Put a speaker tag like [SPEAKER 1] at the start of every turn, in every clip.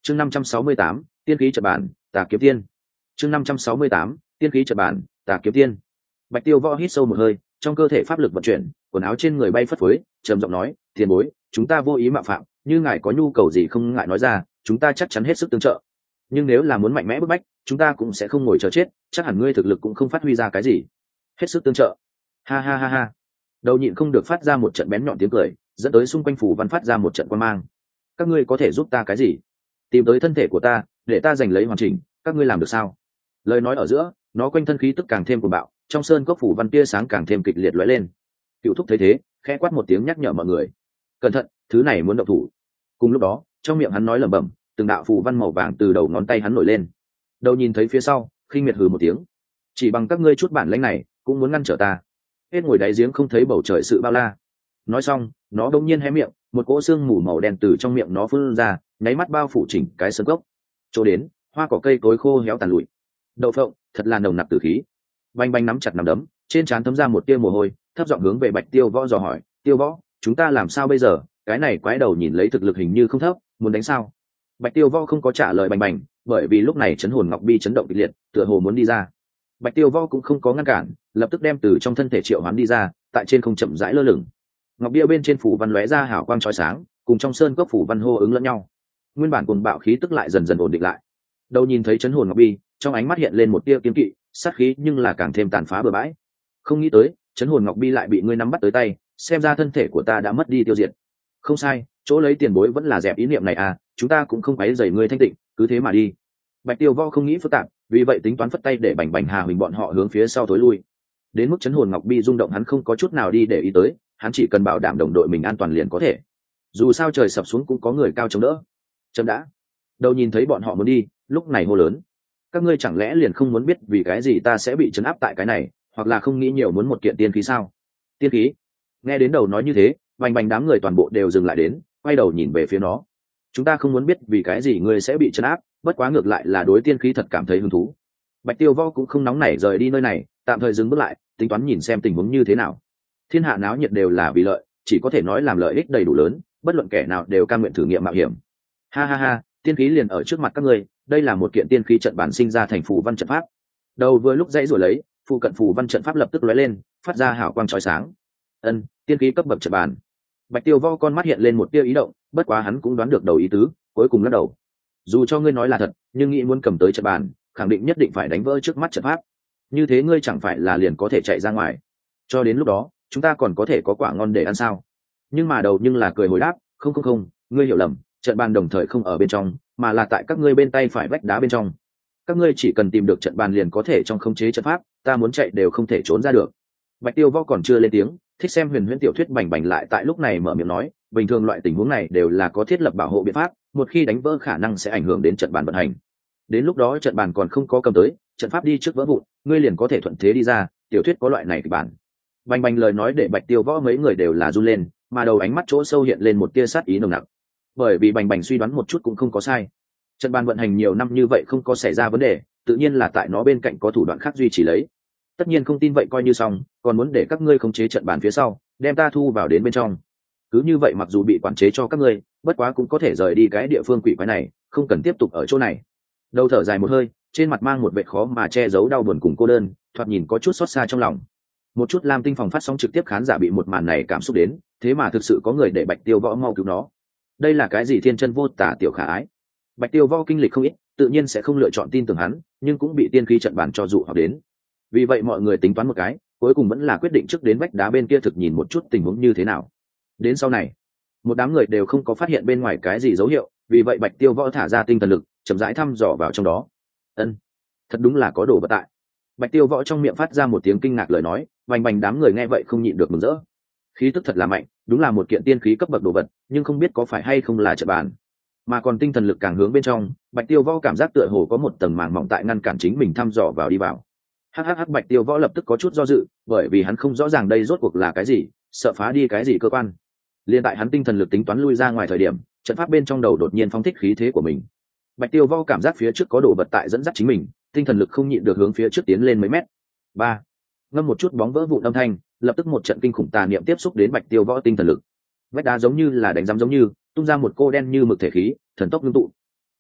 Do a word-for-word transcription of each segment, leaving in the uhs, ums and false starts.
[SPEAKER 1] chương năm trăm sáu mươi tám tiên khí trận bản tà kiếm tiên chương năm trăm sáu mươi tám tiên khí trận bản tà kiếm tiên Bạch Tiêu Võ hít sâu một hơi, trong cơ thể pháp lực vận chuyển, quần áo trên người bay phất phới, trầm giọng nói, tiền bối, chúng ta vô ý mạo phạm, như ngài có nhu cầu gì không ngại nói ra, chúng ta chắc chắn hết sức tương trợ. Nhưng nếu là muốn mạnh mẽ bức bách, chúng ta cũng sẽ không ngồi chờ chết, chắc hẳn ngươi thực lực cũng không phát huy ra cái gì. Hết sức tương trợ. Ha ha ha ha. Đầu nhịn không được phát ra một trận bén nhọn tiếng cười, dẫn tới xung quanh phủ văn phát ra một trận quan mang. Các ngươi có thể giúp ta cái gì? Tìm tới thân thể của ta, để ta giành lấy hoàn chỉnh, các ngươi làm được sao? Lời nói ở giữa, nó quanh thân khí tức càng thêm cuồng bạo, trong sơn cốc phủ văn tia sáng càng thêm kịch liệt lóe lên. Cựu thúc thấy thế, khẽ quát một tiếng nhắc nhở mọi người, cẩn thận, thứ này muốn động thủ. Cùng lúc đó, trong miệng hắn nói lẩm bẩm, từng đạo phủ văn màu vàng từ đầu ngón tay hắn nổi lên. Đầu nhìn thấy phía sau, khinh miệt hừ một tiếng, chỉ bằng các ngươi chút bản lĩnh này, cũng muốn ngăn trở ta? Hết ngồi đáy giếng không thấy bầu trời sự bao la. Nói xong, nó đột nhiên hé miệng, một cỗ xương mù màu đen từ trong miệng nó phun ra, nháy mắt bao phủ chỉnh cái sơn cốc. Chỗ đến, hoa cỏ cây cối khô héo tàn lụi. Đậu phộng, thật là nồng nặc tử khí. Banh banh nắm chặt nắm đấm, trên trán thấm ra một tia mồ hôi, thấp giọng hướng về Bạch Tiêu Võ dò hỏi, Tiêu Võ, chúng ta làm sao bây giờ? Cái này quái đầu nhìn lấy thực lực hình như không thấp, muốn đánh sao? Bạch Tiêu Võ không có trả lời bành bành, bởi vì lúc này chấn hồn ngọc bi chấn động kịch liệt, tựa hồ muốn đi ra. Bạch Tiêu Võ cũng không có ngăn cản, lập tức đem từ trong thân thể triệu hoán đi ra, tại trên không chậm rãi lơ lửng. Ngọc bia bên trên phủ văn lóe ra hào quang chói sáng, cùng trong sơn cốc phủ văn hô ứng lẫn nhau. Nguyên bản cuồng bạo khí tức lại dần dần ổn định lại. Đầu nhìn thấy chấn hồn ngọc bi, trong ánh mắt hiện lên một tia kiên kỵ, sát khí nhưng là càng thêm tàn phá bừa bãi. Không nghĩ tới, chấn hồn ngọc bi lại bị ngươi nắm bắt tới tay, xem ra thân thể của ta đã mất đi tiêu diệt. Không sai, chỗ lấy tiền bối vẫn là dẹp ý niệm này à, chúng ta cũng không quấy rầy ngươi thanh tịnh, cứ thế mà đi. Bạch Tiêu Võ không nghĩ phức tạp, vì vậy tính toán phất tay để bành bành hà huỳnh bọn họ hướng phía sau tối lui. Đến mức chấn hồn ngọc bi rung động hắn không có chút nào đi để ý tới, hắn chỉ cần bảo đảm đồng đội mình an toàn liền có thể. Dù sao trời sập xuống cũng có người cao chống đỡ. Chấm đã. Đầu nhìn thấy bọn họ muốn đi, lúc này hô lớn, các ngươi chẳng lẽ liền không muốn biết vì cái gì ta sẽ bị trấn áp tại cái này, hoặc là không nghĩ nhiều muốn một kiện tiên khí sao? Tiên khí? Nghe đến đầu nói như thế, bành bành đám người toàn bộ đều dừng lại đến, quay đầu nhìn về phía nó. Chúng ta không muốn biết vì cái gì ngươi sẽ bị trấn áp, bất quá ngược lại là đối tiên khí thật cảm thấy hứng thú. Bạch Tiêu Võ cũng không nóng nảy rời đi nơi này, tạm thời dừng bước lại, tính toán nhìn xem tình huống như thế nào. Thiên hạ náo nhiệt đều là vì lợi, chỉ có thể nói làm lợi ích đầy đủ lớn, bất luận kẻ nào đều cam nguyện thử nghiệm mạo hiểm. Ha ha ha, tiên khí liền ở trước mặt các ngươi, đây là một kiện tiên khí trận bản sinh ra thành phù văn trận pháp. Đầu vừa lúc dãy rồi lấy, phụ cận phù văn trận pháp lập tức lóe lên, phát ra hào quang chói sáng. Ân, tiên khí cấp bậc trận bản. Bạch Tiêu Võ con mắt hiện lên một tia ý động, bất quá hắn cũng đoán được đầu ý tứ, cuối cùng lắc đầu. Dù cho ngươi nói là thật, nhưng nghĩ muốn cầm tới trận bản, khẳng định nhất định phải đánh vỡ trước mắt trận pháp. Như thế ngươi chẳng phải là liền có thể chạy ra ngoài. Cho đến lúc đó, chúng ta còn có thể có quả ngon để ăn sao? Nhưng mà đầu nhưng là cười hồi đáp, không không không, ngươi hiểu lầm, trận bàn đồng thời không ở bên trong, mà là tại các ngươi bên tay phải vách đá bên trong. Các ngươi chỉ cần tìm được trận bàn liền có thể trong khống chế trận pháp, ta muốn chạy đều không thể trốn ra được. Bạch Tiêu Võ còn chưa lên tiếng, thích xem huyền huyễn tiểu thuyết bành bành lại tại lúc này mở miệng nói, bình thường loại tình huống này đều là có thiết lập bảo hộ biện pháp, một khi đánh vỡ khả năng sẽ ảnh hưởng đến trận bàn vận hành. Đến lúc đó trận bàn còn không có cầm tới, trận pháp đi trước vỡ vụn, ngươi liền có thể thuận thế đi ra, tiểu thuyết có loại này kịch bản. Bành bành lời nói để Bạch Tiêu Võ mấy người đều là run lên, mà đầu ánh mắt chỗ sâu hiện lên một tia sát ý nồng nặc. Bởi vì bành bành suy đoán một chút cũng không có sai, trận bàn vận hành nhiều năm như vậy không có xảy ra vấn đề, tự nhiên là tại nó bên cạnh có thủ đoạn khác duy trì lấy. Tất nhiên không tin vậy coi như xong, còn muốn để các ngươi khống chế trận bàn phía sau, đem ta thu vào đến bên trong. Cứ như vậy mặc dù bị quản chế cho các ngươi, bất quá cũng có thể rời đi cái địa phương quỷ quái này, không cần tiếp tục ở chỗ này. Đầu thở dài một hơi, trên mặt mang một vẻ khó mà che giấu đau buồn cùng cô đơn, thoạt nhìn có chút xót xa trong lòng. Một chút Lam Tinh phòng phát sóng trực tiếp khán giả bị một màn này cảm xúc đến, thế mà thực sự có người để Bạch Tiêu Võ mau cứu nó. Đây là cái gì thiên chân vô tả tiểu khả ái? Bạch Tiêu Võ kinh lịch không ít, tự nhiên sẽ không lựa chọn tin tưởng hắn, nhưng cũng bị tiên khí trận bàn cho dụ hoặc đến. Vì vậy mọi người tính toán một cái, cuối cùng vẫn là quyết định trước đến vách đá bên kia thực nhìn một chút tình huống như thế nào. Đến sau này, một đám người đều không có phát hiện bên ngoài cái gì dấu hiệu, vì vậy Bạch Tiêu Võ thả ra tinh thần lực, chậm rãi thăm dò vào trong đó. Ân, thật đúng là có đồ vật tại. Bạch Tiêu Võ trong miệng phát ra một tiếng kinh ngạc lời nói, vành vành đám người nghe vậy không nhịn được mừng rỡ. Khí tức thật là mạnh, đúng là một kiện tiên khí cấp bậc đồ vật, nhưng không biết có phải hay không là trận bàn. Mà còn tinh thần lực càng hướng bên trong, Bạch Tiêu Võ cảm giác tựa hồ có một tầng màng mỏng tại ngăn cản chính mình thăm dò vào đi vào. Hắc hắc hắc, Bạch Tiêu Võ lập tức có chút do dự, bởi vì hắn không rõ ràng đây rốt cuộc là cái gì, sợ phá đi cái gì cơ quan. Liên tại hắn tinh thần lực tính toán lui ra ngoài thời điểm, trận pháp bên trong đầu đột nhiên phóng thích khí thế của mình. Bạch Tiêu Võ cảm giác phía trước có đồ vật tại dẫn dắt chính mình, tinh thần lực không nhịn được hướng phía trước tiến lên mấy mét. Ba, ngâm một chút bóng vỡ vụn âm thanh, lập tức một trận kinh khủng tà niệm tiếp xúc đến Bạch Tiêu Võ tinh thần lực. Vách đá giống như là đánh giám giống như tung ra một cô đen như mực thể khí, thần tốc ngưng tụ.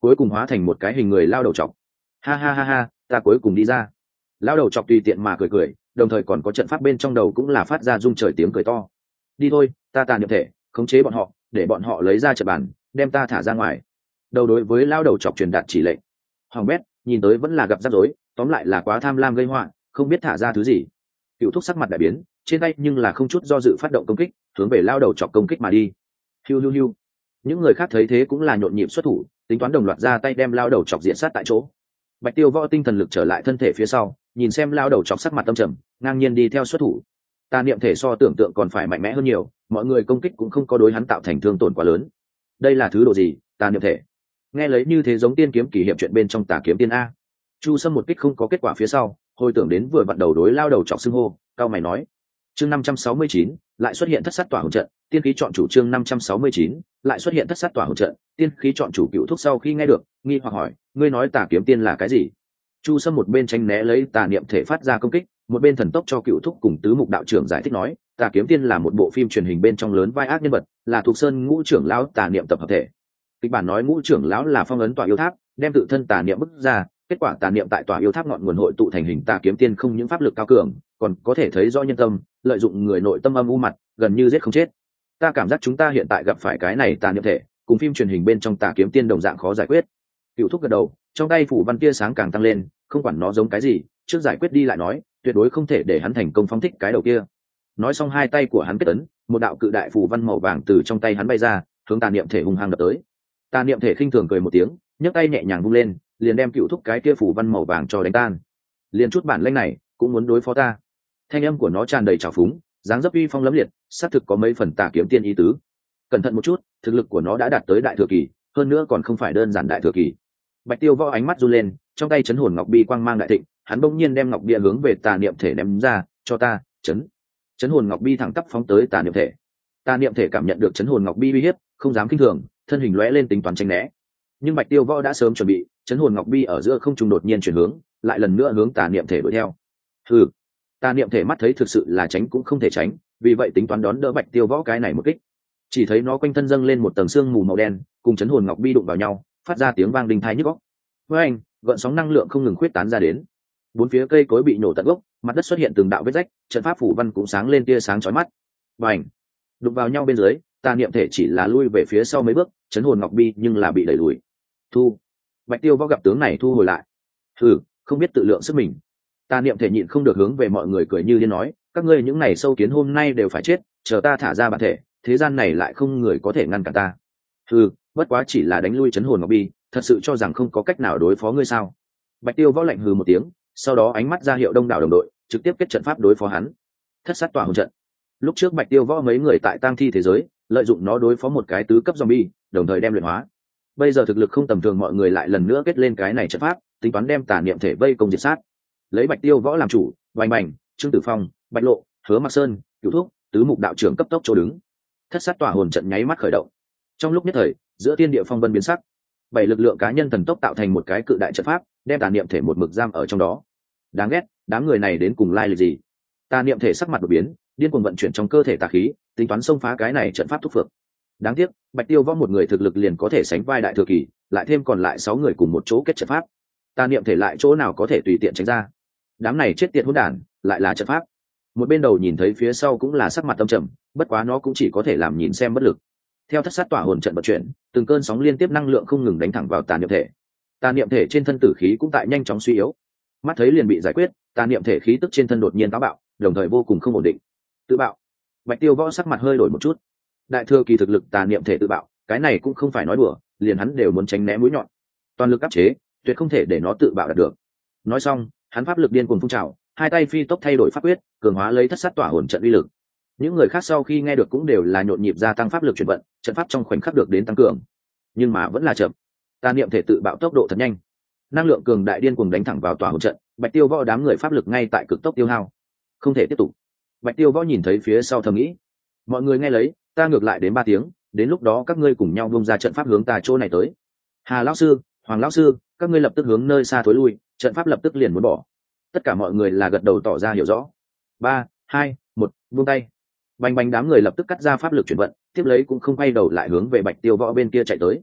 [SPEAKER 1] cuối cùng hóa thành một cái hình người lao đầu chọc. Ha ha ha ha, ta cuối cùng đi ra. Lao đầu chọc tùy tiện mà cười cười, đồng thời còn có trận pháp bên trong đầu cũng là phát ra rung trời tiếng cười to. Đi thôi, ta tàn nhập thể khống chế bọn họ, để bọn họ lấy ra trận bàn, đem ta thả ra ngoài. Đầu đối với lao đầu chọc truyền đạt chỉ lệnh. Hoàng bét nhìn tới vẫn là gặp rắc rối, tóm lại là quá tham lam gây họa, không biết thả ra thứ gì. Cựu thúc sắc mặt đại biến, trên tay nhưng là không chút do dự phát động công kích, hướng về lao đầu chọc công kích mà đi. Hiu hiu hiu. Những người khác thấy thế cũng là nhộn nhịp xuất thủ, tính toán đồng loạt ra tay đem lao đầu chọc diện sát tại chỗ. Bạch Tiêu Võ tinh thần lực trở lại thân thể phía sau, nhìn xem lao đầu chọc sắc mặt tâm trầm, ngang nhiên đi theo xuất thủ. Tà niệm thể so tưởng tượng còn phải mạnh mẽ hơn nhiều, mọi người công kích cũng không có đối hắn tạo thành thương tổn quá lớn. Đây là thứ độ gì? Tà niệm thể. Nghe lấy như thế giống tiên kiếm kỳ hiệp chuyện bên trong Tà kiếm tiên a. Chu Sâm một kích không có kết quả phía sau, hồi tưởng đến vừa vặn đầu đối lao đầu chọc xưng hô, cao mày nói. Chương năm trăm sáu mươi chín, lại xuất hiện thất sát tỏa hồn trận, tiên khí chọn chủ. Chương năm trăm sáu mươi chín, lại xuất hiện thất sát tỏa hồn trận, tiên khí chọn chủ. Cựu thúc sau khi nghe được, nghi hoặc hỏi, ngươi nói Tà kiếm tiên là cái gì? Chu Sâm một bên tránh né lấy tà niệm thể phát ra công kích, một bên thần tốc cho Cựu thúc cùng tứ mục đạo trưởng giải thích nói, Tà kiếm tiên là một bộ phim truyền hình bên trong lớn vai ác nhân vật, là thuộc sơn ngũ trưởng lão tà niệm tập hợp thể. Kịch bản nói ngũ trưởng lão là phong ấn tỏa yêu tháp, đem tự thân tà niệm bức ra, kết quả tà niệm tại tỏa yêu tháp ngọn nguồn hội tụ thành hình Tà kiếm tiên, không những pháp lực cao cường, còn có thể thấy rõ nhân tâm, lợi dụng người nội tâm âm u mặt, gần như giết không chết. Ta cảm giác chúng ta hiện tại gặp phải cái này tà niệm thể, cùng phim truyền hình bên trong Tà kiếm tiên đồng dạng khó giải quyết. Cựu thúc gật đầu, trong tay phủ văn tia sáng càng tăng lên, không quản nó giống cái gì, trước giải quyết đi lại nói, tuyệt đối không thể để hắn thành công phóng thích cái đầu kia. Nói xong hai tay của hắn kết ấn, một đạo cự đại phủ văn màu vàng từ trong tay hắn bay ra, hướng tà niệm thể hung hăng đập tới. Tà niệm thể khinh thường cười một tiếng, nhấc tay nhẹ nhàng vung lên, liền đem Cựu thúc cái kia phủ văn màu vàng cho đánh tan. Liền chút bản lĩnh này cũng muốn đối phó ta? Thanh âm của nó tràn đầy trào phúng, dáng dấp uy phong lẫm liệt, xác thực có mấy phần Tà kiếm tiên ý tứ. Cẩn thận một chút, thực lực của nó đã đạt tới đại thừa kỳ, hơn nữa còn không phải đơn giản đại thừa kỳ. Bạch Tiêu Võ ánh mắt run lên, trong tay chấn hồn ngọc bi quang mang đại thịnh, hắn bỗng nhiên đem ngọc bia hướng về tà niệm thể ném ra, cho ta, chấn. Chấn hồn ngọc bi thẳng tắp phóng tới tà niệm thể. Tà niệm thể cảm nhận được chấn hồn ngọc bi uy hiếp, không dám kinh thường, thân hình lóe lên tính toán tránh né. Nhưng Bạch Tiêu Võ đã sớm chuẩn bị, chấn hồn ngọc bi ở giữa không trung đột nhiên chuyển hướng, lại lần nữa hướng tà niệm thể đuổi theo. Hừ. Tà niệm thể mắt thấy thực sự là tránh cũng không thể tránh, vì vậy tính toán đón đỡ Bạch Tiêu Võ cái này một kích. Chỉ thấy nó quanh thân dâng lên một tầng sương mù màu đen, cùng chấn hồn ngọc bi đụng vào nhau, phát ra tiếng vang đinh tai nhức óc. Với anh, gợn sóng năng lượng không ngừng khuyết tán ra đến. Bốn phía cây cối bị nổ tận gốc, mặt đất xuất hiện từng đạo vết rách, trận pháp phủ văn cũng sáng lên tia sáng chói mắt. Bành! Đụng vào nhau bên dưới, tà niệm thể chỉ là lui về phía sau mấy bước, chấn hồn ngọc bi nhưng là bị đẩy lùi. Thu! Bạch Tiêu Võ gặp tướng này thu hồi lại. Hừ, không biết tự lượng sức mình. Tà niệm thể nhịn không được hướng về mọi người cười như điên nói, các ngươi những này sâu kiến hôm nay đều phải chết, chờ ta thả ra bản thể, thế gian này lại không người có thể ngăn cản ta. Hừ, bất quá chỉ là đánh lui chấn hồn ngọc bi, thật sự cho rằng không có cách nào đối phó ngươi sao? Bạch Tiêu Võ lạnh hừ một tiếng, sau đó ánh mắt ra hiệu đông đảo đồng đội, trực tiếp kết trận pháp đối phó hắn. Thất sát tỏa hồn trận. Lúc trước Bạch Tiêu Võ mấy người tại tang thi thế giới, lợi dụng nó đối phó một cái tứ cấp zombie, đồng thời đem luyện hóa. Bây giờ thực lực không tầm thường, mọi người lại lần nữa kết lên cái này trận pháp, tính toán đem tà niệm thể vây công diệt sát. Lấy Bạch Tiêu Võ làm chủ, Bành Bành, Trương Tử Phong, Bạch Lộ, Hứa Mặc Sơn, Cửu Thúc, tứ mục đạo trưởng cấp tốc chỗ đứng. Thất sát tỏa hồn trận nháy mắt khởi động. Trong lúc nhất thời, giữa thiên địa phong vân biến sắc, bảy lực lượng cá nhân thần tốc tạo thành một cái cự đại trận pháp, đem tà niệm thể một mực giam ở trong đó. Đáng ghét, đám người này đến cùng lai lịch gì? Tà niệm thể sắc mặt đột biến, điên cuồng vận chuyển trong cơ thể tà khí, tính toán xông phá cái này trận pháp thúc phượng. Đáng tiếc, Bạch Tiêu Võ một người thực lực liền có thể sánh vai đại thừa kỳ, lại thêm còn lại sáu người cùng một chỗ kết trận pháp. Tà niệm thể lại chỗ nào có thể tùy tiện tránh ra? Đám này chết tiệt hỗn đản, lại là trận pháp. Một bên đầu nhìn thấy phía sau cũng là sắc mặt tâm trầm, bất quá nó cũng chỉ có thể làm nhìn xem bất lực. Theo thất sát tỏa hồn trận vận chuyển, từng cơn sóng liên tiếp năng lượng không ngừng đánh thẳng vào tà niệm thể. Tà niệm thể trên thân tử khí cũng tại nhanh chóng suy yếu, mắt thấy liền bị giải quyết, tà niệm thể khí tức trên thân đột nhiên táo bạo, đồng thời vô cùng không ổn định. Tự bạo. Bạch Tiêu Võ sắc mặt hơi đổi một chút. Đại thừa kỳ thực lực tà niệm thể tự bạo, cái này cũng không phải nói đùa, liền hắn đều muốn tránh né mũi nhọn. Toàn lực áp chế, tuyệt không thể để nó tự bạo đạt được. Nói xong, hắn pháp lực điên cuồng phun trào, hai tay phi tốc thay đổi pháp quyết, cường hóa lấy thất sát tỏa hồn trận uy lực. Những người khác sau khi nghe được cũng đều là nhộn nhịp gia tăng pháp lực chuyển vận, trận pháp trong khoảnh khắc được đến tăng cường. Nhưng mà vẫn là chậm. Tà niệm thể tự bạo tốc độ thật nhanh, năng lượng cường đại điên cuồng đánh thẳng vào tỏa hồn trận. Bạch Tiêu Võ đám người pháp lực ngay tại cực tốc tiêu hao, không thể tiếp tục. Bạch Tiêu Võ nhìn thấy phía sau thầm nghĩ, mọi người nghe lấy, ta ngược lại đến ba tiếng, đến lúc đó các ngươi cùng nhau bung ra trận pháp hướng tà chỗ này tới. Hà lão sư, Hoàng lão sư, các ngươi lập tức hướng nơi xa thối lui, trận pháp lập tức liền muốn bỏ. Tất cả mọi người là gật đầu tỏ ra hiểu rõ. Ba, hai, một, buông tay. Bành bành đám người lập tức cắt ra pháp lực chuyển vận, tiếp lấy cũng không quay đầu lại hướng về Bạch Tiêu Võ bên kia chạy tới.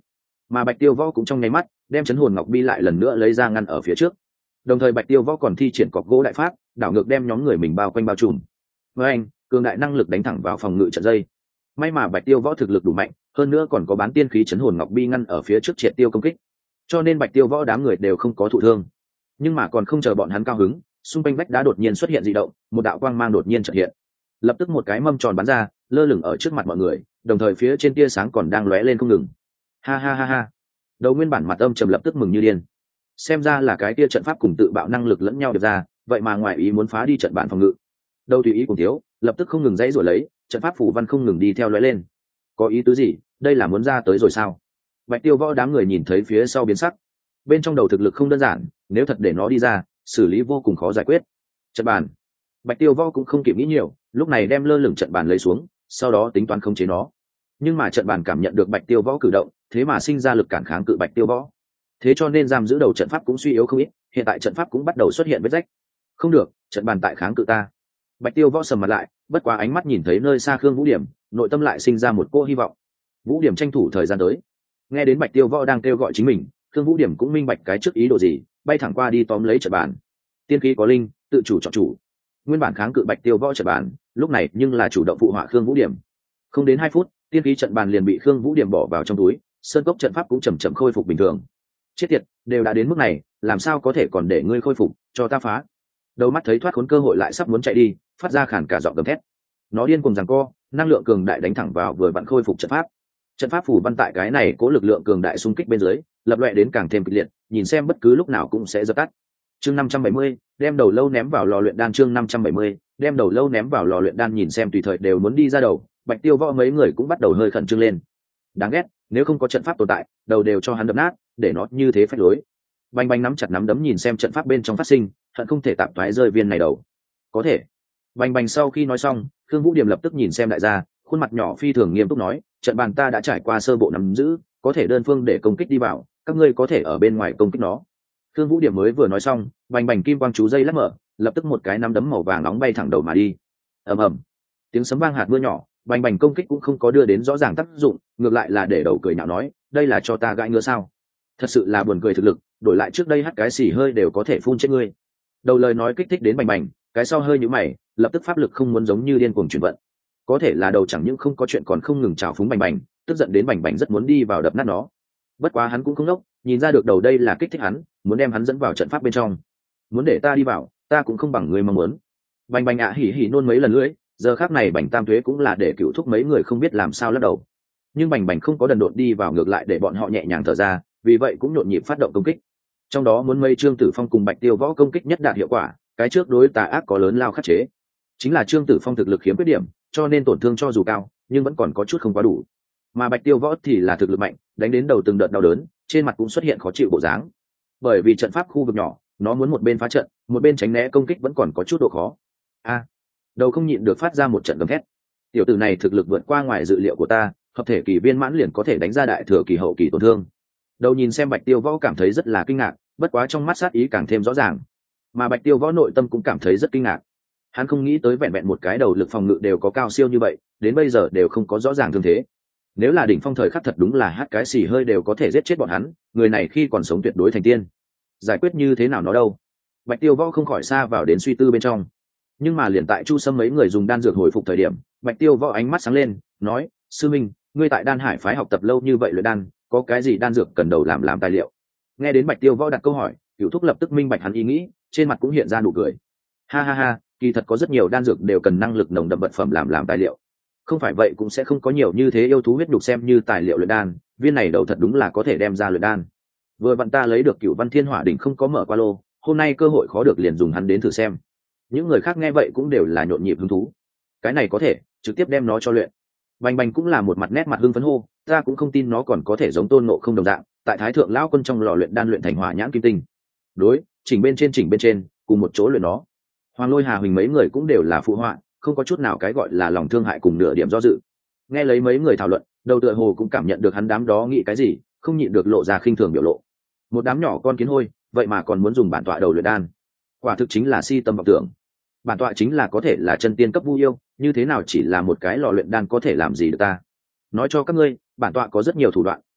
[SPEAKER 1] mà Bạch Tiêu Võ cũng trong nháy mắt đem chấn hồn ngọc bi lại lần nữa lấy ra ngăn ở phía trước. Đồng thời Bạch Tiêu Võ còn thi triển cọc gỗ đại pháp, đảo ngược đem nhóm người mình bao quanh bao trùm. Với anh, cường đại năng lực đánh thẳng vào phòng ngự trận dây. May mà Bạch Tiêu Võ thực lực đủ mạnh, hơn nữa còn có bán tiên khí chấn hồn ngọc bi ngăn ở phía trước triệt tiêu công kích, cho nên Bạch Tiêu Võ đám người đều không có thụ thương. Nhưng mà còn không chờ bọn hắn cao hứng, xung quanh vách đá đột nhiên xuất hiện dị động, một đạo quang mang đột nhiên chợt hiện. Lập tức một cái mâm tròn bắn ra, lơ lửng ở trước mặt mọi người, đồng thời phía trên tia sáng còn đang lóe lên không ngừng. Ha ha ha ha. Đầu nguyên bản mặt âm trầm lập tức mừng như điên. Xem ra là cái tia trận pháp cùng tự bạo năng lực lẫn nhau được ra, vậy mà ngoài ý muốn phá đi trận bản phòng ngự. Đầu tùy ý cùng thiếu, lập tức không ngừng dãy rồi lấy, trận pháp phủ văn không ngừng đi theo lóe lên. Có ý tứ gì? Đây là muốn ra tới rồi sao? Bạch Tiêu Võ đám người nhìn thấy phía sau biến sắc. Bên trong đầu thực lực không đơn giản, nếu thật để nó đi ra, xử lý vô cùng khó giải quyết. Trận bàn. Bạch Tiêu Võ cũng không kịp nghĩ nhiều, lúc này đem lơ lửng trận bàn lấy xuống, sau đó tính toán khống chế nó. Nhưng mà trận bàn cảm nhận được Bạch Tiêu Võ cử động, thế mà sinh ra lực cản kháng cự Bạch Tiêu Võ. Thế cho nên giam giữ đầu trận pháp cũng suy yếu không ít, hiện tại trận pháp cũng bắt đầu xuất hiện vết rách. Không được, trận bàn tại kháng cự ta. Bạch Tiêu Võ sầm mặt lại, bất quá ánh mắt nhìn thấy nơi xa Khương Vũ Điểm, nội tâm lại sinh ra một cô hy vọng. Vũ Điểm tranh thủ thời gian tới. Nghe đến Bạch Tiêu Võ đang kêu gọi chính mình, Khương Vũ Điểm cũng minh bạch cái trước ý đồ gì, bay thẳng qua đi tóm lấy trận bàn. Tiên khí có linh, tự chủ chọn chủ. Nguyên bản kháng cự Bạch Tiêu Võ trận bàn, lúc này nhưng là chủ động phụ họa Khương Vũ Điểm. Không đến hai phút, tiên khí trận bàn liền bị Khương Vũ Điểm bỏ vào trong túi, sơn cốc trận pháp cũng chậm chậm khôi phục bình thường. Chết tiệt, đều đã đến mức này, làm sao có thể còn để ngươi khôi phục, cho ta phá. Đầu mắt thấy thoát khốn cơ hội lại sắp muốn chạy đi, phát ra khản cả giọng gầm thét. Nó điên cuồng giằng co, năng lượng cường đại đánh thẳng vào vừa vặn khôi phục trận pháp. Trận pháp phủ văn tại cái này cố lực lượng cường đại xung kích bên dưới, lập loè đến càng thêm kịch liệt, nhìn xem bất cứ lúc nào cũng sẽ dập tắt. Chương năm trăm bảy mươi, đem đầu lâu ném vào lò luyện đan. Chương năm trăm bảy mươi, đem đầu lâu ném vào lò luyện đan. Nhìn xem tùy thời đều muốn đi ra đầu, Bạch Tiêu Võ mấy người cũng bắt đầu hơi khẩn trương lên. Đáng ghét, nếu không có trận pháp tồn tại, đầu đều cho hắn đập nát, để nó như thế phách lối. Bành Bành nắm chặt nắm đấm nhìn xem trận pháp bên trong phát sinh, hận không thể tạm thoái rơi viên này đầu. Có thể. Bành Bành sau khi nói xong, Khương Vũ Điểm lập tức nhìn xem đại gia, khuôn mặt nhỏ phi thường nghiêm túc nói, trận bàn ta đã trải qua sơ bộ nắm giữ, có thể đơn phương để công kích đi vào, các ngươi có thể ở bên ngoài công kích nó. Khương Vũ Điểm mới vừa nói xong, Bành Bành kim quang chú dây lắc mở, lập tức một cái nắm đấm màu vàng nóng bay thẳng đầu mà đi. Ầm ầm. Tiếng sấm vang hạt mưa nhỏ, Bành Bành công kích cũng không có đưa đến rõ ràng tác dụng, ngược lại là để đầu cười nhạo nói, đây là cho ta gãi ngứa sao? Thật sự là buồn cười thực lực, đổi lại trước đây hắt cái xì hơi đều có thể phun chết ngươi. Đầu lời nói kích thích đến Bành Bành, cái sau hơi nhíu mày, lập tức pháp lực không muốn giống như điên cuồng chuyển vận. Có thể là đầu chẳng những không có chuyện còn không ngừng trào phúng Bành Bành, tức giận đến Bành Bành rất muốn đi vào đập nát nó. Bất quá hắn cũng không ngốc, nhìn ra được đầu đây là kích thích hắn, muốn đem hắn dẫn vào trận pháp bên trong. Muốn để ta đi vào, ta cũng không bằng ngươi mong muốn. Bành Bành ạ hỉ hỉ nôn mấy lần lưỡi, giờ khắc này Bành Tam Tuế cũng là để cựu thúc mấy người không biết làm sao lắc đầu. Nhưng Bành Bành không có đần độn đi vào, ngược lại để bọn họ nhẹ nhàng thở ra, vì vậy cũng nhộn nhịp phát động công kích. Trong đó muốn mây Trương Tử Phong cùng Bạch Tiêu Võ công kích nhất đạt hiệu quả, cái trước đối tà ác có lớn lao khắc chế. Chính là Trương Tử Phong thực lực khiếm khuyết điểm, cho nên tổn thương cho dù cao, nhưng vẫn còn có chút không quá đủ. Mà Bạch Tiêu Võ thì là thực lực mạnh, đánh đến đầu từng đợt đau đớn, trên mặt cũng xuất hiện khó chịu bộ dáng. Bởi vì trận pháp khu vực nhỏ, nó muốn một bên phá trận, một bên tránh né công kích vẫn còn có chút độ khó. A, đầu không nhịn được phát ra một trận gầm thét. Tiểu tử này thực lực vượt qua ngoài dự liệu của ta, hợp thể kỳ viên mãn liền có thể đánh ra đại thừa kỳ hậu kỳ tổn thương. Đầu nhìn xem Bạch Tiêu Võ cảm thấy rất là kinh ngạc, bất quá trong mắt sát ý càng thêm rõ ràng. Mà Bạch Tiêu Võ nội tâm cũng cảm thấy rất kinh ngạc. Hắn không nghĩ tới vẹn vẹn một cái đầu lực phòng ngự đều có cao siêu như vậy, đến bây giờ đều không có rõ ràng thương thế. Nếu là đỉnh phong thời khắc thật đúng là hát cái xì hơi đều có thể giết chết bọn hắn, người này khi còn sống tuyệt đối thành tiên. Giải quyết như thế nào nó đâu? Bạch Tiêu Võ không khỏi xa vào đến suy tư bên trong. Nhưng mà liền tại Chu Sâm mấy người dùng đan dược hồi phục thời điểm, Bạch Tiêu Võ ánh mắt sáng lên, nói: "Sư minh, ngươi tại Đan Hải phái học tập lâu như vậy luyện đan, có cái gì đan dược cần đầu làm làm tài liệu?" Nghe đến Bạch Tiêu Võ đặt câu hỏi, Cửu Thúc lập tức minh bạch hắn ý nghĩ, trên mặt cũng hiện ra nụ cười. Ha ha ha, kỳ thật có rất nhiều đan dược đều cần năng lực nồng đậm vật phẩm làm làm tài liệu. Không phải vậy cũng sẽ không có nhiều như thế yêu thú huyết nhục xem như tài liệu luyện đan, viên này đầu thật đúng là có thể đem ra luyện đan. Vừa vặn ta lấy được Cửu Văn Thiên Hỏa đỉnh không có mở qua lô, hôm nay cơ hội khó được liền dùng hắn đến thử xem. Những người khác nghe vậy cũng đều là nhộn nhịp hứng thú. Cái này có thể, trực tiếp đem nó cho luyện. Bành Bành cũng là một mặt nét mặt hưng phấn hô, ta cũng không tin nó còn có thể giống Tôn Ngộ Không đồng dạng, tại Thái Thượng lão quân trong lò luyện đan luyện thành hỏa nhãn kim tinh. Đối, chỉnh bên trên chỉnh bên trên, cùng một chỗ luyện nó. Hoàng Lôi Hà Huỳnh mấy người cũng đều là phụ họa, không có chút nào cái gọi là lòng thương hại cùng nửa điểm do dự. Nghe lấy mấy người thảo luận, đầu tựa hồ cũng cảm nhận được hắn đám đó nghĩ cái gì, không nhịn được lộ ra khinh thường biểu lộ. Một đám nhỏ con kiến hôi, vậy mà còn muốn dùng bản tọa đầu luyện đan, quả thực chính là si tâm vọng tưởng. Bản tọa chính là có thể là chân tiên cấp Vu yêu, như thế nào chỉ là một cái lò luyện đan có thể làm gì được ta? Nói cho các ngươi, bản tọa có rất nhiều thủ đoạn,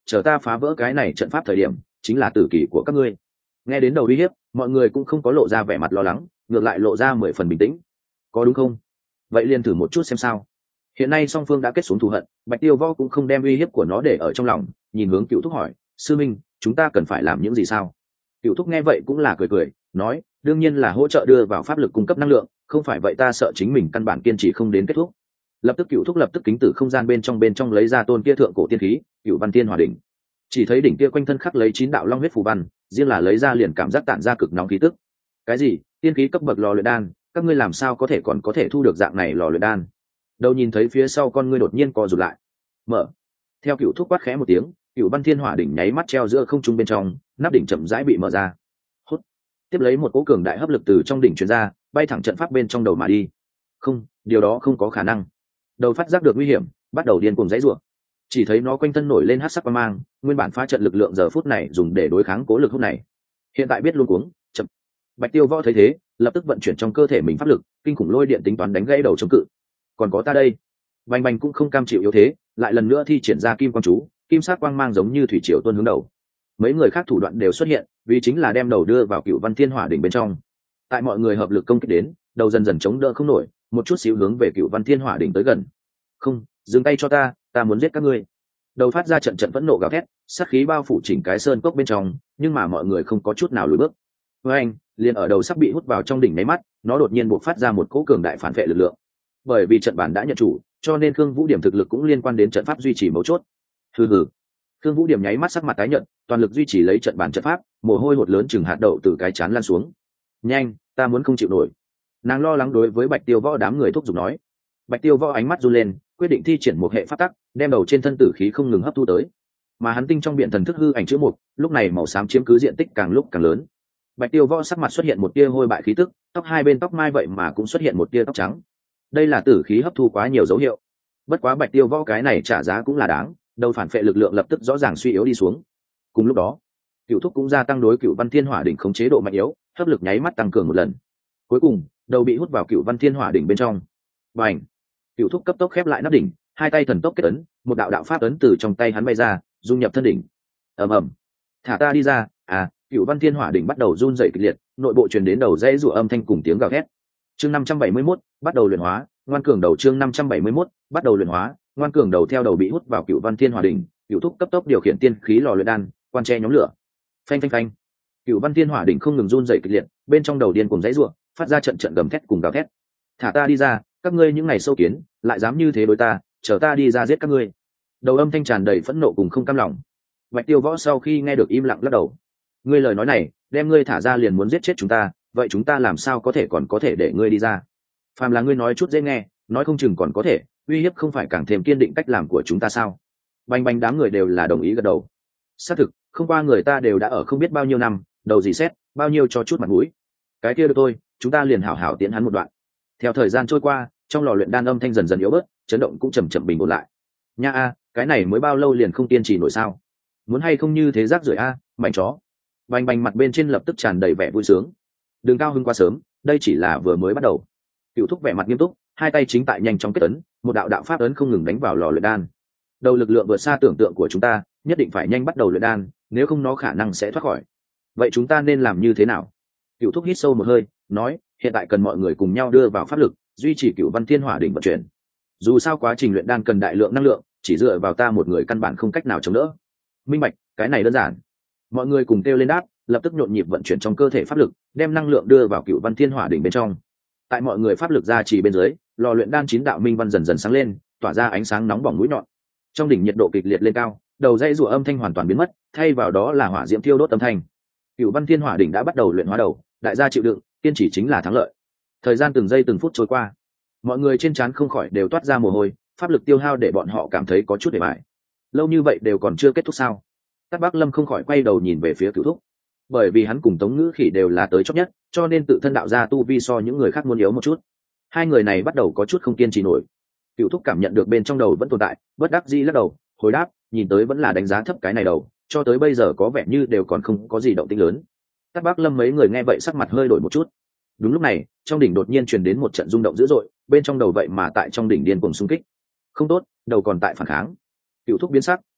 [SPEAKER 1] chờ ta phá vỡ cái này trận pháp thời điểm chính là tử kỷ của các ngươi. Nghe đến đầu uy hiếp, mọi người cũng không có lộ ra vẻ mặt lo lắng, ngược lại lộ ra mười phần bình tĩnh. Có đúng không? Vậy liền thử một chút xem sao. Hiện nay song phương đã kết xuống thù hận, Bạch Tiêu Võ cũng không đem uy hiếp của nó để ở trong lòng, nhìn hướng Cựu Thúc hỏi, sư minh, chúng ta cần phải làm những gì sao? Cựu Thúc nghe vậy cũng là cười cười, nói, đương nhiên là hỗ trợ đưa vào pháp lực cung cấp năng lượng, không phải vậy ta sợ chính mình căn bản kiên trì không đến kết thúc. Lập tức Cựu Thúc lập tức kính tử không gian bên trong bên trong lấy ra tôn kia thượng cổ tiên khí, Cựu Văn Tiên Hỏa Đỉnh. Chỉ thấy đỉnh kia quanh thân khắc lấy chín đạo long huyết phù văn, riêng là lấy ra liền cảm giác tản ra cực nóng khí tức. Cái gì? Tiên khí cấp bậc lò luyện đan, các ngươi làm sao có thể còn có thể thu được dạng này lò luyện đan? Đầu nhìn thấy phía sau con ngươi đột nhiên co rụt lại. Mở. Theo Cựu Thúc quát khẽ một tiếng, Cựu Văn Thiên Hỏa Đỉnh nháy mắt treo giữa không trung bên trong, nắp đỉnh chậm rãi bị mở ra. Hút. Tiếp lấy một cỗ cường đại hấp lực từ trong đỉnh truyền ra, bay thẳng trận pháp bên trong đầu mà đi. Không, điều đó không có khả năng. Đầu phát giác được nguy hiểm, bắt đầu điên cuồng giãy giụa. Chỉ thấy nó quanh thân nổi lên hắc sắc quang mang, nguyên bản phá trận lực lượng giờ phút này dùng để đối kháng cố lực hút này. Hiện tại biết luôn cuống, chậm. Bạch Tiêu Võ thấy thế, lập tức vận chuyển trong cơ thể mình pháp lực, kinh khủng lôi điện tính toán đánh gãy đầu chống cự. Còn có ta đây. Bành Bành cũng không cam chịu yếu thế, lại lần nữa thi triển ra kim quang chú, kim sắc quang mang giống như thủy triều tuôn hướng đầu. Mấy người khác thủ đoạn đều xuất hiện, vì chính là đem đầu đưa vào Cựu Văn Thiên Hỏa Đỉnh bên trong. Tại mọi người hợp lực công kích đến, đầu dần dần chống đỡ không nổi, một chút xíu hướng về Cựu Văn Thiên Hỏa Đỉnh tới gần. Không, dừng tay cho ta, ta muốn giết các ngươi. Đầu phát ra trận trận phẫn nộ gào thét, sát khí bao phủ chỉnh cái sơn cốc bên trong, nhưng mà mọi người không có chút nào lùi bước. Với anh, liền ở đầu sắp bị hút vào trong đỉnh mấy mắt, nó đột nhiên bộc phát ra một cỗ cường đại phản vệ lực lượng. Bởi vì trận bản đã nhận chủ, cho nên Khương Vũ Điểm thực lực cũng liên quan đến trận pháp duy trì mấu chốt. Hừ hừ. Khương Vũ Điểm nháy mắt sắc mặt tái nhợt, toàn lực duy trì lấy trận bản trận pháp, mồ hôi hột lớn chừng hạt đậu từ cái chán lan xuống. Nhanh, ta muốn không chịu nổi. Nàng lo lắng đối với Bạch Tiêu Võ đám người thúc giục nói. Bạch Tiêu Võ ánh mắt run lên, quyết định thi triển một hệ pháp tắc, đem đầu trên thân tử khí không ngừng hấp thu tới. Mà hắn tinh trong biển thần thức hư ảnh chữ một, lúc này màu xám chiếm cứ diện tích càng lúc càng lớn. Bạch Tiêu Võ sắc mặt xuất hiện một tia hôi bại khí tức, tóc hai bên tóc mai vậy mà cũng xuất hiện một tia tóc trắng. Đây là tử khí hấp thu quá nhiều dấu hiệu. Bất quá Bạch Tiêu Võ cái này trả giá cũng là đáng, đầu phản phệ lực lượng lập tức rõ ràng suy yếu đi xuống. Cùng lúc đó, Cựu Thúc cũng gia tăng đối Cựu Văn Thiên Hỏa Đỉnh khống chế độ mạnh yếu, hấp lực nháy mắt tăng cường một lần. Cuối cùng, đầu bị hút vào Cựu Văn Thiên Hỏa Đỉnh bên trong. Bành! Cựu Thúc cấp tốc khép lại nắp đỉnh, hai tay thần tốc kết ấn, một đạo đạo pháp ấn từ trong tay hắn bay ra, dung nhập thân đỉnh. Ầm ầm! Thả ta đi ra! À, Cựu Văn Thiên Hỏa Đỉnh bắt đầu run rẩy kịch liệt, nội bộ truyền đến đầu rẽ rủa âm thanh cùng tiếng gào thét. Chương năm trăm bảy mươi mốt, bắt đầu luyện hóa, ngoan cường đầu chương năm trăm bảy mươi mốt, bắt đầu luyện hóa, ngoan cường đầu theo đầu bị hút vào Cựu Văn Thiên Hỏa Đỉnh, Cựu Thúc cấp tốc điều khiển tiên khí lò luyện đan, quan tre nhóm lửa. Phanh phanh phanh. Cựu Văn Thiên Hỏa Đỉnh không ngừng run rẩy kịch liệt, bên trong đầu điên cuồng giãy giụa, phát ra trận trận gầm thét cùng gào thét. Thả ta đi ra, các ngươi những ngày sâu kiến, lại dám như thế đối ta, chờ ta đi ra giết các ngươi. Đầu âm thanh tràn đầy phẫn nộ cùng không cam lòng. Bạch Tiêu Võ sau khi nghe được im lặng lắc đầu. Ngươi lời nói này, đem ngươi thả ra liền muốn giết chết chúng ta, vậy chúng ta làm sao có thể còn có thể để ngươi đi ra? Phàm là ngươi nói chút dễ nghe, nói không chừng còn có thể, uy hiếp không phải càng thêm kiên định cách làm của chúng ta sao? Bành bành đám người đều là đồng ý gật đầu. Xác thực, không qua người ta đều đã ở không biết bao nhiêu năm, đầu gì xét, bao nhiêu cho chút mặt mũi. Cái kia được thôi, chúng ta liền hảo hảo tiến hắn một đoạn. Theo thời gian trôi qua, trong lò luyện đan âm thanh dần dần yếu bớt, chấn động cũng chậm chậm bình ổn lại. Nha a, cái này mới bao lâu liền không kiên trì nổi sao? Muốn hay không như thế rác rưởi a, mảnh chó. Bành bành mặt bên trên lập tức tràn đầy vẻ vui sướng. Đừng cao hứng quá sớm, đây chỉ là vừa mới bắt đầu. Cựu Thúc vẻ mặt nghiêm túc, hai tay chính tại nhanh chóng kết ấn, một đạo đạo pháp ấn không ngừng đánh vào lò luyện đan. Đầu lực lượng vượt xa tưởng tượng của chúng ta, nhất định phải nhanh bắt đầu luyện đan, nếu không nó khả năng sẽ thoát khỏi. Vậy chúng ta nên làm như thế nào? Cựu Thúc hít sâu một hơi, nói, hiện tại cần mọi người cùng nhau đưa vào pháp lực, duy trì Cựu Văn Thiên Hỏa Đỉnh vận chuyển. Dù sao quá trình luyện đan cần đại lượng năng lượng, chỉ dựa vào ta một người căn bản không cách nào chống đỡ. Minh bạch, cái này đơn giản. Mọi người cùng kêu lên đáp, lập tức nhộn nhịp vận chuyển trong cơ thể pháp lực, đem năng lượng đưa vào Cựu Văn Thiên Hỏa Đỉnh bên trong. Tại mọi người pháp lực gia trì bên dưới, lò luyện đan chín đạo minh văn dần dần sáng lên, tỏa ra ánh sáng nóng bỏng mũi nhọn. Trong đỉnh nhiệt độ kịch liệt lên cao, đầu dây rùa âm thanh hoàn toàn biến mất, thay vào đó là hỏa diễm thiêu đốt âm thanh. Cựu Văn Thiên Hỏa Đỉnh đã bắt đầu luyện hóa đầu, đại gia chịu đựng, kiên trì chính là thắng lợi. Thời gian từng giây từng phút trôi qua, mọi người trên trán không khỏi đều toát ra mồ hôi, pháp lực tiêu hao để bọn họ cảm thấy có chút để bại. Lâu như vậy đều còn chưa kết thúc sao? Tát Bác Lâm không khỏi quay đầu nhìn về phía Cửu Thúc, bởi vì hắn cùng Tống Ngữ Khỉ đều là tới chót nhất, cho nên tự thân đạo ra tu vi so những người khác muốn yếu một chút. Hai người này bắt đầu có chút không kiên trì nổi. Cửu Thúc cảm nhận được bên trong đầu vẫn tồn tại, bất đắc dĩ lắc đầu, hồi đáp, nhìn tới vẫn là đánh giá thấp cái này đầu, cho tới bây giờ có vẻ như đều còn không có gì động tĩnh lớn. Tát Bác Lâm mấy người nghe vậy sắc mặt hơi đổi một chút. Đúng lúc này, trong đỉnh đột nhiên truyền đến một trận rung động dữ dội, bên trong đầu vậy mà tại trong đỉnh điên cuồng xung kích. Không tốt, đầu còn tại phản kháng. Cửu Thúc biến sắc,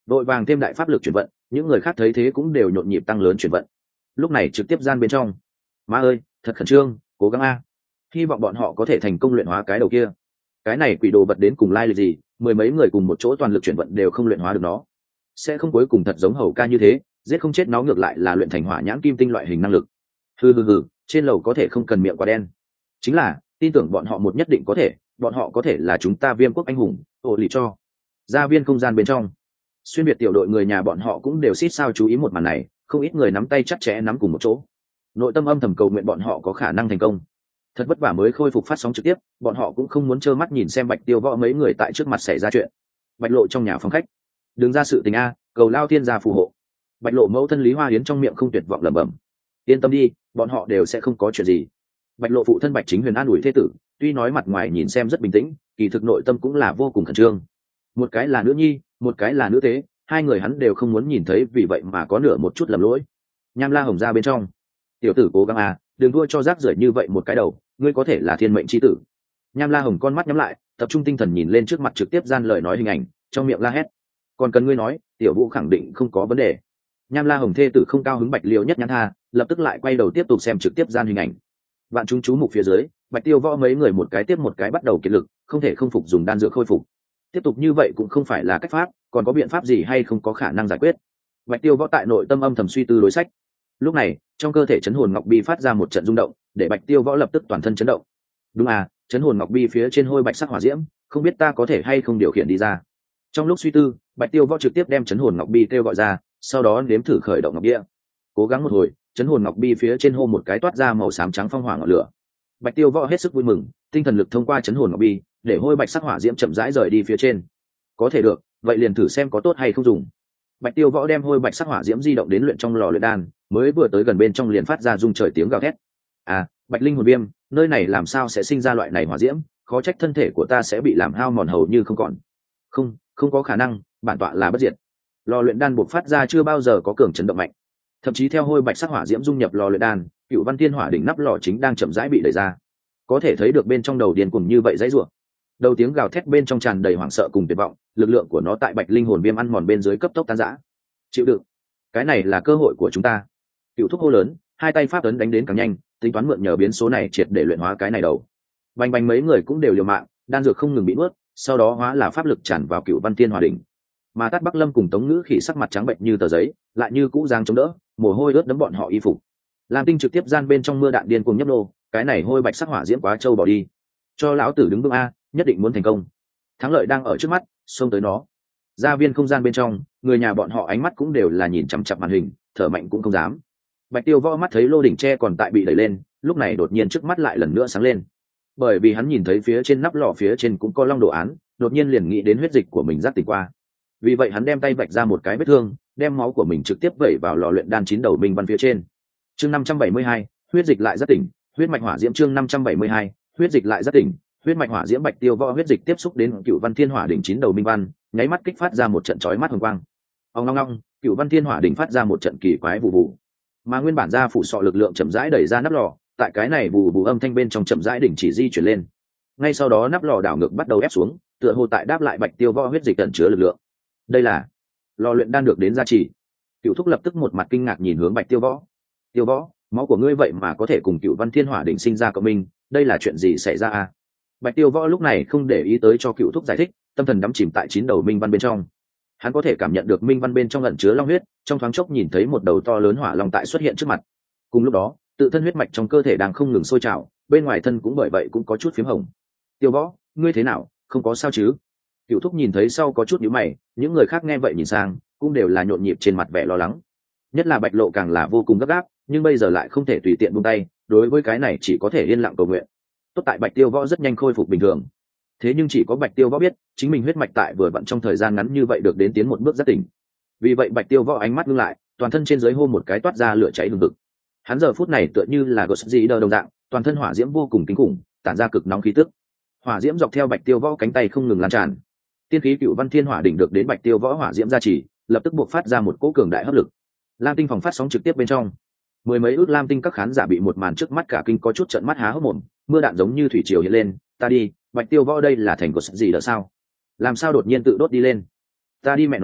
[SPEAKER 1] đội vàng thêm đại pháp lực chuyển vận, những người khác thấy thế cũng đều nhộn nhịp tăng lớn chuyển vận. Lúc này trực tiếp gian bên trong, má ơi thật khẩn trương, cố gắng a, hy vọng bọn họ có thể thành công luyện hóa cái đầu kia. Cái này quỷ đồ vật đến cùng lai lịch gì, mười mấy người cùng một chỗ toàn lực chuyển vận đều không luyện hóa được nó, sẽ không cuối cùng thật giống hầu ca như thế, giết không chết nó ngược lại là luyện thành hỏa nhãn kim tinh loại hình năng lực. Hừ hừ hừ, trên lầu có thể không cần miệng quả đen, chính là tin tưởng bọn họ một nhất định có thể, bọn họ có thể là chúng ta Viêm quốc anh hùng. Ồ lì cho gia viên không gian bên trong, xuyên biệt tiểu đội người nhà bọn họ cũng đều xít sao chú ý một màn này, không ít người nắm tay chặt chẽ nắm cùng một chỗ, nội tâm âm thầm cầu nguyện bọn họ có khả năng thành công. Thật vất vả mới khôi phục phát sóng trực tiếp, bọn họ cũng không muốn trơ mắt nhìn xem Bạch Tiêu Võ mấy người tại trước mặt xảy ra chuyện. Bạch Lộ trong nhà phòng khách, đừng ra sự tình a, cầu lao thiên gia phù hộ. Bạch Lộ mẫu thân Lý Hoa Yến trong miệng không tuyệt vọng lẩm bẩm, yên tâm đi, bọn họ đều sẽ không có chuyện gì. Bạch Lộ phụ thân Bạch Chính Huyền an ủi thế tử, tuy nói mặt ngoài nhìn xem rất bình tĩnh, kỳ thực nội tâm cũng là vô cùng khẩn trương. Một cái là nữ nhi, một cái là nữ tế, hai người hắn đều không muốn nhìn thấy, vì vậy mà có nửa một chút lầm lỗi. Nham La Hồng ra bên trong, tiểu tử cố gắng à, đừng thua cho rác rưởi như vậy một cái đầu, ngươi có thể là thiên mệnh chi tử. Nham La Hồng con mắt nhắm lại, tập trung tinh thần nhìn lên trước mặt trực tiếp gian lời nói hình ảnh, trong miệng la hét, còn cần ngươi nói, tiểu Vũ khẳng định không có vấn đề. Nham La Hồng thê tử không cao hứng Bạch Liêu nhất nhãn tha, lập tức lại quay đầu tiếp tục xem trực tiếp gian hình ảnh. Vạn chúng chú mục phía dưới, Bạch Tiêu Võ mấy người một cái tiếp một cái bắt đầu kiệt lực, không thể không phục dùng đan dược khôi phục. Tiếp tục như vậy cũng không phải là cách pháp, còn có biện pháp gì hay không có khả năng giải quyết. Bạch Tiêu Võ tại nội tâm âm thầm suy tư đối sách. Lúc này, trong cơ thể chấn hồn ngọc bi phát ra một trận rung động, để Bạch Tiêu Võ lập tức toàn thân chấn động. Đúng à, chấn hồn ngọc bi phía trên hôi bạch sắc hỏa diễm, không biết ta có thể hay không điều khiển đi ra. Trong lúc suy tư, Bạch Tiêu Võ trực tiếp đem chấn hồn ngọc bi kêu gọi ra, sau đó nếm thử khởi động ngọc bia. Cố gắng một hồi, chấn hồn ngọc bi phía trên hô một cái toát ra màu xám trắng phong hỏa ngọn lửa. Bạch Tiêu Võ hết sức vui mừng, tinh thần lực thông qua chấn hồn ngọc bi, để hôi bạch sắc hỏa diễm chậm rãi rời đi phía trên. Có thể được, vậy liền thử xem có tốt hay không dùng. Bạch Tiêu Võ đem hôi bạch sắc hỏa diễm di động đến luyện trong lò luyện đan, mới vừa tới gần bên trong liền phát ra rung trời tiếng gào thét. À, Bạch Linh hồn viêm, nơi này làm sao sẽ sinh ra loại này hỏa diễm, khó trách thân thể của ta sẽ bị làm hao mòn hầu như không còn. Không, không có khả năng, bản tọa là bất diệt. Lò luyện đan buộc phát ra chưa bao giờ có cường chấn động mạnh. Thậm chí theo hôi bạch sắc hỏa diễm dung nhập lò luyện đan, Cựu Văn Thiên Hỏa đỉnh nắp lò chính đang chậm rãi bị đẩy ra. Có thể thấy được bên trong đầu điên cuồng như vậy dãy rủa. Đầu tiếng gào thét bên trong tràn đầy hoảng sợ cùng tuyệt vọng, lực lượng của nó tại Bạch Linh hồn viêm ăn mòn bên dưới cấp tốc tan rã. Chịu đựng, cái này là cơ hội của chúng ta. Cựu thúc hô lớn, hai tay pháp ấn đánh đến càng nhanh, tính toán mượn nhờ biến số này triệt để luyện hóa cái này đầu. Bành bành mấy người cũng đều liều mạng, đan dược không ngừng bị nuốt, sau đó hóa là pháp lực tràn vào Cựu Văn Thiên Hỏa đỉnh. Mà Tát Bắc Lâm cùng Tống Ngữ Khỉ sắc mặt trắng bệnh như tờ giấy, lại như cũ giang chống đỡ, mồ hôi ướt đẫm bọn họ y phục. Lam Tinh trực tiếp gian bên trong mưa đạn điên cuồng nhấp nô, cái này hôi bạch sắc hỏa diễm quá trâu bỏ đi. Cho lão tử đứng vững a, nhất định muốn thành công. Thắng lợi đang ở trước mắt, xông tới nó. Gia viên không gian bên trong, người nhà bọn họ ánh mắt cũng đều là nhìn chằm chằm màn hình, thở mạnh cũng không dám. Bạch Tiêu Võ mắt thấy lô đỉnh tre còn tại bị đẩy lên, lúc này đột nhiên trước mắt lại lần nữa sáng lên. Bởi vì hắn nhìn thấy phía trên nắp lò phía trên cũng có long đồ án, đột nhiên liền nghĩ đến huyết dịch của mình giác tỉnh qua. Vì vậy hắn đem tay vạch ra một cái vết thương, đem máu của mình trực tiếp vẩy vào lò luyện đan chín đầu minh văn phía trên. Chương năm trăm bảy mươi hai, huyết dịch lại giác tỉnh, huyết mạch hỏa diễm. Chương năm trăm bảy mươi hai, huyết dịch lại giác tỉnh, huyết mạch hỏa diễm. Bạch Tiêu Võ huyết dịch tiếp xúc đến Cựu Văn Thiên Hỏa đỉnh chín đầu minh văn, nháy mắt kích phát ra một trận chói mắt hồng quang. Ong long long, Cựu Văn Thiên Hỏa đỉnh phát ra một trận kỳ quái vụ vụ. Mà nguyên bản ra phủ sọ lực lượng chậm rãi đẩy ra nắp lò, tại cái này vụ vụ âm thanh bên trong chậm rãi đỉnh chỉ di chuyển lên. Ngay sau đó nắp lò đảo ngược bắt đầu ép xuống, tựa hồ tại đáp lại Bạch Tiêu Võ huyết dịch tận chứa lực lượng. Đây là lò luyện đan được đến gia trì. Cựu thúc lập tức một mặt kinh ngạc nhìn hướng Bạch Tiêu Võ. Tiêu Võ, máu của ngươi vậy mà có thể cùng Cựu Văn Thiên Hỏa đỉnh sinh ra cộng minh, đây là chuyện gì xảy ra à? Bạch Tiêu Võ lúc này không để ý tới cho Cựu thúc giải thích, tâm thần đắm chìm tại chín đầu minh văn bên trong. Hắn có thể cảm nhận được minh văn bên trong ẩn chứa long huyết, trong thoáng chốc nhìn thấy một đầu to lớn hỏa long tại xuất hiện trước mặt. Cùng lúc đó, tự thân huyết mạch trong cơ thể đang không ngừng sôi trào, bên ngoài thân cũng bởi vậy cũng có chút phím hồng. Tiêu Võ, ngươi thế nào, không có sao chứ? Cựu thúc nhìn thấy sau có chút nhíu mày, những người khác nghe vậy nhìn sang, cũng đều là nhộn nhịp trên mặt vẻ lo lắng. Nhất là Bạch Lộ càng là vô cùng gấp gáp, nhưng bây giờ lại không thể tùy tiện buông tay, đối với cái này chỉ có thể yên lặng cầu nguyện. Tốt tại Bạch Tiêu Võ rất nhanh khôi phục bình thường. Thế nhưng chỉ có Bạch Tiêu Võ biết, chính mình huyết mạch tại vừa vặn trong thời gian ngắn như vậy được đến tiến một bước giác tỉnh. Vì vậy Bạch Tiêu Võ ánh mắt ngưng lại, toàn thân trên dưới hô một cái toát ra lửa cháy hừng hực. Hắn giờ phút này tựa như là gợn gì đờ đồng dạng, toàn thân hỏa diễm vô cùng kinh khủng, tản ra cực nóng khí tức. Hỏa diễm dọc theo Bạch Tiêu Võ cánh tay không ngừng lan tràn. Tiên khí Cựu Văn Thiên Hỏa đỉnh được đến Bạch Tiêu Võ hỏa diễm gia trì, lập tức buộc phát ra một cỗ cường đại hấp lực. Lam Tinh phòng phát sóng trực tiếp bên trong, mười mấy ước Lam Tinh các khán giả bị một màn trước mắt cả kinh có chút trợn mắt há hốc mồm, mưa đạn giống như thủy triều hiện lên. Ta đi, Bạch Tiêu Võ đây là thành của gì đỡ sao? Làm sao đột nhiên tự đốt đi lên? Ta đi mẹ nó,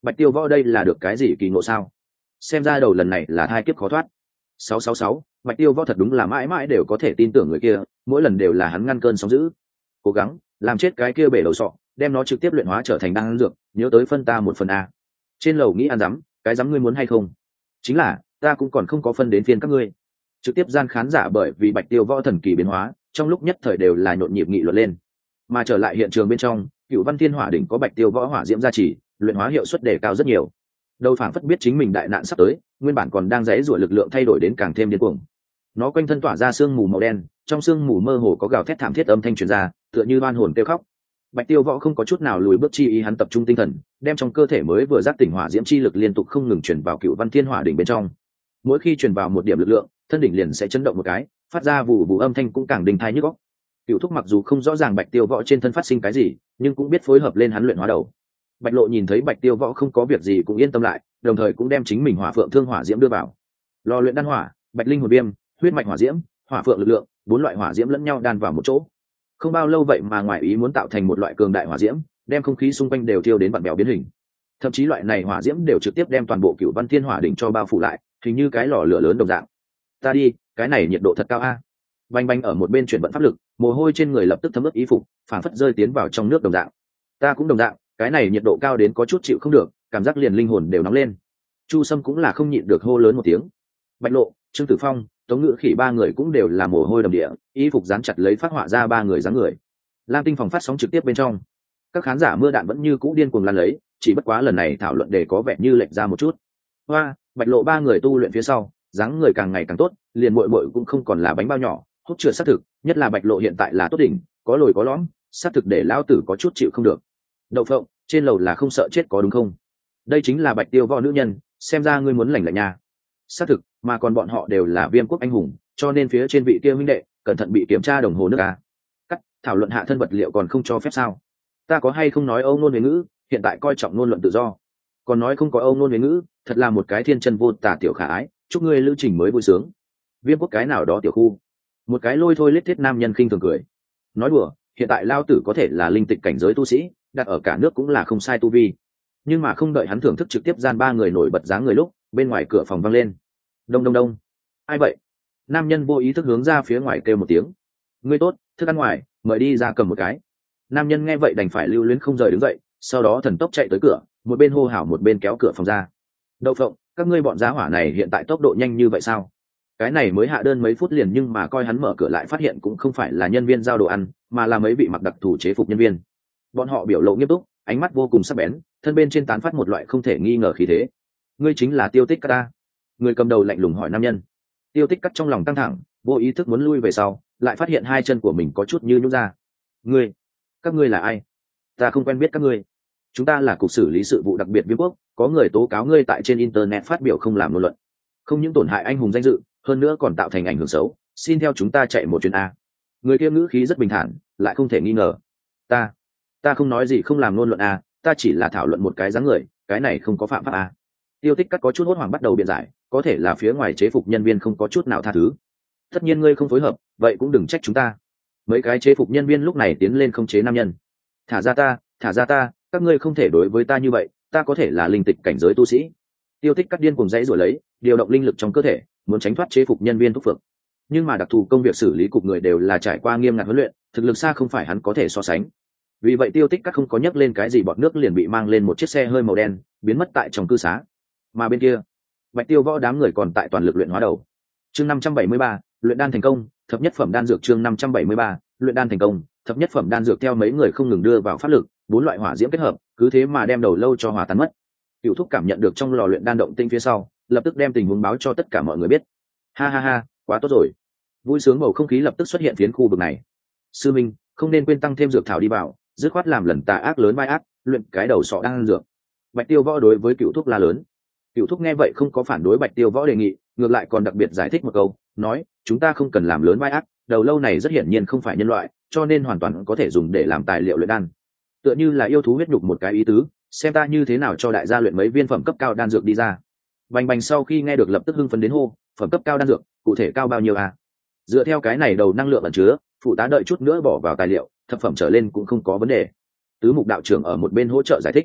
[SPEAKER 1] Bạch Tiêu Võ đây là được cái gì kỳ ngộ sao? Xem ra đầu lần này là thai kiếp khó thoát. Sáu sáu sáu, Bạch Tiêu Võ thật đúng là mãi mãi đều có thể tin tưởng người kia, mỗi lần đều là hắn ngăn cơn sóng dữ. Cố gắng làm chết cái kia bể đầu sọ, đem nó trực tiếp luyện hóa trở thành đan dược, nhớ tới phân ta một phần a. Trên lầu nghĩ ăn dám, cái dám ngươi muốn hay không? Chính là ta cũng còn không có phân đến phiên các ngươi. Trực tiếp gian khán giả bởi vì Bạch Tiêu Võ thần kỳ biến hóa, trong lúc nhất thời đều là nhộn nhịp nghị luận lên. Mà trở lại hiện trường bên trong, Cựu Văn Thiên Hỏa đỉnh có Bạch Tiêu Võ hỏa diễm gia trì, luyện hóa hiệu suất đề cao rất nhiều. Đầu phảng phất biết chính mình đại nạn sắp tới, nguyên bản còn đang giãy giụa lực lượng thay đổi đến càng thêm điên cuồng. Nó quanh thân tỏa ra sương mù màu đen, trong sương mù mơ hồ có gào thét thảm thiết âm thanh truyền ra, tựa như oan hồn kêu khóc. Bạch Tiêu Võ không có chút nào lùi bước chi ý, hắn tập trung tinh thần, đem trong cơ thể mới vừa giác tỉnh hỏa diễm chi lực liên tục không ngừng truyền vào Cựu Văn Thiên Hỏa đỉnh bên trong. Mỗi khi truyền vào một điểm lực lượng, thân đỉnh liền sẽ chấn động một cái, phát ra vụ vụ âm thanh cũng càng đình thai nhức óc. Cựu Thúc mặc dù không rõ ràng Bạch Tiêu Võ trên thân phát sinh cái gì, nhưng cũng biết phối hợp lên hắn luyện hóa đầu. Bạch Lộ nhìn thấy Bạch Tiêu Võ không có việc gì cũng yên tâm lại, đồng thời cũng đem chính mình hỏa phượng thương hỏa diễm đưa vào lò luyện đan hỏa, bạch linh hồn viêm, huyết mạch hỏa diễm, hỏa phượng lực lượng, bốn loại hỏa diễm lẫn nhau đan vào một chỗ. Không bao lâu vậy mà ngoài ý muốn tạo thành một loại cường đại hỏa diễm, đem không khí xung quanh đều thiêu đến vặn bèo biến hình. Thậm chí loại này hỏa diễm đều trực tiếp đem toàn bộ Cửu Văn Thiên Hỏa đỉnh cho bao phủ lại, hình như cái lò lửa lớn đồng dạng. Ta đi, cái này nhiệt độ thật cao a. Bành bành ở một bên chuyển vận pháp lực, mồ hôi trên người lập tức thấm ướt y phục, phảng phất rơi tiến vào trong nước đồng dạng. Ta cũng đồng dạng, cái này nhiệt độ cao đến có chút chịu không được, cảm giác liền linh hồn đều nóng lên. Chu Sâm cũng là không nhịn được hô lớn một tiếng. Bạch Lộ, Trương Tử Phong, Tống Ngự Khỉ ba người cũng đều là mồ hôi đầm địa, y phục dán chặt lấy phát họa ra ba người dáng người. Lam Tinh phòng phát sóng trực tiếp bên trong, các khán giả mưa đạn vẫn như cũ điên cuồng lan lấy, chỉ bất quá lần này thảo luận đề có vẻ như lệch ra một chút. Hoa, Bạch Lộ ba người tu luyện phía sau, dáng người càng ngày càng tốt, liền muội muội cũng không còn là bánh bao nhỏ, hút chữa xác thực, nhất là Bạch Lộ hiện tại là tốt đỉnh, có lồi có lõm, xác thực để lão tử có chút chịu không được. Đậu Phộng, trên lầu là không sợ chết có đúng không? Đây chính là Bạch Tiêu Võ nữ nhân, xem ra ngươi muốn lành lạnh nha. Xác thực, mà còn bọn họ đều là Viêm quốc anh hùng, cho nên phía trên vị kia huynh đệ cẩn thận bị kiểm tra đồng hồ nước à. Cắt, thảo luận hạ thân vật liệu còn không cho phép sao? Ta có hay không nói âu nôn huế ngữ, hiện tại coi trọng ngôn luận tự do, còn nói không có âu nôn huế ngữ, thật là một cái thiên chân vô tả tiểu khả ái. Chúc ngươi lữ trình mới vui sướng. Viêm quốc cái nào đó tiểu khu, một cái lôi thôi lết thiết nam nhân khinh thường cười, nói đùa, hiện tại lao tử có thể là linh tịch cảnh giới tu sĩ, đặt ở cả nước cũng là không sai tu vi. Nhưng mà không đợi hắn thưởng thức trực tiếp gian ba người nổi bật dáng người lúc bên ngoài cửa phòng vang lên đông đông đông. Ai vậy? Nam nhân vô ý thức hướng ra phía ngoài kêu một tiếng. Ngươi tốt, thức ăn ngoài, mời đi ra cầm một cái. Nam nhân nghe vậy đành phải lưu luyến không rời đứng dậy, sau đó thần tốc chạy tới cửa, một bên hô hào một bên kéo cửa phòng ra. Đậu Phộng, các ngươi bọn giá hỏa này hiện tại tốc độ nhanh như vậy sao? Cái này mới hạ đơn mấy phút liền, nhưng mà coi hắn mở cửa lại phát hiện cũng không phải là nhân viên giao đồ ăn, mà là mấy vị mặc đặc thù chế phục nhân viên. Bọn họ biểu lộ nghiêm túc, ánh mắt vô cùng sắc bén, thân bên trên tán phát một loại không thể nghi ngờ khí thế. Ngươi chính là Tiêu Tích Cắt ta? Người cầm đầu lạnh lùng hỏi nam nhân. Tiêu Tích Cắt trong lòng căng thẳng, vô ý thức muốn lui về sau, lại phát hiện hai chân của mình có chút như nhũn ra. Ngươi, các ngươi là ai? Ta không quen biết các ngươi. Chúng ta là cục xử lý sự vụ đặc biệt Viêm quốc, có người tố cáo ngươi tại trên internet phát biểu không làm ngôn luận, không những tổn hại anh hùng danh dự, hơn nữa còn tạo thành ảnh hưởng xấu, xin theo chúng ta chạy một chuyến a. Người kia ngữ khí rất bình thản, lại không thể nghi ngờ. Ta, ta không nói gì không làm ngôn luận a, ta chỉ là thảo luận một cái dáng người, cái này không có phạm pháp a. Tiêu Tích Cắt có chút hốt hoảng bắt đầu biện giải, có thể là phía ngoài chế phục nhân viên không có chút nào tha thứ. Tất nhiên ngươi không phối hợp, vậy cũng đừng trách chúng ta. Mấy cái chế phục nhân viên lúc này tiến lên không chế nam nhân. Thả ra ta, thả ra ta, các ngươi không thể đối với ta như vậy, ta có thể là linh tịch cảnh giới tu sĩ. Tiêu Tích Cắt điên cuồng dãy rồi lấy, điều động linh lực trong cơ thể, muốn tránh thoát chế phục nhân viên thúc phượng. Nhưng mà đặc thù công việc xử lý cục người đều là trải qua nghiêm ngặt huấn luyện, thực lực xa không phải hắn có thể so sánh. Vì vậy Tiêu Tích Cắt không có nhấc lên cái gì bọt nước liền bị mang lên một chiếc xe hơi màu đen, biến mất tại trong cư xá. Mà bên kia, Bạch Tiêu Võ đám người còn tại toàn lực luyện hóa đầu. Chương năm trăm bảy mươi ba, luyện đan thành công, thập nhất phẩm đan dược. Chương năm trăm bảy mươi ba, luyện đan thành công, thập nhất phẩm đan dược. Theo mấy người không ngừng đưa vào pháp lực, bốn loại hỏa diễm kết hợp, cứ thế mà đem đầu lâu cho hòa tan mất. Cửu Thúc cảm nhận được trong lò luyện đan động tinh phía sau, lập tức đem tình huống báo cho tất cả mọi người biết. Ha ha ha, quá tốt rồi. Vui sướng bầu không khí lập tức xuất hiện phiến khu vực này. Sư Minh, không nên quên tăng thêm dược thảo đi vào, dứt khoát làm lần tà ác lớn vai ác, luyện cái đầu sọ đan dược. Bạch Tiêu Võ đối với Cửu Thúc la lớn. Cửu Thúc nghe vậy không có phản đối Bạch Tiêu Võ đề nghị, ngược lại còn đặc biệt giải thích một câu, nói, chúng ta không cần làm lớn vai ác, đầu lâu này rất hiển nhiên không phải nhân loại, cho nên hoàn toàn có thể dùng để làm tài liệu luyện đan. Tựa như là yêu thú huyết nhục một cái ý tứ, xem ta như thế nào cho đại gia luyện mấy viên phẩm cấp cao đan dược đi ra. Bành Bành sau khi nghe được lập tức hưng phấn đến hô, phẩm cấp cao đan dược, cụ thể cao bao nhiêu à? Dựa theo cái này đầu năng lượng ẩn chứa, phụ tá đợi chút nữa bỏ vào tài liệu, thập phẩm trở lên cũng không có vấn đề. Tứ Mục đạo trưởng ở một bên hỗ trợ giải thích.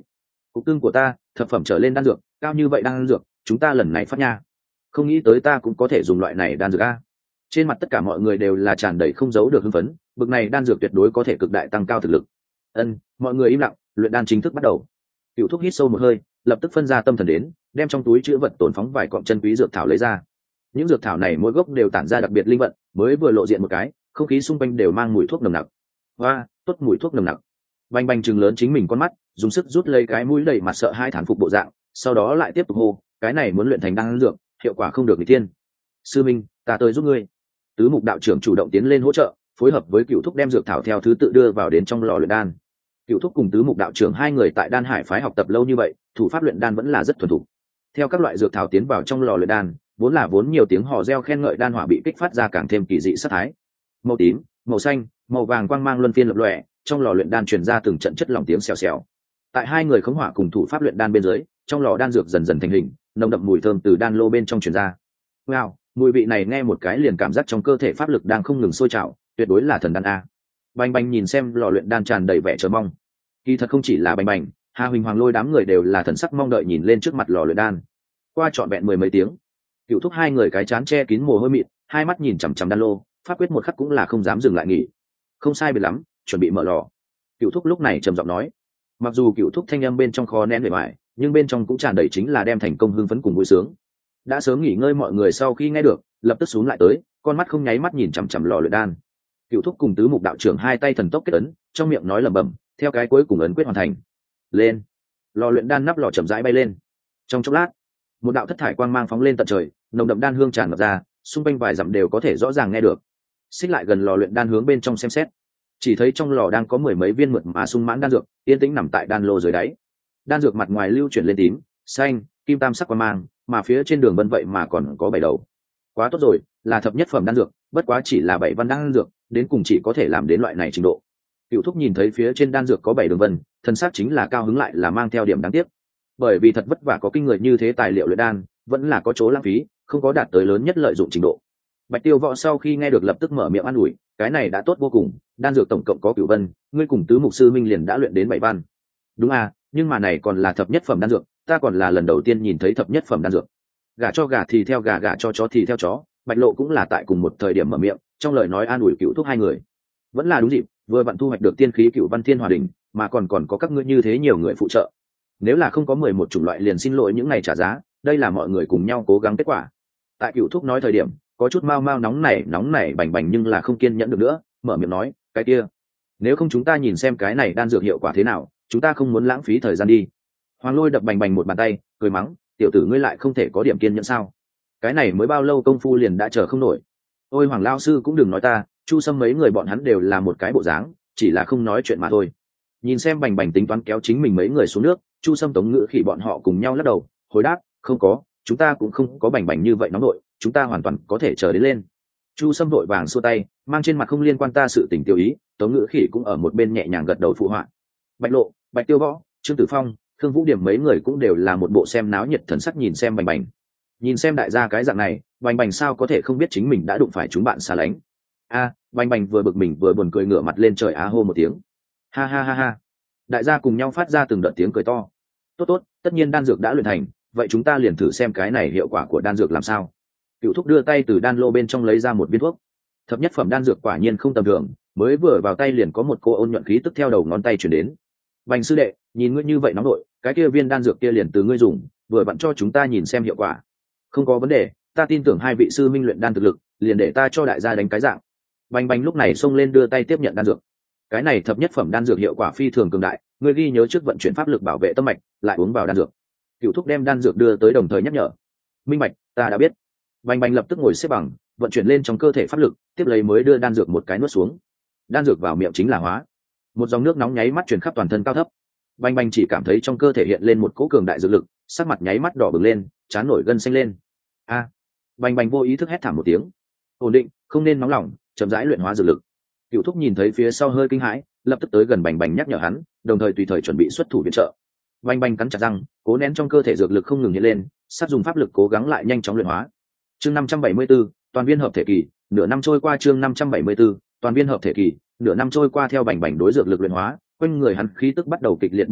[SPEAKER 1] cục cưng của ta, thập phẩm trở lên đan dược, cao như vậy đan dược, chúng ta lần này phát nha. Không nghĩ tới ta cũng có thể dùng loại này đan dược a. Trên mặt tất cả mọi người đều là tràn đầy không giấu được hưng phấn, bực này đan dược tuyệt đối có thể cực đại tăng cao thực lực. Ân, mọi người im lặng, luyện đan chính thức bắt đầu. Cửu Thúc hít sâu một hơi, lập tức phân ra tâm thần đến, đem trong túi chứa vật tổn phóng vài cọng chân quý dược thảo lấy ra. Những dược thảo này mỗi gốc đều tản ra đặc biệt linh vận, mới vừa lộ diện một cái, không khí xung quanh đều mang mùi thuốc nồng nặc. Và, tốt mùi thuốc nồng nặc. Bành Bành trừng lớn chính mình con mắt, dùng sức rút lấy cái mũi đầy mặt sợ hai thán phục bộ dạng, sau đó lại tiếp tục hô, cái này muốn luyện thành đan dược, hiệu quả không được người tiên. Sư minh, ta tới giúp ngươi. Tứ Mục đạo trưởng chủ động tiến lên hỗ trợ, phối hợp với Cửu Thúc đem dược thảo theo thứ tự đưa vào đến trong lò luyện đan. Cửu Thúc cùng Tứ Mục đạo trưởng hai người tại Đan Hải phái học tập lâu như vậy, thủ pháp luyện đan vẫn là rất thuần thục. Theo các loại dược thảo tiến vào trong lò luyện đan, vốn là vốn nhiều tiếng hò reo khen ngợi đan hỏa bị kích phát ra càng thêm kỳ dị sát thái. Màu tím, màu xanh, màu vàng quang mang luân phiên lập lòe, trong lò luyện đan truyền ra từng trận chất lỏng tiếng xèo xèo. Tại hai người khống hỏa cùng thủ pháp luyện đan bên dưới, trong lò đan dược dần dần thành hình, nồng đậm mùi thơm từ đan lô bên trong truyền ra. Wow, mùi vị này nghe một cái liền cảm giác trong cơ thể pháp lực đang không ngừng sôi trào, tuyệt đối là thần đan a. Bành Bành nhìn xem lò luyện đan tràn đầy vẻ chờ mong. Kỳ thật không chỉ là Bành Bành, Hà Huỳnh Hoàng Lôi đám người đều là thần sắc mong đợi nhìn lên trước mặt lò luyện đan. Qua trọn vẹn mười mấy tiếng, Cửu Thúc hai người cái chán che kín mồ hôi mịn, hai mắt nhìn chằm chằm đan lô, pháp quyết một khắc cũng là không dám dừng lại nghỉ. Không sai biệt lắm, chuẩn bị mở lò. Cửu Thúc lúc này trầm giọng nói. Mặc dù Cửu Thúc thanh âm bên trong khó nén bề ngoài, nhưng bên trong cũng tràn đầy chính là đem thành công hưng phấn cùng vui sướng. Đã sớm nghỉ ngơi mọi người sau khi nghe được, lập tức xuống lại tới, con mắt không nháy mắt nhìn chằm chằm lò luyện đan. Cửu Thúc cùng Tứ Mục đạo trưởng hai tay thần tốc kết ấn, trong miệng nói lẩm bẩm, theo cái cuối cùng ấn quyết hoàn thành. Lên. Lò luyện đan nắp lò chậm rãi bay lên. Trong chốc lát, một đạo thất thải quang mang phóng lên tận trời, nồng đậm đan hương tràn ngập ra, xung quanh vài dặm đều có thể rõ ràng nghe được. Xích lại gần lò luyện đan hướng bên trong xem xét, chỉ thấy trong lò đang có mười mấy viên mượt mà sung mãn đan dược, yên tĩnh nằm tại đan lô dưới đáy. Đan dược mặt ngoài lưu chuyển lên tím, xanh, kim tam sắc quang mang, mà phía trên đường vân vậy mà còn có bảy đầu. Quá tốt rồi, là thập nhất phẩm đan dược, bất quá chỉ là bảy văn đan dược, đến cùng chỉ có thể làm đến loại này trình độ. Cửu Thúc nhìn thấy phía trên đan dược có bảy đường vân, thân xác chính là cao hứng lại là mang theo điểm đáng tiếc. Bởi vì thật vất vả có kinh người như thế tài liệu luyện đan, vẫn là có chỗ lãng phí, không có đạt tới lớn nhất lợi dụng trình độ. Bạch Tiêu Võ sau khi nghe được lập tức mở miệng an ủi, cái này đã tốt vô cùng, đan dược tổng cộng có cửu vân, ngươi cùng Tứ Mục sư minh liền đã luyện đến bảy văn. Đúng à, nhưng mà này còn là thập nhất phẩm đan dược, ta còn là lần đầu tiên nhìn thấy thập nhất phẩm đan dược. Gà cho gà thì theo gà, gà cho chó thì theo chó, Bạch Lộ cũng là tại cùng một thời điểm mở miệng, trong lời nói an ủi Cửu Thúc hai người. Vẫn là đúng dịp, vừa vặn thu hoạch được tiên khí Cửu Văn Thiên Hòa Đỉnh, mà còn còn có các ngươi như thế nhiều người phụ trợ. Nếu là không có mười một chủng loại liền xin lỗi những ngày trả giá, đây là mọi người cùng nhau cố gắng kết quả. Tại Cửu Thúc nói thời điểm, có chút mau mau nóng nảy nóng nảy bành bành nhưng là không kiên nhẫn được nữa, mở miệng nói, cái kia, nếu không chúng ta nhìn xem cái này đan dược hiệu quả thế nào, chúng ta không muốn lãng phí thời gian đi. Hoàng Lôi đập bành bành một bàn tay, cười mắng, tiểu tử ngươi lại không thể có điểm kiên nhẫn sao? Cái này mới bao lâu công phu liền đã chờ không nổi. Ôi Hoàng lão sư cũng đừng nói ta, Chu Sâm mấy người bọn hắn đều là một cái bộ dáng, chỉ là không nói chuyện mà thôi. Nhìn xem bành bành tính toán kéo chính mình mấy người xuống nước, Chu Sâm Tống Ngữ Khỉ bọn họ cùng nhau lắc đầu, hồi đáp, không có, chúng ta cũng không có bành bành như vậy nóng nội, chúng ta hoàn toàn có thể chờ đến lên. Chu Sâm vội vàng xua tay, mang trên mặt không liên quan ta sự tình tiêu ý, Tống Ngữ Khỉ cũng ở một bên nhẹ nhàng gật đầu phụ họa. Bạch Lộ, Bạch Tiêu Võ, Trương Tử Phong, Thương Vũ Điểm mấy người cũng đều là một bộ xem náo nhiệt thần sắc nhìn xem bành bành. Nhìn xem đại gia cái dạng này, bành bành sao có thể không biết chính mình đã đụng phải chúng bạn xa lánh. A, bành bành vừa bực mình vừa buồn cười ngửa mặt lên trời á hô một tiếng. Ha ha ha ha. Đại gia cùng nhau phát ra từng đợt tiếng cười to. Tốt tốt, tất nhiên đan dược đã luyện thành, vậy chúng ta liền thử xem cái này hiệu quả của đan dược làm sao. Cửu Thúc đưa tay từ đan lô bên trong lấy ra một viên thuốc. Thập nhất phẩm đan dược quả nhiên không tầm thường, mới vừa vào tay liền có một cô ôn nhuận khí tức theo đầu ngón tay chuyển đến. Bành sư đệ, nhìn ngươi như vậy nóng nội, cái kia viên đan dược kia liền từ ngươi dùng, vừa vặn cho chúng ta nhìn xem hiệu quả. Không có vấn đề, ta tin tưởng hai vị sư minh luyện đan thực lực, liền để ta cho đại gia đánh cái dạng. Bành bành lúc này xông lên đưa tay tiếp nhận đan dược. Cái này thập nhất phẩm đan dược hiệu quả phi thường cường đại, ngươi ghi nhớ trước vận chuyển pháp lực bảo vệ tâm mạch, lại uống vào đan dược. Cửu Thúc đem đan dược đưa tới đồng thời nhắc nhở. Minh bạch, ta đã biết. Bành bành lập tức ngồi xếp bằng, vận chuyển lên trong cơ thể pháp lực, tiếp lấy mới đưa đan dược một cái nuốt xuống. Đan dược vào miệng chính là hóa. Một dòng nước nóng nháy mắt truyền khắp toàn thân cao thấp. Bành bành chỉ cảm thấy trong cơ thể hiện lên một cỗ cường đại dược lực, sắc mặt nháy mắt đỏ bừng lên, trán nổi gân xanh lên. A! À, bành bành vô ý thức hét thảm một tiếng. Ổn định, không nên nóng lòng, chậm rãi luyện hóa dược lực. Cửu Thúc nhìn thấy phía sau hơi kinh hãi, lập tức tới gần bành bành nhắc nhở hắn, đồng thời tùy thời chuẩn bị xuất thủ viện trợ. Bành bành cắn chặt răng, cố nén trong cơ thể dược lực không ngừng hiện lên, sát dùng pháp lực cố gắng lại nhanh chóng luyện hóa. Chương năm trăm bảy mươi 74, toàn viên hợp thể kỳ, nửa năm trôi qua chương năm trăm bảy mươi 74, toàn viên hợp thể kỳ, nửa năm trôi qua theo bành bành đối dược lực luyện hóa, quanh người hắn khí tức bắt đầu kịch liệt ba động,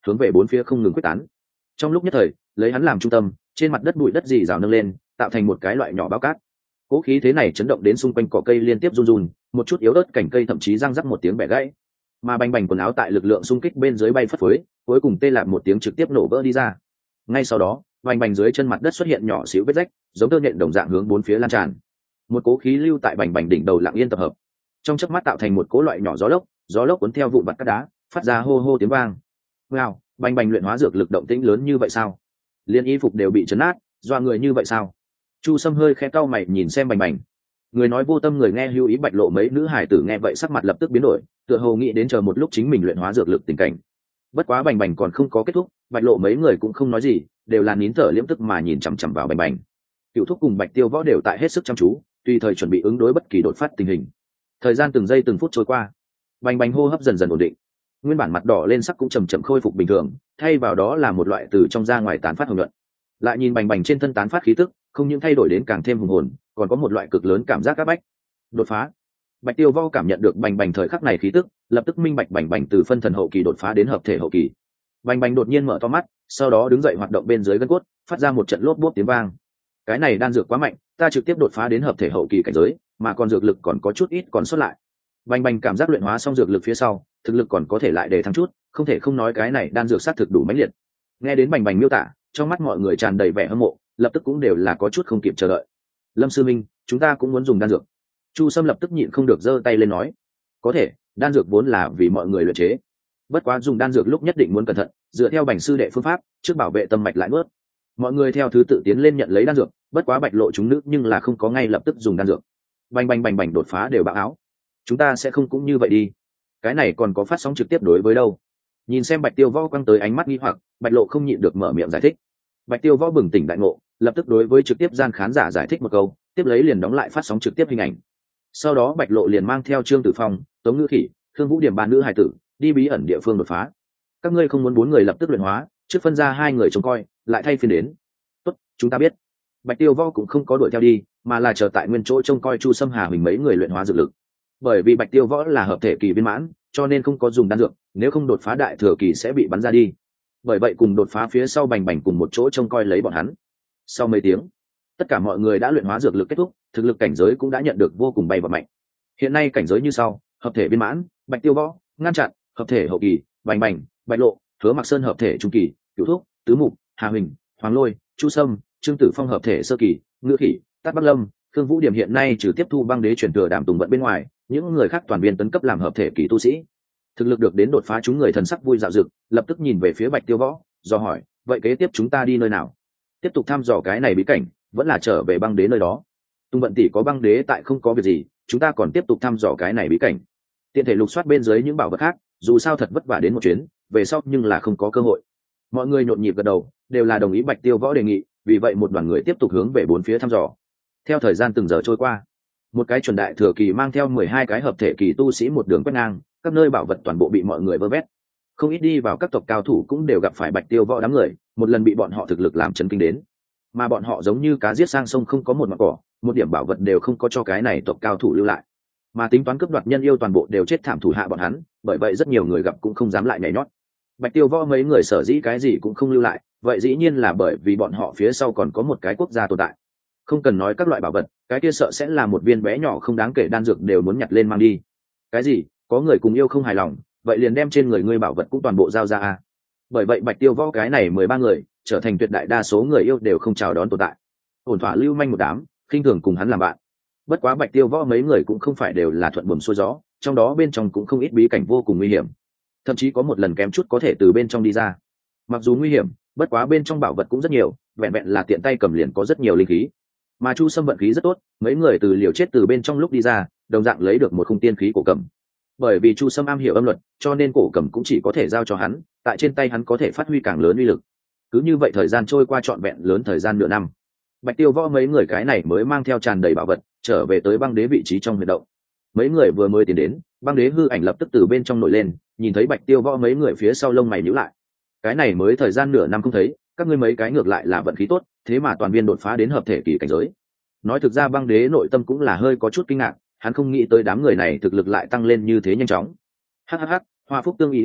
[SPEAKER 1] hướng về bốn phía không ngừng quyết tán. Trong lúc nhất thời, lấy hắn làm trung tâm, trên mặt đất bụi đất dì rào nâng lên, tạo thành một cái loại nhỏ bao cát. Cố khí thế này chấn động đến xung quanh cỏ cây liên tiếp run run, một chút yếu ớt cành cây thậm chí răng rắc một tiếng bẻ gãy. Mà bành bành quần áo tại lực lượng xung kích bên dưới bay phất phới, cuối cùng tê lạc một tiếng trực tiếp nổ vỡ đi ra. Ngay sau đó, bành bành dưới chân mặt đất xuất hiện nhỏ xíu vết rách, giống tơ nhện đồng dạng hướng bốn phía lan tràn. Một cố khí lưu tại bành bành đỉnh đầu lặng yên tập hợp, trong chớp mắt tạo thành một cố loại nhỏ gió lốc, gió lốc cuốn theo vụn vặt cát đá, phát ra hô hô tiếng vang. Wow, bành bành luyện hóa dược lực động tĩnh lớn như vậy sao? Liên y phục đều bị chấn nát, doa người như vậy sao? Chu Sâm hơi khẽ cau mày nhìn xem bành bành. Người nói vô tâm người nghe hữu ý, Bạch Lộ mấy nữ hải tử nghe vậy sắc mặt lập tức biến đổi, tựa hồ nghĩ đến chờ một lúc chính mình luyện hóa dược lực tình cảnh. Bất quá bành bành còn không có kết thúc, Bạch Lộ mấy người cũng không nói gì, đều là nín thở liễm tức mà nhìn chằm chằm vào bành bành. Cựu Thúc cùng Bạch Tiêu Võ đều tại hết sức chăm chú, tùy thời chuẩn bị ứng đối bất kỳ đột phát tình hình. Thời gian từng giây từng phút trôi qua, bành bành hô hấp dần dần ổn định, nguyên bản mặt đỏ lên sắc cũng chầm chậm khôi phục bình thường, thay vào đó là một loại từ trong ra ngoài tán phát hồng nhuận. Lại nhìn bành bành trên thân tán phát khí tức, không những thay đổi đến càng thêm hùng hồn, còn có một loại cực lớn cảm giác áp bách. Đột phá. Bạch Tiêu Võ cảm nhận được bành bành thời khắc này khí tức, lập tức minh bạch bành bành từ phân thần hậu kỳ đột phá đến hợp thể hậu kỳ. Bành bành đột nhiên mở to mắt, sau đó đứng dậy hoạt động bên dưới gân cốt, phát ra một trận lốp bốp tiếng vang. Cái này đan dược quá mạnh, ta trực tiếp đột phá đến hợp thể hậu kỳ cảnh giới, mà còn dược lực còn có chút ít còn sót lại. Bành bành cảm giác luyện hóa xong dược lực phía sau, thực lực còn có thể lại để thăng chút, không thể không nói cái này đan dược sát thực đủ mãnh liệt. Nghe đến bành bành miêu tả, trong mắt mọi người tràn đầy vẻ hâm mộ, lập tức cũng đều là có chút không kịp chờ đợi. Lâm sư minh, chúng ta cũng muốn dùng đan dược. Chu Sâm lập tức nhịn không được giơ tay lên nói, có thể, đan dược vốn là vì mọi người luyện chế, bất quá dùng đan dược lúc nhất định muốn cẩn thận, dựa theo bành sư đệ phương pháp, trước bảo vệ tâm mạch lại nuốt. Mọi người theo thứ tự tiến lên nhận lấy đan dược, bất quá Bạch Lộ chúng nữ nhưng là không có ngay lập tức dùng đan dược. Bành bành bành bành đột phá đều bạo áo. Chúng ta sẽ không cũng như vậy đi. Cái này còn có phát sóng trực tiếp đối với đâu? Nhìn xem Bạch Tiêu Võ quăng tới ánh mắt nghi hoặc, Bạch Lộ không nhịn được mở miệng giải thích. Bạch Tiêu Võ bừng tỉnh đại ngộ, lập tức đối với trực tiếp gian khán giả giải thích một câu, tiếp lấy liền đóng lại phát sóng trực tiếp hình ảnh. Sau đó Bạch Lộ liền mang theo Trương Tử Phong, Tống Ngữ Khỉ, Khương Vũ Điểm ba nữ hài tử đi bí ẩn địa phương đột phá. Các ngươi không muốn bốn người lập tức luyện hóa, trước phân ra hai người trông coi, lại thay phiên đến. Tốt, chúng ta biết. Bạch Tiêu Võ cũng không có đuổi theo đi, mà là chờ tại nguyên chỗ trông coi Chu Sâm Hà Huỳnh mấy người luyện hóa dược lực. Bởi vì Bạch Tiêu Võ là hợp thể kỳ viên mãn, cho nên không có dùng đan dược, nếu không đột phá đại thừa kỳ sẽ bị bắn ra đi. Bởi vậy cùng đột phá phía sau bành bành cùng một chỗ trông coi lấy bọn hắn. Sau mấy tiếng, tất cả mọi người đã luyện hóa dược lực kết thúc, thực lực cảnh giới cũng đã nhận được vô cùng bay và mạnh. Hiện nay cảnh giới như sau: hợp thể viên mãn, Bạch Tiêu Võ, ngăn chặn; hợp thể hậu kỳ, bành bành, Bạch Lộ, Hứa Mặc Sơn hợp thể trung kỳ, Cửu Thúc, Tứ Mục, Hà Huỳnh, Hoàng Lôi, Chu Sâm, Trương Tử Phong hợp thể sơ kỳ, Ngữ Khỉ, Tát Bắc Lâm, Khương Vũ Điểm hiện nay trừ tiếp thu băng đế chuyển thừa Đàm Tùng Vận bên ngoài, những người khác toàn viên tấn cấp làm hợp thể kỳ tu sĩ. Thực lực được đến đột phá, chúng người thần sắc vui dạo dực, lập tức nhìn về phía Bạch Tiêu Võ, do hỏi: vậy kế tiếp chúng ta đi nơi nào? Tiếp tục thăm dò cái này bí cảnh, vẫn là trở về băng đế nơi đó? Tùng Vận tỷ có băng đế tại không có việc gì, chúng ta còn tiếp tục thăm dò cái này bí cảnh. Tiện thể lục soát bên dưới những bảo vật khác, dù sao thật vất vả đến một chuyến, về sau nhưng là không có cơ hội. Mọi người nhộn nhịp gật đầu, đều là đồng ý Bạch Tiêu Võ đề nghị, vì vậy một đoàn người tiếp tục hướng về bốn phía thăm dò. Theo thời gian từng giờ trôi qua, một cái chuẩn đại thừa kỳ mang theo mười hai cái hợp thể kỳ tu sĩ một đường quét ngang, các nơi bảo vật toàn bộ bị mọi người vơ vét. Không ít đi vào các tộc cao thủ cũng đều gặp phải Bạch Tiêu Võ đám người, một lần bị bọn họ thực lực làm chấn kinh đến. Mà bọn họ giống như cá giết sang sông, không có một mảng cỏ, một điểm bảo vật đều không có cho cái này tộc cao thủ lưu lại. Mà tính toán cướp đoạt nhân yêu toàn bộ đều chết thảm thủ hạ bọn hắn, bởi vậy rất nhiều người gặp cũng không dám lại nhảy nhót. Bạch Tiêu Võ mấy người sở dĩ cái gì cũng không lưu lại, vậy dĩ nhiên là bởi vì bọn họ phía sau còn có một cái quốc gia tồn tại. Không cần nói các loại bảo vật, cái kia sợ sẽ là một viên bé nhỏ không đáng kể đan dược đều muốn nhặt lên mang đi. Cái gì? Có người cùng yêu không hài lòng, vậy liền đem trên người ngươi bảo vật cũng toàn bộ giao ra a. Bởi vậy Bạch Tiêu Võ cái này mười ba người trở thành tuyệt đại đa số người yêu đều không chào đón tồn tại. Ổn thỏa lưu manh một đám, khinh thường cùng hắn làm bạn. Bất quá Bạch Tiêu Võ mấy người cũng không phải đều là thuận buồm xuôi gió, trong đó bên trong cũng không ít bí cảnh vô cùng nguy hiểm. Thậm chí có một lần kém chút có thể từ bên trong đi ra. Mặc dù nguy hiểm, bất quá bên trong bảo vật cũng rất nhiều, vẹn vẹn là tiện tay cầm liền có rất nhiều linh khí. Mà Chu Sâm vận khí rất tốt, mấy người từ liều chết từ bên trong lúc đi ra, đồng dạng lấy được một khung tiên khí cổ cầm. Bởi vì Chu Sâm am hiểu âm luật, cho nên cổ cầm cũng chỉ có thể giao cho hắn, tại trên tay hắn có thể phát huy càng lớn uy lực. Cứ như vậy thời gian trôi qua trọn vẹn lớn thời gian nửa năm. Bạch Tiêu Võ mấy người cái này mới mang theo tràn đầy bảo vật, trở về tới băng đế vị trí trong huyệt động. Mấy người vừa mới tiến đến, băng đế hư ảnh lập tức từ bên trong nổi lên, nhìn thấy Bạch Tiêu Võ mấy người phía sau lông mày nhíu lại. Cái này mới thời gian nửa năm không thấy, các ngươi mấy cái ngược lại là vận khí tốt, thế mà toàn viên đột phá đến hợp thể kỳ cảnh giới. Nói thực ra băng đế nội tâm cũng là hơi có chút kinh ngạc, hắn không nghĩ tới đám người này thực lực lại tăng lên như thế nhanh chóng. Hắc hắc hắc, Hoa Phúc tương ý, ý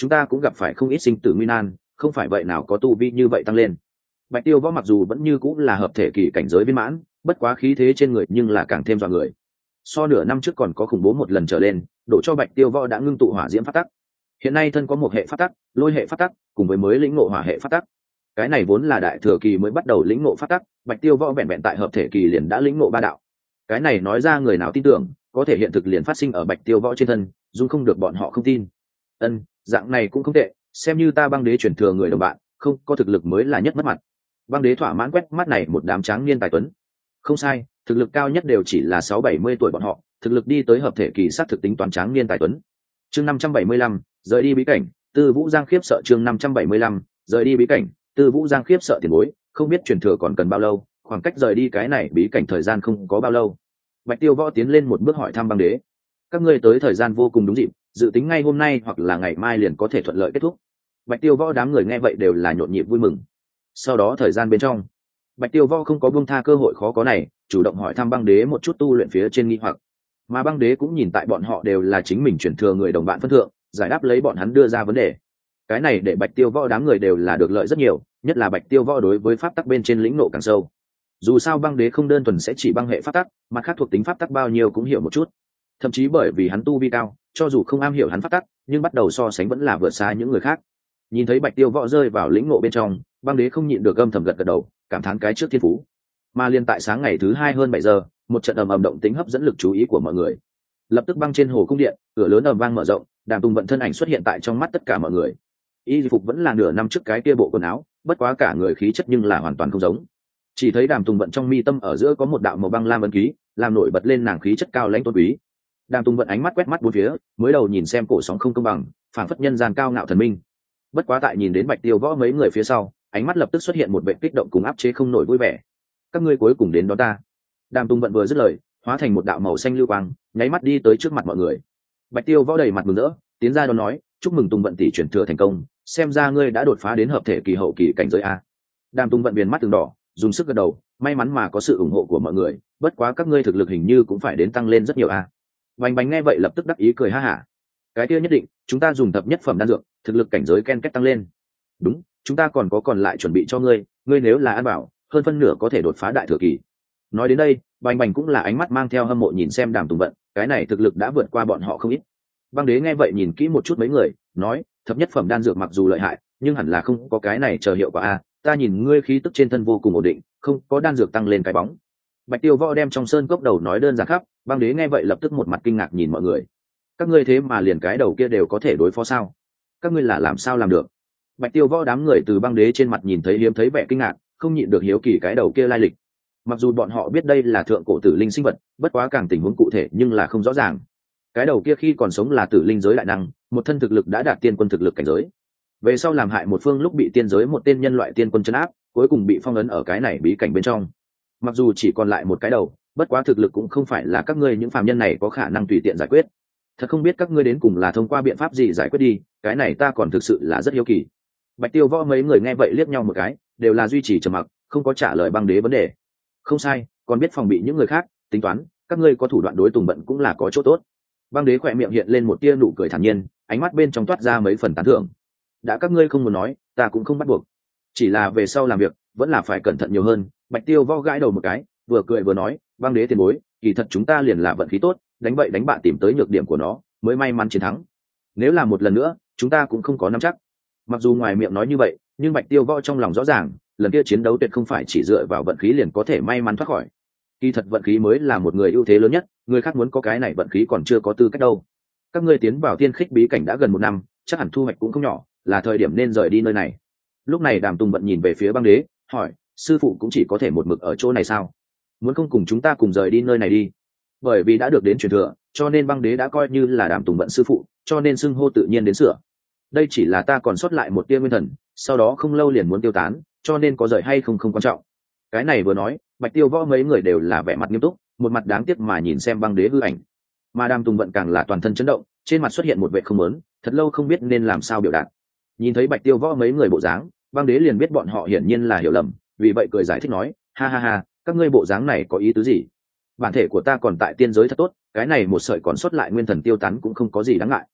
[SPEAKER 1] chúng ta cũng gặp phải không ít sinh tử nguy nan, không phải vậy nào có tu vi như vậy tăng lên. Bạch Tiêu Võ mặc dù vẫn như cũng là hợp thể kỳ cảnh giới viên mãn, bất quá khí thế trên người nhưng là càng thêm dọa người. So nửa năm trước còn có khủng bố một lần trở lên, đổ cho Bạch Tiêu Võ đã ngưng tụ hỏa diễm pháp tắc. Hiện nay thân có một hệ pháp tắc, lôi hệ pháp tắc, cùng với mới lĩnh ngộ hỏa hệ pháp tắc. Cái này vốn là đại thừa kỳ mới bắt đầu lĩnh ngộ pháp tắc, Bạch Tiêu Võ vẹn vẹn tại hợp thể kỳ liền đã lĩnh ngộ ba đạo. Cái này nói ra người nào tin tưởng, có thể hiện thực liền phát sinh ở Bạch Tiêu Võ trên thân, dung không được bọn họ không tin. Ân, dạng này cũng không tệ, xem như ta băng đế chuyển thừa người đồng bạn, không có thực lực mới là nhất mất mặt. Băng đế thỏa mãn quét mắt này một đám tráng niên tài tuấn. Không sai, thực lực cao nhất đều chỉ là sáu bảy mươi tuổi bọn họ, thực lực đi tới hợp thể kỳ sát thực tính toán tráng niên tài tuấn. Chương năm trăm bảy mươi lăm, rời đi bí cảnh, Tư Vũ Giang khiếp sợ chương năm trăm bảy mươi lăm, rời đi bí cảnh, Tư Vũ Giang khiếp sợ tiền bối, không biết truyền thừa còn cần bao lâu, khoảng cách rời đi cái này bí cảnh thời gian không có bao lâu. Bạch Tiêu Võ tiến lên một bước hỏi thăm băng đế. Các ngươi tới thời gian vô cùng đúng dịp, dự tính ngay hôm nay hoặc là ngày mai liền có thể thuận lợi kết thúc. Bạch Tiêu Võ đám người nghe vậy đều là nhộn nhịp vui mừng. Sau đó thời gian bên trong, Bạch Tiêu Võ không có buông tha cơ hội khó có này, chủ động hỏi thăm băng đế một chút tu luyện phía trên nghi hoặc. Mà băng đế cũng nhìn tại bọn họ đều là chính mình chuyển thừa người đồng bạn phân thượng, giải đáp lấy bọn hắn đưa ra vấn đề. Cái này để Bạch Tiêu Võ đám người đều là được lợi rất nhiều, nhất là Bạch Tiêu Võ đối với pháp tắc bên trên lĩnh ngộ càng sâu. Dù sao băng đế không đơn thuần sẽ chỉ băng hệ pháp tắc, mà khác thuộc tính pháp tắc bao nhiêu cũng hiểu một chút. Thậm chí bởi vì hắn tu vi cao, cho dù không am hiểu hắn pháp tắc, nhưng bắt đầu so sánh vẫn là vượt xa những người khác. Nhìn thấy Bạch Tiêu Võ rơi vào lĩnh ngộ bên trong, băng đế không nhịn được âm thầm gật gật đầu, cảm thán cái trước thiên phú. Mà liên tại sáng ngày thứ hai hơn bảy giờ, một trận ầm ầm động tính hấp dẫn lực chú ý của mọi người. Lập tức băng trên hồ cung điện, cửa lớn ầm vang mở rộng, Đàm Tùng Vận thân ảnh xuất hiện tại trong mắt tất cả mọi người. Y phục vẫn là nửa năm trước cái kia bộ quần áo, bất quá cả người khí chất nhưng là hoàn toàn không giống. Chỉ thấy Đàm Tùng Vận trong mi tâm ở giữa có một đạo màu băng lam ấn ký, làm nổi bật lên nàng khí chất cao lãnh tôn quý. Đàm Tùng Vận ánh mắt quét mắt bốn phía, mới đầu nhìn xem cổ sóng không công bằng, phảng phất nhân gian cao ngạo thần minh. Bất quá tại nhìn đến Bạch Tiêu Võ mấy người phía sau, ánh mắt lập tức xuất hiện một vẻ kích động cùng áp chế không nổi vui vẻ. Các ngươi cuối cùng đến đó ta. Đàm Tùng Vận vừa dứt lời, hóa thành một đạo màu xanh lưu quang, nháy mắt đi tới trước mặt mọi người. Bạch Tiêu Võ đầy mặt mừng rỡ, tiến ra đó nói, chúc mừng Tùng Vận tỷ chuyển thừa thành công, xem ra ngươi đã đột phá đến hợp thể kỳ hậu kỳ cảnh giới a. Đàm Tùng Vận viền mắt từng đỏ, dùng sức gật đầu, may mắn mà có sự ủng hộ của mọi người, bất quá các ngươi thực lực hình như cũng phải đến tăng lên rất nhiều a. Bành Bành nghe vậy lập tức đắc ý cười ha hả. Cái kia nhất định, chúng ta dùng thập nhất phẩm đan dược, thực lực cảnh giới ken kết tăng lên. Đúng, chúng ta còn có còn lại chuẩn bị cho ngươi, ngươi nếu là ăn bảo, hơn phân nửa có thể đột phá đại thừa kỳ. Nói đến đây, Bành Bành cũng là ánh mắt mang theo hâm mộ nhìn xem Đàm Tùng Vận, cái này thực lực đã vượt qua bọn họ không ít. Băng đế nghe vậy nhìn kỹ một chút mấy người, nói, thập nhất phẩm đan dược mặc dù lợi hại, nhưng hẳn là không có cái này chờ hiệu quả a. Ta nhìn ngươi khí tức trên thân vô cùng ổn định, không có đan dược tăng lên cái bóng. Bạch Tiêu Võ đem trong sơn cốc đầu nói đơn giản khắp, băng đế nghe vậy lập tức một mặt kinh ngạc nhìn mọi người. Các ngươi thế mà liền cái đầu kia đều có thể đối phó sao? Các ngươi là làm sao làm được? Bạch Tiêu Võ đám người từ băng đế trên mặt nhìn thấy hiếm thấy vẻ kinh ngạc, không nhịn được hiếu kỳ cái đầu kia lai lịch. Mặc dù bọn họ biết đây là thượng cổ tử linh sinh vật, bất quá càng tình huống cụ thể nhưng là không rõ ràng. Cái đầu kia khi còn sống là tử linh giới đại năng, một thân thực lực đã đạt tiên quân thực lực cảnh giới. Về sau làm hại một phương lúc bị tiên giới một tên nhân loại tiên quân trấn áp, cuối cùng bị phong ấn ở cái này bí cảnh bên trong. Mặc dù chỉ còn lại một cái đầu, bất quá thực lực cũng không phải là các ngươi những phàm nhân này có khả năng tùy tiện giải quyết. Thật không biết các ngươi đến cùng là thông qua biện pháp gì giải quyết đi, cái này ta còn thực sự là rất hiếu kỳ. Bạch Tiêu Võ mấy người nghe vậy liếc nhau một cái, đều là duy trì trầm mặc, không có trả lời băng đế vấn đề. Không sai, còn biết phòng bị những người khác, tính toán, các ngươi có thủ đoạn đối Tùng Vận cũng là có chỗ tốt. Băng đế khỏe miệng hiện lên một tia nụ cười thản nhiên, ánh mắt bên trong toát ra mấy phần tán thưởng. Đã các ngươi không muốn nói, ta cũng không bắt buộc. Chỉ là về sau làm việc, vẫn là phải cẩn thận nhiều hơn. Bạch Tiêu Võ gãi đầu một cái, vừa cười vừa nói, băng đế tiền bối, kỳ thật chúng ta liền là vận khí tốt, đánh bậy đánh bạ tìm tới nhược điểm của nó, mới may mắn chiến thắng. Nếu là một lần nữa, chúng ta cũng không có nắm chắc. Mặc dù ngoài miệng nói như vậy, nhưng Bạch Tiêu Võ trong lòng rõ ràng, lần kia chiến đấu tuyệt không phải chỉ dựa vào vận khí liền có thể may mắn thoát khỏi. Kỳ thật vận khí mới là một người ưu thế lớn nhất, người khác muốn có cái này vận khí còn chưa có tư cách đâu. Các ngươi tiến vào Tiên Khích bí cảnh đã gần một năm, chắc hẳn thu hoạch cũng không nhỏ, là thời điểm nên rời đi nơi này. Lúc này Đàm Tùng Vận nhìn về phía băng đế, hỏi, sư phụ cũng chỉ có thể một mực ở chỗ này sao? Muốn không cùng chúng ta cùng rời đi nơi này đi? Bởi vì đã được đến truyền thừa, cho nên băng đế đã coi như là Đàm Tùng Vận sư phụ, cho nên xưng hô tự nhiên đến sửa. Đây chỉ là ta còn sót lại một tia nguyên thần, sau đó không lâu liền muốn tiêu tán, cho nên có rời hay không không quan trọng. Cái này vừa nói, Bạch Tiêu Võ mấy người đều là vẻ mặt nghiêm túc, một mặt đáng tiếc mà nhìn xem băng đế hư ảnh. Mà Đàm Tùng Vận càng là toàn thân chấn động, trên mặt xuất hiện một vẻ không lớn, thật lâu không biết nên làm sao biểu đạt. Nhìn thấy Bạch Tiêu Võ mấy người bộ dáng, băng đế liền biết bọn họ hiển nhiên là hiểu lầm, vì vậy cười giải thích nói, ha ha ha, các ngươi bộ dáng này có ý tứ gì? Bản thể của ta còn tại tiên giới thật tốt, cái này một sợi còn sót lại nguyên thần tiêu tán cũng không có gì đáng ngại.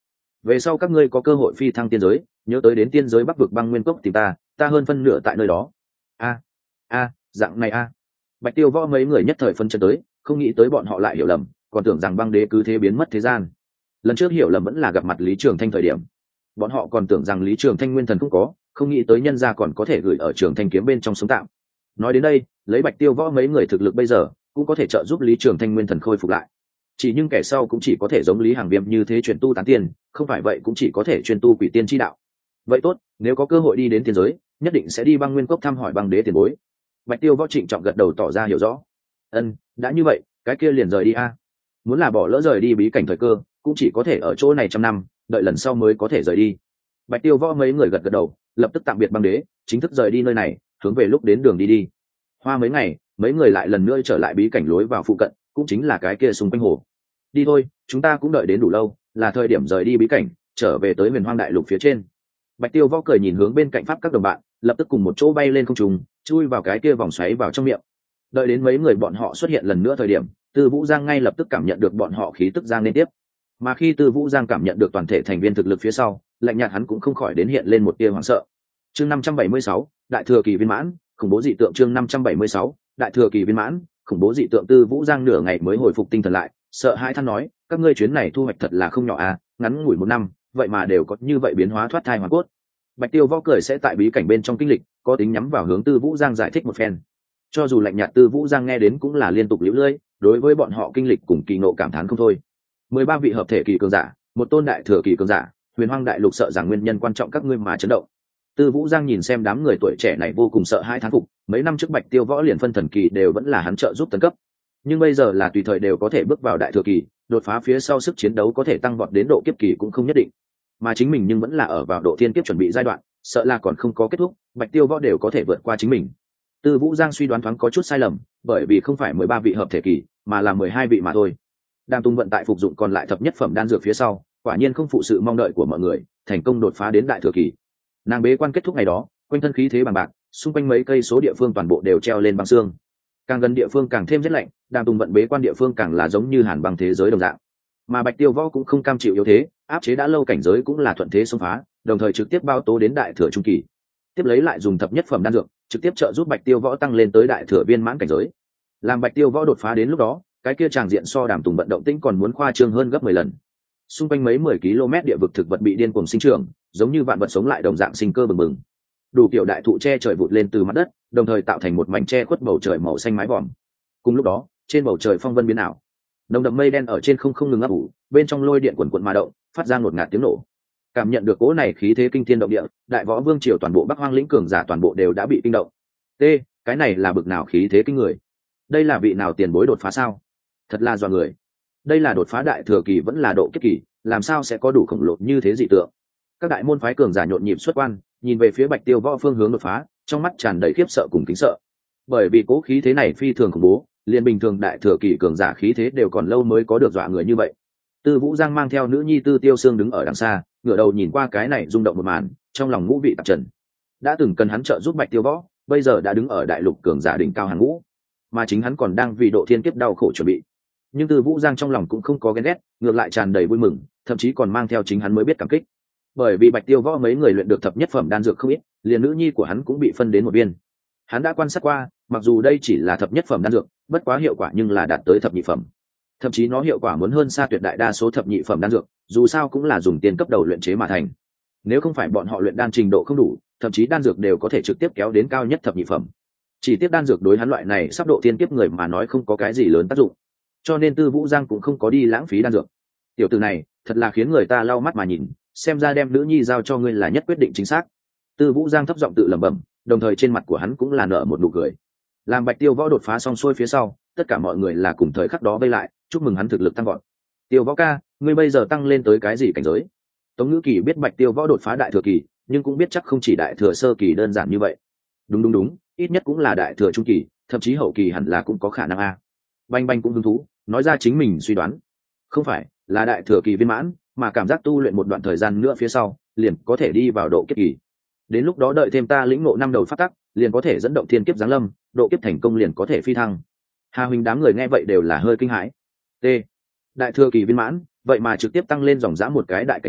[SPEAKER 1] về sau các ngươi có cơ hội phi thăng tiên giới, nhớ tới đến tiên giới bắc vực băng nguyên cốc tìm ta ta hơn phân nửa tại nơi đó. A a dạng này a. Bạch Tiêu Võ mấy người nhất thời phân chân tới, không nghĩ tới bọn họ lại hiểu lầm, còn tưởng rằng băng đế cứ thế biến mất thế gian. Lần trước hiểu lầm vẫn là gặp mặt Lý Trường Thanh thời điểm, bọn họ còn tưởng rằng Lý Trường Thanh nguyên thần cũng có, không nghĩ tới nhân gia còn có thể gửi ở Trường Thanh kiếm bên trong sống tạm. Nói đến đây, lấy Bạch Tiêu Võ mấy người thực lực bây giờ, cũng có thể trợ giúp Lý Trường Thanh nguyên thần khôi phục lại. Chỉ nhưng kẻ sau cũng chỉ có thể giống Lý Hàng Viêm như thế chuyển tu tán tiên, không phải vậy cũng chỉ có thể chuyên tu quỷ tiên chi đạo. Vậy tốt, nếu có cơ hội đi đến tiên giới, nhất định sẽ đi băng nguyên cốc thăm hỏi băng đế tiền bối. Bạch Tiêu Võ trịnh trọng gật đầu tỏ ra hiểu rõ. Ân, đã như vậy, cái kia liền rời đi a. Muốn là bỏ lỡ rời đi bí cảnh thời cơ, cũng chỉ có thể ở chỗ này trăm năm, đợi lần sau mới có thể rời đi. Bạch Tiêu Võ mấy người gật gật đầu, lập tức tạm biệt băng đế, chính thức rời đi nơi này, hướng về lúc đến đường đi đi. Hoa mấy ngày, mấy người lại lần nữa trở lại bí cảnh lối vào phụ cận, cũng chính là cái kia xung quanh hồ. Đi thôi, chúng ta cũng đợi đến đủ lâu, là thời điểm rời đi bí cảnh, trở về tới Huyền Hoang Đại Lục phía trên. Bạch Tiêu Võ cười nhìn hướng bên cạnh pháp các đồng bạn, lập tức cùng một chỗ bay lên không trung, chui vào cái kia vòng xoáy vào trong miệng. Đợi đến mấy người bọn họ xuất hiện lần nữa thời điểm, Tư Vũ Giang ngay lập tức cảm nhận được bọn họ khí tức giang lên tiếp. Mà khi Tư Vũ Giang cảm nhận được toàn thể thành viên thực lực phía sau, lạnh nhạt hắn cũng không khỏi đến hiện lên một tia hoảng sợ. Chương năm trăm bảy mươi sáu, Đại thừa kỳ viên mãn, khủng bố dị tượng. Chương năm trăm bảy mươi sáu, Đại thừa kỳ viên mãn, khủng bố dị tượng. Tư Vũ Giang nửa ngày mới hồi phục tinh thần lại, sợ hãi than nói, các ngươi chuyến này thu hoạch thật là không nhỏ à, ngắn ngủi một năm, vậy mà đều có như vậy biến hóa thoát thai hoàn cốt. Bạch Tiêu Võ cười sẽ tại bí cảnh bên trong kinh lịch, có tính nhắm vào hướng Tư Vũ Giang giải thích một phen. Cho dù lạnh nhạt, Tư Vũ Giang nghe đến cũng là liên tục liễu lưỡi, đối với bọn họ kinh lịch cùng kỳ ngộ cảm thán không thôi. Mười ba vị hợp thể kỳ cường giả, một tôn đại thừa kỳ cường giả, Huyền Hoang Đại Lục sợ rằng nguyên nhân quan trọng các ngươi mà chấn động. Tư Vũ Giang nhìn xem đám người tuổi trẻ này vô cùng sợ hãi thán phục, mấy năm trước Bạch Tiêu Võ liền phân thần kỳ đều vẫn là hắn trợ giúp tấn cấp, nhưng bây giờ là tùy thời đều có thể bước vào đại thừa kỳ, đột phá phía sau sức chiến đấu có thể tăng vọt đến độ kiếp kỳ cũng không nhất định, mà chính mình nhưng vẫn là ở vào độ thiên kiếp chuẩn bị giai đoạn, sợ là còn không có kết thúc, Bạch Tiêu Võ đều có thể vượt qua chính mình. Tư Vũ Giang suy đoán thoáng có chút sai lầm, bởi vì không phải mười ba vị hợp thể kỳ, mà là mười hai vị mà thôi. Đang tung vận tại phục dụng còn lại thập nhất phẩm đan dược phía sau, quả nhiên không phụ sự mong đợi của mọi người, thành công đột phá đến đại thừa kỳ. Nàng bế quan kết thúc ngày đó, quanh thân khí thế bằng bạc, xung quanh mấy cây số địa phương toàn bộ đều treo lên băng xương. Càng gần địa phương càng thêm rét lạnh, đang tung vận bế quan địa phương càng là giống như hàn băng thế giới đồng dạng. Mà Bạch Tiêu Võ cũng không cam chịu yếu thế, áp chế đã lâu cảnh giới cũng là thuận thế xông phá, đồng thời trực tiếp bao tố đến đại thừa trung kỳ. Tiếp lấy lại dùng thập nhất phẩm đan dược, trực tiếp trợ giúp Bạch Tiêu Võ tăng lên tới đại thừa viên mãn cảnh giới. Làm Bạch Tiêu Võ đột phá đến lúc đó, cái kia tràng diện so Đàm Tùng vận động tĩnh còn muốn khoa trương hơn gấp mười lần. Xung quanh mấy mười ki lô mét địa vực thực vật bị điên cuồng sinh trưởng, giống như vạn vật sống lại đồng dạng sinh cơ bừng bừng. Đủ kiểu đại thụ che trời vụt lên từ mặt đất, đồng thời tạo thành một mảnh che khuất bầu trời màu xanh mái vòm. Cùng lúc đó, trên bầu trời phong vân biến ảo, nồng đậm mây đen ở trên không không ngừng ấp ủ, bên trong lôi điện quần quần mà động, phát ra ngột ngạt tiếng nổ. Cảm nhận được cỗ này khí thế kinh thiên động địa, đại võ vương triều toàn bộ Bắc Hoang lĩnh cường giả toàn bộ đều đã bị kinh động. T, cái này là bực nào khí thế kinh người? Đây là vị nào tiền bối đột phá sao? Thật là dọa người. Đây là đột phá đại thừa kỳ vẫn là độ kiếp kỳ, làm sao sẽ có đủ khổng lồ như thế dị tượng? Các đại môn phái cường giả nhộn nhịp xuất quan, nhìn về phía Bạch Tiêu Võ phương hướng đột phá, trong mắt tràn đầy khiếp sợ cùng kính sợ. Bởi vì cố khí thế này phi thường khủng bố, liền bình thường đại thừa kỳ cường giả khí thế đều còn lâu mới có được dọa người như vậy. Tư Vũ Giang mang theo nữ nhi Tư Tiêu Sương đứng ở đằng xa, ngửa đầu nhìn qua cái này rung động một màn, trong lòng ngũ vị tạp trần. Đã từng cần hắn trợ giúp Bạch Tiêu Võ, bây giờ đã đứng ở đại lục cường giả đỉnh cao hàng ngũ, mà chính hắn còn đang vì độ thiên kiếp đau khổ chuẩn bị. Nhưng Tư Vũ Giang trong lòng cũng không có ghen ghét, ngược lại tràn đầy vui mừng, thậm chí còn mang theo chính hắn mới biết cảm kích. Bởi vì Bạch Tiêu Võ mấy người luyện được thập nhất phẩm đan dược không ít, liền nữ nhi của hắn cũng bị phân đến một viên. Hắn đã quan sát qua, mặc dù đây chỉ là thập nhất phẩm đan dược, bất quá hiệu quả nhưng là đạt tới thập nhị phẩm. Thậm chí nó hiệu quả muốn hơn xa tuyệt đại đa số thập nhị phẩm đan dược, dù sao cũng là dùng tiền cấp đầu luyện chế mà thành. Nếu không phải bọn họ luyện đan trình độ không đủ, thậm chí đan dược đều có thể trực tiếp kéo đến cao nhất thập nhị phẩm. Chỉ tiếp đan dược đối hắn loại này sắp độ thiên kiếp người mà nói không có cái gì lớn tác dụng, cho nên Tư Vũ Giang cũng không có đi lãng phí đan dược. Tiểu tử này thật là khiến người ta lau mắt mà nhìn, xem ra đem nữ nhi giao cho ngươi là nhất quyết định chính xác. Tư Vũ Giang thấp giọng tự lẩm bẩm, đồng thời trên mặt của hắn cũng là nở một nụ cười. Làm Bạch Tiêu Võ đột phá xong xuôi phía sau, tất cả mọi người là cùng thời khắc đó vây lại, chúc mừng hắn thực lực tăng vọt. Tiêu Võ ca, ngươi bây giờ tăng lên tới cái gì cảnh giới? Tống Ngữ Kỳ biết Bạch Tiêu Võ đột phá đại thừa kỳ, nhưng cũng biết chắc không chỉ đại thừa sơ kỳ đơn giản như vậy. Đúng đúng đúng, ít nhất cũng là đại thừa trung kỳ, thậm chí hậu kỳ hẳn là cũng có khả năng a. Banh Banh cũng hứng thú, nói ra chính mình suy đoán. Không phải, là đại thừa kỳ viên mãn, mà cảm giác tu luyện một đoạn thời gian nữa phía sau, liền có thể đi vào độ kiếp kỳ. Đến lúc đó đợi thêm ta lĩnh ngộ năm đầu phát tắc, liền có thể dẫn động thiên kiếp giáng lâm, độ kiếp thành công liền có thể phi thăng. Hà huynh đám người nghe vậy đều là hơi kinh hãi. T. Đại thừa kỳ viên mãn, vậy mà trực tiếp tăng lên dòng dã một cái đại cảnh giới,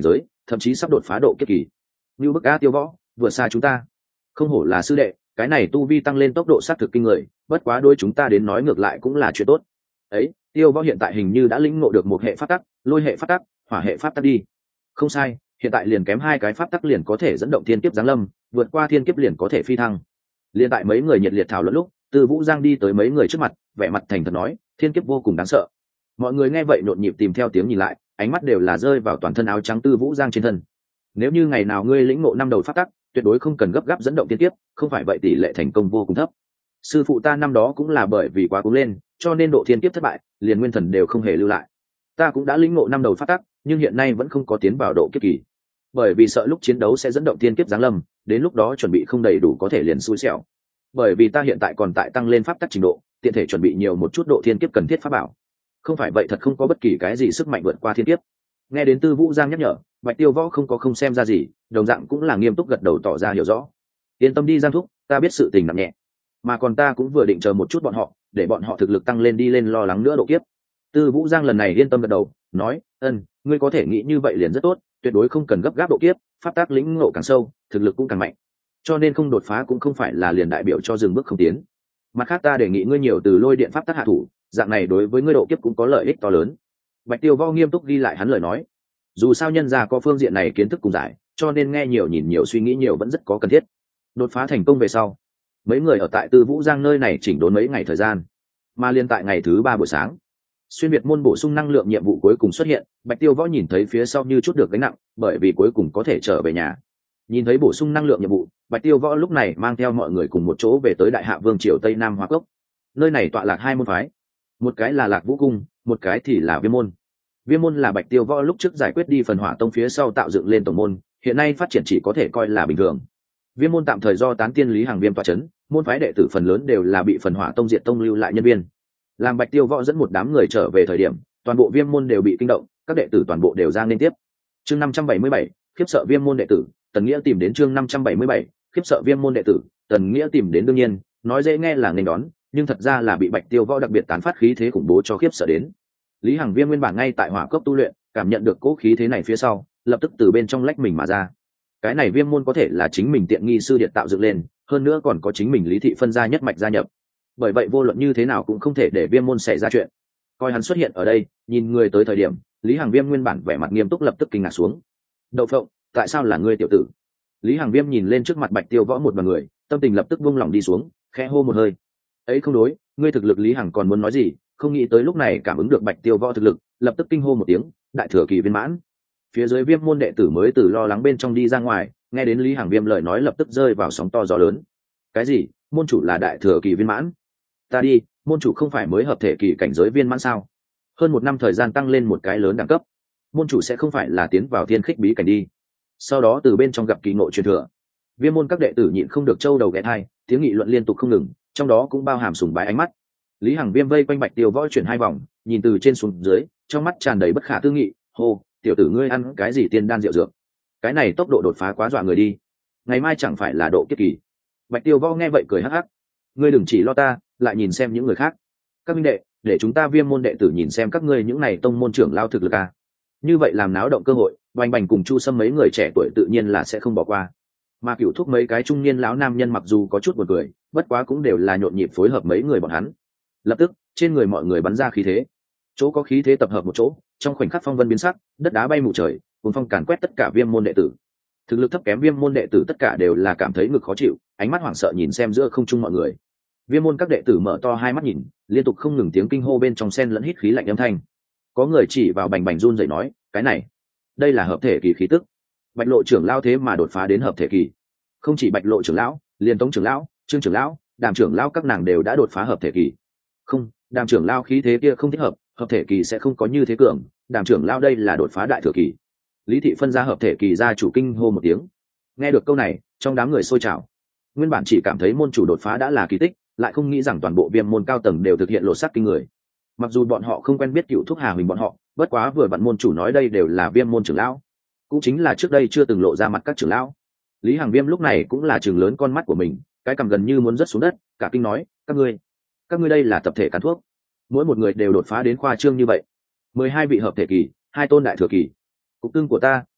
[SPEAKER 1] thậm chí sắp đột phá độ kiếp kỳ. Như bức a Tiêu Võ vượt xa chúng ta, không hổ là sư đệ, cái này tu vi tăng lên tốc độ sát thực kinh người, bất quá đôi chúng ta đến nói ngược lại cũng là chuyện tốt. Ấy, Tiêu Võ hiện tại hình như đã lĩnh ngộ được một hệ pháp tắc, lôi hệ pháp tắc, hỏa hệ pháp tắc đi. Không sai, hiện tại liền kém hai cái pháp tắc liền có thể dẫn động thiên kiếp giáng lâm, vượt qua thiên kiếp liền có thể phi thăng. Liên tại mấy người nhiệt liệt thảo luận lúc, Từ Vũ Giang đi tới mấy người trước mặt, vẻ mặt thành thật nói, thiên kiếp vô cùng đáng sợ. Mọi người nghe vậy nhộn nhịp tìm theo tiếng nhìn lại, ánh mắt đều là rơi vào toàn thân áo trắng Tư Vũ Giang trên thân. Nếu như ngày nào ngươi lĩnh ngộ năm đầu pháp tắc, tuyệt đối không cần gấp gáp dẫn động thiên kiếp, không phải vậy tỷ lệ thành công vô cùng thấp. Sư phụ ta năm đó cũng là bởi vì quá cuống lên, cho nên độ thiên kiếp thất bại, liền nguyên thần đều không hề lưu lại. Ta cũng đã lĩnh ngộ năm đầu pháp tắc, nhưng hiện nay vẫn không có tiến vào độ kiếp kỳ, bởi vì sợ lúc chiến đấu sẽ dẫn động thiên kiếp giáng lâm, đến lúc đó chuẩn bị không đầy đủ có thể liền xui xẻo. Bởi vì ta hiện tại còn tại tăng lên pháp tắc trình độ, tiện thể chuẩn bị nhiều một chút độ thiên kiếp cần thiết pháp bảo, không phải vậy thật không có bất kỳ cái gì sức mạnh vượt qua thiên kiếp. Nghe đến Tư Vũ Giang nhắc nhở, Bạch Tiêu Võ không có không xem ra gì, đồng dạng cũng là nghiêm túc gật đầu tỏ ra hiểu rõ. Yên tâm đi Giang thúc, ta biết sự tình nặng nhẹ, mà còn ta cũng vừa định chờ một chút bọn họ, để bọn họ thực lực tăng lên đi lên lo lắng nữa độ kiếp. Tư Vũ Giang lần này yên tâm gật đầu, nói, ân, ngươi có thể nghĩ như vậy liền rất tốt, tuyệt đối không cần gấp gáp độ kiếp, pháp tác lĩnh ngộ càng sâu, thực lực cũng càng mạnh, cho nên không đột phá cũng không phải là liền đại biểu cho dừng bước không tiến. Mặt khác ta đề nghị ngươi nhiều từ lôi điện pháp tác hạ thủ, dạng này đối với ngươi độ kiếp cũng có lợi ích to lớn. Bạch Tiêu Võ nghiêm túc ghi lại hắn lời nói, dù sao nhân gia có phương diện này kiến thức cùng giải, cho nên nghe nhiều nhìn nhiều suy nghĩ nhiều vẫn rất có cần thiết. Đột phá thành công về sau, mấy người ở tại Tư Vũ Giang nơi này chỉnh đốn mấy ngày thời gian, mà liên tại ngày thứ ba buổi sáng, xuyên việt môn bổ sung năng lượng nhiệm vụ cuối cùng xuất hiện. Bạch Tiêu Võ nhìn thấy phía sau như chút được gánh nặng, bởi vì cuối cùng có thể trở về nhà. Nhìn thấy bổ sung năng lượng nhiệm vụ, Bạch Tiêu Võ lúc này mang theo mọi người cùng một chỗ về tới Đại Hạ Vương triều Tây Nam Hoa Cốc. Nơi này tọa lạc hai môn phái, một cái là Lạc Vũ cung, một cái thì là Viêm môn. Viêm môn là Bạch Tiêu Võ lúc trước giải quyết đi phần Hỏa tông phía sau tạo dựng lên tổng môn, hiện nay phát triển chỉ có thể coi là bình thường. Viêm môn tạm thời do tán tiên Lý Hằng Viêm tọa chấn, môn phái đệ tử phần lớn đều là bị phần Hỏa tông diệt tông lưu lại nhân viên. Làm Bạch Tiêu Võ dẫn một đám người trở về thời điểm, toàn bộ Viêm môn đều bị kinh động, các đệ tử toàn bộ đều ra nên tiếp. Chương năm trăm bảy mươi bảy, khiếp sợ Viêm môn đệ tử, Tần Nghĩa tìm đến. Chương năm trăm bảy mươi bảy, khiếp sợ Viêm môn đệ tử, Tần Nghĩa tìm đến. Đương nhiên, nói dễ nghe là nên đón, nhưng thật ra là bị Bạch Tiêu Võ đặc biệt tán phát khí thế khủng bố cho khiếp sợ đến. Lý Hằng Viêm nguyên bản ngay tại Hỏa Cốc tu luyện, cảm nhận được cỗ khí thế này phía sau, lập tức từ bên trong lách mình mà ra. Cái này Viêm môn có thể là chính mình tiện nghi sư điện tạo dựng lên, hơn nữa còn có chính mình Lý thị phân gia nhất mạch gia nhập, bởi vậy vô luận như thế nào cũng không thể để Viêm môn xảy ra chuyện. Coi hắn xuất hiện ở đây, nhìn người tới thời điểm, Lý Hằng Viêm nguyên bản vẻ mặt nghiêm túc lập tức kinh ngạc xuống. Đậu phộng, tại sao là ngươi tiểu tử? Lý Hằng Viêm nhìn lên trước mặt Bạch Tiêu Võ một đoàn người, tâm tình lập tức buông lỏng đi xuống, khẽ hô một hơi. Ấy không đối, ngươi thực lực Lý Hằng còn muốn nói gì, không nghĩ tới lúc này cảm ứng được Bạch Tiêu Võ thực lực, lập tức kinh hô một tiếng, đại thừa kỳ viên mãn. Phía dưới Viêm môn đệ tử mới từ lo lắng bên trong đi ra ngoài, nghe đến Lý Hằng Viêm lời nói lập tức rơi vào sóng to gió lớn. Cái gì? Môn chủ là đại thừa kỳ viên mãn? Ta đi, môn chủ không phải mới hợp thể kỳ cảnh giới viên mãn sao? Hơn một năm thời gian tăng lên một cái lớn đẳng cấp, môn chủ sẽ không phải là tiến vào thiên khích bí cảnh đi? Sau đó từ bên trong gặp kỳ ngộ truyền thừa. Viêm môn các đệ tử nhịn không được trâu đầu ghé thai, tiếng nghị luận liên tục không ngừng, trong đó cũng bao hàm sùng bái ánh mắt. Lý Hằng Viêm vây quanh Bạch Tiêu Võ chuyển hai vòng, nhìn từ trên xuống dưới, trong mắt tràn đầy bất khả tư nghị. Hô, tiểu tử ngươi ăn cái gì tiên đan rượu dược? Cái này tốc độ đột phá quá dọa người đi, ngày mai chẳng phải là độ kiếp kỳ? Bạch Tiêu Võ nghe vậy cười hắc hắc, ngươi đừng chỉ lo ta, lại nhìn xem những người khác. Các minh đệ, để chúng ta Viêm môn đệ tử nhìn xem các ngươi những này tông môn trưởng lao thực lực à? Như vậy làm náo động cơ hội, Bành Bành cùng Chu Sâm mấy người trẻ tuổi tự nhiên là sẽ không bỏ qua. Mà Cửu Thúc mấy cái trung niên lão nam nhân mặc dù có chút buồn cười, bất quá cũng đều là nhộn nhịp phối hợp mấy người bọn hắn. Lập tức, trên người mọi người bắn ra khí thế. Chỗ có khí thế tập hợp một chỗ, trong khoảnh khắc phong vân biến sắc, đất đá bay mù trời, cuồng phong càn quét tất cả Viêm môn đệ tử. Thực lực thấp kém Viêm môn đệ tử tất cả đều là cảm thấy ngực khó chịu, ánh mắt hoảng sợ nhìn xem giữa không trung mọi người. Viêm môn các đệ tử mở to hai mắt nhìn, liên tục không ngừng tiếng kinh hô bên trong sen lẫn hít khí lạnh âm thanh. Có người chỉ vào Bành Bành run rẩy nói, cái này, đây là hợp thể kỳ khí tức. Bạch Lộ trưởng lão thế mà đột phá đến hợp thể kỳ. Không chỉ Bạch Lộ trưởng lão, liền Tống trưởng lão, Trương trưởng lão, Đàm trưởng lão các nàng đều đã đột phá hợp thể kỳ. Không, Đàm trưởng lão khí thế kia không thích hợp, hợp thể kỳ sẽ không có như thế cường, Đàm trưởng lão đây là đột phá đại thừa kỳ. Lý thị phân ra hợp thể kỳ gia chủ kinh hô một tiếng. Nghe được câu này, trong đám người sôi trào. Nguyên bản chỉ cảm thấy môn chủ đột phá đã là kỳ tích, lại không nghĩ rằng toàn bộ Viêm môn cao tầng đều thực hiện lột xác kinh người. Mặc dù bọn họ không quen biết Cửu Thúc Hà Huỳnh bọn họ, bất quá vừa vặn môn chủ nói đây đều là Viêm môn trưởng lão, cũng chính là trước đây chưa từng lộ ra mặt các trưởng lão. Lý Hằng Viêm lúc này cũng là chừng lớn con mắt của mình, cái cằm gần như muốn rớt xuống đất, cả kinh nói, các ngươi, các ngươi đây là tập thể cắn thuốc, mỗi một người đều đột phá đến khoa trương như vậy. Mười hai vị hợp thể kỳ, hai tôn đại thừa kỳ, cục tương của ta,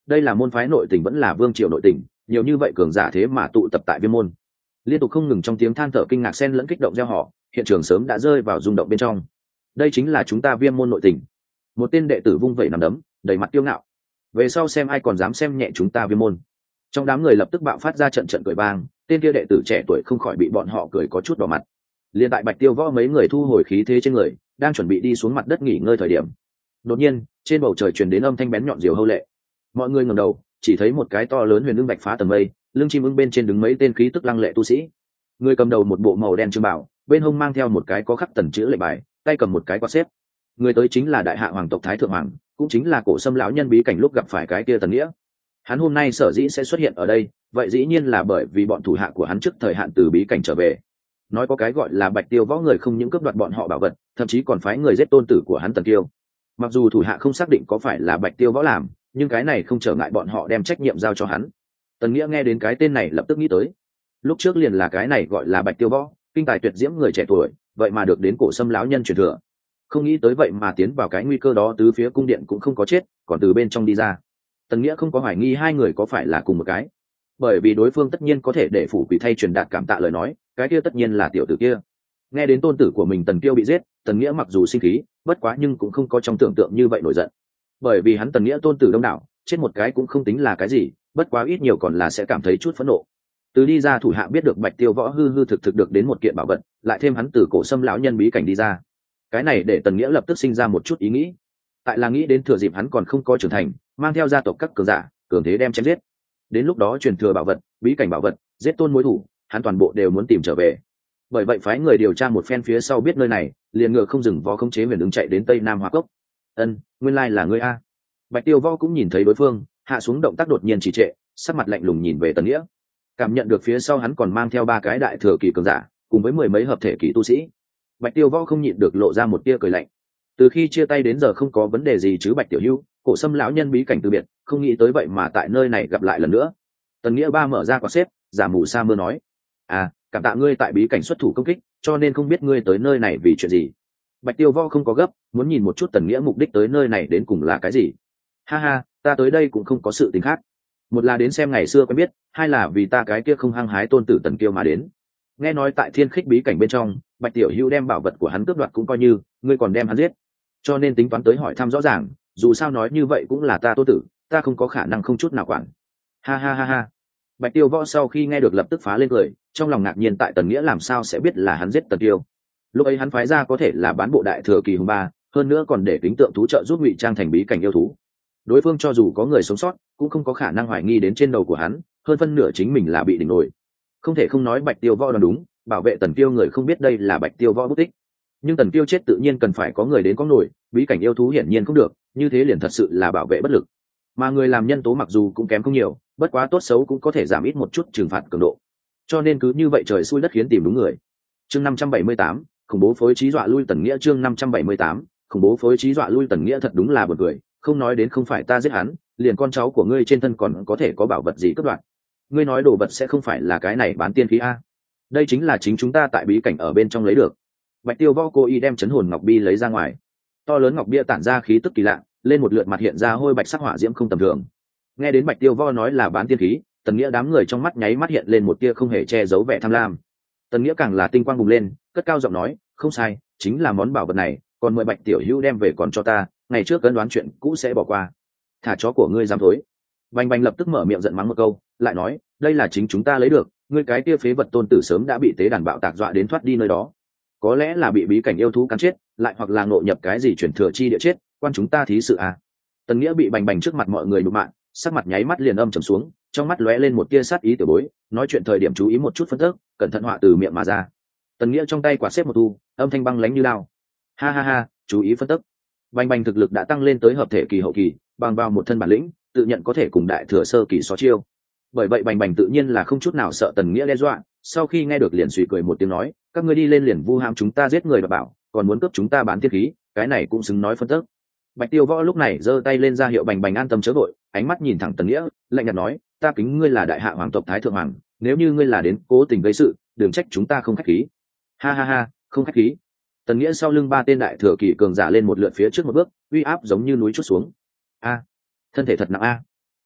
[SPEAKER 1] đây là môn phái nội tình vẫn là vương triều nội tình, nhiều như vậy cường giả thế mà tụ tập tại Viêm môn. Liên tục không ngừng trong tiếng than thở kinh ngạc xen lẫn kích động gieo họ, hiện trường sớm đã rơi vào rung động bên trong. Đây chính là chúng ta Viêm môn nội tình. Một tên đệ tử vung vẩy nằm đấm, đầy mặt kiêu ngạo. Về sau xem ai còn dám xem nhẹ chúng ta Viêm môn. Trong đám người lập tức bạo phát ra trận trận cười vang, tên kia đệ tử trẻ tuổi không khỏi bị bọn họ cười có chút đỏ mặt. Liên tại Bạch Tiêu Võ mấy người thu hồi khí thế trên người, đang chuẩn bị đi xuống mặt đất nghỉ ngơi thời điểm, đột nhiên trên bầu trời truyền đến âm thanh bén nhọn diều hâu lệ. Mọi người ngẩng đầu, chỉ thấy một cái to lớn huyền ưng bạch phá tầng mây, lưng chim ưng bên trên đứng mấy tên khí tức lăng lệ tu sĩ. Người cầm đầu một bộ màu đen trường bảo, bên hông mang theo một cái có khắc tần chữ lệnh bài, tay cầm một cái quạt xếp. Người tới chính là đại hạ hoàng tộc Thái Thượng Hoàng, cũng chính là Cổ Sâm lão nhân bí cảnh lúc gặp phải cái kia Tần Nghĩa. Hắn hôm nay sở dĩ sẽ xuất hiện ở đây, vậy dĩ nhiên là bởi vì bọn thủ hạ của hắn trước thời hạn từ bí cảnh trở về. Nói có cái gọi là Bạch Tiêu Võ người không những cướp đoạt bọn họ bảo vật, thậm chí còn phái người giết tôn tử của hắn Tần Kiêu. Mặc dù thủ hạ không xác định có phải là Bạch Tiêu Võ làm, nhưng cái này không trở ngại bọn họ đem trách nhiệm giao cho hắn. Tần Nghĩa nghe đến cái tên này lập tức nghĩ tới, lúc trước liền là cái này gọi là Bạch Tiêu Võ, kinh tài tuyệt diễm người trẻ tuổi, vậy mà được đến Cổ Sâm lão nhân truyền thừa. Không nghĩ tới vậy mà tiến vào cái nguy cơ đó, tứ phía cung điện cũng không có chết, còn từ bên trong đi ra. Tần Nghĩa không có hoài nghi hai người có phải là cùng một cái, bởi vì đối phương tất nhiên có thể để phủ quỷ thay truyền đạt cảm tạ lời nói, cái kia tất nhiên là tiểu tử kia. Nghe đến tôn tử của mình Tần Kiêu bị giết, Tần Nghĩa mặc dù sinh khí, bất quá nhưng cũng không có trong tưởng tượng như vậy nổi giận, bởi vì hắn Tần Nghĩa tôn tử đông đảo, chết một cái cũng không tính là cái gì, bất quá ít nhiều còn là sẽ cảm thấy chút phẫn nộ. Từ đi ra thủ hạ biết được Bạch Tiêu Võ hư hư thực thực được đến một kiện bảo vật, lại thêm hắn từ Cổ Sâm lão nhân bí cảnh đi ra, cái này để Tần Nghĩa lập tức sinh ra một chút ý nghĩ, tại là nghĩ đến thừa dịp hắn còn không có trưởng thành, mang theo gia tộc các cường giả cường thế đem chém giết. Đến lúc đó truyền thừa bảo vật, bí cảnh bảo vật, giết tôn mối thủ, hắn toàn bộ đều muốn tìm trở về. Bởi vậy phái người điều tra một phen phía sau biết nơi này, liền ngựa không dừng vó khống chế huyền ứng chạy đến Tây Nam Hoa Cốc. Ân, nguyên lai là ngươi a. Bạch Tiêu Võ cũng nhìn thấy đối phương, hạ xuống động tác đột nhiên trì trệ, sắc mặt lạnh lùng nhìn về Tần Nghĩa. Cảm nhận được phía sau hắn còn mang theo ba cái đại thừa kỳ cường giả, cùng với mười mấy hợp thể kỳ tu sĩ. Bạch Tiêu Võ không nhịn được lộ ra một tia cười lạnh. Từ khi chia tay đến giờ không có vấn đề gì chứ Bạch Tiểu Hữu, Cổ Sâm lão nhân bí cảnh từ biệt, không nghĩ tới vậy mà tại nơi này gặp lại lần nữa. Tần Nghĩa ba mở ra quạt xếp, giả mù sa mưa nói: "À, cảm tạ ngươi tại bí cảnh xuất thủ công kích, cho nên không biết ngươi tới nơi này vì chuyện gì." Bạch Tiêu Võ không có gấp, muốn nhìn một chút Tần Nghĩa mục đích tới nơi này đến cùng là cái gì. "Ha ha, ta tới đây cũng không có sự tình khác. Một là đến xem ngày xưa quen biết, hai là vì ta cái kia không hăng hái tôn tử Tần Kiêu mà đến. Nghe nói tại Thiên Khích bí cảnh bên trong, Bạch Tiểu Hữu đem bảo vật của hắn cướp đoạt cũng coi như, ngươi còn đem hắn giết. Cho nên tính toán tới hỏi thăm rõ ràng, dù sao nói như vậy cũng là ta tôn tử, ta không có khả năng không chút nào quản." Ha ha ha ha. Bạch Tiêu Võ sau khi nghe được lập tức phá lên cười, trong lòng ngạc nhiên tại Tần Nghĩa làm sao sẽ biết là hắn giết Tần Kiêu. Lúc ấy hắn phái ra có thể là bán bộ đại thừa kỳ hùng ba, hơn nữa còn để kính tượng thú trợ giúp ngụy trang thành bí cảnh yêu thú. Đối phương cho dù có người sống sót, cũng không có khả năng hoài nghi đến trên đầu của hắn, hơn phân nửa chính mình là bị đỉnh nổi. Không thể không nói Bạch Tiêu Võ đoán đúng, bảo vệ Tần Kiêu người không biết đây là Bạch Tiêu Võ bút tích. Nhưng Tần Kiêu chết tự nhiên cần phải có người đến có nổi, bí cảnh yêu thú hiển nhiên không được, như thế liền thật sự là bảo vệ bất lực. Mà người làm nhân tố mặc dù cũng kém không nhiều, bất quá tốt xấu cũng có thể giảm ít một chút trừng phạt cường độ. Cho nên cứ như vậy trời xui đất khiến tìm đúng người. Chương năm trăm bảy mươi tám, khủng bố phối trí dọa lui Tần Nghĩa. Chương năm trăm bảy mươi tám, khủng bố phối trí dọa lui Tần Nghĩa thật đúng là buồn cười, không nói đến không phải ta giết hắn, liền con cháu của ngươi trên thân còn có thể có bảo vật gì cướp đoạt. Ngươi nói đồ vật sẽ không phải là cái này bán tiên khí a? Đây chính là chính chúng ta tại bí cảnh ở bên trong lấy được. Bạch Tiêu Võ cố ý đem chấn hồn ngọc bi lấy ra ngoài. To lớn ngọc bia tản ra khí tức kỳ lạ, lên một lượt mặt hiện ra hôi bạch sắc hỏa diễm không tầm thường. Nghe đến Bạch Tiêu Võ nói là bán tiên khí, Tần Nghĩa đám người trong mắt nháy mắt hiện lên một tia không hề che giấu vẻ tham lam. Tần Nghĩa càng là tinh quang bùng lên, cất cao giọng nói: "Không sai, chính là món bảo vật này, còn mời Bạch Tiểu Hữu đem về còn cho ta, ngày trước cân đoán chuyện cũ sẽ bỏ qua. Thả chó của ngươi dám thối." Bành Bành lập tức mở miệng giận mắng một câu, lại nói: "Đây là chính chúng ta lấy được, ngươi cái kia phế vật tôn tử sớm đã bị tế đàn bạo tạc dọa đến thoát đi nơi đó. Có lẽ là bị bí cảnh yêu thú cắn chết, lại hoặc là ngộ nhập cái gì chuyển thừa chi địa chết, quan chúng ta thí sự à?" Tần Nghĩa bị Bành Bành trước mặt mọi người nhục mạ, sắc mặt nháy mắt liền âm trầm xuống, trong mắt lóe lên một tia sát ý tiểu bối, nói chuyện thời điểm chú ý một chút phân tức, cẩn thận họa từ miệng mà ra. Tần Nghĩa trong tay quạt xếp một thu, âm thanh băng lãnh như lao. Ha ha ha, chú ý phân tức. Bành Bành thực lực đã tăng lên tới hợp thể kỳ hậu kỳ, bằng vào một thân bản lĩnh, tự nhận có thể cùng đại thừa sơ kỳ so chiêu. Bởi vậy Bành Bành tự nhiên là không chút nào sợ Tần Nghĩa đe dọa, sau khi nghe được liền suy cười một tiếng nói: "Các ngươi đi lên liền vu ham chúng ta giết người và bảo, còn muốn cướp chúng ta bán tiên khí, cái này cũng xứng nói phân tức." Bạch Tiêu Võ lúc này giơ tay lên ra hiệu Bành Bành an tâm chớ vội, ánh mắt nhìn thẳng Tần Nghĩa, lạnh nhạt nói: "Ta kính ngươi là đại hạ hoàng tộc Thái Thượng Hoàng, nếu như ngươi là đến cố tình gây sự, đừng trách chúng ta không khách khí." Ha ha ha, không khách khí. Tần Nghĩa sau lưng ba tên đại thừa kỳ cường giả lên một lượt phía trước một bước, uy áp giống như núi chút xuống. A, thân thể thật nặng a.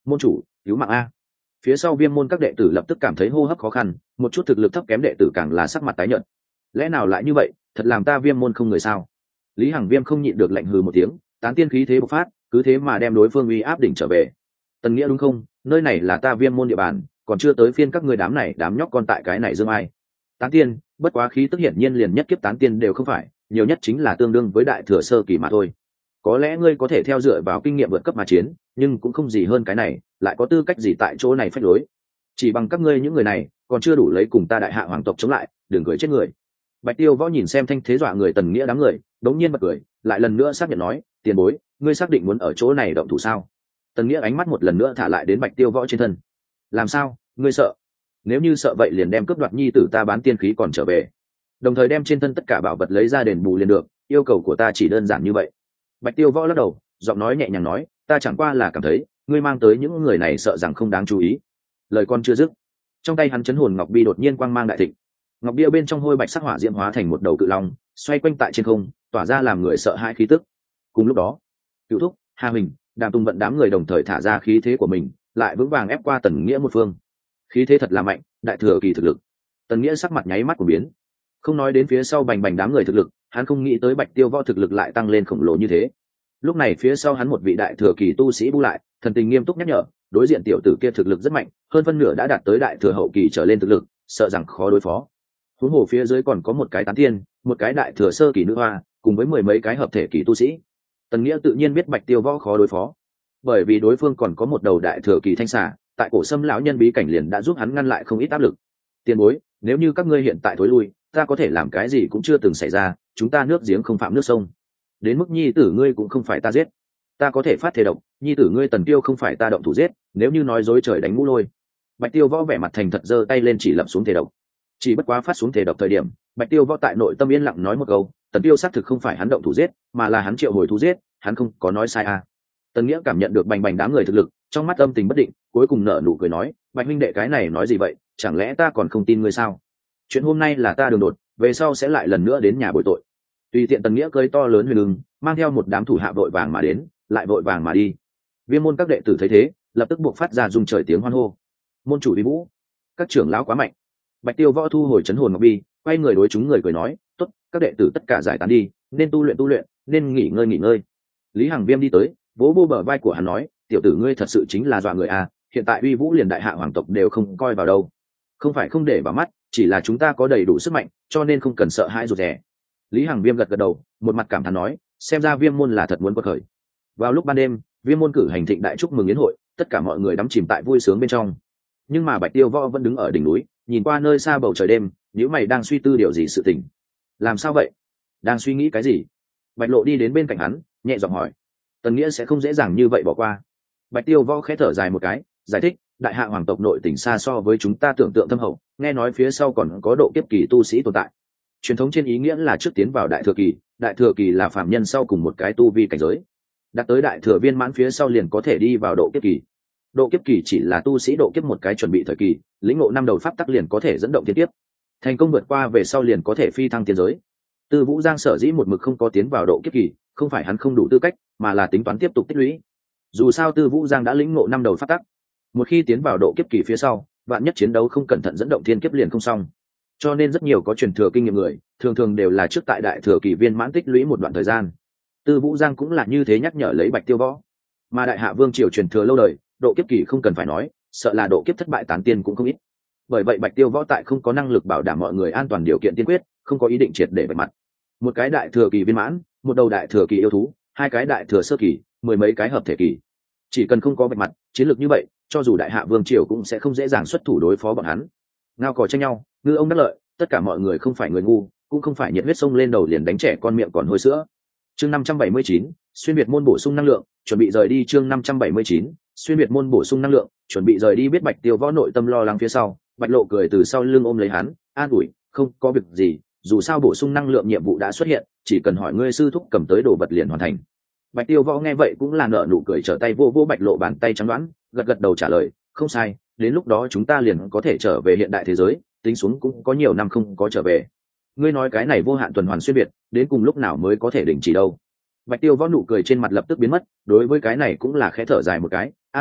[SPEAKER 1] môn chủ cứu mạng a. Phía sau viêm môn các đệ tử lập tức cảm thấy hô hấp khó khăn, một chút thực lực thấp kém đệ tử càng là sắc mặt tái nhợt. Lẽ nào lại như vậy, thật làm ta viêm môn không người sao? Lý Hằng Viêm không nhịn được lạnh hừ một tiếng, tán tiên khí thế bộc phát, cứ thế mà đem đối phương uy áp đỉnh trở về. Tần Nghĩa đúng không? Nơi này là ta viêm môn địa bàn, còn chưa tới phiên các ngươi đám này đám nhóc con tại cái này dương ai. Tán tiên, bất quá khí tức hiển nhiên liền nhất kiếp tán tiên đều không phải, nhiều nhất chính là tương đương với đại thừa sơ kỳ mà thôi. Có lẽ ngươi có thể theo dựa vào kinh nghiệm vượt cấp mà chiến, nhưng cũng không gì hơn cái này, lại có tư cách gì tại chỗ này phách lối? Chỉ bằng các ngươi những người này, còn chưa đủ lấy cùng ta đại hạ hoàng tộc chống lại, đừng cười chết người. Bạch Tiêu Võ nhìn xem thanh thế dọa người Tần Nghĩa đám người, đống nhiên bật cười, lại lần nữa xác nhận nói, tiền bối, ngươi xác định muốn ở chỗ này động thủ sao? Tần Nghĩa ánh mắt một lần nữa thả lại đến Bạch Tiêu Võ trên thân. Làm sao, ngươi sợ? Nếu như sợ vậy liền đem cướp đoạt nhi tử ta bán tiên khí còn trở về, đồng thời đem trên thân tất cả bảo vật lấy ra đền bù liền được, yêu cầu của ta chỉ đơn giản như vậy. Bạch Tiêu Võ lắc đầu, giọng nói nhẹ nhàng nói, ta chẳng qua là cảm thấy ngươi mang tới những người này sợ rằng không đáng chú ý. Lời con chưa dứt, trong tay hắn chấn hồn ngọc bi đột nhiên quang mang đại thịnh, ngọc bia bên trong hôi bạch sắc hỏa diễm hóa thành một đầu cự long, xoay quanh tại trên không, tỏa ra làm người sợ hãi khí tức. Cùng lúc đó, Cửu Thúc, Hà Huỳnh, Đàm Tùng vận đám người đồng thời thả ra khí thế của mình, lại vững vàng ép qua Tần Nghĩa một phương. Khí thế thật là mạnh, đại thừa kỳ thực lực. Tần Nghĩa sắc mặt nháy mắt của biến, không nói đến phía sau bành bành đám người thực lực, hắn không nghĩ tới Bạch Tiêu Võ thực lực lại tăng lên khổng lồ như thế. Lúc này phía sau hắn một vị đại thừa kỳ tu sĩ bu lại, thần tình nghiêm túc nhắc nhở, đối diện tiểu tử kia thực lực rất mạnh, hơn phân nửa đã đạt tới đại thừa hậu kỳ trở lên thực lực, sợ rằng khó đối phó. Huống hồ phía dưới còn có một cái tán tiên, một cái đại thừa sơ kỳ nữ hoa, cùng với mười mấy cái hợp thể kỳ tu sĩ. Tần Nghĩa tự nhiên biết Bạch Tiêu Võ khó đối phó, bởi vì đối phương còn có một đầu đại thừa kỳ thanh xà, tại cổ sâm lão nhân bí cảnh liền đã giúp hắn ngăn lại không ít áp lực. Tiền bối, nếu như các ngươi hiện tại thối lui, ta có thể làm cái gì cũng chưa từng xảy ra, chúng ta nước giếng không phạm nước sông. Đến mức nhi tử ngươi cũng không phải ta giết, ta có thể phát thể độc, nhi tử ngươi Tần Tiêu không phải ta động thủ giết, nếu như nói dối trời đánh mũ lôi. Bạch Tiêu Võ vẻ mặt thành thật giơ tay lên chỉ lập xuống thể độc. Chỉ bất quá phát xuống thể độc thời điểm, Bạch Tiêu Võ tại nội tâm yên lặng nói một câu, Tần Tiêu xác thực không phải hắn động thủ giết, mà là hắn triệu hồi thú giết, hắn không có nói sai à. Tần Nghĩa cảm nhận được bành bành đám người thực lực, trong mắt âm tình bất định, cuối cùng nở nụ cười nói, Bạch huynh đệ cái này nói gì vậy, chẳng lẽ ta còn không tin ngươi sao? Chuyện hôm nay là ta đường đột, về sau sẽ lại lần nữa đến nhà bồi tội. Tùy tiện Tần Nghĩa cơi to lớn huyền lưng, mang theo một đám thủ hạ vội vàng mà đến, lại vội vàng mà đi. Viêm môn các đệ tử thấy thế, lập tức buộc phát ra rung trời tiếng hoan hô. Môn chủ uy vũ, các trưởng lão quá mạnh. Bạch Tiêu Võ thu hồi chấn hồn ngọc bi, quay người đối chúng người cười nói, tốt, các đệ tử tất cả giải tán đi, nên tu luyện tu luyện, nên nghỉ ngơi nghỉ ngơi. Lý Hằng Viêm đi tới, vỗ vô bờ vai của hắn nói, tiểu tử ngươi thật sự chính là dọa người à, hiện tại uy vũ liền đại hạ hoàng tộc đều không coi vào đâu. Không phải không để vào mắt, chỉ là chúng ta có đầy đủ sức mạnh, cho nên không cần sợ hãi rụt rè. Lý Hằng Viêm gật gật đầu, một mặt cảm thán nói, xem ra Viêm môn là thật muốn quật khởi. Vào lúc ban đêm, Viêm môn cử hành thịnh đại chúc mừng yến hội, tất cả mọi người đắm chìm tại vui sướng bên trong. Nhưng mà Bạch Tiêu Võ vẫn đứng ở đỉnh núi, nhìn qua nơi xa bầu trời đêm, nếu mày đang suy tư điều gì sự tình. Làm sao vậy? Đang suy nghĩ cái gì? Bạch Lộ đi đến bên cạnh hắn, nhẹ giọng hỏi. Tần Nghĩa sẽ không dễ dàng như vậy bỏ qua. Bạch Tiêu Võ khẽ thở dài một cái, giải thích, đại hạ hoàng tộc nội tỉnh xa so với chúng ta tưởng tượng thâm hậu, nghe nói phía sau còn có độ kiếp kỳ tu sĩ tồn tại. Truyền thống trên ý nghĩa là trước tiến vào đại thừa kỳ, đại thừa kỳ là phàm nhân sau cùng một cái tu vi cảnh giới. Đạt tới đại thừa viên mãn phía sau liền có thể đi vào độ kiếp kỳ. Độ kiếp kỳ chỉ là tu sĩ độ kiếp một cái chuẩn bị thời kỳ, lĩnh ngộ năm đầu pháp tắc liền có thể dẫn động thiên kiếp. Thành công vượt qua về sau liền có thể phi thăng tiên giới. Tư Vũ Giang sở dĩ một mực không có tiến vào độ kiếp kỳ, không phải hắn không đủ tư cách, mà là tính toán tiếp tục tích lũy. Dù sao Tư Vũ Giang đã lĩnh ngộ năm đầu pháp tắc, một khi tiến vào độ kiếp kỳ phía sau, vạn nhất chiến đấu không cẩn thận dẫn động thiên kiếp liền không xong. Cho nên rất nhiều có truyền thừa kinh nghiệm người, thường thường đều là trước tại đại thừa kỳ viên mãn tích lũy một đoạn thời gian. Tư Vũ Giang cũng là như thế nhắc nhở lấy Bạch Tiêu Võ. Mà đại hạ vương triều truyền thừa lâu đời, độ kiếp kỳ không cần phải nói, sợ là độ kiếp thất bại tán tiên cũng không ít. Bởi vậy Bạch Tiêu Võ tại không có năng lực bảo đảm mọi người an toàn điều kiện tiên quyết, không có ý định triệt để vạch mặt. Một cái đại thừa kỳ viên mãn, một đầu đại thừa kỳ yêu thú, hai cái đại thừa sơ kỳ, mười mấy cái hợp thể kỳ, chỉ cần không có vạch mặt, chiến lược như vậy, cho dù đại hạ vương triều cũng sẽ không dễ dàng xuất thủ đối phó bọn hắn. Ngao cò tranh nhau, ngư ông đắc lợi, tất cả mọi người không phải người ngu, cũng không phải nhiệt huyết sông lên đầu liền đánh trẻ con miệng còn hôi sữa. Chương năm trăm bảy mươi chín, xuyên việt môn bổ sung năng lượng, chuẩn bị rời đi. Chương năm trăm bảy mươi chín, xuyên việt môn bổ sung năng lượng, chuẩn bị rời đi. Biết Bạch Tiêu Võ nội tâm lo lắng phía sau, Bạch Lộ cười từ sau lưng ôm lấy hắn, an ủi, không có việc gì, dù sao bổ sung năng lượng nhiệm vụ đã xuất hiện, chỉ cần hỏi ngươi sư thúc cầm tới đồ vật liền hoàn thành. Bạch Tiêu Võ nghe vậy cũng là nở nụ cười, trở tay vô vô Bạch Lộ bàn tay trắng đoán, gật gật đầu trả lời, không sai, đến lúc đó chúng ta liền có thể trở về hiện đại thế giới, tính xuống cũng có nhiều năm không có trở về. Ngươi nói cái này vô hạn tuần hoàn xuyên biệt, đến cùng lúc nào mới có thể đình chỉ đâu? Bạch Tiêu Võ nụ cười trên mặt lập tức biến mất, đối với cái này cũng là khẽ thở dài một cái, an ủi,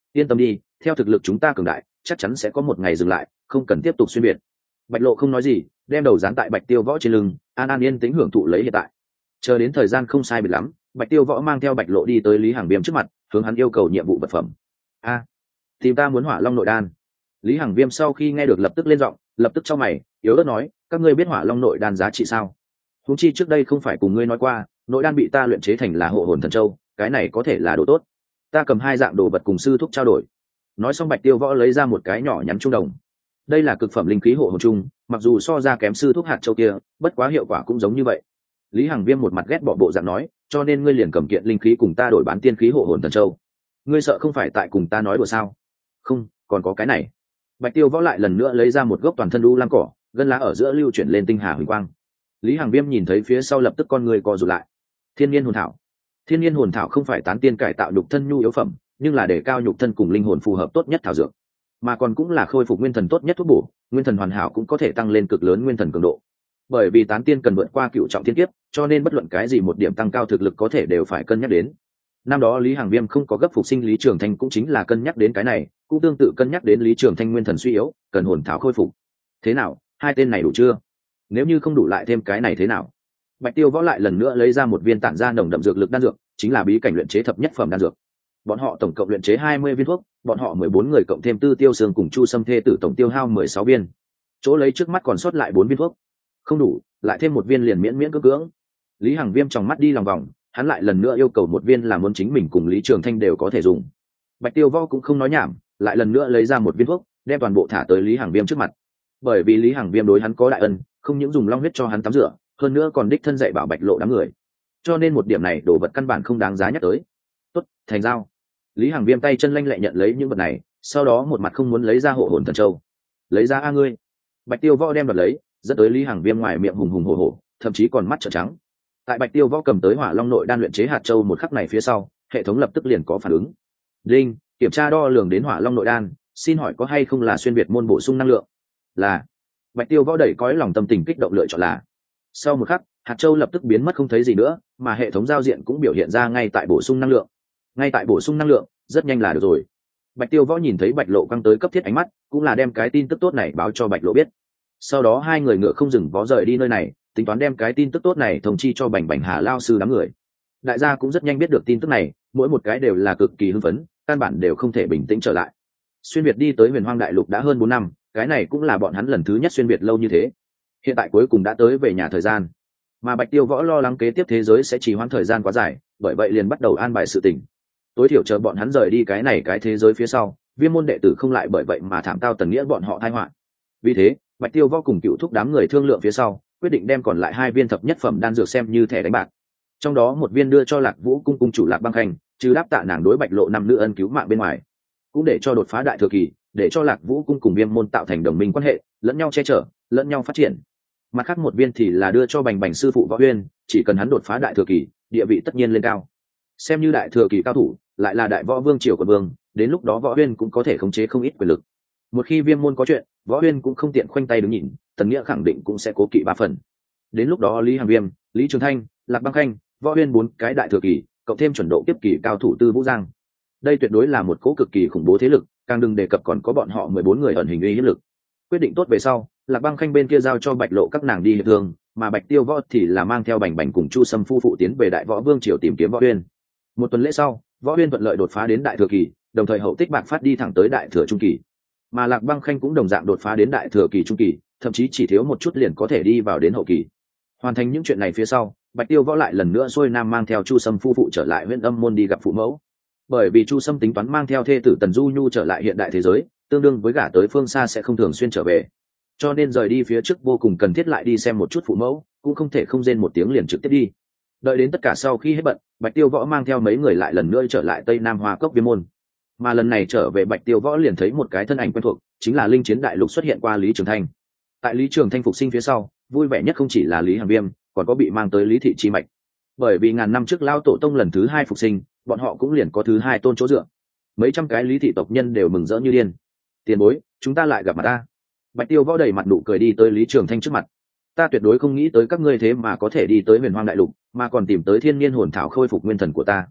[SPEAKER 1] yên tâm đi, theo thực lực chúng ta cường đại chắc chắn sẽ có một ngày dừng lại, không cần tiếp tục xuyên việt. Bạch Lộ không nói gì, đem đầu dán tại Bạch Tiêu Võ trên lưng, an an yên tĩnh hưởng thụ lấy hiện tại. Chờ đến thời gian không sai biệt lắm, Bạch Tiêu Võ mang theo Bạch Lộ đi tới Lý Hằng Viêm trước mặt, hướng hắn yêu cầu nhiệm vụ vật phẩm. A, tìm ta muốn Hỏa Long nội đan. Lý Hằng Viêm sau khi nghe được lập tức lên giọng, lập tức chau mày, yếu ớt nói, các ngươi biết Hỏa Long nội đan giá trị sao? Huống chi trước đây không phải cùng ngươi nói qua, nội đan bị ta luyện chế thành là hộ hồn thần châu, cái này có thể là đồ tốt. Ta cầm hai dạng đồ vật cùng sư thúc trao đổi. Nói xong Bạch Tiêu Võ lấy ra một cái nhỏ nhắn trung đồng. Đây là cực phẩm linh khí hộ hồn trung, mặc dù so ra kém sư thúc hạt châu kia, bất quá hiệu quả cũng giống như vậy. Lý Hằng Viêm một mặt ghét bỏ bộ dạng nói, cho nên ngươi liền cầm kiện linh khí cùng ta đổi bán tiên khí hộ hồn thần châu. Ngươi sợ không phải tại cùng ta nói đùa sao? Không, còn có cái này. Bạch Tiêu Võ lại lần nữa lấy ra một gốc toàn thân u lam cỏ, gân lá ở giữa lưu chuyển lên tinh hà huỳnh quang. Lý Hằng Viêm nhìn thấy phía sau lập tức con người co rụt lại. Thiên nhiên hồn thảo. Thiên nhiên hồn thảo không phải tán tiên cải tạo nhục thân nhu yếu phẩm, nhưng là để cao nhục thân cùng linh hồn phù hợp tốt nhất thảo dược, mà còn cũng là khôi phục nguyên thần tốt nhất thuốc bổ, nguyên thần hoàn hảo cũng có thể tăng lên cực lớn nguyên thần cường độ. Bởi vì tán tiên cần vượt qua cựu trọng thiên kiếp, cho nên bất luận cái gì một điểm tăng cao thực lực có thể đều phải cân nhắc đến. Năm đó Lý Hằng Viêm không có gấp phục sinh Lý Trường Thanh cũng chính là cân nhắc đến cái này, cũng tương tự cân nhắc đến Lý Trường Thanh nguyên thần suy yếu, cần hồn thảo khôi phục. Thế nào, hai tên này đủ chưa? Nếu như không đủ lại thêm cái này thế nào? Bạch Tiêu Võ lại lần nữa lấy ra một viên tản ra nồng đậm dược lực đan dược, chính là bí cảnh luyện chế thập nhất phẩm đan dược. Bọn họ tổng cộng luyện chế hai mươi viên thuốc, bọn họ mười bốn người cộng thêm Tư Tiêu Sương cùng Chu Sâm thê tử tổng tiêu hao mười sáu viên. Chỗ lấy trước mắt còn sót lại bốn viên thuốc. Không đủ, lại thêm một viên liền miễn miễn cưỡng cưỡng. Lý Hằng Viêm trong mắt đi lòng vòng, hắn lại lần nữa yêu cầu một viên là muốn chính mình cùng Lý Trường Thanh đều có thể dùng. Bạch Tiêu Võ cũng không nói nhảm, lại lần nữa lấy ra một viên thuốc, đem toàn bộ thả tới Lý Hằng Viêm trước mặt. Bởi vì Lý Hằng Viêm đối hắn có đại ân, không những dùng long huyết cho hắn tắm rửa, hơn nữa còn đích thân dạy bảo Bạch Lộ đám người. Cho nên một điểm này đồ vật căn bản không đáng giá nhắc tới. Tốt, thành giao. Lý Hằng Viêm tay chân lanh lẹ nhận lấy những vật này, sau đó một mặt không muốn lấy ra hộ hồn thần châu. Lấy ra a ngươi. Bạch Tiêu Võ đem đoạt lấy, dẫn tới Lý Hằng Viêm ngoài miệng hùng hùng hổ hổ, thậm chí còn mắt trợn trắng. Tại Bạch Tiêu Võ cầm tới Hỏa Long nội đan luyện chế hạt châu một khắc này phía sau, hệ thống lập tức liền có phản ứng. Linh, kiểm tra đo lường đến Hỏa Long nội đan, xin hỏi có hay không là xuyên việt môn bổ sung năng lượng? Là. Bạch Tiêu Võ đẩy cõi lòng tâm tình kích động lựa chọn là. Sau một khắc, hạt châu lập tức biến mất không thấy gì nữa, mà hệ thống giao diện cũng biểu hiện ra ngay tại bổ sung năng lượng. Ngay tại bổ sung năng lượng, rất nhanh là được rồi. Bạch Tiêu Võ nhìn thấy Bạch Lộ căng tới cấp thiết ánh mắt, cũng là đem cái tin tức tốt này báo cho Bạch Lộ biết. Sau đó hai người ngựa không dừng vó rời đi nơi này, tính toán đem cái tin tức tốt này thông chi cho Bành Bành Hà lao sư đám người. Đại gia cũng rất nhanh biết được tin tức này, mỗi một cái đều là cực kỳ hưng phấn, căn bản đều không thể bình tĩnh trở lại. Xuyên việt đi tới Huyền Hoang Đại Lục đã hơn bốn năm, cái này cũng là bọn hắn lần thứ nhất xuyên việt lâu như thế. Hiện tại cuối cùng đã tới về nhà thời gian, mà Bạch Tiêu Võ lo lắng kế tiếp thế giới sẽ trì hoãn thời gian quá dài, bởi vậy liền bắt đầu an bài sự tình. Tối thiểu chờ bọn hắn rời đi cái này cái thế giới phía sau, Viêm môn đệ tử không lại bởi vậy mà thảm tao tần nghĩa bọn họ tai họa. Vì thế, Bạch Tiêu Võ cùng Cựu Thúc đám người thương lượng phía sau, quyết định đem còn lại hai viên thập nhất phẩm đan dược xem như thẻ đánh bạc. Trong đó một viên đưa cho Lạc Vũ cung cung chủ Lạc Băng Khanh, trừ đáp tạ nàng đối Bạch Lộ năm nữ ân cứu mạng bên ngoài, cũng để cho đột phá đại thừa kỳ, để cho Lạc Vũ cung cùng Viêm môn tạo thành đồng minh quan hệ, lẫn nhau che chở, lẫn nhau phát triển. Mặt khác một viên thì là đưa cho Bành Bành sư phụ Võ Uyên, chỉ cần hắn đột phá đại thừa kỳ, địa vị tất nhiên lên cao. Xem như đại thừa kỳ cao thủ, lại là đại võ vương triều quận vương, đến lúc đó Võ Uyên cũng có thể khống chế không ít quyền lực. Một khi Viêm môn có chuyện, Võ Uyên cũng không tiện khoanh tay đứng nhìn, Tần Nghĩa khẳng định cũng sẽ cố kỵ ba phần. Đến lúc đó Lý Hằng Viêm, Lý Trường Thanh, Lạc Băng Khanh, Võ Uyên bốn cái đại thừa kỳ, cộng thêm chuẩn độ kiếp kỳ cao thủ Tư Vũ Giang. Đây tuyệt đối là một cỗ cực kỳ khủng bố thế lực, càng đừng đề cập còn có bọn họ mười bốn người ẩn hình uy hiếp lực. Quyết định tốt về sau, Lạc Băng Khanh bên kia giao cho Bạch Lộ các nàng đi hiệp thương, mà Bạch Tiêu Võ thì là mang theo Bành Bành cùng Chu Sâm phu phụ tiến về Đại Võ Vương triều tìm kiếm Võ Uyên. Một tuần lễ sau, Võ Uyên thuận lợi đột phá đến đại thừa kỳ, đồng thời hậu tích bạc phát đi thẳng tới đại thừa trung kỳ. Mà Lạc Băng Khanh cũng đồng dạng đột phá đến đại thừa kỳ trung kỳ, thậm chí chỉ thiếu một chút liền có thể đi vào đến hậu kỳ. Hoàn thành những chuyện này phía sau, Bạch Tiêu Võ lại lần nữa xuôi nam mang theo Chu Sâm phu phụ trở lại Huyễn Âm môn đi gặp phụ mẫu. Bởi vì Chu Sâm tính toán mang theo thê tử Tần Du Nhu trở lại hiện đại thế giới, tương đương với gả tới phương xa sẽ không thường xuyên trở về. Cho nên rời đi phía trước vô cùng cần thiết lại đi xem một chút phụ mẫu, cũng không thể không rên một tiếng liền trực tiếp đi. Đợi đến tất cả sau khi hết bận, Bạch Tiêu Võ mang theo mấy người lại lần nữa trở lại Tây Nam Hoa Cốc Viêm môn. Mà lần này trở về Bạch Tiêu Võ liền thấy một cái thân ảnh quen thuộc, chính là Linh Chiến Đại Lục xuất hiện qua Lý Trường Thanh. Tại Lý Trường Thanh phục sinh phía sau, vui vẻ nhất không chỉ là Lý Hằng Viêm, còn có bị mang tới Lý Thị Chi Mạch. Bởi vì ngàn năm trước Lao Tổ Tông lần thứ hai phục sinh, bọn họ cũng liền có thứ hai tôn chỗ dựa. Mấy trăm cái Lý thị tộc nhân đều mừng rỡ như điên. Tiền bối, chúng ta lại gặp mặt ta. Bạch Tiêu Võ đầy mặt nụ cười đi tới Lý Trường Thanh trước mặt. Ta tuyệt đối không nghĩ tới các ngươi thế mà có thể đi tới Huyền Hoang Đại Lục, mà còn tìm tới Thiên Nhiên hồn thảo khôi phục nguyên thần của ta.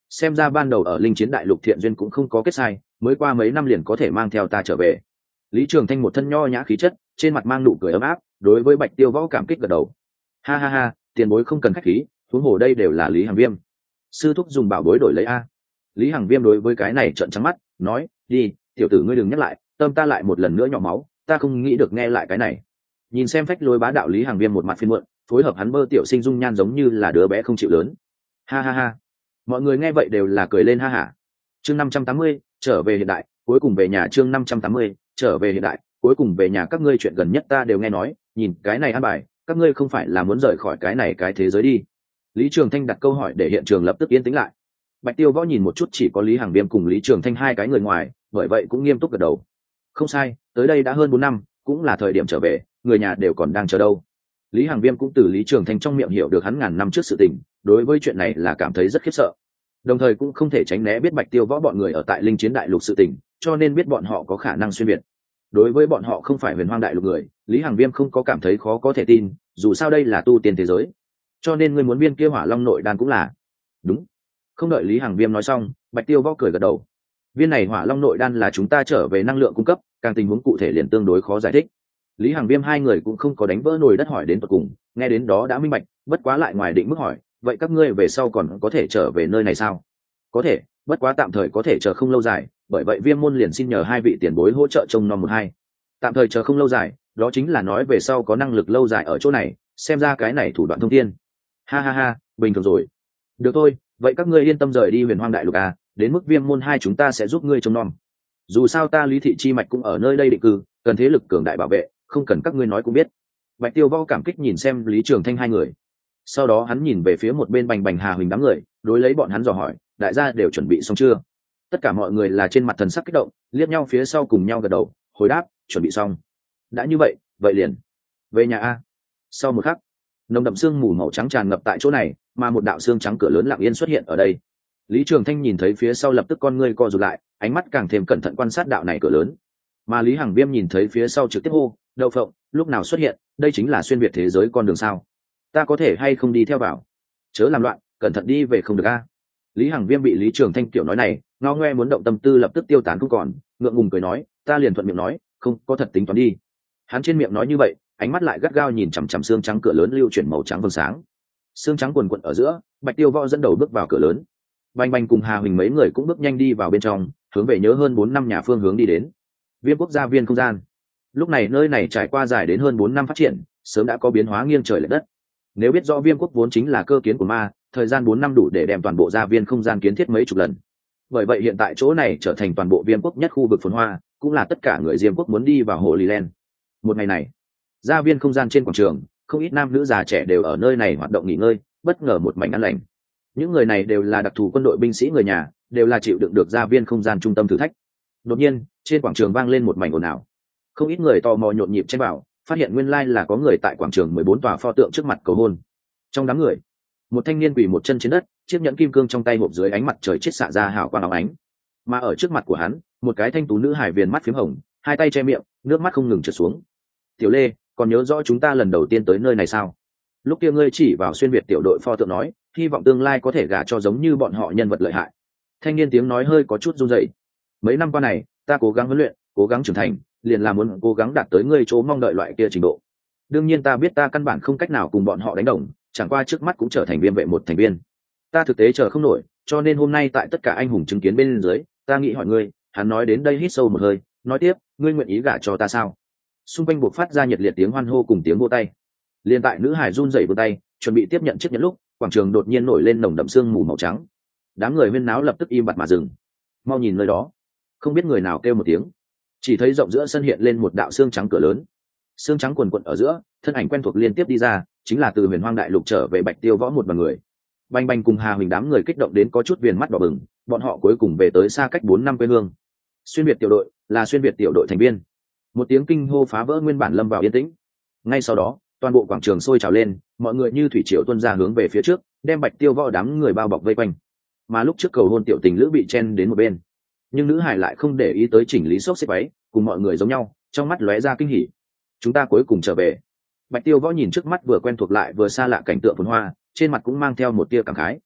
[SPEAKER 1] xem ra ban đầu ở linh chiến đại lục thiện duyên cũng không có kết sai, mới qua mấy năm liền có thể mang theo ta trở về. Lý Trường Thanh một thân nho nhã khí chất, trên mặt mang nụ cười ấm áp, đối với Bạch Tiêu Võ cảm kích gật đầu. Ha ha ha, tiền bối không cần khách khí, huống hồ đây đều là Lý Hằng Viêm. Sư thúc dùng bảo bối đổi lấy a. Lý Hằng Viêm đối với cái này trợn trắng mắt, nói, đi, tiểu tử ngươi đừng nhắc lại, tâm ta lại một lần nữa nhỏ máu, ta không nghĩ được nghe lại cái này. Nhìn xem phách lối bá đạo Lý Hằng Viêm một mặt phiền muộn, phối hợp hắn bơ tiểu sinh dung nhan giống như là đứa bé không chịu lớn. Ha ha ha. Mọi người nghe vậy đều là cười lên ha hả. Chương năm trăm tám mươi, trở về hiện đại, cuối cùng về nhà. Chương năm trăm tám mươi, trở về hiện đại, cuối cùng về nhà. Các ngươi chuyện gần nhất ta đều nghe nói, nhìn cái này ăn bài, các ngươi không phải là muốn rời khỏi cái này cái thế giới đi. Lý Trường Thanh đặt câu hỏi để hiện trường lập tức yên tĩnh lại. Bạch Tiêu Võ nhìn một chút chỉ có Lý Hằng Viêm cùng Lý Trường Thanh hai cái người ngoài, bởi vậy cũng nghiêm túc gật đầu. Không sai, tới đây đã hơn bốn năm, cũng là thời điểm trở về, người nhà đều còn đang chờ đâu. Lý Hằng Viêm cũng từ Lý Trường Thanh trong miệng hiểu được hắn ngàn năm trước sự tình, đối với chuyện này là cảm thấy rất khiếp sợ. Đồng thời cũng không thể tránh né biết Bạch Tiêu Võ bọn người ở tại linh chiến đại lục sự tình, cho nên biết bọn họ có khả năng xuyên việt. Đối với bọn họ không phải huyền hoang đại lục người, Lý Hằng Viêm không có cảm thấy khó có thể tin, dù sao đây là tu tiên thế giới. Cho nên ngươi muốn viên kia hỏa long nội đan cũng là đúng. Không đợi Lý Hằng Viêm nói xong, Bạch Tiêu Võ cười gật đầu. Viên này hỏa long nội đan là chúng ta trở về năng lượng cung cấp, càng tình huống cụ thể liền tương đối khó giải thích. Lý Hằng Viêm hai người cũng không có đánh vỡ nồi đất hỏi đến tận cùng, nghe đến đó đã minh bạch, bất quá lại ngoài định mức hỏi, vậy các ngươi về sau còn có thể trở về nơi này sao? Có thể, bất quá tạm thời có thể chờ không lâu dài, bởi vậy Viêm môn liền xin nhờ hai vị tiền bối hỗ trợ trông nom một hai. Tạm thời chờ không lâu dài, đó chính là nói về sau có năng lực lâu dài ở chỗ này, xem ra cái này thủ đoạn thông thiên. Ha ha ha, bình thường rồi. Được thôi, vậy các ngươi yên tâm rời đi huyền hoang đại lục à, đến mức Viêm môn hai chúng ta sẽ giúp ngươi trông nom. Dù sao ta Lý thị chi mạch cũng ở nơi đây định cư, cần thế lực cường đại bảo vệ, không cần các ngươi nói cũng biết. Bạch Tiêu Võ cảm kích nhìn xem Lý Trường Thanh hai người, sau đó hắn nhìn về phía một bên Bành Bành Hà Huỳnh đám người, đối lấy bọn hắn dò hỏi, đại gia đều chuẩn bị xong chưa? Tất cả mọi người là trên mặt thần sắc kích động, liếc nhau phía sau cùng nhau gật đầu, hồi đáp, chuẩn bị xong. Đã như vậy, vậy liền về nhà a. Sau một khắc, nồng đậm sương mù màu trắng tràn ngập tại chỗ này, mà một đạo xương trắng cửa lớn lặng yên xuất hiện ở đây. Lý Trường Thanh nhìn thấy phía sau lập tức con ngươi co rụt lại, ánh mắt càng thêm cẩn thận quan sát đạo này cửa lớn. Mà Lý Hằng Viêm nhìn thấy phía sau trực tiếp hô, đậu phộng, lúc nào xuất hiện, đây chính là xuyên việt thế giới con đường sao? Ta có thể hay không đi theo vào? Chớ làm loạn, cẩn thận đi về không được a. Lý Hằng Viêm bị Lý Trường Thanh kiểu nói này, ngao ngoe muốn động tâm tư lập tức tiêu tán không còn, ngượng ngùng cười nói, ta liền thuận miệng nói, không có thật tính toán đi. Hắn trên miệng nói như vậy, ánh mắt lại gắt gao nhìn chằm chằm xương trắng cửa lớn lưu chuyển màu trắng vầng sáng. Xương trắng quần quật ở giữa, Bạch Tiêu Võ dẫn đầu bước vào cửa lớn. Bành Bành cùng Hà Huỳnh mấy người cũng bước nhanh đi vào bên trong, hướng về nhớ hơn bốn năm nhà phương hướng đi đến. Viêm quốc gia viên không gian. Lúc này nơi này trải qua dài đến hơn bốn năm phát triển, sớm đã có biến hóa nghiêng trời lệch đất. Nếu biết rõ Viêm quốc vốn chính là cơ kiến của ma, thời gian bốn năm đủ để đem toàn bộ gia viên không gian kiến thiết mấy chục lần. Bởi vậy hiện tại chỗ này trở thành toàn bộ Viêm quốc nhất khu vực phồn hoa, cũng là tất cả người Diêm quốc muốn đi vào Holy Land. Một ngày này, gia viên không gian trên quảng trường, không ít nam nữ già trẻ đều ở nơi này hoạt động nghỉ ngơi, bất ngờ một mảnh an lành. Những người này đều là đặc thù quân đội binh sĩ người nhà, đều là chịu đựng được gia viên không gian trung tâm thử thách. Đột nhiên, trên quảng trường vang lên một mảnh ồn ào. Không ít người tò mò nhộn nhịp chen vào, phát hiện nguyên lai là có người tại quảng trường mười bốn tòa pho tượng trước mặt cầu hôn. Trong đám người, một thanh niên quỳ một chân trên đất, chiếc nhẫn kim cương trong tay hộp dưới ánh mặt trời chiết xạ ra hào quang óng ánh. Mà ở trước mặt của hắn, một cái thanh tú nữ hài viền mắt phím hồng, hai tay che miệng, nước mắt không ngừng trượt xuống. Tiểu Lê, còn nhớ rõ chúng ta lần đầu tiên tới nơi này sao? Lúc kia ngươi chỉ vào xuyên việt tiểu đội pho tượng nói, hy vọng tương lai có thể gả cho giống như bọn họ nhân vật lợi hại. Thanh niên tiếng nói hơi có chút run rẩy. Mấy năm qua này, ta cố gắng huấn luyện, cố gắng trưởng thành, liền là muốn cố gắng đạt tới ngươi chỗ mong đợi loại kia trình độ. Đương nhiên ta biết ta căn bản không cách nào cùng bọn họ đánh đồng, chẳng qua trước mắt cũng trở thành viêm vệ một thành viên. Ta thực tế chờ không nổi, cho nên hôm nay tại tất cả anh hùng chứng kiến bên dưới, ta nghĩ hỏi ngươi. Hắn nói đến đây hít sâu một hơi, nói tiếp, ngươi nguyện ý gả cho ta sao? Xung quanh buộc phát ra nhiệt liệt tiếng hoan hô cùng tiếng vỗ tay. Liên tại nữ hải run rẩy vươn tay, chuẩn bị tiếp nhận chiếc nhẫn lúc, quảng trường đột nhiên nổi lên nồng đậm sương mù màu trắng. Đám người huyên náo lập tức im bặt mà dừng. Mau nhìn nơi đó, không biết người nào kêu một tiếng, chỉ thấy rộng giữa sân hiện lên một đạo xương trắng cửa lớn. Xương trắng quần quật ở giữa, thân ảnh quen thuộc liên tiếp đi ra, chính là từ huyền hoang đại lục trở về Bạch Tiêu Võ một đoàn người. Bành Bành cùng Hà Huỳnh đám người kích động đến có chút viền mắt đỏ bừng, bọn họ cuối cùng về tới xa cách bốn năm quê hương. Xuyên việt tiểu đội, là xuyên việt tiểu đội thành viên. Một tiếng kinh hô phá vỡ nguyên bản lâm vào yên tĩnh. Ngay sau đó, toàn bộ quảng trường sôi trào lên, mọi người như thủy triều tuôn ra hướng về phía trước, đem Bạch Tiêu Võ đám người bao bọc vây quanh. Mà lúc trước cầu hôn tiểu tình lữ bị chen đến một bên, nhưng nữ hải lại không để ý tới chỉnh lý xốc xếp váy, cùng mọi người giống nhau, trong mắt lóe ra kinh hỉ. Chúng ta cuối cùng trở về. Bạch Tiêu Võ nhìn trước mắt vừa quen thuộc lại vừa xa lạ cảnh tượng phồn hoa, trên mặt cũng mang theo một tia cảm khái.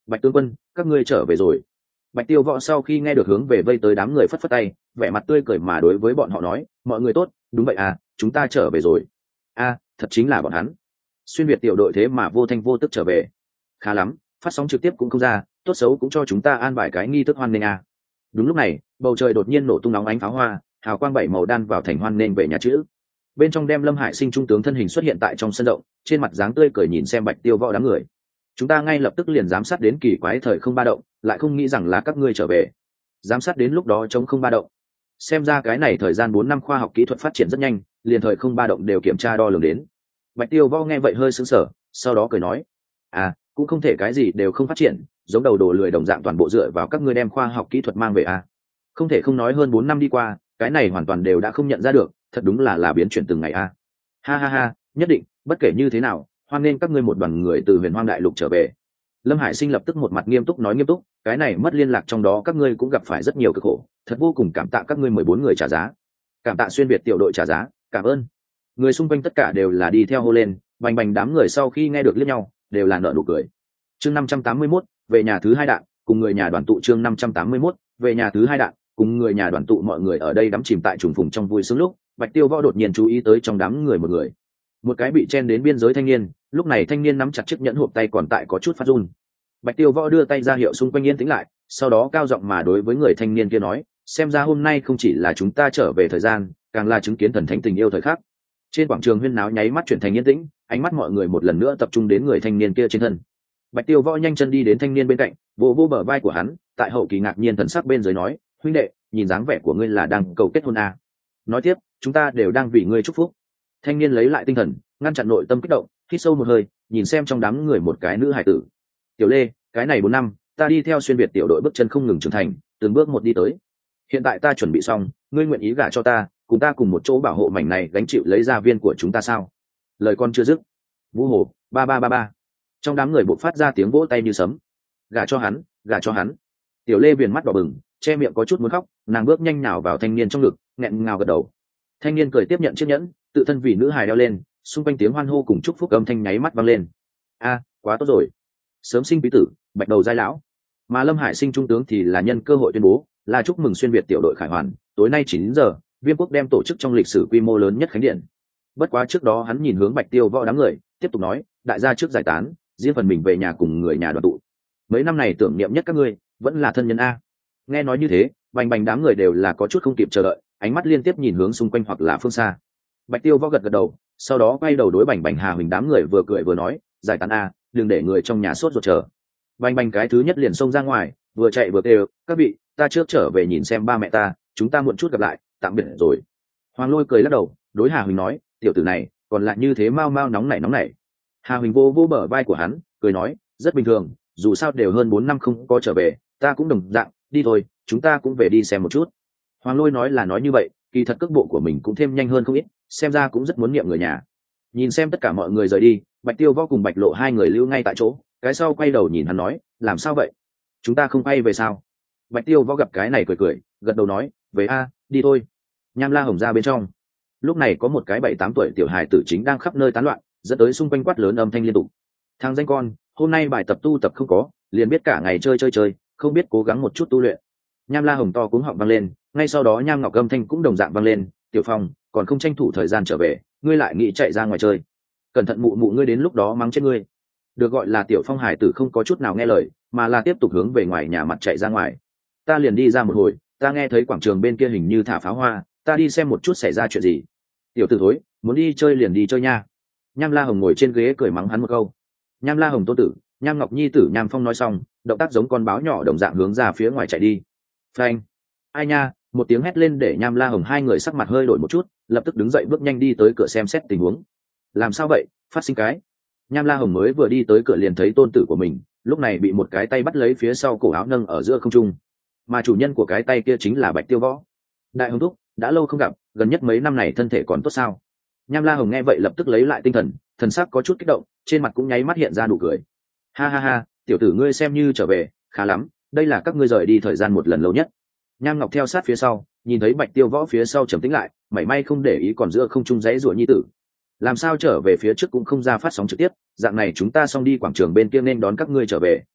[SPEAKER 1] Bạch tướng quân, các ngươi trở về rồi. Bạch Tiêu Võ sau khi nghe được hướng về vây tới đám người phất phất tay, vẻ mặt tươi cười mà đối với bọn họ nói, mọi người tốt, đúng vậy à, chúng ta trở về rồi. A, thật chính là bọn hắn. Xuyên Việt tiểu đội thế mà vô thanh vô tức trở về. Khá lắm, phát sóng trực tiếp cũng không ra, tốt xấu cũng cho chúng ta an bài cái nghi thức hoan nghênh à. Đúng lúc này, bầu trời đột nhiên nổ tung nóng ánh pháo hoa, hào quang bảy màu đan vào thành hoan nghênh về nhà chữ. Bên trong đem Lâm Hải Sinh trung tướng thân hình xuất hiện tại trong sân động, trên mặt dáng tươi cười nhìn xem Bạch Tiêu Võ đám người. Chúng ta ngay lập tức liền giám sát đến kỳ quái thời không ba động, lại không nghĩ rằng là các ngươi trở về. Giám sát đến lúc đó chống không ba động. Xem ra cái này thời gian bốn năm khoa học kỹ thuật phát triển rất nhanh, liền thời không ba động đều kiểm tra đo lường đến. Bạch Tiêu Võ nghe vậy hơi sững sờ, sau đó cười nói: "À, cũng không thể cái gì đều không phát triển, giống đầu đồ lười đồng dạng toàn bộ dựa vào các ngươi đem khoa học kỹ thuật mang về à? Không thể không nói hơn bốn năm đi qua, cái này hoàn toàn đều đã không nhận ra được, thật đúng là là biến chuyển từng ngày à. Ha ha ha, nhất định, bất kể như thế nào, hoan nên các ngươi một đoàn người từ Huyền Hoang Đại Lục trở về." Lâm Hải Sinh lập tức một mặt nghiêm túc nói nghiêm túc, cái này mất liên lạc trong đó các ngươi cũng gặp phải rất nhiều cực khổ, thật vô cùng cảm tạ các ngươi mười bốn người trả giá. Cảm tạ Xuyên Việt tiểu đội trả giá, cảm ơn. Người xung quanh tất cả đều là đi theo hô lên, bành bành đám người sau khi nghe được liếc nhau, đều là nở nụ cười. Chương năm trăm tám mươi mốt, về nhà thứ hai đạn, cùng người nhà đoàn tụ. Chương năm trăm tám mươi mốt, về nhà thứ hai đạn, cùng người nhà đoàn tụ. Mọi người ở đây đắm chìm tại trùng phùng trong vui sướng lúc, Bạch Tiêu Võ đột nhiên chú ý tới trong đám người một người. Một cái bị chen đến biên giới thanh niên, lúc này thanh niên nắm chặt chiếc nhẫn hộp tay còn tại có chút phát run. Bạch Tiêu Võ đưa tay ra hiệu xung quanh yên tĩnh lại, sau đó cao giọng mà đối với người thanh niên kia nói, xem ra hôm nay không chỉ là chúng ta trở về thời gian, càng là chứng kiến thần thánh tình yêu thời khắc. Trên quảng trường huyên náo nháy mắt chuyển thành yên tĩnh, ánh mắt mọi người một lần nữa tập trung đến người thanh niên kia trên thân. Bạch Tiêu Võ nhanh chân đi đến thanh niên bên cạnh, vỗ vỗ bờ vai của hắn, tại hậu kỳ ngạc nhiên thần sắc bên dưới nói, huynh đệ, nhìn dáng vẻ của ngươi là đang cầu kết hôn à. Nói tiếp, chúng ta đều đang vì ngươi chúc phúc. Thanh niên lấy lại tinh thần, ngăn chặn nội tâm kích động, hít sâu một hơi, nhìn xem trong đám người một cái nữ hải tử. Tiểu Lê, cái này bốn năm, ta đi theo Xuyên Việt tiểu đội bước chân không ngừng trưởng thành, từng bước một đi tới. Hiện tại ta chuẩn bị xong, ngươi nguyện ý gả cho ta, cùng ta cùng một chỗ bảo hộ mảnh này gánh chịu lấy gia viên của chúng ta sao? Lời con chưa dứt, Vũ Hồ, ba ba ba ba. Trong đám người bộc phát ra tiếng vỗ tay như sấm. Gả cho hắn, gả cho hắn. Tiểu Lê viền mắt đỏ bừng, che miệng có chút muốn khóc, nàng bước nhanh nào vào thanh niên trong ngực, nghẹn ngào gật đầu. Thanh niên cười tiếp nhận chiếc nhẫn, tự thân vì nữ hài đeo lên, xung quanh tiếng hoan hô cùng chúc phúc âm thanh nháy mắt vang lên. A, quá tốt rồi. Sớm sinh quý tử, bạch đầu giai lão. Mà Lâm Hải Sinh trung tướng thì là nhân cơ hội tuyên bố, là chúc mừng Xuyên Việt tiểu đội khải hoàn, tối nay chín giờ, Viêm quốc đem tổ chức trong lịch sử quy mô lớn nhất khánh điện. Bất quá trước đó hắn nhìn hướng Bạch Tiêu Võ đám người, tiếp tục nói, đại gia trước giải tán, riêng phần mình về nhà cùng người nhà đoàn tụ. Mấy năm này tưởng niệm nhất các ngươi, vẫn là thân nhân a. Nghe nói như thế, bành bành đám người đều là có chút không kịp chờ đợi, ánh mắt liên tiếp nhìn hướng xung quanh hoặc là phương xa. Bạch Tiêu Võ gật gật đầu, sau đó quay đầu đối bành bành Hà Huỳnh đám người vừa cười vừa nói, giải tán a, đừng để người trong nhà sốt ruột chờ. Bành bành cái thứ nhất liền xông ra ngoài, vừa chạy vừa kêu, các vị, ta trước trở về nhìn xem ba mẹ ta, chúng ta muộn chút gặp lại, tạm biệt rồi. Hoàng Lôi cười lắc đầu, đối Hà Huỳnh nói, tiểu tử này còn lại như thế mau mau nóng nảy nóng nảy. Hà Huỳnh vô vô bờ vai của hắn, cười nói, rất bình thường, dù sao đều hơn bốn năm không có trở về, ta cũng đồng dạng, đi thôi, chúng ta cũng về đi xem một chút. Hoàng Lôi nói là nói như vậy, kỳ thật cước bộ của mình cũng thêm nhanh hơn không ít, xem ra cũng rất muốn niệm người nhà. Nhìn xem tất cả mọi người rời đi, Bạch Tiêu Võ cùng Bạch Lộ hai người lưu ngay tại chỗ, cái sau quay đầu nhìn hắn nói, làm sao vậy? Chúng ta không quay về sao? Bạch Tiêu Võ gặp cái này cười cười, gật đầu nói, về a, đi thôi. Nham La Hồng ra bên trong. Lúc này có một cái bảy tám tuổi tiểu hài tử chính đang khắp nơi tán loạn, dẫn tới xung quanh quát lớn âm thanh liên tục. Thằng danh con, hôm nay bài tập tu tập không có, liền biết cả ngày chơi chơi chơi, không biết cố gắng một chút tu luyện. Nham La Hồng to cuống họng vang lên, ngay sau đó Nham Ngọc âm thanh cũng đồng dạng vang lên, Tiểu Phong, còn không tranh thủ thời gian trở về, ngươi lại nghĩ chạy ra ngoài chơi. Cẩn thận mụ mụ ngươi đến lúc đó mắng chết ngươi. Được gọi là Tiểu Phong hải tử không có chút nào nghe lời, mà là tiếp tục hướng về ngoài nhà mặt chạy ra ngoài. Ta liền đi ra một hồi, ta nghe thấy quảng trường bên kia hình như thả pháo hoa, ta đi xem một chút xảy ra chuyện gì. Tiểu tử thối, muốn đi chơi liền đi chơi nha. Nham La Hồng ngồi trên ghế cười mắng hắn một câu. Nham La Hồng tôn tử, Nham Ngọc nhi tử Nham Phong nói xong, động tác giống con báo nhỏ đồng dạng hướng ra phía ngoài chạy đi. Phanh! Ai nha! Một tiếng hét lên để Nham La Hồng hai người sắc mặt hơi đổi một chút, lập tức đứng dậy bước nhanh đi tới cửa xem xét tình huống. Làm sao vậy? Phát sinh cái. Nham La Hồng mới vừa đi tới cửa liền thấy tôn tử của mình, lúc này bị một cái tay bắt lấy phía sau cổ áo nâng ở giữa không trung. Mà chủ nhân của cái tay kia chính là Bạch Tiêu Võ. Đại Hồng thúc, đã lâu không gặp, gần nhất mấy năm này thân thể còn tốt sao? Nham La Hồng nghe vậy lập tức lấy lại tinh thần, thần sắc có chút kích động, trên mặt cũng nháy mắt hiện ra nụ cười. Ha ha ha, tiểu tử ngươi xem như trở về, khá lắm, đây là các ngươi rời đi thời gian một lần lâu nhất. Nham Ngọc theo sát phía sau, nhìn thấy Bạch Tiêu Võ phía sau trầm tĩnh lại, mảy may không để ý còn giữa không trung giấy rủa nhi tử. Làm sao trở về phía trước cũng không ra phát sóng trực tiếp, dạng này chúng ta xong đi quảng trường bên kia nên đón các ngươi trở về.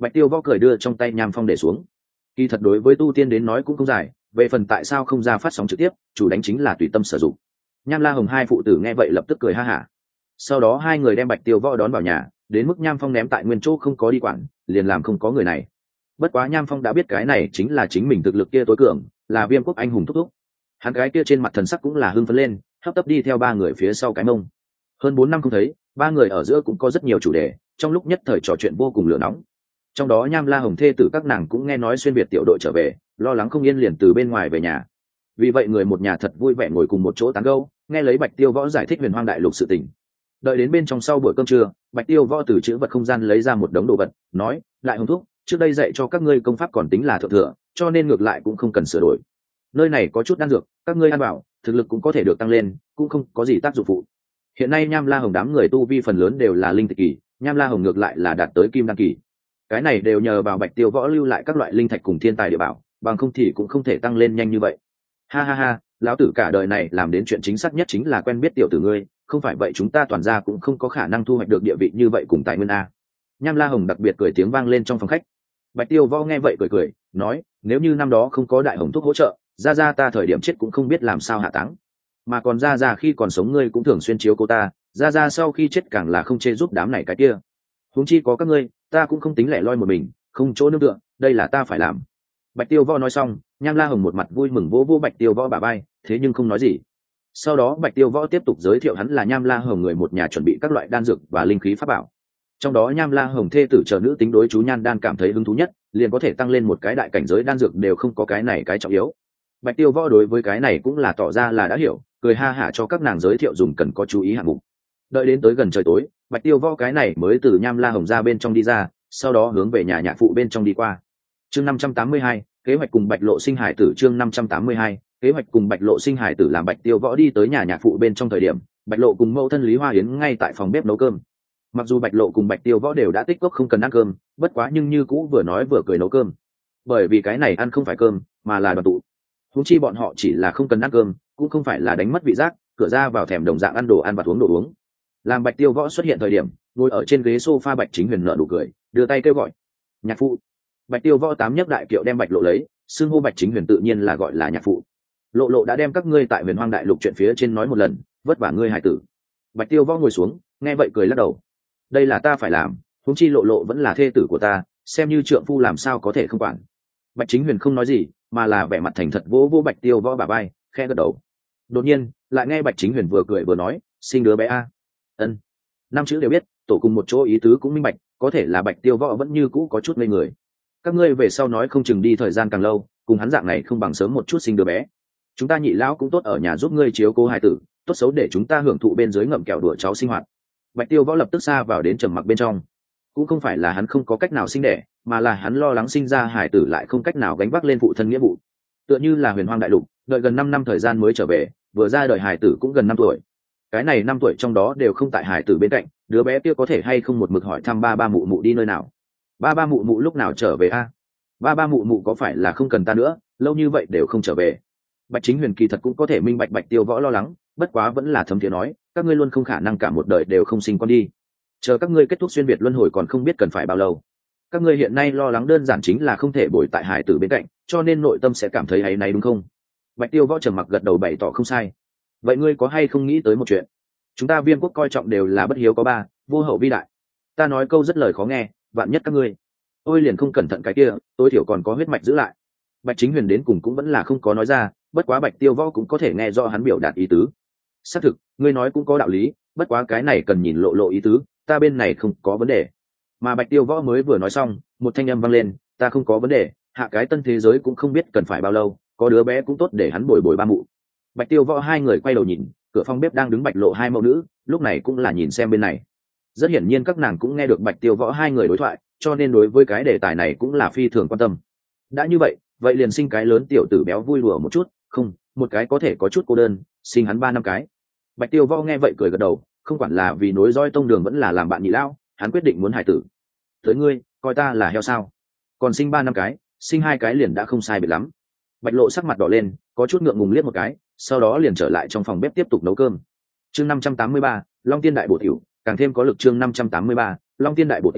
[SPEAKER 1] Bạch Tiêu Võ cười đưa trong tay nham phong để xuống. Kỳ thật đối với tu tiên đến nói cũng không dài, về phần tại sao không ra phát sóng trực tiếp, chủ đánh chính là tùy tâm sử dụng. Nham La Hồng hai phụ tử nghe vậy lập tức cười ha hả. Sau đó hai người đem Bạch Tiêu Võ đón vào nhà, đến mức nham phong ném tại nguyên chỗ không có đi quản, liền làm không có người này. Bất quá nham phong đã biết cái này chính là chính mình thực lực kia tối cường, là Viêm Quốc anh hùng thúc thúc. Hắn cái kia trên mặt thần sắc cũng là hưng phấn lên, hấp tấp đi theo ba người phía sau cái mông. Hơn bốn năm không thấy, ba người ở giữa cũng có rất nhiều chủ đề, trong lúc nhất thời trò chuyện vô cùng lửa nóng. Trong đó Nham La Hồng thê tử các nàng cũng nghe nói xuyên việt tiểu đội trở về, lo lắng không yên liền từ bên ngoài về nhà. Vì vậy người một nhà thật vui vẻ ngồi cùng một chỗ tán gẫu, nghe lấy Bạch Tiêu Võ giải thích Huyền Hoang Đại Lục sự tình. Đợi đến bên trong sau bữa cơm trưa, Bạch Tiêu Võ từ chữ vật không gian lấy ra một đống đồ vật, nói: "Lại Hồng thúc, trước đây dạy cho các ngươi công pháp còn tính là thượng thừa, cho nên ngược lại cũng không cần sửa đổi. Nơi này có chút đan dược, các ngươi ăn vào, thực lực cũng có thể được tăng lên, cũng không có gì tác dụng phụ." Hiện nay Nham La Hồng đám người tu vi phần lớn đều là linh tịch kỳ, Nham La Hồng ngược lại là đạt tới kim đan kỳ. Cái này đều nhờ vào Bạch Tiêu Võ lưu lại các loại linh thạch cùng thiên tài địa bảo, bằng không thì cũng không thể tăng lên nhanh như vậy. Ha ha ha, lão tử cả đời này làm đến chuyện chính xác nhất chính là quen biết tiểu tử ngươi, không phải vậy chúng ta toàn ra cũng không có khả năng thu hoạch được địa vị như vậy cùng tài nguyên a. Nham La Hồng đặc biệt cười tiếng vang lên trong phòng khách. Bạch Tiêu Võ nghe vậy cười cười, nói: "Nếu như năm đó không có đại hồng thúc hỗ trợ, ra ra ta thời điểm chết cũng không biết làm sao hạ táng. Mà còn ra ra khi còn sống ngươi cũng thường xuyên chiếu cô ta, ra ra sau khi chết càng là không chê giúp đám này cái kia. Huống chi có các ngươi, ta cũng không tính lẻ loi một mình, không chỗ nương tựa, đây là ta phải làm." Bạch Tiêu Võ nói xong, Nham La Hồng một mặt vui mừng vỗ vỗ Bạch Tiêu Võ bả vai, thế nhưng không nói gì. Sau đó Bạch Tiêu Võ tiếp tục giới thiệu hắn là Nham La Hồng người một nhà chuẩn bị các loại đan dược và linh khí pháp bảo. Trong đó Nham La Hồng thê tử chờ nữ tính đối chú nhan đan cảm thấy hứng thú nhất, liền có thể tăng lên một cái đại cảnh giới đan dược đều không có cái này cái trọng yếu. Bạch Tiêu Võ đối với cái này cũng là tỏ ra là đã hiểu, cười ha hả cho các nàng giới thiệu dùng cần có chú ý hạng mục. Đợi đến tới gần trời tối, Bạch Tiêu Võ cái này mới từ Nham La Hồng ra bên trong đi ra, sau đó hướng về nhà nhạc phụ bên trong đi qua. Chương năm trăm tám mươi hai, kế hoạch cùng Bạch Lộ sinh hải tử. Chương năm trăm tám mươi hai, kế hoạch cùng Bạch Lộ sinh hải tử. Làm Bạch Tiêu Võ đi tới nhà nhạc phụ bên trong thời điểm, Bạch Lộ cùng mẫu thân Lý Hoa Yến ngay tại phòng bếp nấu cơm. Mặc dù Bạch Lộ cùng Bạch Tiêu Võ đều đã tích cốc không cần ăn cơm, bất quá nhưng như cũ vừa nói vừa cười nấu cơm. Bởi vì cái này ăn không phải cơm, mà là đoàn tụ. Huống chi bọn họ chỉ là không cần ăn cơm, cũng không phải là đánh mất vị giác, cửa ra vào thèm đồng dạng ăn đồ ăn và uống đồ uống. Làm Bạch Tiêu Võ xuất hiện thời điểm, ngồi ở trên ghế sofa Bạch Chính Huyền nở nụ cười, đưa tay kêu gọi: "Nhạc phụ." Bạch Tiêu Võ tám nhấc đại kiệu đem Bạch Lộ lấy, xưng hô Bạch Chính Huyền tự nhiên là gọi là nhạc phụ. "Lộ Lộ đã đem các ngươi tại Huyền Hoang Đại Lục chuyện phía trên nói một lần, vất vả ngươi hài tử." Bạch Tiêu Võ ngồi xuống, nghe vậy cười lắc đầu: "Đây là ta phải làm, huống chi Lộ Lộ vẫn là thê tử của ta, xem như trượng phu làm sao có thể không quản." Bạch Chính Huyền không nói gì, mà là vẻ mặt thành thật vỗ vỗ Bạch Tiêu Võ bả vai, khẽ gật đầu. Đột nhiên, lại nghe Bạch Chính Huyền vừa cười vừa nói: "Sinh đứa bé a." Ân. Năm chữ đều biết, tổ cùng một chỗ ý tứ cũng minh bạch, có thể là Bạch Tiêu Võ vẫn như cũ có chút ngây người. Các ngươi về sau nói không chừng đi thời gian càng lâu, cùng hắn dạng này không bằng sớm một chút sinh đứa bé. Chúng ta nhị lão cũng tốt ở nhà giúp ngươi chiếu cố hài tử, tốt xấu để chúng ta hưởng thụ bên dưới ngậm kẹo đùa cháu sinh hoạt. Bạch Tiêu Võ lập tức xa vào đến trầm mặc bên trong. Cũng không phải là hắn không có cách nào sinh đẻ, mà là hắn lo lắng sinh ra hài tử lại không cách nào gánh vác lên phụ thân nghĩa vụ. Tựa như là Huyền Hoang Đại Lục, đợi gần năm năm thời gian mới trở về, vừa ra đời hài tử cũng gần năm tuổi. Cái này năm tuổi trong đó đều không tại hài tử bên cạnh, đứa bé kia có thể hay không một mực hỏi thăm ba ba mụ mụ đi nơi nào, ba ba mụ mụ lúc nào trở về a, ba ba mụ mụ có phải là không cần ta nữa, lâu như vậy đều không trở về. Bạch Chính Huyền kỳ thật cũng có thể minh bạch Bạch Tiêu Võ lo lắng, bất quá vẫn là thấm thiế nói: "Các ngươi luôn không khả năng cả một đời đều không sinh con đi. Chờ các ngươi kết thúc xuyên việt luân hồi còn không biết cần phải bao lâu. Các ngươi hiện nay lo lắng đơn giản chính là không thể bồi tại hải tử bên cạnh, cho nên nội tâm sẽ cảm thấy áy náy đúng không?" Bạch Tiêu Võ trầm mặc gật đầu bày tỏ không sai. "Vậy ngươi có hay không nghĩ tới một chuyện? Chúng ta Viêm Quốc coi trọng đều là bất hiếu có ba, vô hậu vi đại. Ta nói câu rất lời khó nghe, vạn nhất các ngươi ôi liền không cẩn thận cái kia, tối thiểu còn có huyết mạch giữ lại." Bạch Chính Huyền đến cùng cũng vẫn là không có nói ra, bất quá Bạch Tiêu Võ cũng có thể nghe rõ hắn biểu đạt ý tứ. "Xác thực, ngươi nói cũng có đạo lý, bất quá cái này cần nhìn Lộ Lộ ý tứ, ta bên này không có vấn đề." Mà Bạch Tiêu Võ mới vừa nói xong, một thanh âm vang lên: "Ta không có vấn đề, hạ cái tân thế giới cũng không biết cần phải bao lâu, có đứa bé cũng tốt để hắn bồi bồi ba mụ." Bạch Tiêu Võ hai người quay đầu nhìn, cửa phòng bếp đang đứng Bạch Lộ hai mẫu nữ, lúc này cũng là nhìn xem bên này. Rất hiển nhiên các nàng cũng nghe được Bạch Tiêu Võ hai người đối thoại, cho nên đối với cái đề tài này cũng là phi thường quan tâm. Đã như vậy, vậy liền sinh cái lớn tiểu tử béo vui đùa một chút, không, một cái có thể có chút cô đơn, sinh hắn ba năm cái. Bạch Tiêu Võ nghe vậy cười gật đầu, không quản là vì nối dõi tông đường vẫn là làm bạn nhị lão, hắn quyết định muốn hài tử. "Tới ngươi, coi ta là heo sao? Còn sinh ba năm cái, sinh hai cái liền đã không sai biệt lắm." Bạch Lộ sắc mặt đỏ lên, có chút ngượng ngùng liếc một cái, sau đó liền trở lại trong phòng bếp tiếp tục nấu cơm. Chương năm trăm tám mươi ba, Long Tiên Đại Bổ Tiểu, càng thêm có lực. Chương năm trăm tám mươi ba, Long Tiên Đại Bổ Tiểu,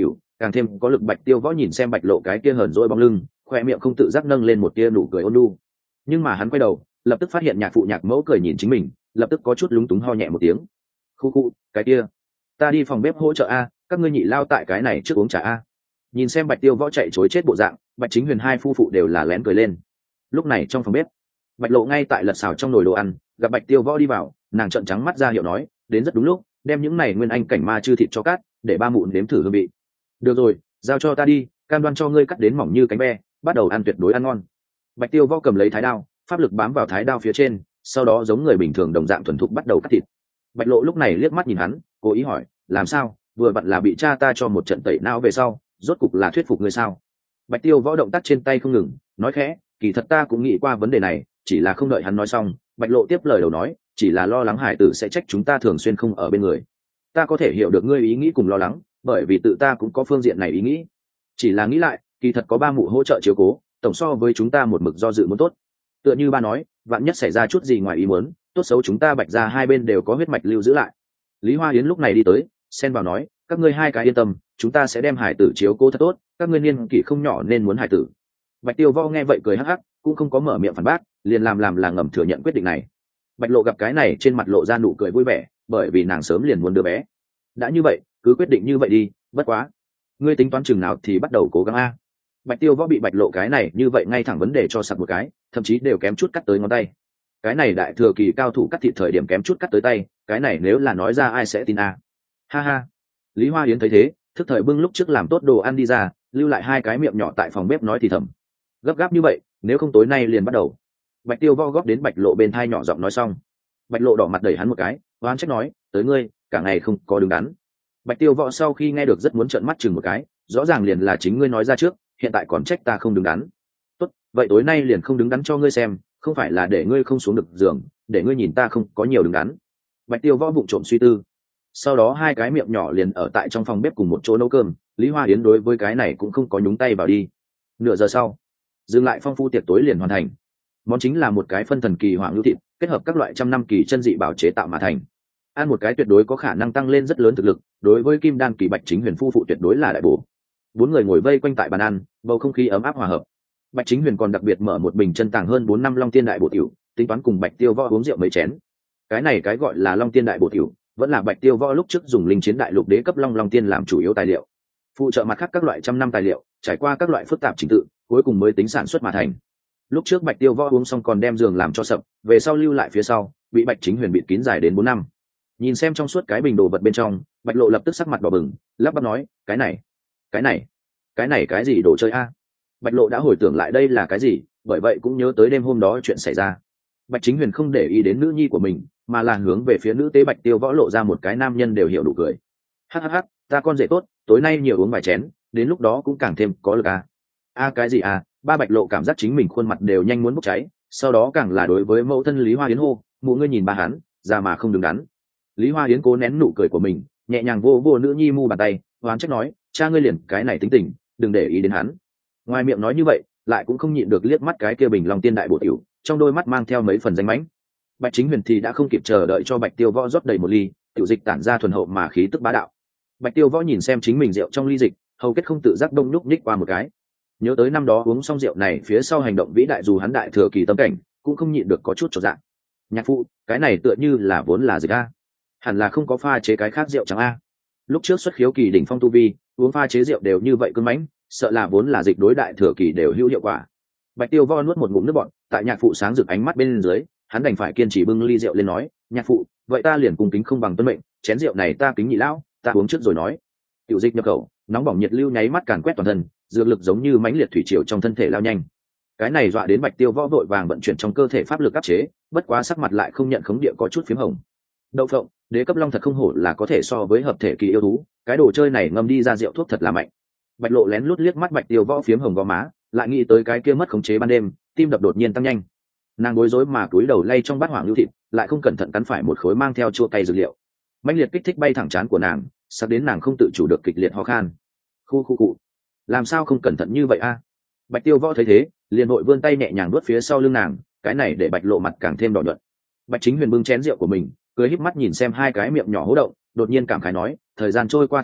[SPEAKER 1] càng thêm có lực. Bạch Tiêu Võ nhìn xem Bạch Lộ cái kia hờn dỗi bóng lưng, khoe miệng không tự giác nâng lên một tia nụ cười ôn nhu. Nhưng mà hắn quay đầu, lập tức phát hiện nhạc phụ nhạc mẫu cười nhìn chính mình, lập tức có chút lúng túng ho nhẹ một tiếng. Khu khu, cái kia, ta đi phòng bếp hỗ trợ a, các ngươi nhị lao tại cái này trước uống trà a. Nhìn xem Bạch Tiêu Võ chạy chối chết bộ dạng, Bạch Chính Huyền hai phu phụ đều là lén cười lên. Lúc này trong phòng bếp, Bạch Lộ ngay tại lật xào trong nồi đồ ăn, gặp Bạch Tiêu Võ đi vào, nàng trợn trắng mắt ra hiệu nói, đến rất đúng lúc, đem những này nguyên anh cảnh ma chư thịt cho cát, để ba mụn nếm thử hương vị. Được rồi, giao cho ta đi, cam đoan cho ngươi cắt đến mỏng như cánh ve, bắt đầu ăn tuyệt đối ăn ngon. Bạch Tiêu Võ cầm lấy thái đao, pháp lực bám vào thái đao phía trên, sau đó giống người bình thường đồng dạng thuần thục bắt đầu cắt thịt. Bạch Lộ lúc này liếc mắt nhìn hắn, cố ý hỏi, làm sao, vừa vặn là bị cha ta cho một trận tẩy não về sau, rốt cục là thuyết phục ngươi sao? Bạch Tiêu Võ động tác trên tay không ngừng, nói khẽ, kỳ thật ta cũng nghĩ qua vấn đề này, chỉ là không đợi hắn nói xong, Bạch Lộ tiếp lời đầu nói, chỉ là lo lắng hải tử sẽ trách chúng ta thường xuyên không ở bên người. Ta có thể hiểu được ngươi ý nghĩ cùng lo lắng, bởi vì tự ta cũng có phương diện này ý nghĩ. Chỉ là nghĩ lại, kỳ thật có ba mụ hỗ trợ chiếu cố, tổng so với chúng ta một mực do dự muốn tốt. Tựa như ba nói, vạn nhất xảy ra chút gì ngoài ý muốn, tốt xấu chúng ta Bạch gia hai bên đều có huyết mạch lưu giữ lại. Lý Hoa Yến lúc này đi tới, xen vào nói, các ngươi hai cái yên tâm, chúng ta sẽ đem hải tử chiếu cố thật tốt, các ngươi niên kỷ không nhỏ nên muốn hải tử. Bạch Tiêu Võ nghe vậy cười hắc hắc, cũng không có mở miệng phản bác, liền làm làm là ngầm thừa nhận quyết định này. Bạch Lộ gặp cái này trên mặt lộ ra nụ cười vui vẻ, bởi vì nàng sớm liền muốn đứa bé. Đã như vậy, cứ quyết định như vậy đi, bất quá, ngươi tính toán chừng nào thì bắt đầu cố gắng a. Bạch Tiêu Võ bị Bạch Lộ cái này như vậy ngay thẳng vấn đề cho sặc một cái, thậm chí đều kém chút cắt tới ngón tay. Cái này đại thừa kỳ cao thủ cắt thịt thời điểm kém chút cắt tới tay, cái này nếu là nói ra ai sẽ tin a? Ha ha. Lý Hoa Yến thấy thế, thức thời bưng lúc trước làm tốt đồ ăn đi ra, lưu lại hai cái miệng nhỏ tại phòng bếp nói thì thầm. Gấp gáp như vậy, nếu không tối nay liền bắt đầu. Bạch Tiêu Võ góp đến Bạch Lộ bên thai nhỏ giọng nói xong. Bạch Lộ đỏ mặt đẩy hắn một cái, oán trách nói, tới ngươi, cả ngày không có đứng đắn. Bạch Tiêu Võ sau khi nghe được rất muốn trợn mắt chừng một cái, rõ ràng liền là chính ngươi nói ra trước, hiện tại còn trách ta không đứng đắn. Tốt, vậy tối nay liền không đứng đắn cho ngươi xem, không phải là để ngươi không xuống được giường, để ngươi nhìn ta không có nhiều đứng đắn. Bạch Tiêu Võ vụng trộm suy tư. Sau đó hai cái miệng nhỏ liền ở tại trong phòng bếp cùng một chỗ nấu cơm, Lý Hoa Yến đối với cái này cũng không có nhúng tay vào đi. Nửa giờ sau, dừng lại phong phu tiệc tối liền hoàn thành. Món chính là một cái phân thần kỳ hoàng lưu thịt, kết hợp các loại trăm năm kỳ chân dị bảo chế tạo mà thành. Ăn một cái tuyệt đối có khả năng tăng lên rất lớn thực lực, đối với kim đan kỳ Bạch Chính Huyền phu phụ tuyệt đối là đại bổ. Bốn người ngồi vây quanh tại bàn ăn, bầu không khí ấm áp hòa hợp. Bạch Chính Huyền còn đặc biệt mở một bình chân tàng hơn bốn năm Long Tiên đại bổ tiểu, tính toán cùng Bạch Tiêu Võ uống rượu mấy chén. Cái này cái gọi là Long Tiên đại bổ tiểu, vẫn là Bạch Tiêu Võ lúc trước dùng linh chiến đại lục đế cấp long long tiên làm chủ yếu tài liệu, phụ trợ mặt khác các loại trăm năm tài liệu, trải qua các loại phức tạp trình tự, cuối cùng mới tính sản xuất mà thành. Lúc trước Bạch Tiêu Võ uống xong còn đem giường làm cho sập, về sau lưu lại phía sau, bị Bạch Chính Huyền bịt kín dài đến bốn năm. Nhìn xem trong suốt cái bình đồ vật bên trong, Bạch Lộ lập tức sắc mặt đỏ bừng, lắp bắp nói, cái này, cái này, cái này cái gì đồ chơi a? Bạch Lộ đã hồi tưởng lại đây là cái gì, bởi vậy cũng nhớ tới đêm hôm đó chuyện xảy ra. Bạch Chính Huyền không để ý đến nữ nhi của mình, mà là hướng về phía nữ tế Bạch Tiêu Võ lộ ra một cái nam nhân đều hiểu đủ cười. Hắc hắc hắc, ta con rể tốt, tối nay nhiều uống vài chén, đến lúc đó cũng càng thêm có lực à. A cái gì à? Ba Bạch Lộ cảm giác chính mình khuôn mặt đều nhanh muốn bốc cháy, sau đó càng là đối với mẫu thân Lý Hoa Yến hô, mụ ngươi nhìn ba hắn, già mà không đứng đắn. Lý Hoa Yến cố nén nụ cười của mình, nhẹ nhàng vô vô nữ nhi mu bàn tay, oán trách nói, cha ngươi liền cái này tính tình, đừng để ý đến hắn. Ngoài miệng nói như vậy, lại cũng không nhịn được liếc mắt cái kia bình Long Tiên đại bổ tiểu, trong đôi mắt mang theo mấy phần danh mãnh. Bạch Chính Huyền thì đã không kịp chờ đợi cho Bạch Tiêu Võ rót đầy một ly, tiểu dịch tản ra thuần hậu mà khí tức bá đạo. Bạch Tiêu Võ nhìn xem chính mình rượu trong ly dịch, hầu kết không tự giác đông nhúc nhích qua một cái. Nhớ tới năm đó uống xong rượu này phía sau hành động vĩ đại dù hắn đại thừa kỳ tâm cảnh, cũng không nhịn được có chút chột dạ. Nhạc phụ, cái này tựa như là vốn là dịch a, hẳn là không có pha chế cái khác rượu chẳng a. Lúc trước xuất khiếu kỳ đỉnh phong tu vi, uống pha chế rượu đều như vậy cứng mãnh, sợ là vốn là dịch đối đại thừa kỳ đều hữu hiệu quả. Bạch Tiêu Võ nuốt một ngụm nước bọt, tại nhạc phụ sáng rực ánh mắt bên dưới, hắn đành phải kiên trì bưng ly rượu lên nói, nhạc phụ, vậy ta liền cùng kính không bằng tuân mệnh, chén rượu này ta kính nhị lão, ta uống trước rồi nói. Tiểu dịch nhập khẩu, nóng bỏng nhiệt lưu nháy mắt càn quét toàn thân, dược lực giống như mãnh liệt thủy triều trong thân thể lao nhanh. Cái này dọa đến Bạch Tiêu Võ vội vàng vận chuyển trong cơ thể pháp lực áp chế, bất quá sắc mặt lại không nhận khống địa có chút phím hồng. Đậu phộng, đế cấp long thật không hổ là có thể so với hợp thể kỳ yêu thú, cái đồ chơi này ngâm đi ra rượu thuốc thật là mạnh. Bạch Lộ lén lút liếc mắt Bạch Tiêu Võ phiếm hồng gò má, lại nghĩ tới cái kia mất khống chế ban đêm, tim đập đột nhiên tăng nhanh. Nàng bối rối mà cúi đầu lay trong bát hoàng lưu thịt, lại không cẩn thận cắn phải một khối mang theo chua cay dược liệu. Mãnh liệt kích thích bay thẳng trán của nàng, sắp đến nàng không tự chủ được kịch liệt ho khan. Khu khu cụ, làm sao không cẩn thận như vậy a? Bạch Tiêu Võ thấy thế, liền vội vươn tay nhẹ nhàng đuốt phía sau lưng nàng, cái này để Bạch Lộ mặt càng thêm đỏ nhuận. Bạch Chính Huyền bưng chén rượu của mình, cười híp mắt nhìn xem hai cái miệng nhỏ hố động, đột nhiên cảm khái nói, thời gian trôi qua thật nhanh,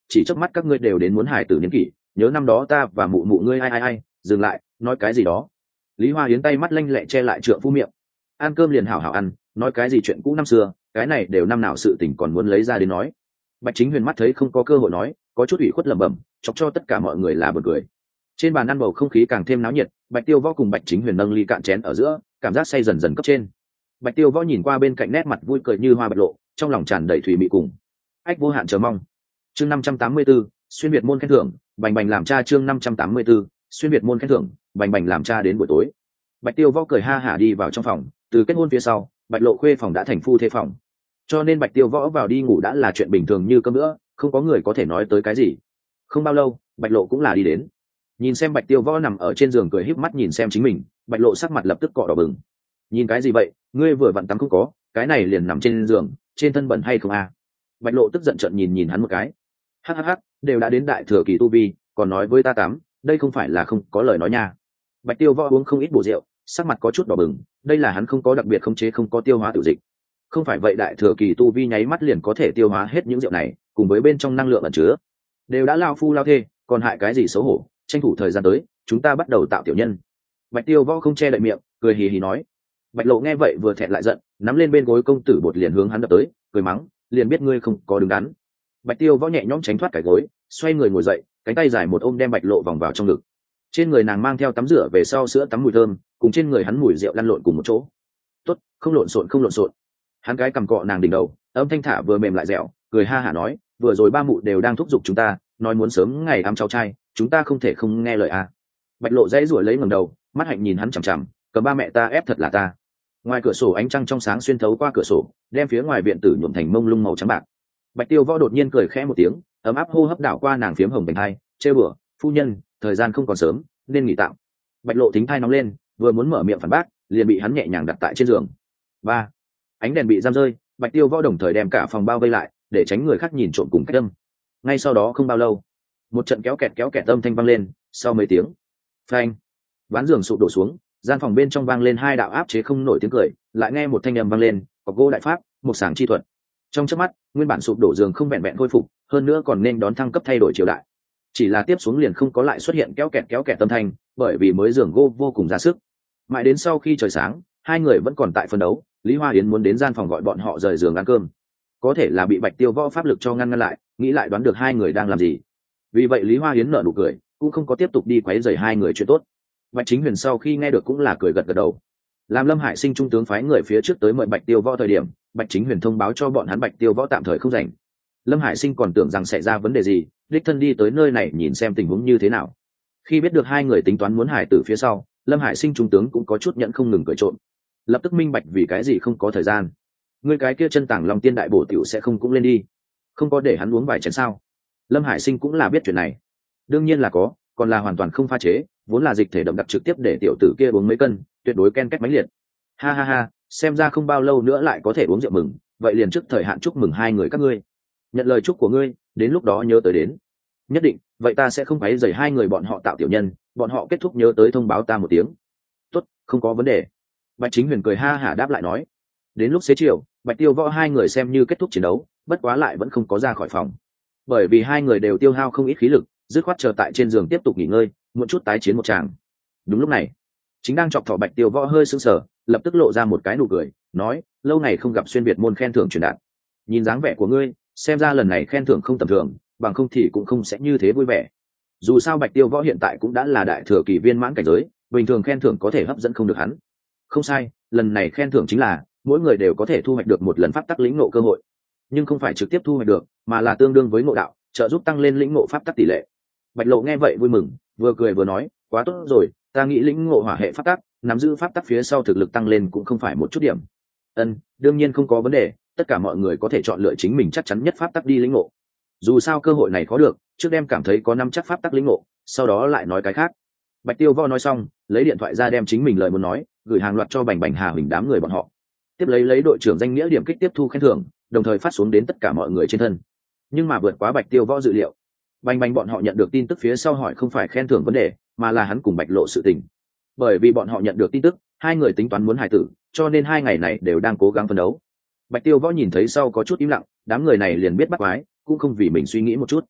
[SPEAKER 1] chỉ chớp mắt các ngươi đều đến muốn hài tử niên kỷ, nhớ năm đó ta và mụ mụ ngươi ai ai ai. Dừng lại, nói cái gì đó. Lý Hoa Yến tay mắt lanh lẹ che lại trượng phu miệng. Ăn cơm liền hảo hảo ăn, nói cái gì chuyện cũ năm xưa, cái này đều năm nào sự tình còn muốn lấy ra đến nói. Bạch Chính Huyền mắt thấy không có cơ hội nói, có chút ủy khuất lẩm bẩm, chọc cho tất cả mọi người là buồn cười. Trên bàn ăn bầu không khí càng thêm náo nhiệt, Bạch Tiêu Võ cùng Bạch Chính Huyền nâng ly cạn chén ở giữa, cảm giác say dần dần cấp trên. Bạch Tiêu Võ nhìn qua bên cạnh nét mặt vui cười như hoa bạch lộ, trong lòng tràn đầy thủy mị cùng ách vô hạn chờ mong. Chương năm trăm tám mươi 584, xuyên việt môn khen thưởng, bành bành làm cha. Chương năm trăm tám mươi 584, xuyên việt môn khen thưởng, bành bành làm cha. Đến buổi tối, Bạch Tiêu Võ cười ha hả đi vào trong phòng. Từ kết hôn phía sau, Bạch Lộ khuê phòng đã thành phu thê phòng, cho nên Bạch Tiêu Võ vào đi ngủ đã là chuyện bình thường như cơm nữa, không có người có thể nói tới cái gì. Không bao lâu, Bạch Lộ cũng là đi đến, nhìn xem Bạch Tiêu Võ nằm ở trên giường cười híp mắt nhìn xem chính mình, Bạch Lộ sắc mặt lập tức cọ đỏ bừng. Nhìn cái gì vậy, ngươi vừa vặn tắm không có, cái này liền nằm trên giường, trên thân bẩn hay không à? Bạch Lộ tức giận trợn nhìn nhìn hắn một cái. Hắc hắc hắc, đều đã đến đại thừa kỳ tu vi, còn nói với ta tắm, đây không phải là không có lời nói nha. Bạch Tiêu Võ uống không ít bổ rượu, sắc mặt có chút đỏ bừng, đây là hắn không có đặc biệt khống chế không có tiêu hóa tiểu dịch. Không phải vậy đại thừa kỳ tu vi nháy mắt liền có thể tiêu hóa hết những rượu này, cùng với bên trong năng lượng ẩn chứa, đều đã lao phu lao thê, còn hại cái gì xấu hổ, tranh thủ thời gian tới, chúng ta bắt đầu tạo tiểu nhân. Bạch Tiêu Võ không che đậy miệng, cười hì hì nói. Bạch Lộ nghe vậy vừa thẹn lại giận, nắm lên bên gối công tử bột liền hướng hắn đập tới, cười mắng, liền biết ngươi không có đứng đắn. Bạch Tiêu Võ nhẹ nhõm tránh thoát cái gối, xoay người ngồi dậy, cánh tay dài một ôm đem Bạch Lộ vòng vào trong ngực. Trên người nàng mang theo tắm rửa về sau sữa tắm mùi thơm, cùng trên người hắn mùi rượu lăn lộn cùng một chỗ. Tốt, không lộn xộn không lộn xộn. Hắn cái cầm cọ nàng đỉnh đầu, âm thanh thả vừa mềm lại dẻo, cười ha hả nói, vừa rồi ba mụ đều đang thúc giục chúng ta, nói muốn sớm ngày ấm cháu trai, chúng ta không thể không nghe lời à. Bạch Lộ dãy rủa lấy ngẩng đầu, mắt hạnh nhìn hắn chằm chằm, cầm ba mẹ ta ép thật là ta. Ngoài cửa sổ ánh trăng trong sáng xuyên thấu qua cửa sổ, đem phía ngoài viện tử nhuộm thành mông lung màu trắng bạc. Bạch Tiêu Võ đột nhiên cười khẽ một tiếng, ấm áp hô hấp đảo qua nàng phiếm hồng bành hai, trêu bừa, phu nhân, thời gian không còn sớm, nên nghỉ tạm. Bạch Lộ thính thai nóng lên, vừa muốn mở miệng phản bác, liền bị hắn nhẹ nhàng đặt tại trên giường. Ba, ánh đèn bị giam rơi, Bạch Tiêu Võ đồng thời đem cả phòng bao vây lại, để tránh người khác nhìn trộm cùng cách đâm. Ngay sau đó không bao lâu, một trận kéo kẹt kéo kẹt âm thanh vang lên, sau mấy tiếng, phanh, ván giường sụp đổ xuống, gian phòng bên trong vang lên hai đạo áp chế không nổi tiếng cười, lại nghe một thanh âm vang lên, có gỗ đại pháp, một sáng chi thuật. Trong chớp mắt, nguyên bản sụp đổ giường không vẹn vẹn khôi phục, hơn nữa còn nên đón thăng cấp thay đổi triều đại. Chỉ là tiếp xuống liền không có lại xuất hiện kéo kẹt kéo kẹt âm thanh, bởi vì mới giường gỗ vô cùng ra sức. Mãi đến sau khi trời sáng, hai người vẫn còn tại phân đấu, Lý Hoa Yến muốn đến gian phòng gọi bọn họ rời giường ăn cơm, có thể là bị Bạch Tiêu Võ pháp lực cho ngăn ngăn lại, nghĩ lại đoán được hai người đang làm gì. Vì vậy Lý Hoa Yến nở nụ cười, cũng không có tiếp tục đi quấy rầy hai người chuyện tốt. Bạch Chính Huyền sau khi nghe được cũng là cười gật gật đầu. Làm Lâm Hải Sinh trung tướng phái người phía trước tới mời Bạch Tiêu Võ thời điểm, Bạch Chính Huyền thông báo cho bọn hắn Bạch Tiêu Võ tạm thời không rảnh. Lâm Hải Sinh còn tưởng rằng xảy ra vấn đề gì, đích thân đi tới nơi này nhìn xem tình huống như thế nào. Khi biết được hai người tính toán muốn hải tử phía sau, Lâm Hải Sinh trung tướng cũng có chút nhận không ngừng cười trộn, lập tức minh bạch vì cái gì không có thời gian. Người cái kia chân tảng lòng tiên đại bổ tiểu sẽ không cũng lên đi, không có để hắn uống vài chén sao? Lâm Hải Sinh cũng là biết chuyện này, đương nhiên là có, còn là hoàn toàn không pha chế, vốn là dịch thể đậm đặc trực tiếp để tiểu tử kia uống mấy cân, tuyệt đối ken kết mãnh liệt. Ha ha ha, xem ra không bao lâu nữa lại có thể uống rượu mừng, vậy liền trước thời hạn chúc mừng hai người các ngươi. Nhận lời chúc của ngươi, đến lúc đó nhớ tới đến. Nhất định, vậy ta sẽ không phải dày hai người bọn họ tạo tiểu nhân, bọn họ kết thúc nhớ tới thông báo ta một tiếng. Tốt, không có vấn đề. Bạch Chính Huyền cười ha hả đáp lại nói. Đến lúc xế chiều, Bạch Tiêu Võ hai người xem như kết thúc chiến đấu, bất quá lại vẫn không có ra khỏi phòng, bởi vì hai người đều tiêu hao không ít khí lực, dứt khoát chờ tại trên giường tiếp tục nghỉ ngơi, muộn chút tái chiến một tràng. Đúng lúc này, chính đang chọc thọ Bạch Tiêu Võ hơi sững sờ, lập tức lộ ra một cái nụ cười, nói: lâu ngày không gặp xuyên việt môn khen thưởng truyền đạt, nhìn dáng vẻ của ngươi, xem ra lần này khen thưởng không tầm thường, bằng không thì cũng không sẽ như thế vui vẻ. Dù sao Bạch Tiêu Võ hiện tại cũng đã là đại thừa kỳ viên mãn cảnh giới, bình thường khen thưởng có thể hấp dẫn không được hắn. Không sai, lần này khen thưởng chính là mỗi người đều có thể thu hoạch được một lần pháp tắc lĩnh ngộ cơ hội, nhưng không phải trực tiếp thu hoạch được, mà là tương đương với ngộ đạo, trợ giúp tăng lên lĩnh ngộ pháp tắc tỷ lệ. Bạch Lộ nghe vậy vui mừng, vừa cười vừa nói: quá tốt rồi, ta nghĩ lĩnh ngộ hỏa hệ pháp tắc, nắm giữ pháp tắc phía sau thực lực tăng lên cũng không phải một chút điểm. Ân, đương nhiên không có vấn đề, tất cả mọi người có thể chọn lựa chính mình chắc chắn nhất pháp tắc đi lĩnh ngộ. Dù sao cơ hội này khó được, trước đem cảm thấy có năm chắc pháp tắc lĩnh ngộ, sau đó lại nói cái khác. Bạch Tiêu Võ nói xong, lấy điện thoại ra đem chính mình lời muốn nói gửi hàng loạt cho Bành Bành Hà Huỳnh đám người bọn họ. Tiếp lấy lấy đội trưởng danh nghĩa điểm kích tiếp thu khen thưởng, đồng thời phát xuống đến tất cả mọi người trên thân. Nhưng mà vượt quá Bạch Tiêu Võ dự liệu, Bành Bành bọn họ nhận được tin tức phía sau hỏi không phải khen thưởng vấn đề, mà là hắn cùng Bạch Lộ sự tình. Bởi vì bọn họ nhận được tin tức, hai người tính toán muốn hài tử, cho nên hai ngày này đều đang cố gắng phấn đấu. Bạch Tiêu Võ nhìn thấy sau có chút im lặng, đám người này liền biết bắt quái, cũng không vì mình suy nghĩ một chút.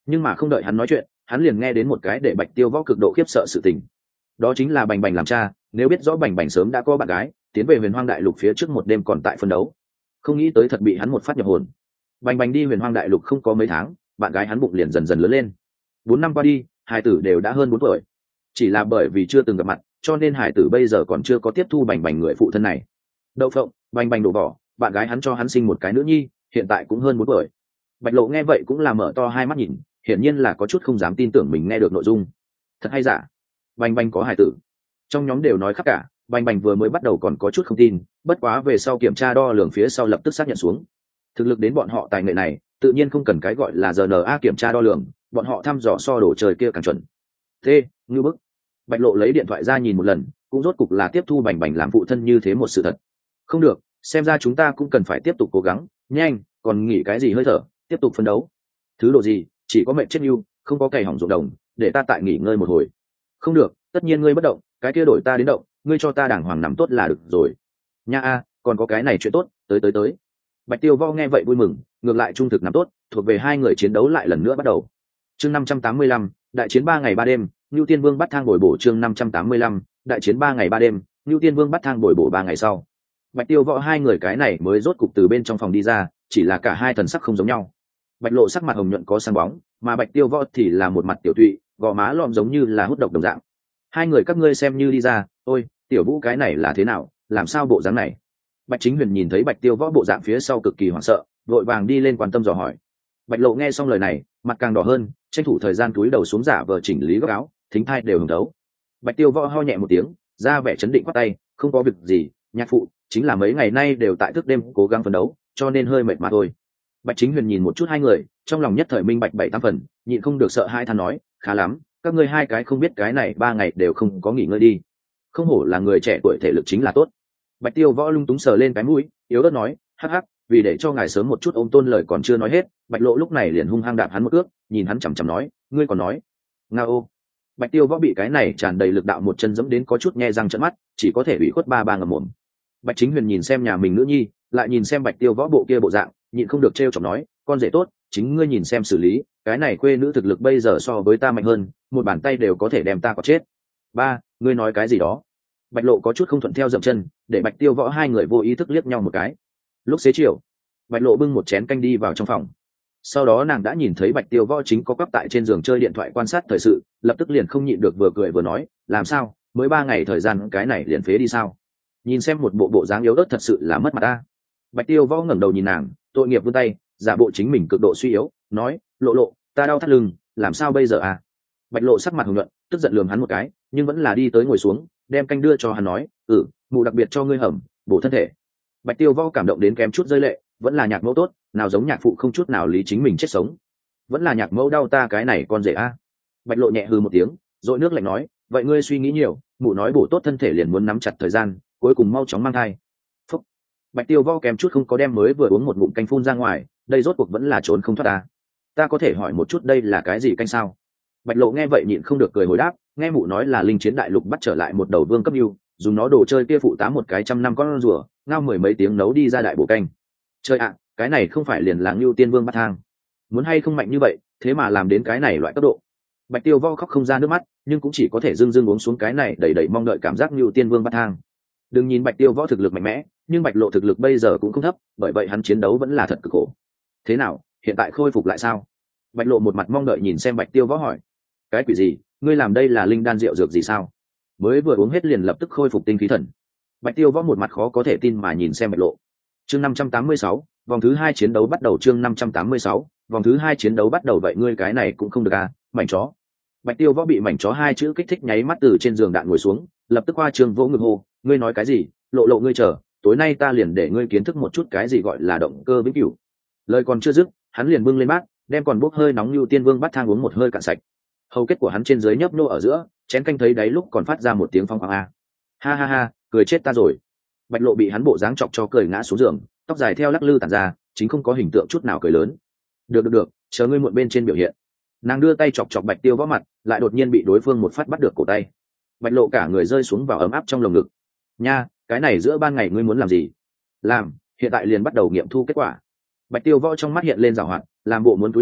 [SPEAKER 1] Nhưng mà không đợi hắn nói chuyện, hắn liền nghe đến một cái để Bạch Tiêu Võ cực độ khiếp sợ sự tình. Đó chính là Bành Bành làm cha, nếu biết rõ Bành Bành sớm đã có bạn gái, tiến về Huyền Hoang Đại Lục phía trước một đêm còn tại phân đấu, không nghĩ tới thật bị hắn một phát nhập hồn. Bành Bành đi Huyền Hoang Đại Lục không có mấy tháng, bạn gái hắn bụng liền dần dần lớn lên. Bốn năm qua đi, hai tử đều đã hơn bốn tuổi. Chỉ là bởi vì chưa từng gặp mặt, cho nên hải tử bây giờ còn chưa có tiếp thu Bành Bành người phụ thân này. Đậu phộng, Bành Bành đổ bỏ, bạn gái hắn cho hắn sinh một cái nữ nhi, hiện tại cũng hơn bốn tuổi. Bạch Lộ nghe vậy cũng là mở to hai mắt nhìn, hiển nhiên là có chút không dám tin tưởng mình nghe được nội dung. Thật hay giả? Bành Bành có hải tử? Trong nhóm đều nói khắp cả, Bành Bành vừa mới bắt đầu còn có chút không tin, bất quá về sau kiểm tra đo lường phía sau lập tức xác nhận xuống. Thực lực đến bọn họ tài nghệ này, tự nhiên không cần cái gọi là rờ en a kiểm tra đo lường, bọn họ thăm dò so đồ trời kia càng chuẩn. Thế, ngư bức. Bạch Lộ lấy điện thoại ra nhìn một lần, cũng rốt cục là tiếp thu Bành Bành làm phụ thân như thế một sự thật. Không được, xem ra chúng ta cũng cần phải tiếp tục cố gắng, nhanh, còn nghỉ cái gì hơi thở, tiếp tục phấn đấu. Thứ độ gì, chỉ có mệnh chết yêu, không có cày hỏng ruộng đồng, để ta tại nghỉ ngơi một hồi. Không được, tất nhiên ngươi bất động, cái kia đổi ta đến động, ngươi cho ta đàng hoàng nằm tốt là được rồi. Nha a, còn có cái này chuyện tốt, tới tới tới. Bạch Tiêu Võ nghe vậy vui mừng, ngược lại trung thực nằm tốt, thuộc về hai người chiến đấu lại lần nữa bắt đầu. Chương năm trăm tám mươi lăm, đại chiến ba ngày ba đêm, Nưu Tiên Vương bắt thang bồi bổ chương năm trăm tám mươi lăm, đại chiến ba ngày ba đêm, Nưu Tiên Vương bắt thang bồi bổ ba ngày sau. Bạch Tiêu Võ hai người cái này mới rốt cục từ bên trong phòng đi ra, chỉ là cả hai thần sắc không giống nhau. Bạch Lộ sắc mặt hồng nhuận có sáng bóng, mà Bạch Tiêu Võ thì là một mặt tiểu tụy, gò má lom giống như là hút độc đồng dạng. Hai người các ngươi xem như đi ra, ôi, tiểu Vũ cái này là thế nào, làm sao bộ dáng này? Bạch Chính Huyền nhìn thấy Bạch Tiêu Võ bộ dạng phía sau cực kỳ hoảng sợ, vội vàng đi lên quan tâm dò hỏi. Bạch Lộ nghe xong lời này, mặt càng đỏ hơn, tranh thủ thời gian túi đầu xuống giả vờ chỉnh lý góc áo, thính thai đều hưởng đấu. Bạch Tiêu Võ ho nhẹ một tiếng, ra vẻ chấn định quát tay, không có việc gì, nhạc phụ, chính là mấy ngày nay đều tại thức đêm cố gắng phấn đấu, cho nên hơi mệt mà thôi. Bạch Chính Huyền nhìn một chút hai người, trong lòng nhất thời minh bạch bảy tám phần, nhịn không được sợ hai than nói, khá lắm, các ngươi hai cái không biết cái này ba ngày đều không có nghỉ ngơi đi. Không hổ là người trẻ tuổi thể lực chính là tốt. Bạch Tiêu Võ lung túng sờ lên cái mũi, yếu ớt nói, hắc hắc, vì để cho ngài sớm một chút ôm tôn lời còn chưa nói hết, Bạch Lộ lúc này liền hung hăng đạp hắn một cước, nhìn hắn chằm chằm nói, ngươi còn nói. Ngao. Bạch Tiêu Võ bị cái này tràn đầy lực đạo một chân giẫm đến có chút nhe răng trợn mắt, chỉ có thể bị khuất ba ba ngậm mồm. Bạch Chính Huyền nhìn xem nhà mình nữ nhi, lại nhìn xem Bạch Tiêu Võ bộ kia bộ dạng, nhịn không được trêu chọc nói, con rể tốt, chính ngươi nhìn xem xử lý, cái này quê nữ thực lực bây giờ so với ta mạnh hơn, một bàn tay đều có thể đem ta có chết. Ba, ngươi nói cái gì đó? Bạch Lộ có chút không thuận theo dậm chân, để Bạch Tiêu Võ hai người vô ý thức liếc nhau một cái. Lúc xế chiều, Bạch Lộ bưng một chén canh đi vào trong phòng. Sau đó nàng đã nhìn thấy Bạch Tiêu Võ chính có quắp tại trên giường chơi điện thoại quan sát thời sự, lập tức liền không nhịn được vừa cười vừa nói, làm sao, mới ba ngày thời gian cái này liền phế đi sao? Nhìn xem một bộ bộ dáng yếu ớt thật sự là mất mặt ta. Bạch Tiêu Võ ngẩng đầu nhìn nàng, tội nghiệp vươn tay, giả bộ chính mình cực độ suy yếu, nói, Lộ Lộ, ta đau thắt lưng, làm sao bây giờ à? Bạch Lộ sắc mặt hồng nhuận, tức giận lườm hắn một cái, nhưng vẫn là đi tới ngồi xuống, đem canh đưa cho hắn nói, ừ, mụ đặc biệt cho ngươi hầm, bổ thân thể. Bạch Tiêu Võ cảm động đến kém chút rơi lệ, vẫn là nhạc mẫu tốt, nào giống nhạc phụ không chút nào lý chính mình chết sống. Vẫn là nhạc mẫu đau ta cái này con rể a. À. Bạch Lộ nhẹ hừ một tiếng, dội nước lạnh nói, vậy ngươi suy nghĩ nhiều, mụ nói bổ tốt thân thể liền muốn nắm chặt thời gian, cuối cùng mau chóng mang thai. Phúc. Bạch Tiêu Võ kém chút không có đem mới vừa uống một ngụm canh phun ra ngoài, đây rốt cuộc vẫn là trốn không thoát ta. Ta có thể hỏi một chút đây là cái gì canh sao? Bạch Lộ nghe vậy nhịn không được cười hồi đáp, nghe mụ nói là linh chiến đại lục bắt trở lại một đầu vương cấp yêu, dùng nó đồ chơi kia phụ tá một cái trăm năm con rùa, ngao mười mấy tiếng nấu đi ra đại bổ canh. Chơi ạ, à, cái này không phải liền là Nưu Tiên Vương bắt thang? Muốn hay không mạnh như vậy, thế mà làm đến cái này loại cấp độ. Bạch Tiêu Võ khóc không ra nước mắt, nhưng cũng chỉ có thể dưng dưng uống xuống cái này đầy đầy mong đợi cảm giác Nưu Tiên Vương bắt thang. Đừng nhìn Bạch Tiêu Võ thực lực mạnh mẽ, nhưng Bạch Lộ thực lực bây giờ cũng không thấp, bởi vậy hắn chiến đấu vẫn là thật cực khổ. Thế nào, hiện tại khôi phục lại sao? Bạch Lộ một mặt mong đợi nhìn xem Bạch Tiêu Võ hỏi. Cái quỷ gì, ngươi làm đây là linh đan rượu dược gì sao? Mới vừa uống hết liền lập tức khôi phục tinh khí thần. Bạch Tiêu Võ một mặt khó có thể tin mà nhìn xem Bạch Lộ. Chương năm trăm tám mươi sáu, vòng thứ hai chiến đấu bắt đầu chương năm trăm tám mươi sáu, vòng thứ hai chiến đấu bắt đầu vậy ngươi cái này cũng không được à, mảnh chó. Bạch Tiêu Võ bị mảnh chó hai chữ kích thích nháy mắt từ trên giường đạn ngồi xuống, lập tức qua trường vỗ ngực hô, ngươi nói cái gì? Lộ Lộ ngươi chờ, tối nay ta liền để ngươi kiến thức một chút cái gì gọi là động cơ vĩnh cửu. Lời còn chưa dứt, hắn liền bưng lên bát, đem còn bốc hơi nóng Nưu Tiên Vương bắt thang uống một hơi cạn sạch. Hầu kết của hắn trên dưới nhấp nô ở giữa, chén canh thấy đáy lúc còn phát ra một tiếng phong khoáng a. Ha ha ha, cười chết ta rồi. Bạch Lộ bị hắn bộ dáng chọc cho cười ngã xuống giường, tóc dài theo lắc lư tản ra, chính không có hình tượng chút nào cười lớn. Được được được, chờ ngươi muộn bên trên biểu hiện. Nàng đưa tay chọc chọc Bạch Tiêu Võ mặt, lại đột nhiên bị đối phương một phát bắt được cổ tay. Bạch Lộ cả người rơi xuống vào ấm áp trong lồng ngực. Nha, cái này giữa ban ngày ngươi muốn làm gì? Làm, hiện tại liền bắt đầu nghiệm thu kết quả. Bạch Tiêu Võ trong mắt hiện lên giảo hoạt, làm bộ muốn cúi đầu,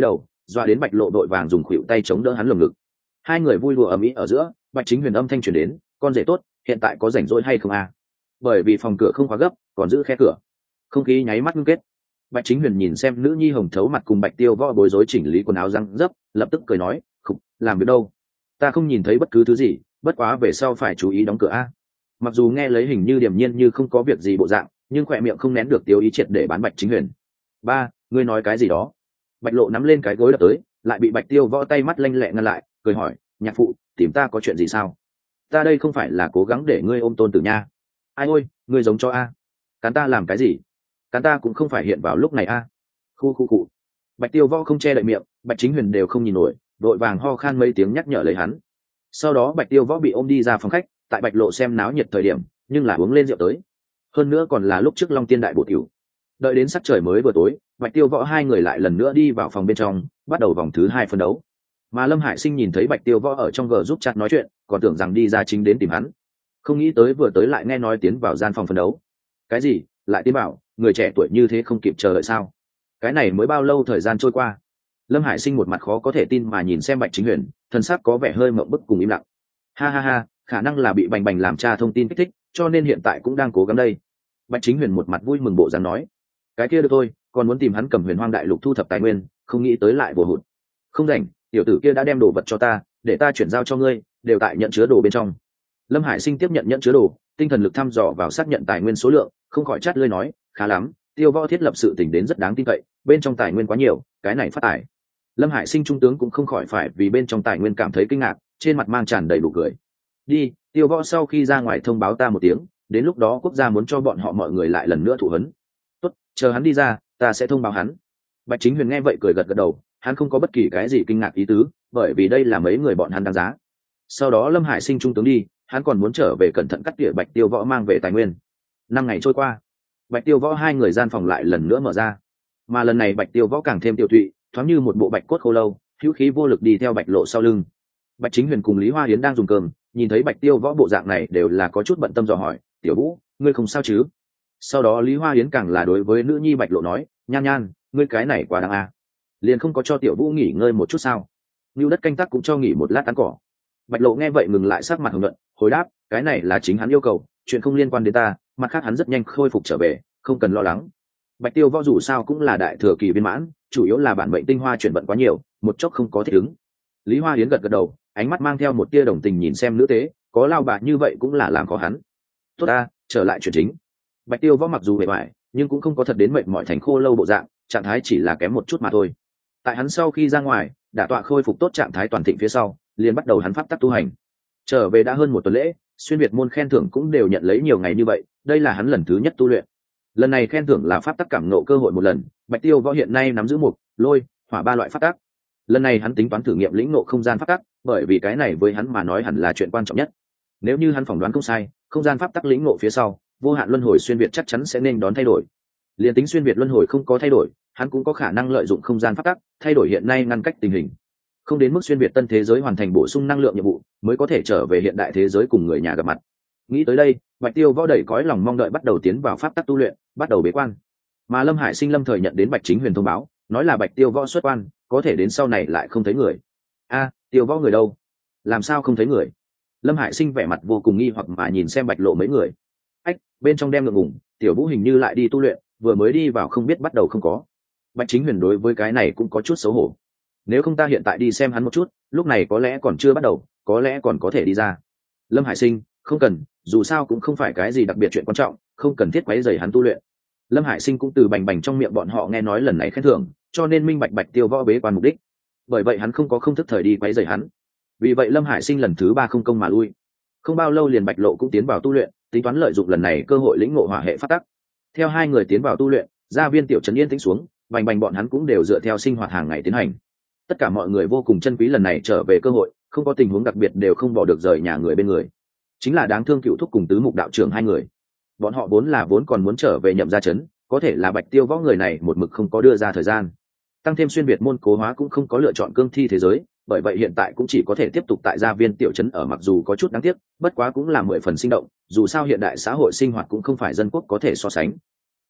[SPEAKER 1] doa đến Bạch Lộ đội vàng dùng khuỷu tay chống đỡ hắn lồng ngực. Hai người vui đùa ầm ĩ ở giữa, Bạch Chính Huyền âm thanh truyền đến, con rể tốt, hiện tại có rảnh rỗi hay không à? Bởi vì phòng cửa không khóa gấp, còn giữ khe cửa. Không khí nháy mắt ngưng kết. Bạch Chính Huyền nhìn xem nữ nhi hồng thấu mặt cùng Bạch Tiêu Võ bối rối chỉnh lý quần áo răng dấp, lập tức cười nói, "Khục, làm việc đâu? Ta không nhìn thấy bất cứ thứ gì, bất quá về sau phải chú ý đóng cửa a." Mặc dù nghe lấy hình như điềm nhiên như không có việc gì bộ dạng, nhưng khỏe miệng không nén được tiêu ý triệt để bán Bạch Chính Huyền. "Ba, ngươi nói cái gì đó?" Bạch Lộ nắm lên cái gối đập tới, lại bị Bạch Tiêu Võ tay mắt lanh lẹ ngăn lại, cười hỏi, "Nhạc phụ, tìm ta có chuyện gì sao? Ta đây không phải là cố gắng để ngươi ôm tôn tử nha." "Ai ôi, ngươi giống cho a. Cắn ta làm cái gì? Cắn ta cũng không phải hiện vào lúc này a." Khu khu cụ. Bạch Tiêu Võ không che đậy miệng, Bạch Chính Huyền đều không nhìn nổi, đội vàng ho khan mấy tiếng nhắc nhở lấy hắn. Sau đó Bạch Tiêu Võ bị ôm đi ra phòng khách, tại Bạch Lộ xem náo nhiệt thời điểm, nhưng là uống lên rượu tới. Hơn nữa còn là lúc trước Long Tiên đại bổ tiểu. Đợi đến sắc trời mới vừa tối, Bạch Tiêu Võ hai người lại lần nữa đi vào phòng bên trong, bắt đầu vòng thứ hai phân đấu. Mà Lâm Hải Sinh nhìn thấy Bạch Tiêu Võ ở trong gờ giúp chat nói chuyện, còn tưởng rằng đi ra chính đến tìm hắn. Không nghĩ tới vừa tới lại nghe nói tiến vào gian phòng phân đấu. Cái gì? Lại tiến vào, người trẻ tuổi như thế không kịp chờ đợi sao? Cái này mới bao lâu thời gian trôi qua? Lâm Hải Sinh một mặt khó có thể tin mà nhìn xem Bạch Chính Huyền, thân sắc có vẻ hơi mộng bức cùng im lặng. Ha ha ha, khả năng là bị Bành Bành làm tra thông tin kích thích, cho nên hiện tại cũng đang cố gắng đây. Bạch Chính Huyền một mặt vui mừng bộ dáng nói, cái kia được thôi, còn muốn tìm hắn cầm Huyền Hoang đại lục thu thập tài nguyên, không nghĩ tới lại bổ hụt. Không rảnh, tiểu tử kia đã đem đồ vật cho ta, để ta chuyển giao cho ngươi, đều tại nhận chứa đồ bên trong. Lâm Hải Sinh tiếp nhận nhận chứa đồ, tinh thần lực thăm dò vào xác nhận tài nguyên số lượng, không khỏi chát lưỡi nói, khá lắm, Tiêu Võ thiết lập sự tình đến rất đáng tin cậy, bên trong tài nguyên quá nhiều, cái này phát tài. Lâm Hải Sinh trung tướng cũng không khỏi phải vì bên trong tài nguyên cảm thấy kinh ngạc, trên mặt mang tràn đầy đủ cười. Đi, Tiêu Võ sau khi ra ngoài thông báo ta một tiếng, đến lúc đó quốc gia muốn cho bọn họ mọi người lại lần nữa thụ huấn. Tốt, chờ hắn đi ra, ta sẽ thông báo hắn. Bạch Chính Huyền nghe vậy cười gật gật đầu, hắn không có bất kỳ cái gì kinh ngạc ý tứ, bởi vì đây là mấy người bọn hắn đáng giá. Sau đó Lâm Hải Sinh trung tướng đi, hắn còn muốn trở về cẩn thận cắt tỉa Bạch Tiêu Võ mang về tài nguyên. Năm ngày trôi qua, Bạch Tiêu Võ hai người gian phòng lại lần nữa mở ra, mà lần này Bạch Tiêu Võ càng thêm tiêu tụy, thoáng như một bộ bạch cốt khô lâu, hữu khí vô lực đi theo Bạch Lộ sau lưng. Bạch Chính Huyền cùng Lý Hoa Hiến đang dùng cơm, nhìn thấy Bạch Tiêu Võ bộ dạng này đều là có chút bận tâm dò hỏi, "Tiểu Vũ, ngươi không sao chứ?" Sau đó Lý Hoa Hiến càng là đối với nữ nhi Bạch Lộ nói, "Nhan Nhan, ngươi cái này quá đáng a, liền không có cho Tiểu Vũ nghỉ ngơi một chút sao? Nưu đất canh tác cũng cho nghỉ một lát tán cỏ." Bạch Lộ nghe vậy ngừng lại sắc mặt hồng nhuận, hồi đáp, "Cái này là chính hắn yêu cầu, chuyện không liên quan đến ta, mặt khác hắn rất nhanh khôi phục trở về, không cần lo lắng." Bạch Tiêu Võ dù sao cũng là đại thừa kỳ viên mãn, chủ yếu là bản mệnh tinh hoa chuyển vận quá nhiều, một chốc không có thích ứng. Lý Hoa Yến gật gật đầu, ánh mắt mang theo một tia đồng tình nhìn xem nữ tế, có lao bạc như vậy cũng là làm khó hắn. Tốt ta, trở lại chuyện chính. Bạch Tiêu Võ mặc dù bề bại, nhưng cũng không có thật đến mệt mỏi thành khô lâu bộ dạng, trạng thái chỉ là kém một chút mà thôi. Tại hắn sau khi ra ngoài, đã tọa khôi phục tốt trạng thái toàn thịnh phía sau, liền bắt đầu hắn pháp tắc tu hành. Trở về đã hơn một tuần lễ, xuyên việt môn khen thưởng cũng đều nhận lấy nhiều ngày như vậy, đây là hắn lần thứ nhất tu luyện. Lần này khen thưởng là pháp tắc cảm nộ cơ hội một lần, Bạch Tiêu Võ hiện nay nắm giữ một, lôi, hỏa ba loại pháp tắc. Lần này hắn tính toán thử nghiệm lĩnh ngộ không gian pháp tắc, bởi vì cái này với hắn mà nói hẳn là chuyện quan trọng nhất. Nếu như hắn phỏng đoán không sai, không gian pháp tắc lĩnh ngộ phía sau, vô hạn luân hồi xuyên việt chắc chắn sẽ nên đón thay đổi. Liên tính xuyên việt luân hồi không có thay đổi, hắn cũng có khả năng lợi dụng không gian pháp tắc, thay đổi hiện nay ngăn cách tình hình. Không đến mức xuyên việt tân thế giới hoàn thành bổ sung năng lượng nhiệm vụ, mới có thể trở về hiện đại thế giới cùng người nhà gặp mặt. Nghĩ tới đây, Bạch Tiêu Võ đầy cõi lòng mong đợi bắt đầu tiến vào pháp tắc tu luyện, bắt đầu bế quan. Mà Lâm Hải Sinh lâm thời nhận đến Bạch Chính Huyền thông báo, nói là Bạch Tiêu Võ xuất quan, có thể đến sau này lại không thấy người. A, Tiêu Võ người đâu? Làm sao không thấy người? Lâm Hải Sinh vẻ mặt vô cùng nghi hoặc mà nhìn xem Bạch Lộ mấy người. Ách, bên trong đem ngượng ngùng, Tiểu Vũ hình như lại đi tu luyện, vừa mới đi vào không biết bắt đầu không có. Bạch Chính Huyền đối với cái này cũng có chút xấu hổ. Nếu không ta hiện tại đi xem hắn một chút, lúc này có lẽ còn chưa bắt đầu, có lẽ còn có thể đi ra. Lâm Hải Sinh, không cần, dù sao cũng không phải cái gì đặc biệt chuyện quan trọng, không cần thiết quấy rầy hắn tu luyện. Lâm Hải Sinh cũng từ bành bành trong miệng bọn họ nghe nói lần này khen thưởng, cho nên minh bạch Bạch Tiêu Võ bế quan mục đích. Bởi vậy hắn không có không thức thời đi quấy rầy hắn. Vì vậy Lâm Hải Sinh lần thứ ba không công mà lui. Không bao lâu liền Bạch Lộ cũng tiến vào tu luyện, tính toán lợi dụng lần này cơ hội lĩnh ngộ hỏa hệ pháp tắc. Theo hai người tiến vào tu luyện, gia viên tiểu trấn yên tĩnh xuống, bành bành bọn hắn cũng đều dựa theo sinh hoạt hàng ngày tiến hành. Tất cả mọi người vô cùng trân quý lần này trở về cơ hội, không có tình huống đặc biệt đều không bỏ được rời nhà người bên người. Chính là đáng thương Cựu Thúc cùng Tứ Mục đạo trưởng hai người. Bọn họ vốn là vốn còn muốn trở về Nhậm gia trấn, có thể là Bạch Tiêu Võ người này một mực không có đưa ra thời gian. Tăng thêm xuyên việt môn cố hóa cũng không có lựa chọn cương thi thế giới, bởi vậy hiện tại cũng chỉ có thể tiếp tục tại gia viên tiểu trấn ở, mặc dù có chút đáng tiếc, bất quá cũng là mười phần sinh động, dù sao hiện đại xã hội sinh hoạt cũng không phải dân quốc có thể so sánh.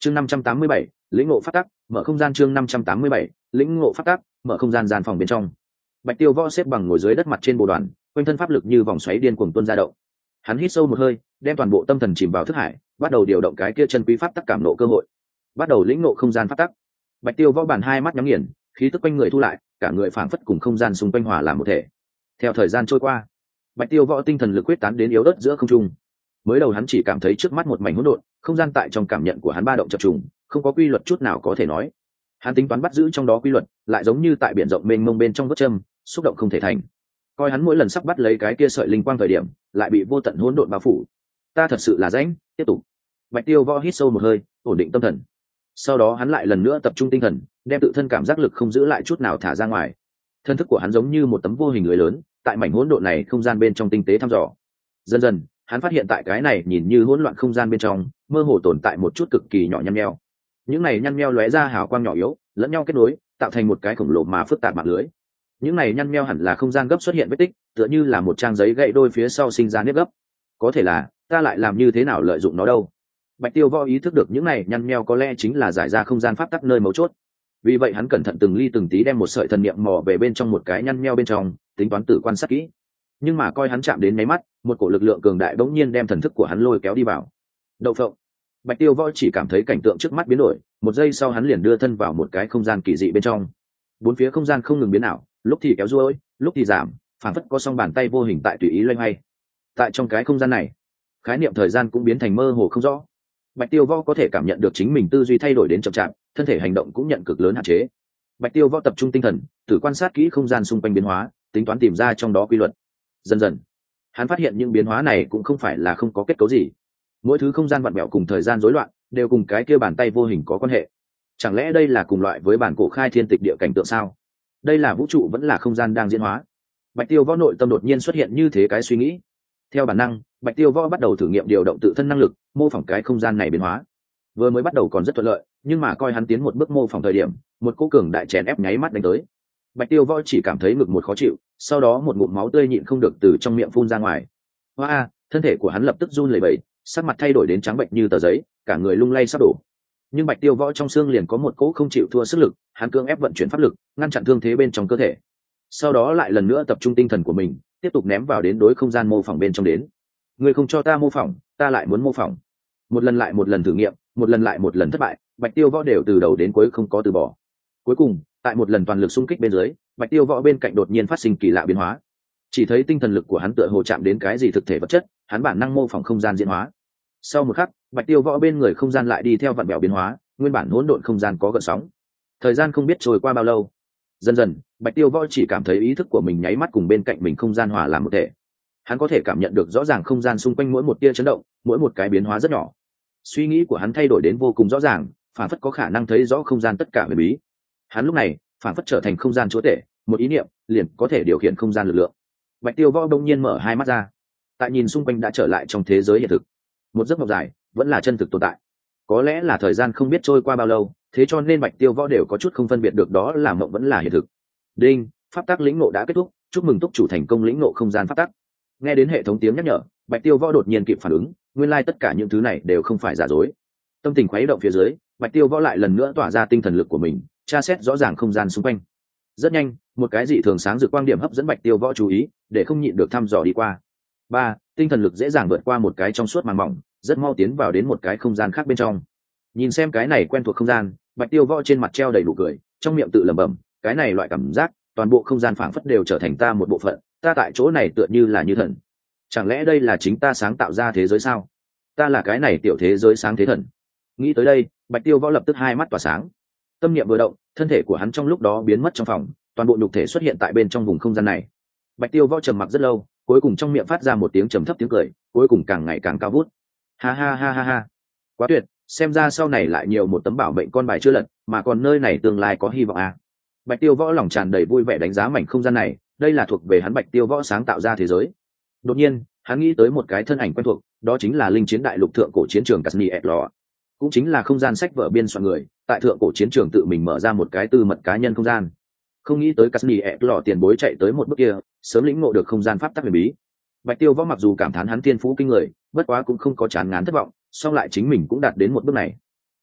[SPEAKER 1] chương năm trăm tám mươi bảy lĩnh ngộ phát tắc mở không gian. Chương năm trăm tám mươi bảy lĩnh ngộ phát tắc mở không gian. Gian phòng bên trong, Bạch Tiêu Võ xếp bằng ngồi dưới đất mặt trên bồ đoàn, quanh thân pháp lực như vòng xoáy điên cuồng tuôn ra động. Hắn hít sâu một hơi, đem toàn bộ tâm thần chìm vào thức hải, bắt đầu điều động cái kia chân quý pháp tắc cảm nộ cơ hội, bắt đầu lĩnh ngộ không gian pháp tắc. Bạch Tiêu Võ bản hai mắt nhắm nghiền, khí tức quanh người thu lại, cả người phảng phất cùng không gian xung quanh hòa làm một thể. Theo thời gian trôi qua, Bạch Tiêu Võ tinh thần lực quyết tán đến yếu ớt giữa không trung. Mới đầu hắn chỉ cảm thấy trước mắt một mảnh hỗn độn, không gian tại trong cảm nhận của hắn ba động chập trùng, không có quy luật chút nào có thể nói. Hắn tính toán bắt giữ trong đó quy luật, lại giống như tại biển rộng mênh mông bên trong vớt châm, xúc động không thể thành. Coi hắn mỗi lần sắp bắt lấy cái kia sợi linh quang thời điểm, lại bị vô tận hỗn độn bao phủ. Ta thật sự là rãnh, tiếp tục. Bạch Tiêu Võ hít sâu một hơi, ổn định tâm thần. Sau đó hắn lại lần nữa tập trung tinh thần, đem tự thân cảm giác lực không giữ lại chút nào thả ra ngoài. Thân thức của hắn giống như một tấm vô hình lưới lớn, tại mảnh hỗn độn này không gian bên trong tinh tế thăm dò. Dần dần, hắn phát hiện tại cái này nhìn như hỗn loạn không gian bên trong, mơ hồ tồn tại một chút cực kỳ nhỏ nhăn nheo. Những này nhăn nheo lóe ra hào quang nhỏ yếu, lẫn nhau kết nối, tạo thành một cái khổng lồ mà phức tạp mạng lưới. Những này nhăn nheo hẳn là không gian gấp xuất hiện vết tích, tựa như là một trang giấy gãy đôi phía sau sinh ra nếp gấp. Có thể là, ta lại làm như thế nào lợi dụng nó đâu? Bạch Tiêu Võ ý thức được những này nhăn nheo có lẽ chính là giải ra không gian pháp tắc nơi mấu chốt. Vì vậy hắn cẩn thận từng ly từng tí đem một sợi thần niệm mò về bên trong một cái nhăn nheo bên trong, tính toán tự quan sát kỹ. Nhưng mà coi hắn chạm đến mấy mắt, một cổ lực lượng cường đại bỗng nhiên đem thần thức của hắn lôi kéo đi vào. Đậu phộng. Bạch Tiêu Võ chỉ cảm thấy cảnh tượng trước mắt biến đổi, một giây sau hắn liền đưa thân vào một cái không gian kỳ dị bên trong. Bốn phía không gian không ngừng biến ảo, lúc thì kéo duỗi, lúc thì giảm, phản phất có song bàn tay vô hình tại tùy ý loay hoay. Tại trong cái không gian này, khái niệm thời gian cũng biến thành mơ hồ không rõ. Bạch Tiêu Võ có thể cảm nhận được chính mình tư duy thay đổi đến chậm chạp, thân thể hành động cũng nhận cực lớn hạn chế. Bạch Tiêu Võ tập trung tinh thần, thử quan sát kỹ không gian xung quanh biến hóa, tính toán tìm ra trong đó quy luật. Dần dần, hắn phát hiện những biến hóa này cũng không phải là không có kết cấu gì. Mỗi thứ không gian vặn vẹo cùng thời gian rối loạn, đều cùng cái kia bàn tay vô hình có quan hệ. Chẳng lẽ đây là cùng loại với bản cổ khai thiên tịch địa cảnh tượng sao? Đây là vũ trụ vẫn là không gian đang diễn hóa? Bạch Tiêu Võ nội tâm đột nhiên xuất hiện như thế cái suy nghĩ. Theo bản năng, Bạch Tiêu Võ bắt đầu thử nghiệm điều động tự thân năng lực, mô phỏng cái không gian này biến hóa. Vừa mới bắt đầu còn rất thuận lợi, nhưng mà coi hắn tiến một bước mô phỏng thời điểm, một cỗ cường đại chèn ép nháy mắt đánh tới. Bạch Tiêu Võ chỉ cảm thấy ngực một khó chịu, sau đó một ngụm máu tươi nhịn không được từ trong miệng phun ra ngoài. Hoa, thân thể của hắn lập tức run lẩy bẩy, sắc mặt thay đổi đến trắng bệnh như tờ giấy, cả người lung lay sắp đổ. Nhưng Bạch Tiêu Võ trong xương liền có một cỗ không chịu thua sức lực, hắn cưỡng ép vận chuyển pháp lực, ngăn chặn thương thế bên trong cơ thể. Sau đó lại lần nữa tập trung tinh thần của mình, tiếp tục ném vào đến đối không gian mô phỏng bên trong đến. Ngươi không cho ta mô phỏng, ta lại muốn mô phỏng. Một lần lại một lần thử nghiệm, một lần lại một lần thất bại, Bạch Tiêu Võ đều từ đầu đến cuối không có từ bỏ. Cuối cùng, tại một lần toàn lực xung kích bên dưới, Bạch Tiêu Võ bên cạnh đột nhiên phát sinh kỳ lạ biến hóa. Chỉ thấy tinh thần lực của hắn tựa hồ chạm đến cái gì thực thể vật chất, hắn bản năng mô phỏng không gian diễn hóa. Sau một khắc, Bạch Tiêu Võ bên người không gian lại đi theo vặn vẹo biến hóa, nguyên bản hỗn độn không gian có gợn sóng. Thời gian không biết trôi qua bao lâu. Dần dần, Bạch Tiêu Võ chỉ cảm thấy ý thức của mình nháy mắt cùng bên cạnh mình không gian hòa làm một thể. Hắn có thể cảm nhận được rõ ràng không gian xung quanh mỗi một tia chấn động, mỗi một cái biến hóa rất nhỏ. Suy nghĩ của hắn thay đổi đến vô cùng rõ ràng, phản phất có khả năng thấy rõ không gian tất cả huyền bí. Hắn lúc này, phản phất trở thành không gian chúa tể, một ý niệm liền có thể điều khiển không gian lực lượng. Bạch Tiêu Võ đông nhiên mở hai mắt ra, tại nhìn xung quanh đã trở lại trong thế giới hiện thực. Một giấc mộng dài, vẫn là chân thực tồn tại. Có lẽ là thời gian không biết trôi qua bao lâu, thế cho nên Bạch Tiêu Võ đều có chút không phân biệt được đó là mộng vẫn là hiện thực. Đinh, pháp tắc lĩnh ngộ đã kết thúc, chúc mừng túc chủ thành công lĩnh ngộ không gian pháp tắc. Nghe đến hệ thống tiếng nhắc nhở, Bạch Tiêu Võ đột nhiên kịp phản ứng, nguyên lai tất cả những thứ này đều không phải giả dối. Tâm tình khuấy động phía dưới, Bạch Tiêu Võ lại lần nữa tỏa ra tinh thần lực của mình, tra xét rõ ràng không gian xung quanh. Rất nhanh, một cái dị thường sáng rực quang điểm hấp dẫn Bạch Tiêu Võ chú ý, để không nhịn được thăm dò đi qua. Ba, tinh thần lực dễ dàng vượt qua một cái trong suốt màng mỏng, rất mau tiến vào đến một cái không gian khác bên trong. Nhìn xem cái này quen thuộc không gian, Bạch Tiêu Võ trên mặt treo đầy nụ cười, trong miệng tự lẩm bẩm, cái này loại cảm giác, toàn bộ không gian phảng phất đều trở thành ta một bộ phận, ta tại chỗ này tựa như là như thần. Chẳng lẽ đây là chính ta sáng tạo ra thế giới sao? Ta là cái này tiểu thế giới sáng thế thần. Nghĩ tới đây, Bạch Tiêu Võ lập tức hai mắt tỏa sáng. Tâm niệm vừa động, thân thể của hắn trong lúc đó biến mất trong phòng, toàn bộ nhục thể xuất hiện tại bên trong vùng không gian này. Bạch Tiêu Võ trầm mặc rất lâu, cuối cùng trong miệng phát ra một tiếng trầm thấp tiếng cười, cuối cùng càng ngày càng cao vút. Ha ha ha ha ha. Quá tuyệt, xem ra sau này lại nhiều một tấm bảo mệnh con bài chưa lật, mà còn nơi này tương lai có hy vọng à. Bạch Tiêu Võ lòng tràn đầy vui vẻ đánh giá mảnh không gian này, đây là thuộc về hắn Bạch Tiêu Võ sáng tạo ra thế giới. Đột nhiên, hắn nghĩ tới một cái thân ảnh quen thuộc, đó chính là linh chiến đại lục thượng cổ chiến trường Casniet Lọ, cũng chính là không gian sách vở biên soạn người, tại thượng cổ chiến trường tự mình mở ra một cái tư mật cá nhân không gian. Không nghĩ tới Casniet Lọ tiền bối chạy tới một bước kia, sớm lĩnh ngộ được không gian pháp tắc huyền bí. Bạch Tiêu Võ mặc dù cảm thán hắn thiên phú kinh người, bất quá cũng không có chán ngán thất vọng, song lại chính mình cũng đạt đến một bước này.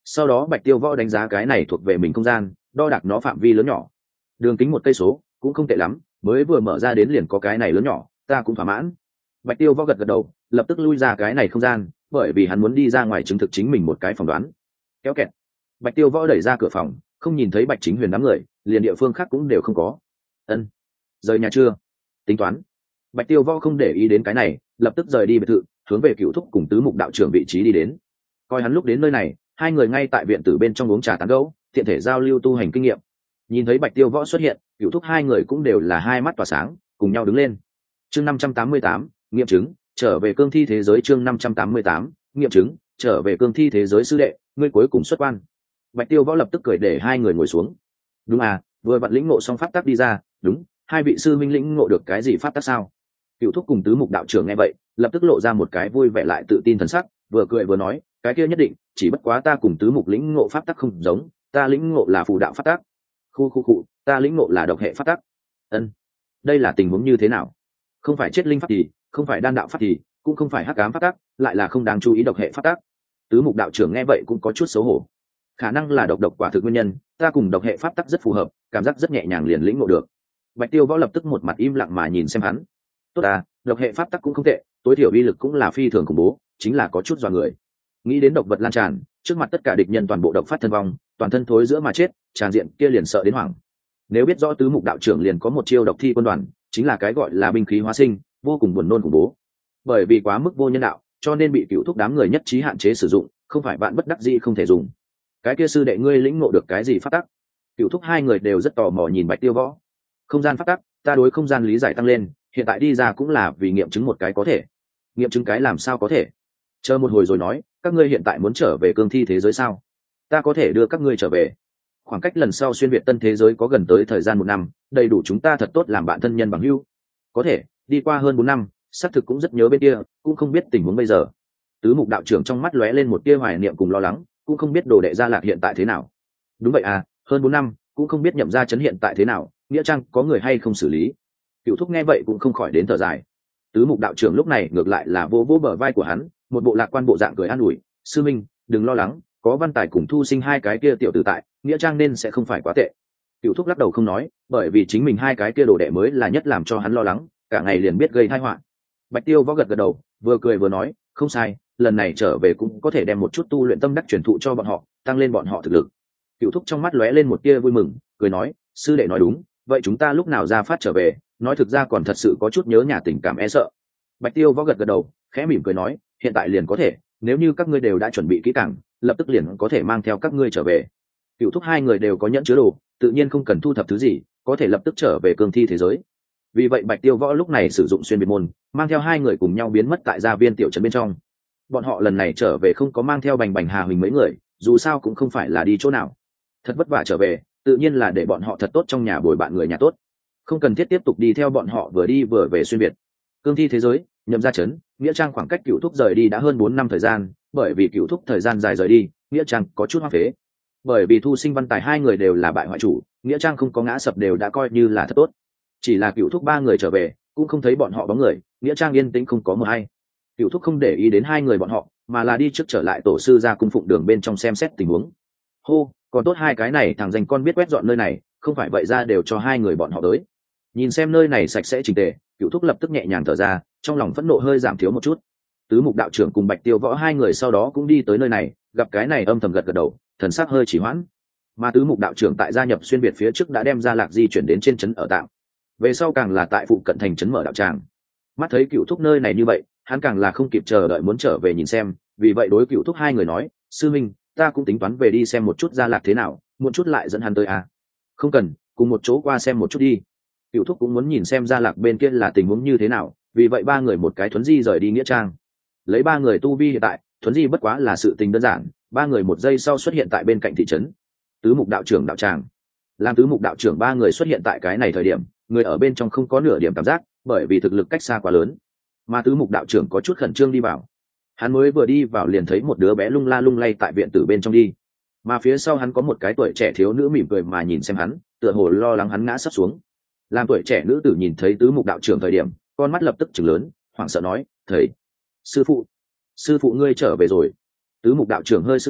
[SPEAKER 1] Sau đó Bạch Tiêu Võ đánh giá cái này thuộc về mình không gian, đo đạc nó phạm vi lớn nhỏ, đường kính một cây số cũng không tệ lắm, mới vừa mở ra đến liền có cái này lớn nhỏ, ta cũng thỏa mãn. Bạch Tiêu Võ gật gật đầu, lập tức lui ra cái này không gian, bởi vì hắn muốn đi ra ngoài chứng thực chính mình một cái phỏng đoán. Kéo kẹt, Bạch Tiêu Võ đẩy ra cửa phòng, không nhìn thấy Bạch Chính Huyền đám người, liền địa phương khác cũng đều không có. Ân, rời nhà chưa? Tính toán. Bạch Tiêu Võ không để ý đến cái này, lập tức rời đi biệt thự, hướng về Cựu Thúc cùng Tứ Mục đạo trưởng vị trí đi đến. Coi hắn lúc đến nơi này, hai người ngay tại viện tử bên trong uống trà tán gẫu, tiện thể giao lưu tu hành kinh nghiệm. Nhìn thấy Bạch Tiêu Võ xuất hiện, Cựu Thúc hai người cũng đều là hai mắt tỏa sáng, cùng nhau đứng lên. Chương năm trăm tám mươi tám, nghiệm chứng, trở về cương thi thế giới. Chương năm trăm tám mươi tám, nghiệm chứng, trở về cương thi thế giới. Sư đệ, ngươi cuối cùng xuất quan. Bạch Tiêu Võ lập tức cười để hai người ngồi xuống. Đúng à, vừa vặn lĩnh ngộ xong pháp tắc đi ra. Đúng, hai vị sư minh lĩnh ngộ được cái gì pháp tắc sao? Cựu Thúc cùng Tứ Mục đạo trưởng nghe vậy, lập tức lộ ra một cái vui vẻ lại tự tin thần sắc, vừa cười vừa nói, cái kia nhất định, chỉ bất quá ta cùng Tứ Mục lĩnh ngộ pháp tắc không giống, ta lĩnh ngộ là phù đạo pháp tắc. Khu khu khu, ta lĩnh ngộ là độc hệ pháp tắc. Ân, đây là tình huống như thế nào? Không phải chết linh pháp thì, không phải đan đạo pháp thì, cũng không phải hắc ám pháp tắc, lại là không đáng chú ý độc hệ pháp tắc. Tứ Mục đạo trưởng nghe vậy cũng có chút xấu hổ. Khả năng là độc độc quả thực nguyên nhân, ta cùng độc hệ pháp tắc rất phù hợp, cảm giác rất nhẹ nhàng liền lĩnh ngộ được. Bạch Tiêu Võ lập tức một mặt im lặng mà nhìn xem hắn. Tốt à, độc hệ pháp tắc cũng không tệ, tối thiểu uy lực cũng là phi thường khủng bố, chính là có chút dọa người. Nghĩ đến độc vật lan tràn, trước mặt tất cả địch nhân toàn bộ độc phát thân vong, toàn thân thối giữa mà chết, tràn diện kia liền sợ đến hoảng. Nếu biết rõ Tứ Mục đạo trưởng liền có một chiêu độc thi quân đoàn, chính là cái gọi là binh khí hóa sinh, vô cùng buồn nôn khủng bố. Bởi vì quá mức vô nhân đạo, cho nên bị Cựu Thúc đám người nhất trí hạn chế sử dụng, không phải bạn bất đắc dĩ không thể dùng. Cái kia sư đệ ngươi lĩnh ngộ được cái gì pháp tắc? Cựu Thúc hai người đều rất tò mò nhìn Bạch Tiêu Võ. Không gian pháp tắc, ta đối không gian lý giải tăng lên, hiện tại đi ra cũng là vì nghiệm chứng một cái có thể. Nghiệm chứng cái làm sao có thể? Chờ một hồi rồi nói, các ngươi hiện tại muốn trở về cương thi thế giới sao? Ta có thể đưa các ngươi trở về. Khoảng cách lần sau xuyên việt tân thế giới có gần tới thời gian một năm, đầy đủ chúng ta thật tốt làm bạn thân nhân bằng hữu. Có thể, đi qua hơn bốn năm, xác thực cũng rất nhớ bên kia, cũng không biết tình huống bây giờ. Tứ Mục đạo trưởng trong mắt lóe lên một tia hoài niệm cùng lo lắng, cũng không biết đồ đệ Gia Lạc hiện tại thế nào. Đúng vậy à, hơn bốn năm, cũng không biết Nhậm gia trấn hiện tại thế nào, nghĩa trang có người hay không xử lý. Cựu Thúc nghe vậy cũng không khỏi đến thở dài. Tứ Mục đạo trưởng lúc này ngược lại là vô vô bờ vai của hắn, một bộ lạc quan bộ dạng cười an ủi, sư minh, đừng lo lắng, có Văn Tài cùng Thu Sinh hai cái kia tiểu tử tại, nghĩa trang nên sẽ không phải quá tệ. Cựu Thúc lắc đầu không nói, bởi vì chính mình hai cái kia đồ đệ mới là nhất làm cho hắn lo lắng, cả ngày liền biết gây tai họa. Bạch Tiêu Võ gật gật đầu, vừa cười vừa nói, không sai, lần này trở về cũng có thể đem một chút tu luyện tâm đắc truyền thụ cho bọn họ, tăng lên bọn họ thực lực. Cựu Thúc trong mắt lóe lên một tia vui mừng, cười nói, sư đệ nói đúng, vậy chúng ta lúc nào ra phát trở về, nói thực ra còn thật sự có chút nhớ nhà tình cảm e sợ. Bạch Tiêu Võ gật gật đầu, khẽ mỉm cười nói, hiện tại liền có thể, nếu như các ngươi đều đã chuẩn bị kỹ càng, lập tức liền có thể mang theo các ngươi trở về. Cựu Thúc hai người đều có nhẫn chứa đồ, tự nhiên không cần thu thập thứ gì, có thể lập tức trở về cương thi thế giới. Vì vậy Bạch Tiêu Võ lúc này sử dụng xuyên biệt môn, mang theo hai người cùng nhau biến mất tại gia viên tiểu trấn bên trong. Bọn họ lần này trở về không có mang theo Bành Bành Hà Huỳnh mấy người, dù sao cũng không phải là đi chỗ nào. Thật vất vả trở về, tự nhiên là để bọn họ thật tốt trong nhà bồi bạn người nhà tốt, không cần thiết tiếp tục đi theo bọn họ vừa đi vừa về xuyên biệt. Cương thi thế giới, Nhậm gia trấn, nghĩa trang khoảng cách Cựu Thúc rời đi đã hơn bốn năm thời gian, bởi vì Cựu Thúc thời gian dài rời đi, nghĩa trang có chút hoang phế. Bởi vì Thu Sinh Văn Tài hai người đều là bại hoại chủ, nghĩa trang không có ngã sập đều đã coi như là thật tốt. Chỉ là Cựu Thúc ba người trở về, cũng không thấy bọn họ bóng người, nghĩa trang yên tĩnh không có mờ hay. Cựu Thúc không để ý đến hai người bọn họ, mà là đi trước trở lại tổ sư ra cung phụng đường bên trong xem xét tình huống. Hô, còn tốt hai cái này thằng danh con biết quét dọn nơi này, không phải vậy ra đều cho hai người bọn họ tới. Nhìn xem nơi này sạch sẽ chỉnh tề, Cựu Thúc lập tức nhẹ nhàng thở ra, trong lòng phẫn nộ hơi giảm thiếu một chút. Tứ Mục đạo trưởng cùng Bạch Tiêu Võ hai người sau đó cũng đi tới nơi này, gặp cái này âm thầm gật gật đầu, thần sắc hơi chỉ hoãn. Mà Tứ Mục đạo trưởng tại gia nhập xuyên biệt phía trước đã đem Gia Lạc di chuyển đến trên trấn ở tạm, về sau càng là tại phụ cận thành trấn mở đạo tràng. Mắt thấy Cựu Thúc nơi này như vậy, hắn càng là không kịp chờ đợi muốn trở về nhìn xem, vì vậy đối Cựu Thúc hai người nói, sư minh, ta cũng tính toán về đi xem một chút Gia Lạc thế nào, muộn chút lại dẫn hắn tới à? Không cần, cùng một chỗ qua xem một chút đi. Cựu Thúc cũng muốn nhìn xem Gia Lạc bên kia là tình huống như thế nào, vì vậy ba người một cái thuấn di rời đi nghĩa trang. Lấy ba người tu vi hiện tại, thuấn di bất quá là sự tình đơn giản, ba người một giây sau xuất hiện tại bên cạnh thị trấn. Tứ Mục đạo trưởng đạo tràng, làm Tứ Mục đạo trưởng ba người xuất hiện tại cái này thời điểm, người ở bên trong không có nửa điểm cảm giác, bởi vì thực lực cách xa quá lớn. Mà Tứ Mục đạo trưởng có chút khẩn trương đi vào. Hắn mới vừa đi vào liền thấy một đứa bé lung la lung lay tại viện tử bên trong đi, mà phía sau hắn có một cái tuổi trẻ thiếu nữ mỉm cười mà nhìn xem hắn, tựa hồ lo lắng hắn ngã sắp xuống. Làm tuổi trẻ nữ tử nhìn thấy Tứ Mục đạo trưởng thời điểm, con mắt lập tức trừng lớn, hoảng sợ nói, thầy, sư phụ, sư phụ ngươi trở về rồi. Tứ Mục đạo trưởng hơi sững sờ,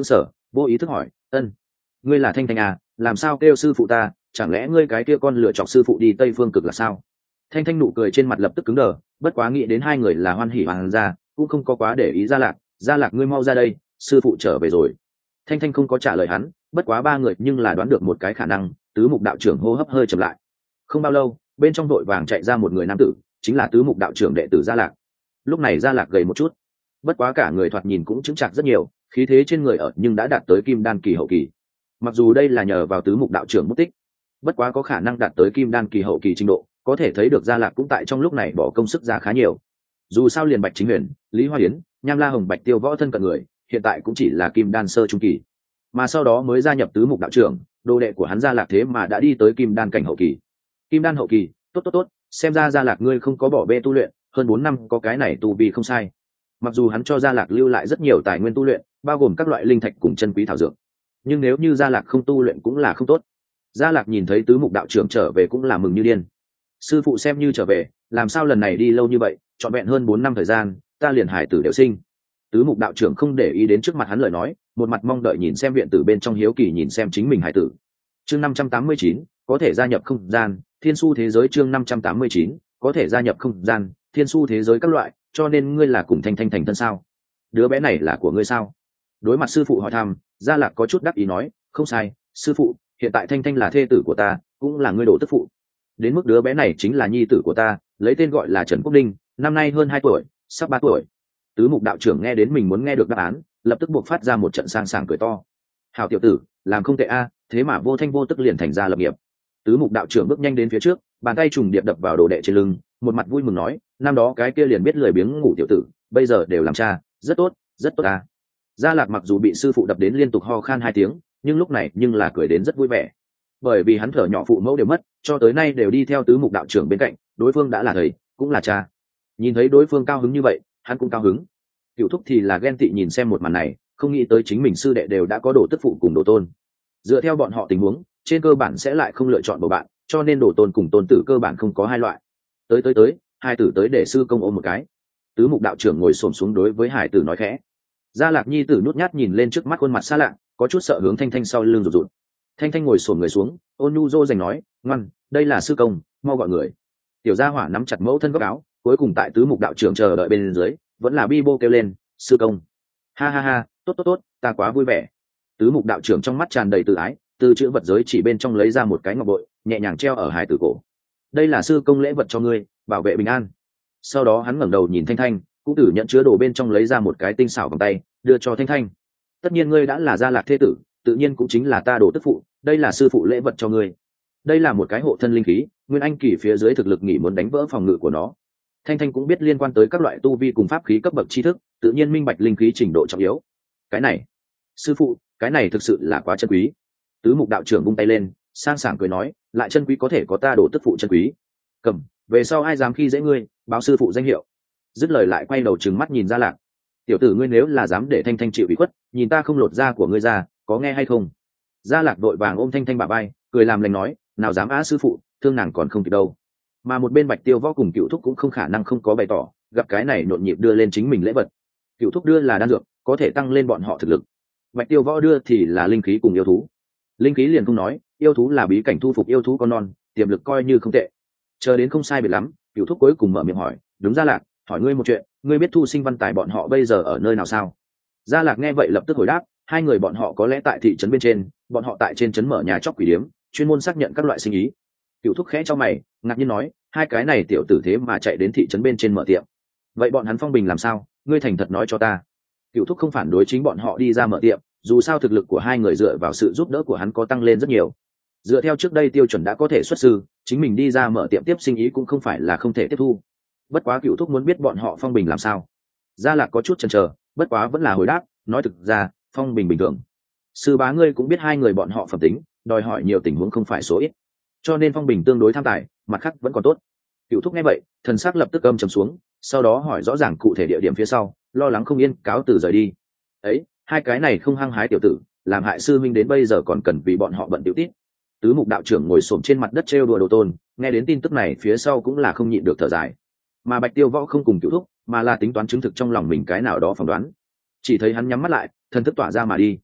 [SPEAKER 1] vô ý thức hỏi ân ngươi là Thanh Thanh à, làm sao kêu sư phụ ta, chẳng lẽ ngươi cái kia con lựa chọc sư phụ đi Tây Phương Cực là sao? Thanh Thanh nụ cười trên mặt lập tức cứng đờ, bất quá nghĩ đến hai người là hoan hỉ hoàng gia, cũng không có quá để ý Gia Lạc. Gia Lạc ngươi mau ra đây, sư phụ trở về rồi. Thanh Thanh không có trả lời hắn, bất quá ba người nhưng là đoán được một cái khả năng, tứ mục đạo trưởng hô hấp hơi chậm lại. Không bao lâu, bên trong đội vàng chạy ra một người nam tử, chính là tứ mục đạo trưởng đệ tử Gia Lạc. Lúc này Gia Lạc gầy một chút, bất quá cả người thoạt nhìn cũng chứng chạc rất nhiều, khí thế trên người ở nhưng đã đạt tới kim đan kỳ hậu kỳ. Mặc dù đây là nhờ vào tứ mục đạo trưởng mất tích, bất quá có khả năng đạt tới kim đan kỳ hậu kỳ trình độ, có thể thấy được Gia Lạc cũng tại trong lúc này bỏ công sức ra khá nhiều. Dù sao liền Bạch Chính Huyền, Lý Hoa Yến, Nham La Hồng Bạch Tiêu võ thân cận người, hiện tại cũng chỉ là kim đan sơ trung kỳ, mà sau đó mới gia nhập tứ mục đạo trưởng, đồ đệ của hắn Gia Lạc thế mà đã đi tới kim đan cảnh hậu kỳ. Kim đan hậu kỳ, tốt tốt tốt, xem ra Gia Lạc ngươi không có bỏ bê tu luyện, hơn bốn năm có cái này tu vi không sai. Mặc dù hắn cho Gia Lạc lưu lại rất nhiều tài nguyên tu luyện, bao gồm các loại linh thạch cùng chân quý thảo dược, nhưng nếu như Gia Lạc không tu luyện cũng là không tốt. Gia Lạc nhìn thấy tứ mục đạo trưởng trở về cũng là mừng như điên. Sư phụ xem như trở về, làm sao lần này đi lâu như vậy, trọn vẹn hơn bốn năm thời gian, ta liền hải tử đều sinh. Tứ mục đạo trưởng không để ý đến trước mặt hắn lời nói, một mặt mong đợi nhìn xem viện tử bên trong, hiếu kỳ nhìn xem chính mình hải tử. Chương năm trăm tám mươi chín, có thể gia nhập không gian, thiên su thế giới. Chương năm trăm tám mươi chín, có thể gia nhập không gian, thiên su thế giới các loại, cho nên ngươi là cùng Thanh Thanh thành thân sao? Đứa bé này là của ngươi sao? Đối mặt sư phụ hỏi thăm, Gia Lạc có chút đắc ý nói, không sai, sư phụ, hiện tại Thanh Thanh là thê tử của ta, cũng là ngươi đồ tức phụ. Đến mức đứa bé này chính là nhi tử của ta, lấy tên gọi là Trần Quốc Ninh, năm nay hơn hai tuổi, sắp ba tuổi. Tứ mục đạo trưởng nghe đến mình muốn nghe được đáp án, lập tức buộc phát ra một trận sang sảng cười to. Hảo tiểu tử, làm không tệ a, thế mà vô thanh vô tức liền thành ra lập nghiệp. Tứ mục đạo trưởng bước nhanh đến phía trước, bàn tay trùng điệp đập vào đồ đệ trên lưng, một mặt vui mừng nói, năm đó cái kia liền biết lười biếng ngủ tiểu tử, bây giờ đều làm cha, rất tốt, rất tốt a. Gia Lạc mặc dù bị sư phụ đập đến liên tục ho khan hai tiếng, nhưng lúc này nhưng là cười đến rất vui vẻ, bởi vì hắn thở nhỏ phụ mẫu đều mất, cho tới nay đều đi theo tứ mục đạo trưởng bên cạnh, đối phương đã là thầy, cũng là cha. Nhìn thấy đối phương cao hứng như vậy, hắn cũng cao hứng. Cửu thúc thì là ghen tị nhìn xem một màn này, không nghĩ tới chính mình sư đệ đều đã có đồ tức phụ cùng đồ tôn. Dựa theo bọn họ tình huống, trên cơ bản sẽ lại không lựa chọn bầu bạn, cho nên đồ tôn cùng tôn tử cơ bản không có hai loại. Tới tới tới, hai tử tới để sư công ôm một cái. Tứ mục đạo trưởng ngồi xổm xuống đối với hải tử nói khẽ. Gia Lạc nhi tử nhút nhát nhìn lên trước mắt khuôn mặt xa lạ, có chút sợ hướng Thanh Thanh sau lưng rụt rụt. Thanh Thanh ngồi xổm người xuống, ôn nhu dô dành nói, ngoan, đây là sư công, mau gọi người. Tiểu gia hỏa nắm chặt mẫu thân góc áo, cuối cùng tại tứ mục đạo trưởng chờ đợi bên dưới, vẫn là bi bô kêu lên, sư công. Ha ha ha, tốt tốt tốt, ta quá vui vẻ. Tứ mục đạo trưởng trong mắt tràn đầy tự ái, từ chữ vật giới chỉ bên trong lấy ra một cái ngọc bội, nhẹ nhàng treo ở hải tử cổ. Đây là sư công lễ vật cho ngươi, bảo vệ bình an. Sau đó hắn ngẩng đầu nhìn Thanh Thanh, cũng tử nhận chứa đồ bên trong lấy ra một cái tinh xảo vòng tay, đưa cho Thanh Thanh. Tất nhiên ngươi đã là Gia Lạc thế tử, tự nhiên cũng chính là ta đồ tức phụ, đây là sư phụ lễ vật cho ngươi. Đây là một cái hộ thân linh khí, nguyên anh kỳ phía dưới thực lực nghỉ muốn đánh vỡ phòng ngự của nó. Thanh Thanh cũng biết liên quan tới các loại tu vi cùng pháp khí cấp bậc tri thức, tự nhiên minh bạch linh khí trình độ trọng yếu. Cái này, sư phụ, cái này thực sự là quá chân quý. Tứ mục đạo trưởng vung tay lên, sang sảng cười nói, lại chân quý có thể có ta đồ tức phụ chân quý. Cầm, về sau ai dám khi dễ ngươi, báo sư phụ danh hiệu. Dứt lời lại quay đầu trừng mắt nhìn Gia Lạc. Tiểu tử ngươi nếu là dám để Thanh Thanh chịu ủy khuất, nhìn ta không lột da của ngươi ra, có nghe hay không? Gia Lạc đội vàng ôm Thanh Thanh bả vai, cười làm lành nói, nào dám á sư phụ, thương nàng còn không kịp đâu. Mà một bên Bạch Tiêu võ cùng Cựu thúc cũng không khả năng không có bày tỏ, gặp cái này nhộn nhịp đưa lên chính mình lễ vật. Cựu thúc đưa là đan dược, có thể tăng lên bọn họ thực lực. Bạch Tiêu võ đưa thì là linh khí cùng yêu thú. Linh khí liền không nói, yêu thú là bí cảnh thu phục yêu thú con non, tiềm lực coi như không tệ. Chờ đến không sai biệt lắm, Cựu thúc cuối cùng mở miệng hỏi, đúng Gia Lạc, hỏi ngươi một chuyện, ngươi biết Thu Sinh Văn Tài bọn họ bây giờ ở nơi nào sao? Gia Lạc nghe vậy lập tức hồi đáp, hai người bọn họ có lẽ tại thị trấn bên trên, bọn họ tại trên trấn mở nhà chóc quỷ điếm, chuyên môn xác nhận các loại sinh ý. Cựu thúc khẽ cho mày, ngạc nhiên nói, hai cái này tiểu tử thế mà chạy đến thị trấn bên trên mở tiệm. Vậy bọn hắn phong bình làm sao? Ngươi thành thật nói cho ta. Cựu thúc không phản đối chính bọn họ đi ra mở tiệm, dù sao thực lực của hai người dựa vào sự giúp đỡ của hắn có tăng lên rất nhiều. Dựa theo trước đây tiêu chuẩn đã có thể xuất sư, chính mình đi ra mở tiệm tiếp sinh ý cũng không phải là không thể tiếp thu. Bất quá Cựu thúc muốn biết bọn họ phong bình làm sao. Gia Lạc có chút chần chờ, bất quá vẫn là hồi đáp, nói thực ra, phong bình bình thường. Sư bá ngươi cũng biết hai người bọn họ phẩm tính, đòi hỏi nhiều tình huống không phải số ít, cho nên phong bình tương đối tham tài, mặt khác vẫn còn tốt. Cựu thúc nghe vậy, thần sắc lập tức âm trầm xuống, sau đó hỏi rõ ràng cụ thể địa điểm phía sau, lo lắng không yên cáo từ rời đi. Ấy, hai cái này không hăng hái tiểu tử, làm hại sư minh đến bây giờ còn cần vì bọn họ bận tiểu tít. Tứ mục đạo trưởng ngồi xổm trên mặt đất trêu đùa đồ tôn, nghe đến tin tức này phía sau cũng là không nhịn được thở dài. Mà Bạch Tiêu võ không cùng Cựu thúc, mà là tính toán chứng thực trong lòng mình cái nào đó phỏng đoán. Chỉ thấy hắn nhắm mắt lại, thần thức tỏa ra mà đi.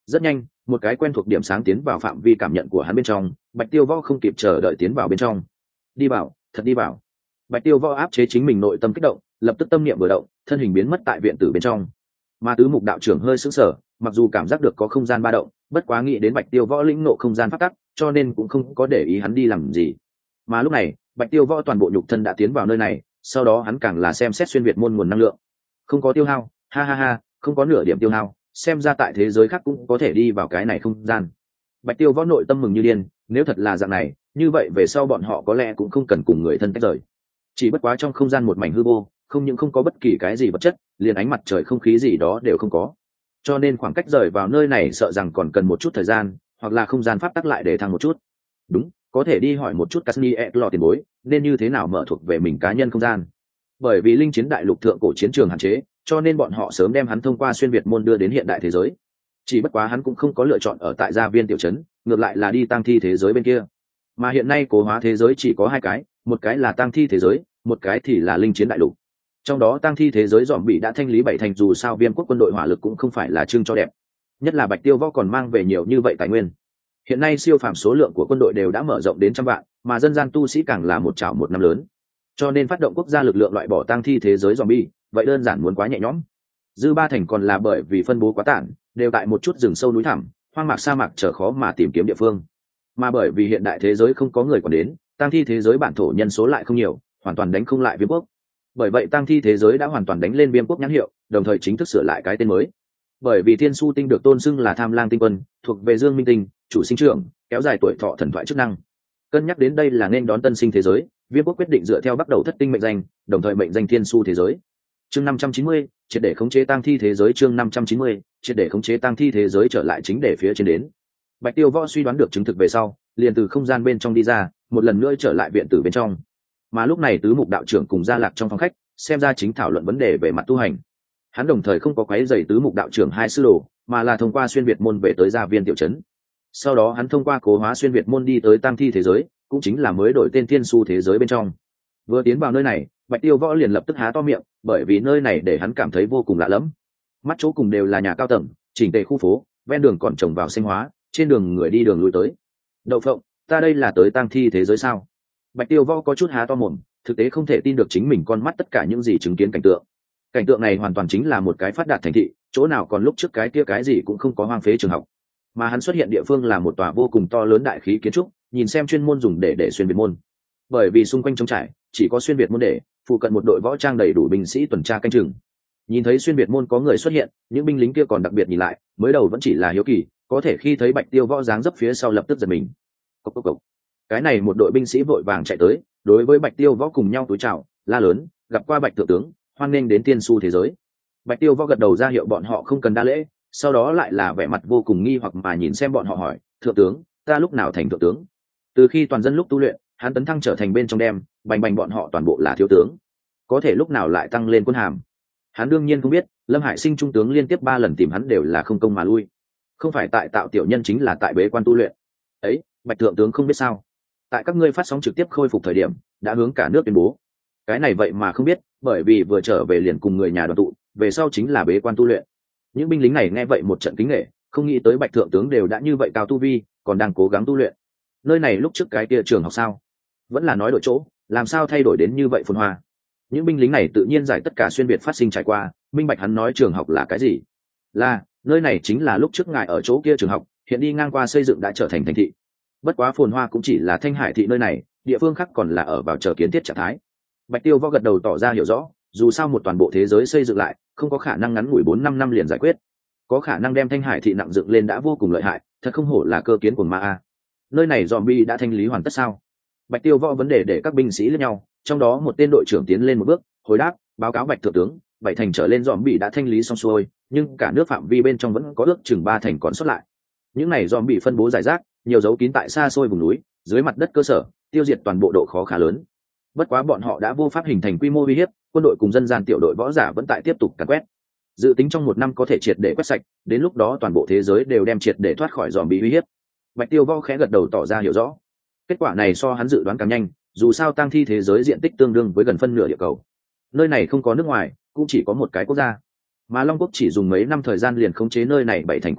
[SPEAKER 1] Rất nhanh, một cái quen thuộc điểm sáng tiến vào phạm vi cảm nhận của hắn bên trong, Bạch Tiêu Võ không kịp chờ đợi tiến vào bên trong. Đi vào, thật đi vào. Bạch Tiêu Võ áp chế chính mình nội tâm kích động, lập tức tâm niệm vừa động, thân hình biến mất tại viện tử bên trong. Mà Tứ Mục đạo trưởng hơi sững sờ, mặc dù cảm giác được có không gian ba động, bất quá nghĩ đến Bạch Tiêu Võ lĩnh ngộ không gian pháp tắc, cho nên cũng không có để ý hắn đi làm gì. Mà lúc này, Bạch Tiêu Võ toàn bộ nhục thân đã tiến vào nơi này, sau đó hắn càng là xem xét xuyên việt môn nguồn năng lượng. Không có tiêu hao, ha ha ha, không có nửa điểm tiêu hao, xem ra tại thế giới khác cũng có thể đi vào cái này không gian. Bạch Tiêu Võ nội tâm mừng như điên, nếu thật là dạng này, như vậy về sau bọn họ có lẽ cũng không cần cùng người thân tách rời. Chỉ bất quá trong không gian một mảnh hư vô, không những không có bất kỳ cái gì vật chất, liền ánh mặt trời không khí gì đó đều không có. Cho nên khoảng cách rời vào nơi này sợ rằng còn cần một chút thời gian, hoặc là không gian pháp tắc lại để thăng một chút. Đúng, có thể đi hỏi một chút Casni Etlor tiền bối, nên như thế nào mở thuộc về mình cá nhân không gian. Bởi vì linh chiến đại lục thượng cổ chiến trường hạn chế, cho nên bọn họ sớm đem hắn thông qua xuyên việt môn đưa đến hiện đại thế giới. Chỉ bất quá hắn cũng không có lựa chọn ở tại gia viên tiểu trấn, ngược lại là đi tăng thi thế giới bên kia. Mà hiện nay cố hóa thế giới chỉ có hai cái, một cái là tăng thi thế giới, một cái thì là linh chiến đại lục. Trong đó tăng thi thế giới dòm bị đã thanh lý bảy thành, dù sao Viêm quốc quân đội hỏa lực cũng không phải là trưng cho đẹp. Nhất là Bạch Tiêu Võ còn mang về nhiều như vậy tài nguyên. Hiện nay siêu phàm số lượng của quân đội đều đã mở rộng đến trăm vạn, mà dân gian tu sĩ càng là một chảo một năm lớn. Cho nên phát động quốc gia lực lượng loại bỏ tăng thi thế giới zombie, vậy đơn giản muốn quá nhẹ nhõm. Dư ba thành còn là bởi vì phân bố quá tản, đều tại một chút rừng sâu núi thẳm, hoang mạc sa mạc trở khó mà tìm kiếm địa phương. Mà bởi vì hiện đại thế giới không có người còn đến, tăng thi thế giới bản thổ nhân số lại không nhiều, hoàn toàn đánh không lại Viêm quốc. Bởi vậy tăng thi thế giới đã hoàn toàn đánh lên Viêm quốc nhãn hiệu, đồng thời chính thức sửa lại cái tên mới. Bởi vì Thiên Su tinh được tôn xưng là Tham Lang tinh quân, thuộc về Dương Minh tinh, chủ sinh trưởng, kéo dài tuổi thọ thần thoại chức năng. Cân nhắc đến đây là nên đón tân sinh thế giới, Viêm quốc quyết định dựa theo bắt đầu thất tinh mệnh danh, đồng thời mệnh danh Thiên Su thế giới. Chương năm trăm chín mươi, triệt để khống chế tăng thi thế giới. Chương năm trăm chín mươi, triệt để khống chế tăng thi thế giới trở lại chính để phía trên đến. Bạch Tiêu Võ suy đoán được chứng thực về sau, liền từ không gian bên trong đi ra, một lần nữa trở lại viện tử bên trong. Mà lúc này Tứ Mục đạo trưởng cùng Gia Lạc trong phòng khách, xem ra chính thảo luận vấn đề về mặt tu hành. Hắn đồng thời không có quấy rầy Tứ Mục đạo trưởng hai sư đồ, mà là thông qua xuyên việt môn về tới gia viên tiểu trấn. Sau đó hắn thông qua cố hóa xuyên việt môn đi tới tăng thi thế giới, cũng chính là mới đổi tên Thiên Su thế giới bên trong. Vừa tiến vào nơi này, Bạch Tiêu Võ liền lập tức há to miệng, bởi vì nơi này để hắn cảm thấy vô cùng lạ lẫm. Mắt chỗ cùng đều là nhà cao tầng, chỉnh tề khu phố, ven đường còn trồng vào sinh hóa, trên đường người đi đường lui tới. Đậu phộng, ta đây là tới tăng thi thế giới sao? Bạch Tiêu Võ có chút há to mồm, thực tế không thể tin được chính mình con mắt tất cả những gì chứng kiến cảnh tượng. Cảnh tượng này hoàn toàn chính là một cái phát đạt thành thị, chỗ nào còn lúc trước cái kia cái gì cũng không có, hoang phế trường học. Mà hắn xuất hiện địa phương là một tòa vô cùng to lớn đại khí kiến trúc, nhìn xem chuyên môn dùng để để xuyên việt môn. Bởi vì xung quanh trống trải, chỉ có xuyên việt môn để, phụ cận một đội võ trang đầy đủ binh sĩ tuần tra canh chừng. Nhìn thấy xuyên việt môn có người xuất hiện, những binh lính kia còn đặc biệt nhìn lại, mới đầu vẫn chỉ là hiếu kỳ, có thể khi thấy Bạch Tiêu Võ dáng dấp phía sau lập tức giật mình. Cốc cốc cốc. Cái này một đội binh sĩ vội vàng chạy tới, đối với Bạch Tiêu Võ cùng nhau túi chào, la lớn, gặp qua Bạch thượng tướng, hoan nghênh đến Thiên Su thế giới. Bạch Tiêu Võ gật đầu ra hiệu bọn họ không cần đa lễ, sau đó lại là vẻ mặt vô cùng nghi hoặc mà nhìn xem bọn họ hỏi, thượng tướng, ta lúc nào thành thượng tướng? Từ khi toàn dân lúc tu luyện, hắn tấn thăng trở thành bên trong đem, bành bành bọn họ toàn bộ là thiếu tướng, có thể lúc nào lại tăng lên quân hàm? Hắn đương nhiên không biết, Lâm Hải Sinh trung tướng liên tiếp ba lần tìm hắn đều là không công mà lui, không phải tại tạo tiểu nhân chính là tại bế quan tu luyện. Ấy, Bạch thượng tướng không biết sao? Tại các ngươi phát sóng trực tiếp khôi phục thời điểm, đã hướng cả nước tuyên bố. Cái này vậy mà không biết, bởi vì vừa trở về liền cùng người nhà đoàn tụ, về sau chính là bế quan tu luyện. Những binh lính này nghe vậy một trận kính nể, không nghĩ tới Bạch thượng tướng đều đã như vậy cao tu vi, còn đang cố gắng tu luyện. Nơi này lúc trước cái kia trường học sao? Vẫn là nói đổi chỗ, làm sao thay đổi đến như vậy phồn hoa? Những binh lính này tự nhiên giải tất cả xuyên biệt phát sinh trải qua, minh bạch hắn nói trường học là cái gì. Là, nơi này chính là lúc trước ngài ở chỗ kia trường học, hiện đi ngang qua xây dựng đã trở thành thành thị. Bất quá phồn hoa cũng chỉ là Thanh Hải thị nơi này, địa phương khác còn là ở vào chờ kiến thiết trạng thái. Bạch Tiêu Võ gật đầu tỏ ra hiểu rõ, dù sao một toàn bộ thế giới xây dựng lại, không có khả năng ngắn ngủi bốn năm năm liền giải quyết. Có khả năng đem Thanh Hải thị nặng dựng lên đã vô cùng lợi hại, thật không hổ là cơ kiến của ma a. Nơi này zombie đã thanh lý hoàn tất sao? Bạch Tiêu Võ vấn đề để các binh sĩ lẫn nhau, trong đó một tên đội trưởng tiến lên một bước, hồi đáp, báo cáo Bạch thượng tướng, bảy thành trở lên zombie đã thanh lý xong xuôi, nhưng cả nước phạm vi bên trong vẫn có ước chừng ba thành còn sót lại. Những này zombie phân bố rải rác, nhiều dấu kín tại xa xôi vùng núi, dưới mặt đất cơ sở, tiêu diệt toàn bộ độ khó khá lớn. Bất quá bọn họ đã vô pháp hình thành quy mô uy hiếp, quân đội cùng dân gian tiểu đội võ giả vẫn tại tiếp tục càn quét. Dự tính trong một năm có thể triệt để quét sạch, đến lúc đó toàn bộ thế giới đều đem triệt để thoát khỏi zombie uy hiếp. Bạch Tiêu Võ khẽ gật đầu tỏ ra hiểu rõ. Kết quả này so hắn dự đoán càng nhanh, dù sao tang thi thế giới diện tích tương đương với gần phân nửa địa cầu. Nơi này không có nước ngoài, cũng chỉ có một cái quốc gia. Mà Long Quốc chỉ dùng mấy năm thời gian liền khống chế nơi này bảy thành khu vực,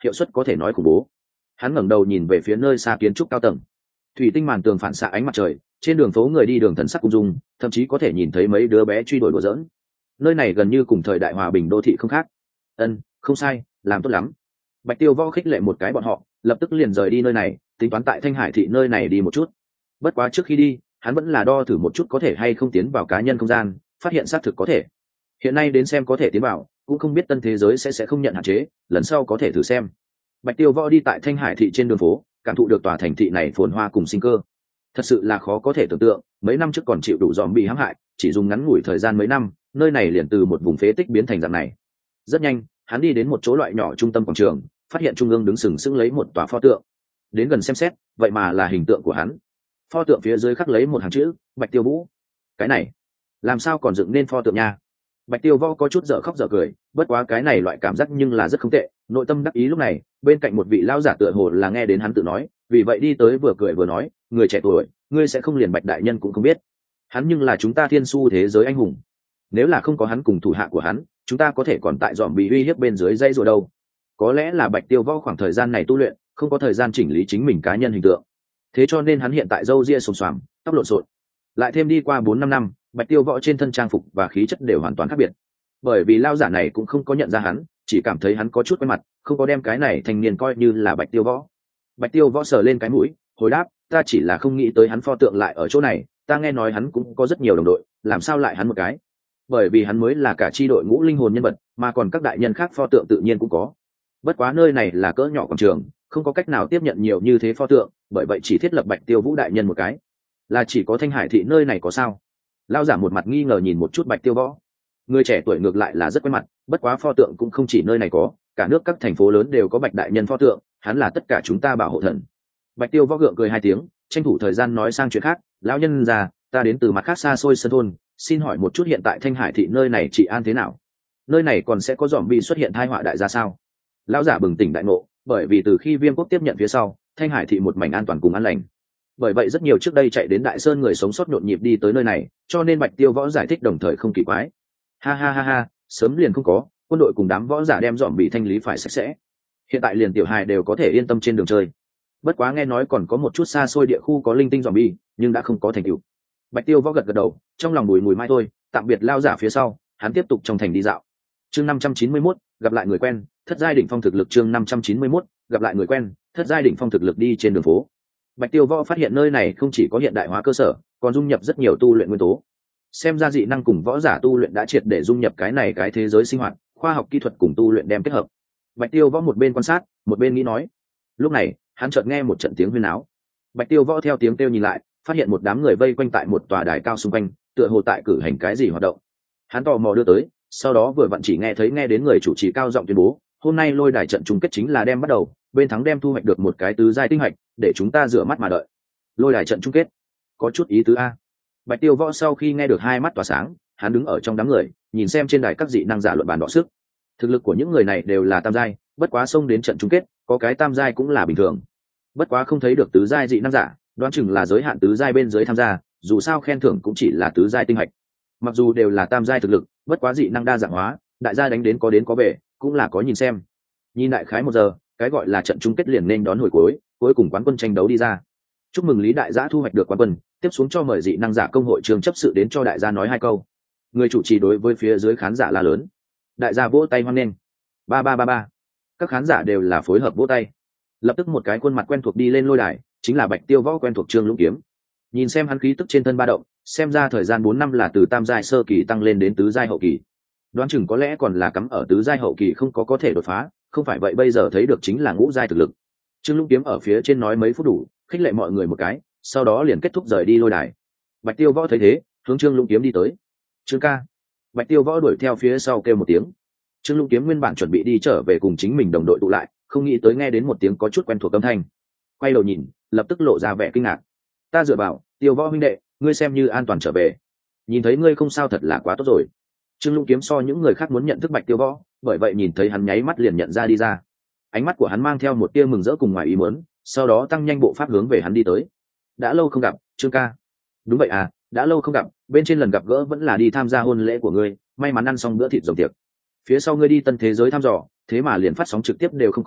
[SPEAKER 1] hiệu suất có thể nói khủng bố. Hắn ngẩng đầu nhìn về phía nơi xa kiến trúc cao tầng, thủy tinh màn tường phản xạ ánh mặt trời, trên đường phố người đi đường thần sắc cung dung, thậm chí có thể nhìn thấy mấy đứa bé truy đuổi đùa giỡn. Nơi này gần như cùng thời đại hòa bình đô thị không khác. Ân, không sai, làm tốt lắm. Bạch Tiêu Võ khích lệ một cái bọn họ, lập tức liền rời đi nơi này, tính toán tại Thanh Hải thị nơi này đi một chút. Bất quá trước khi đi, hắn vẫn là đo thử một chút có thể hay không tiến vào cá nhân không gian, phát hiện xác thực có thể. Hiện nay đến xem có thể tiến vào, cũng không biết tân thế giới sẽ sẽ không nhận hạn chế, lần sau có thể thử xem. Bạch Tiêu Võ đi tại Thanh Hải thị trên đường phố, cảm thụ được tòa thành thị này phồn hoa cùng sinh cơ. Thật sự là khó có thể tưởng tượng, mấy năm trước còn chịu đủ dòm bị hãm hại, chỉ dùng ngắn ngủi thời gian mấy năm, nơi này liền từ một vùng phế tích biến thành dạng này. Rất nhanh, hắn đi đến một chỗ loại nhỏ trung tâm quảng trường, phát hiện trung ương đứng sừng sững lấy một tòa pho tượng. Đến gần xem xét, vậy mà là hình tượng của hắn. Pho tượng phía dưới khắc lấy một hàng chữ Bạch Tiêu Vũ. Cái này làm sao còn dựng nên pho tượng nha? Bạch Tiêu Võ có chút dở khóc dở cười, bất quá cái này loại cảm giác nhưng là rất không tệ. Nội tâm đắc ý lúc này, bên cạnh một vị lão giả tựa hồ là nghe đến hắn tự nói, vì vậy đi tới vừa cười vừa nói, người trẻ tuổi, ngươi sẽ không liền Bạch đại nhân cũng không biết, hắn nhưng là chúng ta thiên su thế giới anh hùng. Nếu là không có hắn cùng thủ hạ của hắn, chúng ta có thể còn tại dòm bị uy hiếp bên dưới dây rồi đâu. Có lẽ là Bạch Tiêu Võ khoảng thời gian này tu luyện, không có thời gian chỉnh lý chính mình cá nhân hình tượng, thế cho nên hắn hiện tại râu ria xồm xoàm, tóc lộn xộn. Lại thêm đi qua bốn năm năm, Bạch Tiêu Võ trên thân trang phục và khí chất đều hoàn toàn khác biệt. Bởi vì lao giả này cũng không có nhận ra hắn, chỉ cảm thấy hắn có chút quen mặt, không có đem cái này thanh niên coi như là Bạch Tiêu Võ. Bạch Tiêu Võ sờ lên cái mũi, hồi đáp, ta chỉ là không nghĩ tới hắn pho tượng lại ở chỗ này, ta nghe nói hắn cũng có rất nhiều đồng đội, làm sao lại hắn một cái? Bởi vì hắn mới là cả chi đội ngũ linh hồn nhân vật, mà còn các đại nhân khác pho tượng tự nhiên cũng có. Bất quá nơi này là cỡ nhỏ quảng trường, không có cách nào tiếp nhận nhiều như thế pho tượng, bởi vậy chỉ thiết lập Bạch Tiêu Vũ đại nhân một cái. Là chỉ có Thanh Hải thị nơi này có sao? Lao giả một mặt nghi ngờ nhìn một chút Bạch Tiêu Võ. Người trẻ tuổi ngược lại là rất quen mặt, bất quá pho tượng cũng không chỉ nơi này có, cả nước các thành phố lớn đều có Bạch đại nhân pho tượng, hắn là tất cả chúng ta bảo hộ thần. Bạch Tiêu Võ gượng cười hai tiếng, tranh thủ thời gian nói sang chuyện khác, lão nhân già, ta đến từ mặt khác xa xôi sơn thôn, xin hỏi một chút hiện tại Thanh Hải thị nơi này trị an thế nào? Nơi này còn sẽ có zombie xuất hiện tai họa đại gia sao? Lão giả bừng tỉnh đại ngộ, bởi vì từ khi Viêm quốc tiếp nhận phía sau, Thanh Hải thị một mảnh an toàn cùng an lành. Bởi vậy rất nhiều trước đây chạy đến Đại Sơn người sống sót nhộn nhịp đi tới nơi này, cho nên Bạch Tiêu Võ giải thích đồng thời không kỳ quái. Ha ha ha ha, sớm liền không có, quân đội cùng đám võ giả đem dọn bị thanh lý phải sạch sẽ. Hiện tại liền tiểu hài đều có thể yên tâm trên đường chơi. Bất quá nghe nói còn có một chút xa xôi địa khu có linh tinh dọn bị, nhưng đã không có thành tựu. Bạch Tiêu Võ gật gật đầu, trong lòng bùi mùi mai thôi, tạm biệt lao giả phía sau, hắn tiếp tục trong thành đi dạo. Chương năm trăm chín mươi mốt, gặp lại người quen, thất giai đỉnh phong thực lực. Chương năm trăm chín mươi mốt, gặp lại người quen, thất giai đỉnh phong thực lực. Đi trên đường phố, Bạch Tiêu Võ phát hiện nơi này không chỉ có hiện đại hóa cơ sở, còn dung nhập rất nhiều tu luyện nguyên tố. Xem ra dị năng cùng võ giả tu luyện đã triệt để dung nhập cái này cái thế giới sinh hoạt, khoa học kỹ thuật cùng tu luyện đem kết hợp. Bạch Tiêu Võ một bên quan sát, một bên nghĩ nói. Lúc này, hắn chợt nghe một trận tiếng huyên náo. Bạch Tiêu Võ theo tiếng kêu nhìn lại, phát hiện một đám người vây quanh tại một tòa đài cao xung quanh, tựa hồ tại cử hành cái gì hoạt động. Hắn tò mò đưa tới, sau đó vừa vặn chỉ nghe thấy nghe đến người chủ trì cao giọng tuyên bố, hôm nay lôi đài trận chung kết chính là đem bắt đầu, bên thắng đem thu hoạch được một cái tứ giai tinh hạch, để chúng ta rửa mắt mà đợi. Lôi đài trận chung kết, có chút ý tứ a. Bạch Tiêu Võ sau khi nghe được hai mắt tỏa sáng, hắn đứng ở trong đám người, nhìn xem trên đài các dị năng giả luận bàn đọ sức. Thực lực của những người này đều là tam giai, bất quá xông đến trận chung kết, có cái tam giai cũng là bình thường. Bất quá không thấy được tứ giai dị năng giả, đoán chừng là giới hạn tứ giai bên dưới tham gia, dù sao khen thưởng cũng chỉ là tứ giai tinh hạch. Mặc dù đều là tam giai thực lực, bất quá dị năng đa dạng hóa, đại gia đánh đến có đến có về, cũng là có nhìn xem. Nhìn đại khái một giờ, cái gọi là trận chung kết liền nên đón hồi cuối, cuối cùng quán quân tranh đấu đi ra. Chúc mừng Lý đại gia thu hoạch được quán quân, tiếp xuống cho mời dị năng giả công hội trường chấp sự đến cho đại gia nói hai câu. Người chủ trì đối với phía dưới khán giả la lớn. Đại gia vỗ tay hoan nghênh. Ba ba ba ba. Các khán giả đều là phối hợp vỗ tay. Lập tức một cái khuôn mặt quen thuộc đi lên lôi đài, chính là Bạch Tiêu Võ quen thuộc Trương Lũng Kiếm. Nhìn xem hắn khí tức trên thân ba động, xem ra thời gian bốn năm là từ tam giai sơ kỳ tăng lên đến tứ giai hậu kỳ. Đoán chừng có lẽ còn là cắm ở tứ giai hậu kỳ không có có thể đột phá, không phải vậy bây giờ thấy được chính là ngũ giai thực lực. Trương Lũng Kiếm ở phía trên nói mấy phút đủ, khích lệ mọi người một cái, sau đó liền kết thúc rời đi lôi đài. Bạch Tiêu Võ thấy thế, hướng Trương Lũng Kiếm đi tới. Trương ca. Bạch Tiêu Võ đuổi theo phía sau kêu một tiếng. Trương Lũng Kiếm nguyên bản chuẩn bị đi trở về cùng chính mình đồng đội tụ lại, không nghĩ tới nghe đến một tiếng có chút quen thuộc âm thanh. Quay đầu nhìn, lập tức lộ ra vẻ kinh ngạc. Ta dựa vào, Tiêu Võ huynh đệ, ngươi xem như an toàn trở về. Nhìn thấy ngươi không sao thật là quá tốt rồi. Trương Lũng Kiếm so những người khác muốn nhận thức Bạch Tiêu Võ, bởi vậy nhìn thấy hắn nháy mắt liền nhận ra đi ra. Ánh mắt của hắn mang theo một tia mừng rỡ cùng ngoài ý muốn, sau đó tăng nhanh bộ pháp hướng về hắn đi tới. Đã lâu không gặp, Trương ca. Đúng vậy à, đã lâu không gặp, bên trên lần gặp gỡ vẫn là đi tham gia hôn lễ của ngươi, may mắn ăn xong bữa thịt rồng tiệc. Phía sau ngươi đi tân thế giới thăm dò, thế mà liền phát sóng trực tiếp đều không có,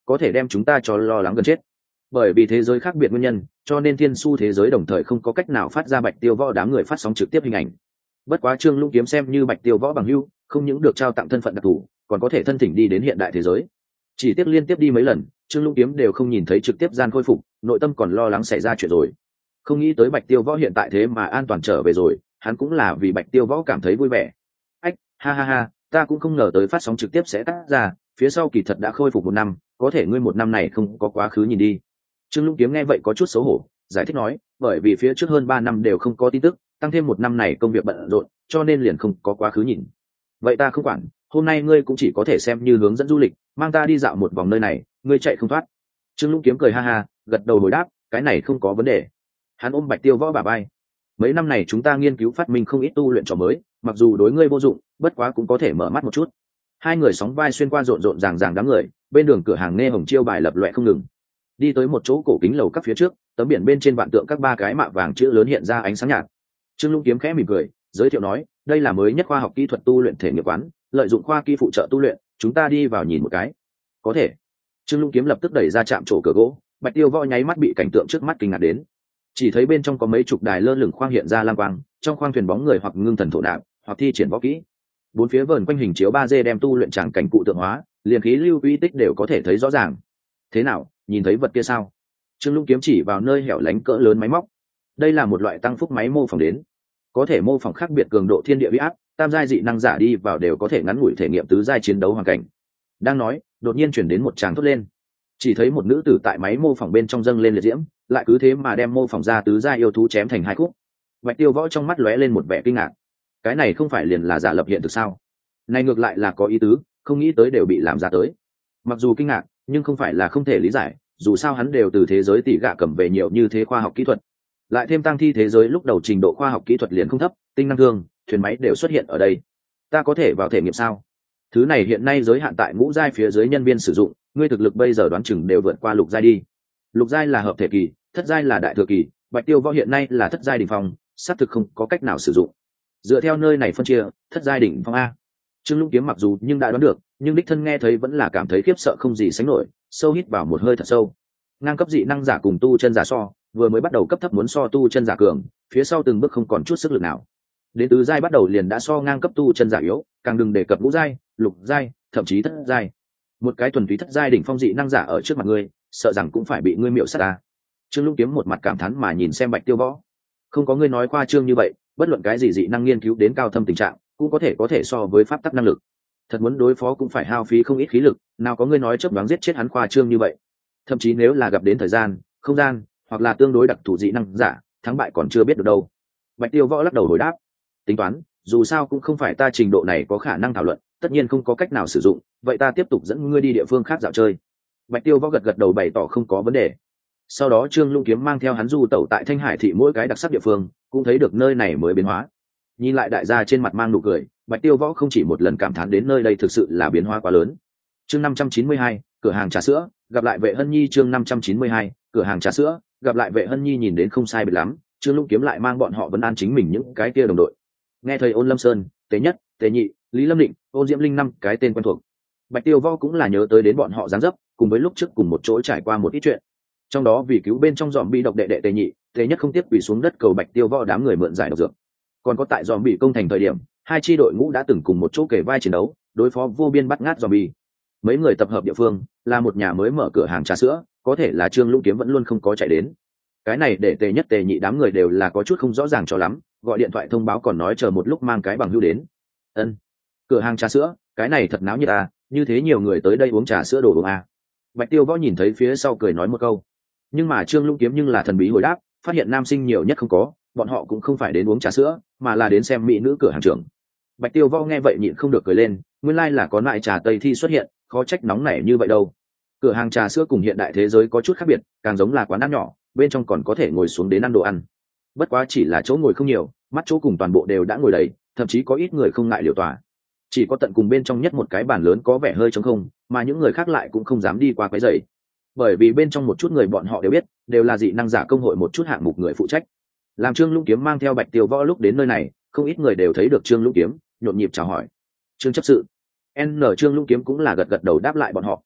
[SPEAKER 1] có thể đem chúng ta cho lo lắng gần chết. Bởi vì thế giới khác biệt nguyên nhân, cho nên thiên su thế giới đồng thời không có cách nào phát ra Bạch Tiêu Võ đám người phát sóng trực tiếp hình ảnh. Bất quá Trương Lũng Kiếm xem như Bạch Tiêu Võ bằng hữu, không những được trao tặng thân phận đặc thù, còn có thể thân thỉnh đi đến hiện đại thế giới. Chỉ tiếc liên tiếp đi mấy lần, Trương Lũng Kiếm đều không nhìn thấy trực tiếp gian khôi phục, nội tâm còn lo lắng xảy ra chuyện rồi. Không nghĩ tới Bạch Tiêu Võ hiện tại thế mà an toàn trở về rồi, hắn cũng là vì Bạch Tiêu Võ cảm thấy vui vẻ. Ách, ha ha ha, ta cũng không ngờ tới phát sóng trực tiếp sẽ cắt ra, phía sau kỳ thật đã khôi phục một năm, có thể ngươi một năm này không có quá khứ nhìn đi. Trương Lũng Kiếm nghe vậy có chút xấu hổ, giải thích nói, bởi vì phía trước hơn ba năm đều không có tin tức, tăng thêm một năm này công việc bận rộn, cho nên liền không có quá khứ nhìn. Vậy ta không quản, hôm nay ngươi cũng chỉ có thể xem như hướng dẫn du lịch, mang ta đi dạo một vòng nơi này, ngươi chạy không thoát. Trương Lũng Kiếm cười ha ha, gật đầu hồi đáp, cái này không có vấn đề. Hắn ôm Bạch Tiêu Võ bả vai. Mấy năm này chúng ta nghiên cứu phát minh không ít tu luyện trò mới, mặc dù đối ngươi vô dụng, bất quá cũng có thể mở mắt một chút. Hai người sóng vai xuyên qua rộn rộn ràng ràng đám người, bên đường cửa hàng nghe hồng chiêu bài lập loè không ngừng. Đi tới một chỗ cổ kính lầu các phía trước, tấm biển bên trên vạn tượng các ba cái mạ vàng chữ lớn hiện ra ánh sáng nhạt. Trương Lũng Kiếm khẽ mỉm cười, giới thiệu nói, đây là mới nhất khoa học kỹ thuật tu luyện thể nghiệp quán, lợi dụng khoa kỹ phụ trợ tu luyện, chúng ta đi vào nhìn một cái. Có thể. Trương Lũng Kiếm lập tức đẩy ra chạm trổ cửa gỗ, Bạch Tiêu Võ nháy mắt bị cảnh tượng trước mắt kinh ngạc đến. Chỉ thấy bên trong có mấy chục đài lơ lửng khoang hiện ra lam quang, trong khoang thuyền bóng người hoặc ngưng thần thổ nạp, hoặc thi triển võ kỹ. Bốn phía vờn quanh hình chiếu ba D đem tu luyện tràng cảnh cụ tượng hóa, liền khí lưu uy tích đều có thể thấy rõ ràng. Thế nào, nhìn thấy vật kia sao? Trương Lũng Kiếm chỉ vào nơi hẻo lánh cỡ lớn máy móc. Đây là một loại tăng phúc máy mô phỏng đến, có thể mô phỏng khác biệt cường độ thiên địa uy áp, tam giai dị năng giả đi vào đều có thể ngắn ngủi thể nghiệm tứ giai chiến đấu hoàn cảnh. Đang nói, đột nhiên chuyển đến một tràng thốt lên. Chỉ thấy một nữ tử tại máy mô phỏng bên trong dâng lên liệt diễm, lại cứ thế mà đem mô phỏng ra tứ giai yêu thú chém thành hai khúc. Bạch Tiêu Võ trong mắt lóe lên một vẻ kinh ngạc. Cái này không phải liền là giả lập hiện thực sao? Này ngược lại là có ý tứ, không nghĩ tới đều bị làm ra tới. Mặc dù kinh ngạc, nhưng không phải là không thể lý giải, dù sao hắn đều từ thế giới tỷ gạ cầm về nhiều như thế khoa học kỹ thuật. Lại thêm tăng thi thế giới lúc đầu trình độ khoa học kỹ thuật liền không thấp, tinh năng thương, thuyền máy đều xuất hiện ở đây. Ta có thể vào thể nghiệm sao? Thứ này hiện nay giới hạn tại ngũ giai phía dưới nhân viên sử dụng, ngươi thực lực bây giờ đoán chừng đều vượt qua lục giai đi. Lục giai là hợp thể kỳ, thất giai là đại thừa kỳ, Bạch Tiêu Võ hiện nay là thất giai đỉnh phong, xác thực không có cách nào sử dụng. Dựa theo nơi này phân chia, thất giai đỉnh phong a. Trương Lũng Kiếm mặc dù nhưng đã đoán được, nhưng đích thân nghe thấy vẫn là cảm thấy khiếp sợ không gì sánh nổi, sâu hít vào một hơi thật sâu. Ngang cấp dị năng giả cùng tu chân giả so, vừa mới bắt đầu cấp thấp muốn so tu chân giả cường, phía sau từng bước không còn chút sức lực nào. Đến tứ giai bắt đầu liền đã so ngang cấp tu chân giả yếu, càng đừng đề cập ngũ giai, lục giai, thậm chí thất giai. Một cái thuần túy thất giai đỉnh phong dị năng giả ở trước mặt ngươi, sợ rằng cũng phải bị ngươi miểu sát ta. Trương Lũng Kiếm một mặt cảm thán mà nhìn xem Bạch Tiêu Võ. Không có ngươi nói khoa trương như vậy, bất luận cái gì dị năng nghiên cứu đến cao thâm tình trạng, cũng có thể có thể so với pháp tắc năng lực. Thật muốn đối phó cũng phải hao phí không ít khí lực, nào có ngươi nói chớp nhoáng giết chết hắn khoa trương như vậy. Thậm chí nếu là gặp đến thời gian, không gian, hoặc là tương đối đặc thù dị năng giả, thắng bại còn chưa biết được đâu. Bạch Tiêu Võ lắc đầu hồi đáp, tính toán, dù sao cũng không phải ta trình độ này có khả năng thảo luận, tất nhiên không có cách nào sử dụng, vậy ta tiếp tục dẫn ngươi đi địa phương khác dạo chơi. Bạch Tiêu Võ gật gật đầu bày tỏ không có vấn đề. Sau đó Trương Lũng Kiếm mang theo hắn du tẩu tại Thanh Hải thị mỗi cái đặc sắc địa phương, cũng thấy được nơi này mới biến hóa. Nhìn lại đại gia trên mặt mang nụ cười, Bạch Tiêu Võ không chỉ một lần cảm thán đến nơi đây thực sự là biến hóa quá lớn. Chương năm trăm chín mươi hai, cửa hàng trà sữa, gặp lại Vệ Hân Nhi. Chương năm trăm chín mươi hai, cửa hàng trà sữa, gặp lại Vệ Hân Nhi. Nhìn đến không sai biệt lắm, Trương Lũng Kiếm lại mang bọn họ vấn an chính mình những cái kia đồng đội. Nghe thầy Ôn Lâm Sơn, Tế Nhất, Tế Nhị, Lý Lâm Định, Ôn Diễm Linh năm cái tên quen thuộc. Bạch Tiêu Võ cũng là nhớ tới đến bọn họ dáng dấp, cùng với lúc trước cùng một chỗ trải qua một ít chuyện. Trong đó vì cứu bên trong dòm bị độc đệ đệ Tế Nhị, Tế Nhất không tiếp quỳ xuống đất cầu Bạch Tiêu Võ đám người mượn giải độc dược. Còn có tại dòm bị công thành thời điểm, hai chi đội ngũ đã từng cùng một chỗ kể vai chiến đấu, đối phó vô biên bắt ngát dòm bị. Mấy người tập hợp địa phương là một nhà mới mở cửa hàng trà sữa, có thể là Trương Lũng Kiếm vẫn luôn không có chạy đến. Cái này để Tế Nhất Tế Nhị đám người đều là có chút không rõ ràng cho lắm, gọi điện thoại thông báo còn nói chờ một lúc mang cái bằng hữu đến. Ân, cửa hàng trà sữa, cái này thật náo nhiệt à, như thế nhiều người tới đây uống trà sữa đồ uống à. Bạch Tiêu Võ nhìn thấy phía sau cười nói một câu, nhưng mà Trương Lũng Kiếm nhưng là thần bí hồi đáp, phát hiện nam sinh nhiều nhất không có, bọn họ cũng không phải đến uống trà sữa, mà là đến xem mỹ nữ cửa hàng trưởng. Bạch Tiêu Võ nghe vậy nhịn không được cười lên, nguyên lai là có loại trà tây thi xuất hiện, khó trách nóng nảy như vậy đâu. Cửa hàng trà sữa cùng hiện đại thế giới có chút khác biệt, càng giống là quán ăn nhỏ, bên trong còn có thể ngồi xuống đến ăn đồ ăn. Bất quá chỉ là chỗ ngồi không nhiều, mắt chỗ cùng toàn bộ đều đã ngồi đầy, thậm chí có ít người không ngại liều tòa. Chỉ có tận cùng bên trong nhất một cái bàn lớn có vẻ hơi trống không, mà những người khác lại cũng không dám đi qua quấy rầy. Bởi vì bên trong một chút người bọn họ đều biết, đều là dị năng giả công hội một chút hạng mục người phụ trách. Làm Trương Lũng Kiếm mang theo Bạch Tiêu Võ lúc đến nơi này, không ít người đều thấy được Trương Lũng Kiếm, nhộn nhịp chào hỏi. Trương chấp sự, N Trương Lũng Kiếm cũng là gật gật đầu đáp lại bọn họ.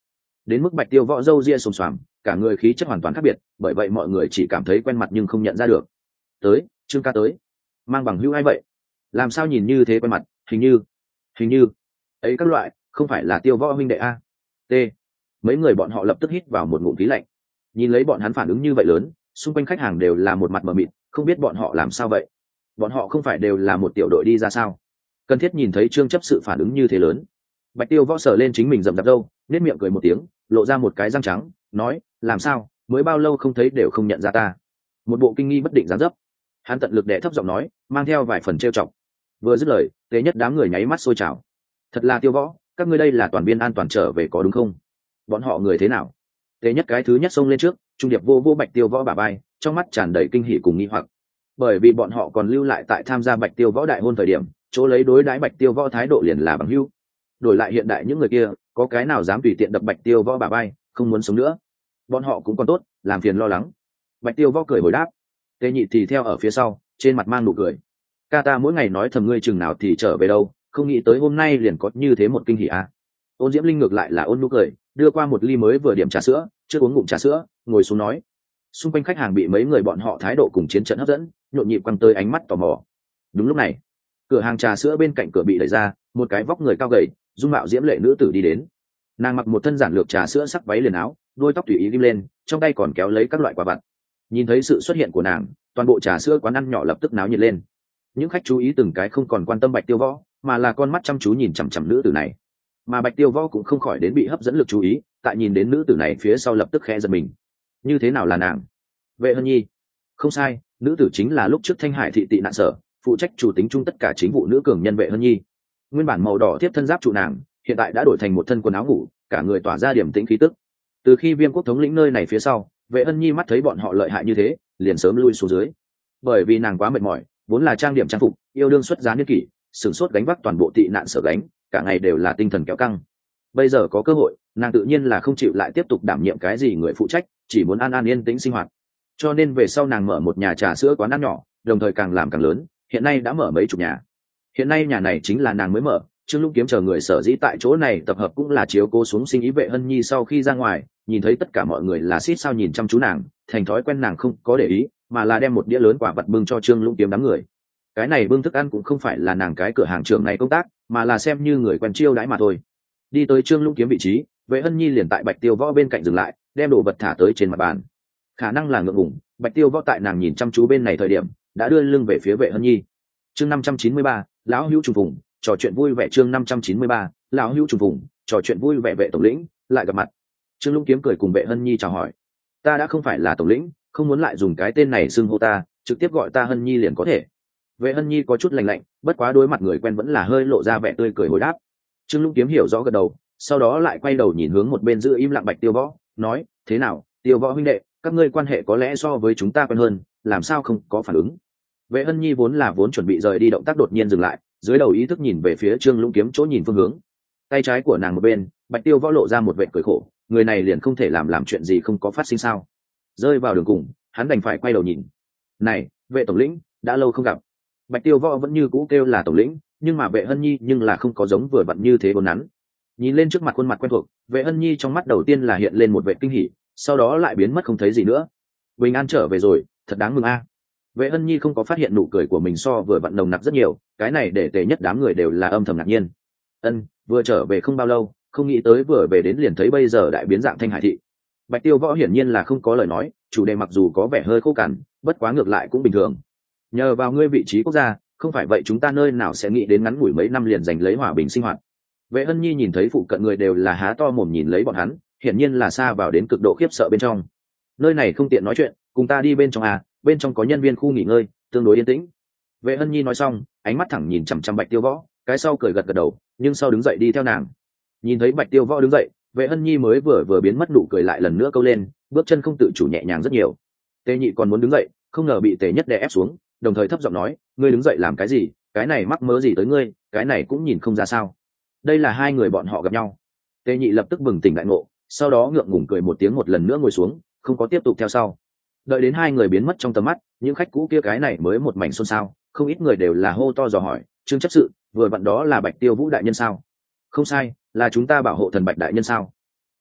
[SPEAKER 1] đến mức Bạch Tiêu Võ râu ria xồm xoàm, cả người khí chất hoàn toàn khác biệt, bởi vậy mọi người chỉ cảm thấy quen mặt nhưng không nhận ra được. Tới, Trương ca tới. Mang bằng hữu ai vậy? Làm sao nhìn như thế quen mặt, hình như hình như ấy các loại, không phải là Tiêu Võ huynh đệ a? T. Mấy người bọn họ lập tức hít vào một ngụm khí lạnh. Nhìn lấy bọn hắn phản ứng như vậy lớn, xung quanh khách hàng đều là một mặt mờ mịt, không biết bọn họ làm sao vậy. Bọn họ không phải đều là một tiểu đội đi ra sao? Cần thiết nhìn thấy Trương chấp sự phản ứng như thế lớn. Bạch Tiêu Võ sờ lên chính mình rậm rạp râu, nét miệng cười một tiếng, lộ ra một cái răng trắng, nói, làm sao, mới bao lâu không thấy đều không nhận ra ta. Một bộ kinh nghi bất định dáng dấp. Hắn tận lực đè thấp giọng nói, mang theo vài phần trêu chọc. Vừa dứt lời, Tế Nhất đám người nháy mắt sôi trào. Thật là Tiêu Võ, các ngươi đây là toàn viên an toàn trở về có đúng không? Bọn họ người thế nào? Tế Nhất cái thứ nhất xông lên trước, trung điệp vô vô Bạch Tiêu Võ bả vai, trong mắt tràn đầy kinh hỉ cùng nghi hoặc. Bởi vì bọn họ còn lưu lại tại tham gia Bạch Tiêu Võ đại hôn thời điểm, chỗ lấy đối đãi Bạch Tiêu Võ thái độ liền là bằng hữu. Đổi lại hiện đại những người kia, có cái nào dám tùy tiện đập Bạch Tiêu Võ bả vai, không muốn sống nữa. Bọn họ cũng còn tốt, làm phiền lo lắng. Bạch Tiêu Võ cười hồi đáp. Tề Nhị thì theo ở phía sau, trên mặt mang nụ cười. Ca ta mỗi ngày nói thầm ngươi chừng nào thì trở về đâu, không nghĩ tới hôm nay liền có như thế một kinh hỉ à. Ôn Diễm Linh ngược lại là ôn nụ cười, đưa qua một ly mới vừa điểm trà sữa, chưa uống ngụm trà sữa, ngồi xuống nói. Xung quanh khách hàng bị mấy người bọn họ thái độ cùng chiến trận hấp dẫn, nhộn nhịp quăng tới ánh mắt tò mò. Đúng lúc này, cửa hàng trà sữa bên cạnh cửa bị đẩy ra, một cái vóc người cao gầy, dung mạo diễm lệ nữ tử đi đến. Nàng mặc một thân giản lược trà sữa sắc váy liền áo, đuôi tóc tùy ý ghim lên, trong tay còn kéo lấy các loại quả vặt. Nhìn thấy sự xuất hiện của nàng, toàn bộ trà sữa quán ăn nhỏ lập tức náo nhiệt lên. Những khách chú ý từng cái không còn quan tâm Bạch Tiêu Võ, mà là con mắt chăm chú nhìn chằm chằm nữ tử này. Mà Bạch Tiêu Võ cũng không khỏi đến bị hấp dẫn lực chú ý, tại nhìn đến nữ tử này phía sau lập tức khẽ giật mình. Như thế nào là nàng? Vệ Hân Nhi. Không sai, nữ tử chính là lúc trước Thanh Hải thị tị nạn sở, phụ trách chủ tính chung tất cả chính vụ nữ cường nhân Vệ Hân Nhi. Nguyên bản màu đỏ tiếp thân giáp trụ nàng, hiện tại đã đổi thành một thân quần áo ngủ, cả người tỏa ra điểm tĩnh khí tức. Từ khi Viêm quốc thống lĩnh nơi này phía sau, Vệ Hân Nhi mắt thấy bọn họ lợi hại như thế, liền sớm lui xuống dưới. Bởi vì nàng quá mệt mỏi, vốn là trang điểm trang phục, yêu đương xuất giá niên kỷ, sửng sốt gánh vác toàn bộ tị nạn sở gánh, cả ngày đều là tinh thần kéo căng. Bây giờ có cơ hội, nàng tự nhiên là không chịu lại tiếp tục đảm nhiệm cái gì người phụ trách, chỉ muốn an an yên tĩnh sinh hoạt. Cho nên về sau nàng mở một nhà trà sữa quán ăn nhỏ, đồng thời càng làm càng lớn, hiện nay đã mở mấy chục nhà. Hiện nay nhà này chính là nàng mới mở, Trương Lũng Kiếm chờ người sở dĩ tại chỗ này tập hợp cũng là chiếu cố xuống sinh ý Vệ Hân Nhi sau khi ra ngoài, nhìn thấy tất cả mọi người là xít sao nhìn chăm chú nàng, thành thói quen nàng không có để ý, mà là đem một đĩa lớn quả vật bưng cho Trương Lũng Kiếm đám người. Cái này bưng thức ăn cũng không phải là nàng cái cửa hàng trưởng này công tác, mà là xem như người quen chiêu đãi mà thôi. Đi tới Trương Lũng Kiếm vị trí, Vệ Hân Nhi liền tại Bạch Tiêu Võ bên cạnh dừng lại, đem đồ vật thả tới trên mặt bàn. Khả năng là ngượng ngùng, Bạch Tiêu Võ tại nàng nhìn chăm chú bên này thời điểm, đã đưa lưng về phía Vệ Hân Nhi. Chương năm trăm chín mươi ba, lão hữu trùng phùng, trò chuyện vui vẻ. Chương năm trăm chín mươi ba, lão hữu trùng phùng, trò chuyện vui vẻ. Vệ tổng lĩnh lại gặp mặt. Trương Lũng Kiếm cười cùng Vệ Hân Nhi chào hỏi. Ta đã không phải là tổng lĩnh, không muốn lại dùng cái tên này xưng hô ta, trực tiếp gọi ta Hân Nhi liền có thể. Vệ Hân Nhi có chút lạnh lạnh, bất quá đối mặt người quen vẫn là hơi lộ ra vẻ tươi cười hồi đáp. Trương Lũng Kiếm hiểu rõ gật đầu, sau đó lại quay đầu nhìn hướng một bên giữ im lặng Bạch Tiêu Võ, nói, thế nào, Tiêu Võ huynh đệ, các ngươi quan hệ có lẽ so với chúng ta quen hơn, làm sao không có phản ứng? Vệ Hân Nhi vốn là vốn chuẩn bị rời đi, động tác đột nhiên dừng lại, dưới đầu ý thức nhìn về phía Trương Lũng Kiếm chỗ nhìn phương hướng. Tay trái của nàng một bên, Bạch Tiêu Võ lộ ra một vẻ cười khổ, người này liền không thể làm làm chuyện gì không có phát sinh sao? Rơi vào đường cùng, hắn đành phải quay đầu nhìn. Này, Vệ tổng lĩnh, đã lâu không gặp. Bạch Tiêu Võ vẫn như cũ kêu là tổng lĩnh, nhưng mà Vệ Hân Nhi nhưng là không có giống vừa vặn như thế bốn nắn. Nhìn lên trước mặt khuôn mặt quen thuộc, Vệ Hân Nhi trong mắt đầu tiên là hiện lên một vẻ kinh hỉ, sau đó lại biến mất không thấy gì nữa. Bình an trở về rồi, thật đáng mừng a. Vệ Hân Nhi không có phát hiện nụ cười của mình so vừa vặn nồng nặc rất nhiều, cái này để Tề Nhất đám người đều là âm thầm ngạc nhiên. Ân, vừa trở về không bao lâu, không nghĩ tới vừa về đến liền thấy bây giờ đại biến dạng Thanh Hải thị. Bạch Tiêu Võ hiển nhiên là không có lời nói, chủ đề mặc dù có vẻ hơi khô cằn, bất quá ngược lại cũng bình thường. Nhờ vào ngươi vị trí quốc gia, không phải vậy chúng ta nơi nào sẽ nghĩ đến ngắn ngủi mấy năm liền giành lấy hòa bình sinh hoạt. Vệ Hân Nhi nhìn thấy phụ cận người đều là há to mồm nhìn lấy bọn hắn, hiển nhiên là xa vào đến cực độ khiếp sợ bên trong. Nơi này không tiện nói chuyện, cùng ta đi bên trong à, bên trong có nhân viên khu nghỉ ngơi, tương đối yên tĩnh. Vệ Hân Nhi nói xong, ánh mắt thẳng nhìn chằm chằm Bạch Tiêu Võ, cái sau cười gật gật đầu, nhưng sau đứng dậy đi theo nàng. Nhìn thấy Bạch Tiêu Võ đứng dậy, Vệ Hân Nhi mới vừa vừa biến mất nụ cười lại lần nữa câu lên, bước chân không tự chủ nhẹ nhàng rất nhiều. Tề Nhị còn muốn đứng dậy, không ngờ bị Tề Nhất đè ép xuống, đồng thời thấp giọng nói, ngươi đứng dậy làm cái gì, cái này mắc mớ gì tới ngươi, cái này cũng nhìn không ra sao. Đây là hai người bọn họ gặp nhau. Tề Nhị lập tức bừng tỉnh đại ngộ, sau đó ngượng ngùng cười một tiếng một lần nữa ngồi xuống, không có tiếp tục theo sau. Đợi đến hai người biến mất trong tầm mắt, những khách cũ kia cái này mới một mảnh xôn xao, không ít người đều là hô to dò hỏi, Trương chấp sự, vừa vặn đó là Bạch Tiêu Vũ đại nhân sao? Không sai, là chúng ta bảo hộ thần Bạch đại nhân sao?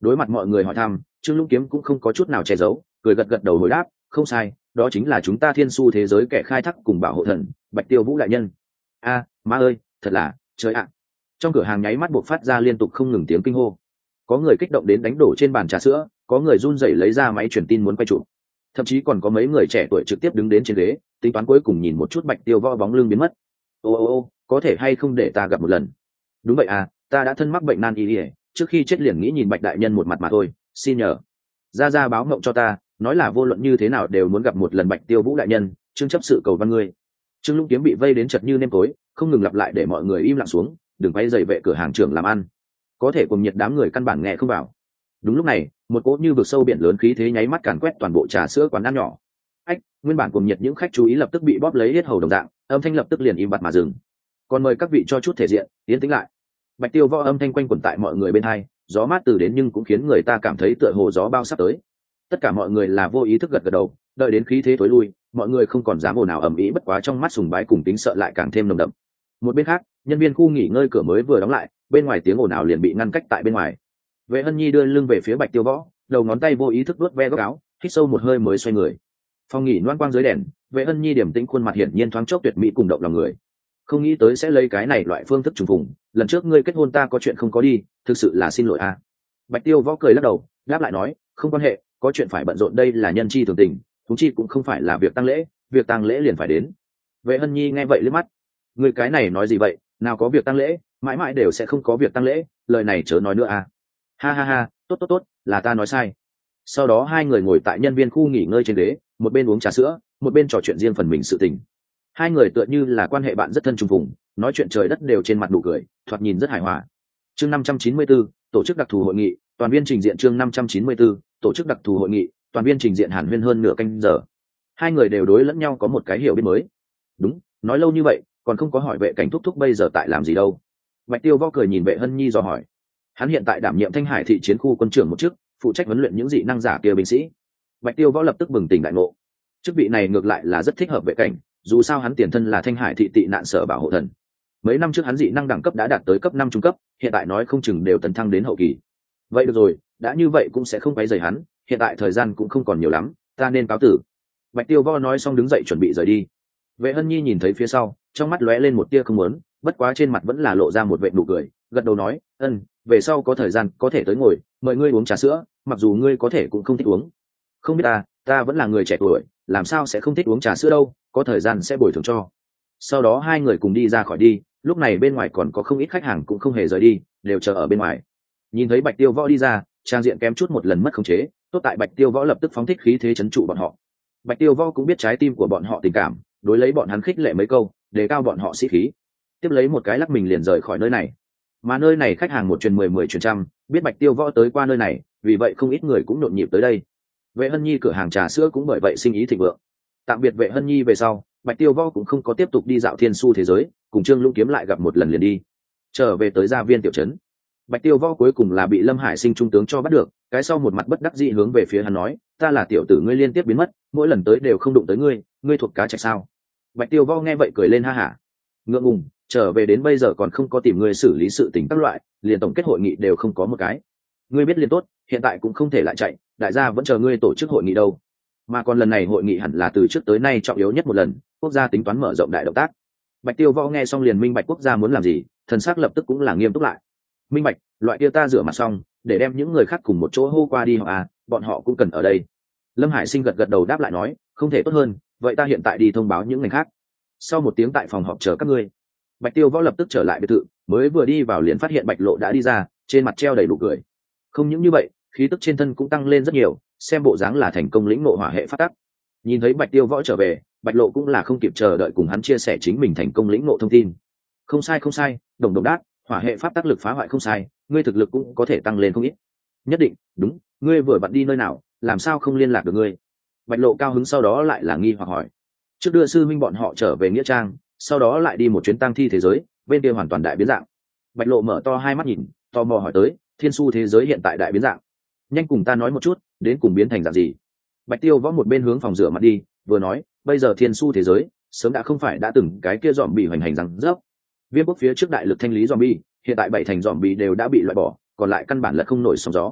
[SPEAKER 1] Đối mặt mọi người hỏi thăm, Trương Lũng Kiếm cũng không có chút nào che giấu, cười gật gật đầu hồi đáp, không sai, đó chính là chúng ta thiên su thế giới kẻ khai thác cùng bảo hộ thần Bạch Tiêu Vũ đại nhân. A má ơi, thật là trời ạ. Trong cửa hàng nháy mắt buộc phát ra liên tục không ngừng tiếng kinh hô. Có người kích động đến đánh đổ trên bàn trà sữa, có người run rẩy lấy ra máy truyền tin muốn quay chụp, thậm chí còn có mấy người trẻ tuổi trực tiếp đứng đến trên ghế tính toán cuối cùng nhìn một chút Bạch Tiêu Võ bóng lưng biến mất. Ô ô ô, có thể hay không để ta gặp một lần? Đúng vậy à, ta đã thân mắc bệnh nan y ỉa, trước khi chết liền nghĩ nhìn Bạch đại nhân một mặt mà thôi, xin nhờ ra ra báo mộng cho ta, nói là vô luận như thế nào đều muốn gặp một lần Bạch Tiêu Vũ đại nhân, Trương chấp sự cầu văn ngươi. Trương Lũng Kiếm bị vây đến chật như nêm tối, không ngừng lặp lại để mọi người im lặng xuống, đừng quay dày vệ cửa hàng trưởng làm ăn, có thể cùng nhiệt đám người căn bản nghe không vào. Đúng lúc này, một cỗ như vực sâu biển lớn khí thế nháy mắt càn quét toàn bộ trà sữa quán ăn nhỏ. Ách, nguyên bản cùng nhiệt những khách chú ý lập tức bị bóp lấy hết hầu đồng dạng, âm thanh lập tức liền im bặt mà dừng. Còn mời các vị cho chút thể diện, tiến tĩnh lại. Bạch Tiêu Võ âm thanh quanh quẩn tại mọi người bên hai, gió mát từ đến nhưng cũng khiến người ta cảm thấy tựa hồ gió bao sắp tới. Tất cả mọi người là vô ý thức gật gật đầu, đợi đến khí thế tối lui, mọi người không còn dám ồn ào ầm ĩ, bất quá trong mắt sùng bái cùng tính sợ lại càng thêm nồng đậm. Một bên khác, nhân viên khu nghỉ ngơi cửa mới vừa đóng lại, bên ngoài tiếng ồn ào liền bị ngăn cách tại bên ngoài. Vệ Hân Nhi đưa lưng về phía Bạch Tiêu Võ, đầu ngón tay vô ý thức vuốt ve góc áo, hít sâu một hơi mới xoay người. Phòng nghỉ loan quang dưới đèn, Vệ Hân Nhi điểm tĩnh khuôn mặt hiển nhiên thoáng chốc tuyệt mỹ cùng động lòng người. Không nghĩ tới sẽ lấy cái này loại phương thức trùng phùng, lần trước ngươi kết hôn ta có chuyện không có đi, thực sự là xin lỗi a. À. Bạch Tiêu Võ cười lắc đầu, đáp lại nói, không quan hệ, có chuyện phải bận rộn đây là nhân chi thường tình, chúng chi cũng không phải là việc tang lễ, việc tang lễ liền phải đến. Vệ Hân Nhi nghe vậy liếc mắt, ngươi cái này nói gì vậy, nào có việc tang lễ, mãi mãi đều sẽ không có việc tang lễ, lời này chớ nói nữa à. Ha ha ha, tốt tốt tốt, là ta nói sai. Sau đó hai người ngồi tại nhân viên khu nghỉ ngơi trên ghế, một bên uống trà sữa, một bên trò chuyện riêng phần mình sự tình. Hai người tựa như là quan hệ bạn rất thân trùng phùng, nói chuyện trời đất đều trên mặt nụ cười, thoạt nhìn rất hài hòa. Chương năm trăm chín mươi tư, tổ chức đặc thù hội nghị, toàn viên trình diện chương năm trăm chín mươi tư, tổ chức đặc thù hội nghị, toàn viên trình diện hàn huyên hơn nửa canh giờ. Hai người đều đối lẫn nhau có một cái hiểu biết mới. Đúng, nói lâu như vậy, còn không có hỏi Vệ Cảnh thúc thúc bây giờ tại làm gì đâu. Bạch Tiêu Võ cười nhìn Vệ Hân Nhi dò hỏi. Hắn hiện tại đảm nhiệm Thanh Hải thị chiến khu quân trưởng một chức, phụ trách huấn luyện những dị năng giả kia binh sĩ. Bạch Tiêu Võ lập tức bừng tỉnh đại ngộ. Chức vị này ngược lại là rất thích hợp Vệ Cảnh, dù sao hắn tiền thân là Thanh Hải thị tị nạn sở bảo hộ thần. Mấy năm trước hắn dị năng đẳng cấp đã đạt tới cấp năm trung cấp, hiện tại nói không chừng đều tấn thăng đến hậu kỳ. Vậy được rồi, đã như vậy cũng sẽ không quấy rầy hắn, hiện tại thời gian cũng không còn nhiều lắm, ta nên cáo tử. Bạch Tiêu Võ nói xong đứng dậy chuẩn bị rời đi. Vệ Hân Nhi nhìn thấy phía sau, trong mắt lóe lên một tia không muốn, bất quá trên mặt vẫn là lộ ra một vệt nụ cười, gật đầu nói, ân, về sau có thời gian có thể tới ngồi, mời ngươi uống trà sữa, mặc dù ngươi có thể cũng không thích uống. Không biết ta, ta vẫn là người trẻ tuổi, làm sao sẽ không thích uống trà sữa đâu, có thời gian sẽ bồi thường cho. Sau đó hai người cùng đi ra khỏi đi, lúc này bên ngoài còn có không ít khách hàng cũng không hề rời đi, đều chờ ở bên ngoài. Nhìn thấy Bạch Tiêu Võ đi ra, trang diện kém chút một lần mất khống chế, tốt tại Bạch Tiêu Võ lập tức phóng thích khí thế trấn trụ bọn họ. Bạch Tiêu Võ cũng biết trái tim của bọn họ tình cảm, đối lấy bọn hắn khích lệ mấy câu, đề cao bọn họ sĩ khí. Tiếp lấy một cái lắc mình liền rời khỏi nơi này. Mà nơi này khách hàng một truyền mười mười truyền trăm, biết Bạch Tiêu Võ tới qua nơi này, vì vậy không ít người cũng nhộn nhịp tới đây. Vệ Hân Nhi cửa hàng trà sữa cũng bởi vậy sinh ý thịnh vượng. Tạm biệt Vệ Hân Nhi về sau, Bạch Tiêu Võ cũng không có tiếp tục đi dạo thiên su thế giới, cùng Trương Lũng Kiếm lại gặp một lần liền đi. Trở về tới gia viên tiểu trấn, Bạch Tiêu Võ cuối cùng là bị Lâm Hải Sinh trung tướng cho bắt được, cái sau một mặt bất đắc dĩ hướng về phía hắn nói, ta là tiểu tử ngươi liên tiếp biến mất, mỗi lần tới đều không đụng tới ngươi, ngươi thuộc cá trạch sao? Bạch Tiêu Võ nghe vậy cười lên ha hả, ngượng ngùng, trở về đến bây giờ còn không có tìm ngươi xử lý sự tình các loại, liền tổng kết hội nghị đều không có một cái. Ngươi biết liền tốt, hiện tại cũng không thể lại chạy, đại gia vẫn chờ ngươi tổ chức hội nghị đâu. Mà còn lần này hội nghị hẳn là từ trước tới nay trọng yếu nhất một lần, quốc gia tính toán mở rộng đại động tác. Bạch Tiêu Võ nghe xong liền minh bạch quốc gia muốn làm gì, thần sắc lập tức cũng là nghiêm túc lại. Minh bạch, loại kia ta rửa mặt xong, để đem những người khác cùng một chỗ hô qua đi họ à, bọn họ cũng cần ở đây. Lâm Hải Sinh gật gật đầu đáp lại nói, không thể tốt hơn, vậy ta hiện tại đi thông báo những ngành khác. Sau một tiếng tại phòng họp chờ các ngươi. Bạch Tiêu Võ lập tức trở lại biệt thự, mới vừa đi vào liền phát hiện Bạch Lộ đã đi ra, trên mặt treo đầy đủ cười. Không những như vậy, khí tức trên thân cũng tăng lên rất nhiều, xem bộ dáng là thành công lĩnh ngộ hỏa hệ phát tắc. Nhìn thấy Bạch Tiêu Võ trở về, Bạch Lộ cũng là không kịp chờ đợi cùng hắn chia sẻ chính mình thành công lĩnh ngộ thông tin. Không sai không sai, đồng đồng đáp, hỏa hệ pháp tác lực phá hoại không sai, ngươi thực lực cũng có thể tăng lên không ít. Nhất định, đúng, ngươi vừa vặn đi nơi nào, làm sao không liên lạc được ngươi? Bạch Lộ cao hứng sau đó lại là nghi hoặc hỏi. Trước đưa sư minh bọn họ trở về nghĩa trang, sau đó lại đi một chuyến tang thi thế giới, bên kia hoàn toàn đại biến dạng. Bạch Lộ mở to hai mắt nhìn, tò mò hỏi tới, thiên su thế giới hiện tại đại biến dạng, nhanh cùng ta nói một chút, đến cùng biến thành dạng gì? Bạch Tiêu Võ một bên hướng phòng rửa mặt đi, vừa nói, bây giờ thiên su thế giới sớm đã không phải đã từng cái kia dòm bị hoành hành rằng dốc. Viêm quốc phía trước đại lực thanh lý dòm bi, hiện tại bảy thành dòm bi đều đã bị loại bỏ, còn lại căn bản là không nổi sóng gió.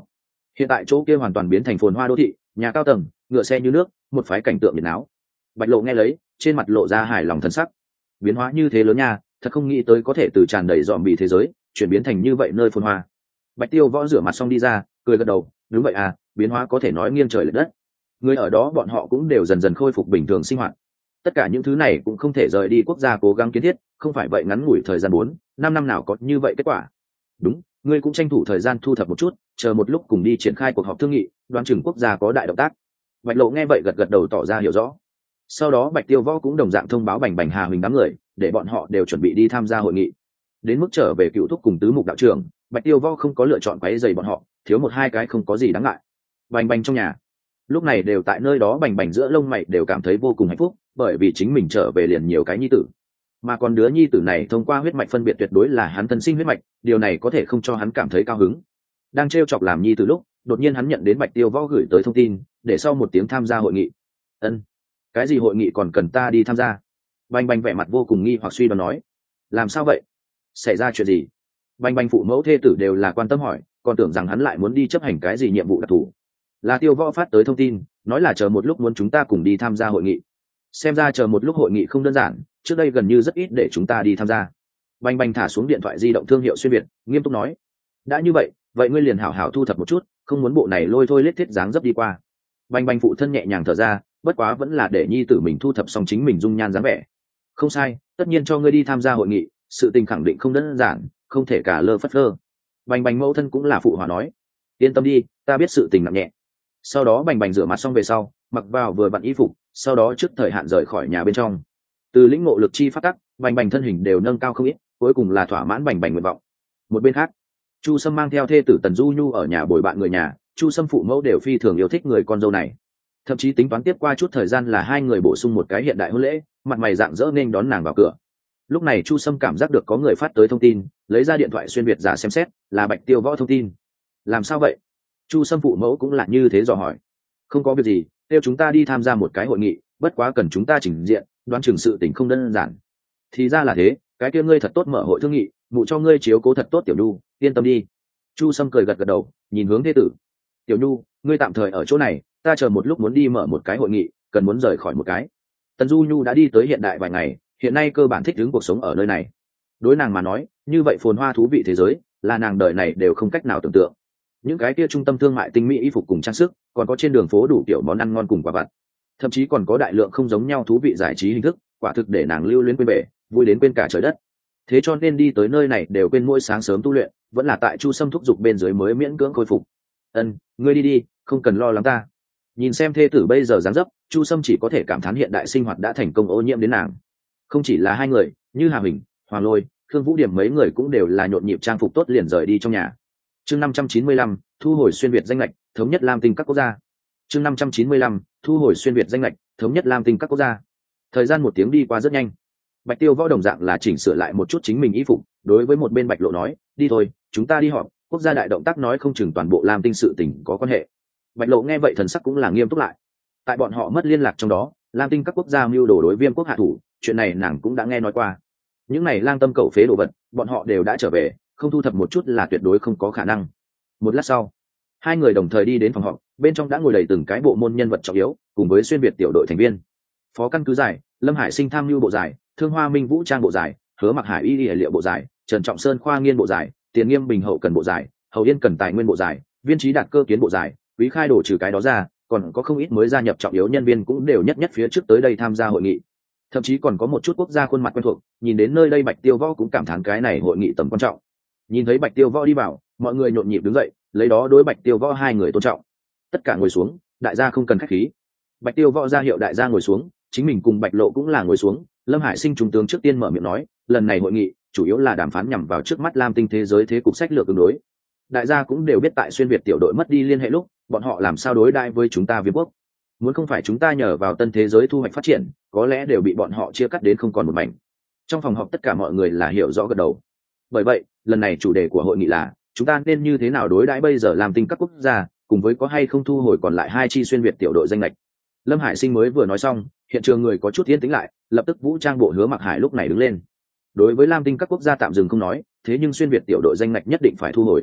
[SPEAKER 1] Hiện tại chỗ kia hoàn toàn biến thành phồn hoa đô thị, nhà cao tầng, ngựa xe như nước, một phái cảnh tượng biển áo. Bạch Lộ nghe lấy, trên mặt lộ ra hài lòng thân sắc. Biến hóa như thế lớn nha, thật không nghĩ tới có thể từ tràn đầy dòm bị thế giới chuyển biến thành như vậy nơi phồn hoa. Bạch Tiêu Võ rửa mặt xong đi ra, cười gật đầu, đúng vậy à, biến hóa có thể nói nghiêng trời lệch đất. Người ở đó bọn họ cũng đều dần dần khôi phục bình thường sinh hoạt. Tất cả những thứ này cũng không thể rời đi quốc gia cố gắng kiến thiết, không phải vậy ngắn ngủi thời gian bốn, năm năm nào có như vậy kết quả. Đúng, ngươi cũng tranh thủ thời gian thu thập một chút, chờ một lúc cùng đi triển khai cuộc họp thương nghị, đoán chừng quốc gia có đại động tác. Bạch Lộ nghe vậy gật gật đầu tỏ ra hiểu rõ. Sau đó Bạch Tiêu Võ cũng đồng dạng thông báo Bành Bành Hà Huỳnh đám người, để bọn họ đều chuẩn bị đi tham gia hội nghị. Đến mức trở về cựu thúc cùng tứ mục đạo trưởng, Bạch Tiêu Võ không có lựa chọn quấy rầy bọn họ, thiếu một hai cái không có gì đáng ngại. Bành Bành trong nhà, lúc này đều tại nơi đó Bành Bành giữa lông mày đều cảm thấy vô cùng hạnh phúc, bởi vì chính mình trở về liền nhiều cái nhi tử, mà còn đứa nhi tử này thông qua huyết mạch phân biệt tuyệt đối là hắn thân sinh huyết mạch, điều này có thể không cho hắn cảm thấy cao hứng. Đang trêu chọc làm nhi tử lúc, đột nhiên hắn nhận đến Bạch Tiêu Võ gửi tới thông tin, để sau một tiếng tham gia hội nghị. Ân, cái gì hội nghị còn cần ta đi tham gia? Bành Bành vẻ mặt vô cùng nghi hoặc suy đoán nói, làm sao vậy? Xảy ra chuyện gì? Bành Bành phụ mẫu thê tử đều là quan tâm hỏi, còn tưởng rằng hắn lại muốn đi chấp hành cái gì nhiệm vụ đặc thù. Là Tiêu Võ phát tới thông tin, nói là chờ một lúc muốn chúng ta cùng đi tham gia hội nghị. Xem ra chờ một lúc hội nghị không đơn giản, trước đây gần như rất ít để chúng ta đi tham gia. Bành Bành thả xuống điện thoại di động thương hiệu xuyên việt, nghiêm túc nói, đã như vậy, vậy ngươi liền hảo hảo thu thập một chút, không muốn bộ này lôi thôi lết thiết dáng dấp đi qua. Bành Bành phụ thân nhẹ nhàng thở ra, bất quá vẫn là để nhi tử mình thu thập xong chính mình dung nhan dáng vẻ. Không sai, tất nhiên cho ngươi đi tham gia hội nghị, sự tình khẳng định không đơn giản, không thể cả lơ phất lơ. Bành Bành mẫu thân cũng là phụ hòa nói, yên tâm đi, ta biết sự tình nặng nhẹ. Sau đó Bành Bành rửa mặt xong về sau, mặc vào vừa vặn y phục, sau đó trước thời hạn rời khỏi nhà bên trong. Từ lĩnh ngộ lực chi phát tắc, Bành Bành thân hình đều nâng cao không ít, cuối cùng là thỏa mãn Bành Bành nguyện vọng. Một bên khác, Chu Sâm mang theo thê tử Tần Du Nhu ở nhà bồi bạn người nhà, Chu Sâm phụ mẫu đều phi thường yêu thích người con dâu này, thậm chí tính toán tiếp qua chút thời gian là hai người bổ sung một cái hiện đại hôn lễ, mặt mày rạng rỡ nên đón nàng vào cửa. Lúc này Chu Sâm cảm giác được có người phát tới thông tin, lấy ra điện thoại xuyên việt giả xem xét, là Bạch Tiêu Võ thông tin. Làm sao vậy? Chu Sâm phụ mẫu cũng là như thế dò hỏi. Không có việc gì, kêu chúng ta đi tham gia một cái hội nghị, bất quá cần chúng ta chỉnh diện, đoán chừng sự tình không đơn giản. Thì ra là thế, cái kia ngươi thật tốt mở hội thương nghị, mụ cho ngươi chiếu cố thật tốt Tiểu Nhu, yên tâm đi. Chu Sâm cười gật gật đầu, nhìn hướng thế tử. Tiểu Nhu, ngươi tạm thời ở chỗ này, ta chờ một lúc muốn đi mở một cái hội nghị, cần muốn rời khỏi một cái. Tần Du Nhu đã đi tới hiện đại vài ngày, hiện nay cơ bản thích ứng cuộc sống ở nơi này. Đối nàng mà nói, như vậy phồn hoa thú vị thế giới, là nàng đời này đều không cách nào tưởng tượng. Những cái kia trung tâm thương mại tinh mỹ y phục cùng trang sức, còn có trên đường phố đủ kiểu món ăn ngon cùng quả vặt, thậm chí còn có đại lượng không giống nhau thú vị giải trí hình thức, quả thực để nàng lưu luyến quên bể, vui đến quên cả trời đất. Thế cho nên đi tới nơi này đều quên mỗi sáng sớm tu luyện, vẫn là tại Chu Sâm thúc giục bên dưới mới miễn cưỡng khôi phục. Ân, ngươi đi đi, không cần lo lắng ta. Nhìn xem thê tử bây giờ dáng dấp, Chu Sâm chỉ có thể cảm thán hiện đại sinh hoạt đã thành công ô nhiễm đến nàng. Không chỉ là hai người, như Hà Huỳnh, Hoàng Lôi, Khương Vũ Điểm mấy người cũng đều là nhộn nhịp trang phục tốt liền rời đi trong nhà. Chương năm trăm chín mươi lăm, thu hồi xuyên việt danh lệch, thống nhất Lam Tinh các quốc gia. Chương năm trăm chín mươi lăm, thu hồi xuyên việt danh lệch, thống nhất Lam Tinh các quốc gia. Thời gian một tiếng đi qua rất nhanh. Bạch Tiêu Võ đồng dạng là chỉnh sửa lại một chút chính mình y phục, đối với một bên Bạch Lộ nói, đi thôi, chúng ta đi họp, quốc gia đại động tác nói không chừng toàn bộ Lam Tinh sự tình có quan hệ. Bạch Lộ nghe vậy thần sắc cũng là nghiêm túc lại. Tại bọn họ mất liên lạc trong đó, Lam Tinh các quốc gia mưu đồ đối Viêm quốc hạ thủ, chuyện này nàng cũng đã nghe nói qua. Những này lang tâm cẩu phế đồ vật, bọn họ đều đã trở về, không thu thập một chút là tuyệt đối không có khả năng. Một lát sau, hai người đồng thời đi đến phòng họp, bên trong đã ngồi đầy từng cái bộ môn nhân vật trọng yếu, cùng với xuyên việt tiểu đội thành viên. Phó căn cứ giải, Lâm Hải Sinh tham mưu bộ giải, Thương Hoa Minh vũ trang bộ giải, Hứa Mặc Hải y y liệu bộ giải, Trần Trọng Sơn khoa nghiên bộ giải, Tiền Nghiêm Bình hậu cần bộ giải, Hầu Yên cần tài nguyên bộ giải, Viên Trí Đạt cơ kiến bộ giải, Quý Khai đổ trừ cái đó ra, còn có không ít mới gia nhập trọng yếu nhân viên cũng đều nhất nhất phía trước tới đây tham gia hội nghị. Thậm chí còn có một chút quốc gia khuôn mặt quen thuộc, nhìn đến nơi đây Bạch Tiêu Võ cũng cảm thán cái này hội nghị tầm quan trọng. Nhìn thấy Bạch Tiêu Võ đi vào, mọi người nhộn nhịp đứng dậy, lấy đó đối Bạch Tiêu Võ hai người tôn trọng. Tất cả ngồi xuống, đại gia không cần khách khí. Bạch Tiêu Võ ra hiệu đại gia ngồi xuống, chính mình cùng Bạch Lộ cũng là ngồi xuống. Lâm Hải Sinh trung tướng trước tiên mở miệng nói, lần này hội nghị chủ yếu là đàm phán nhằm vào trước mắt Lam Tinh thế giới thế cục sách lược tương đối. Đại gia cũng đều biết tại xuyên việt tiểu đội mất đi liên hệ lúc, bọn họ làm sao đối đãi với chúng ta Viêm quốc. Muốn không phải chúng ta nhờ vào tân thế giới thu hoạch phát triển, có lẽ đều bị bọn họ chia cắt đến không còn một mảnh. Trong phòng họp tất cả mọi người là hiểu rõ gật đầu. Bởi vậy, lần này chủ đề của hội nghị là chúng ta nên như thế nào đối đãi bây giờ Lam Tinh các quốc gia, cùng với có hay không thu hồi còn lại hai chi xuyên việt tiểu đội danh lệch. Lâm Hải Sinh mới vừa nói xong, hiện trường người có chút yên tĩnh lại, lập tức vũ trang bộ Hứa Mặc Hải lúc này đứng lên. Đối với Lam Tinh các quốc gia tạm dừng không nói, thế nhưng xuyên việt tiểu đội danh ngạch nhất định phải thu hồi.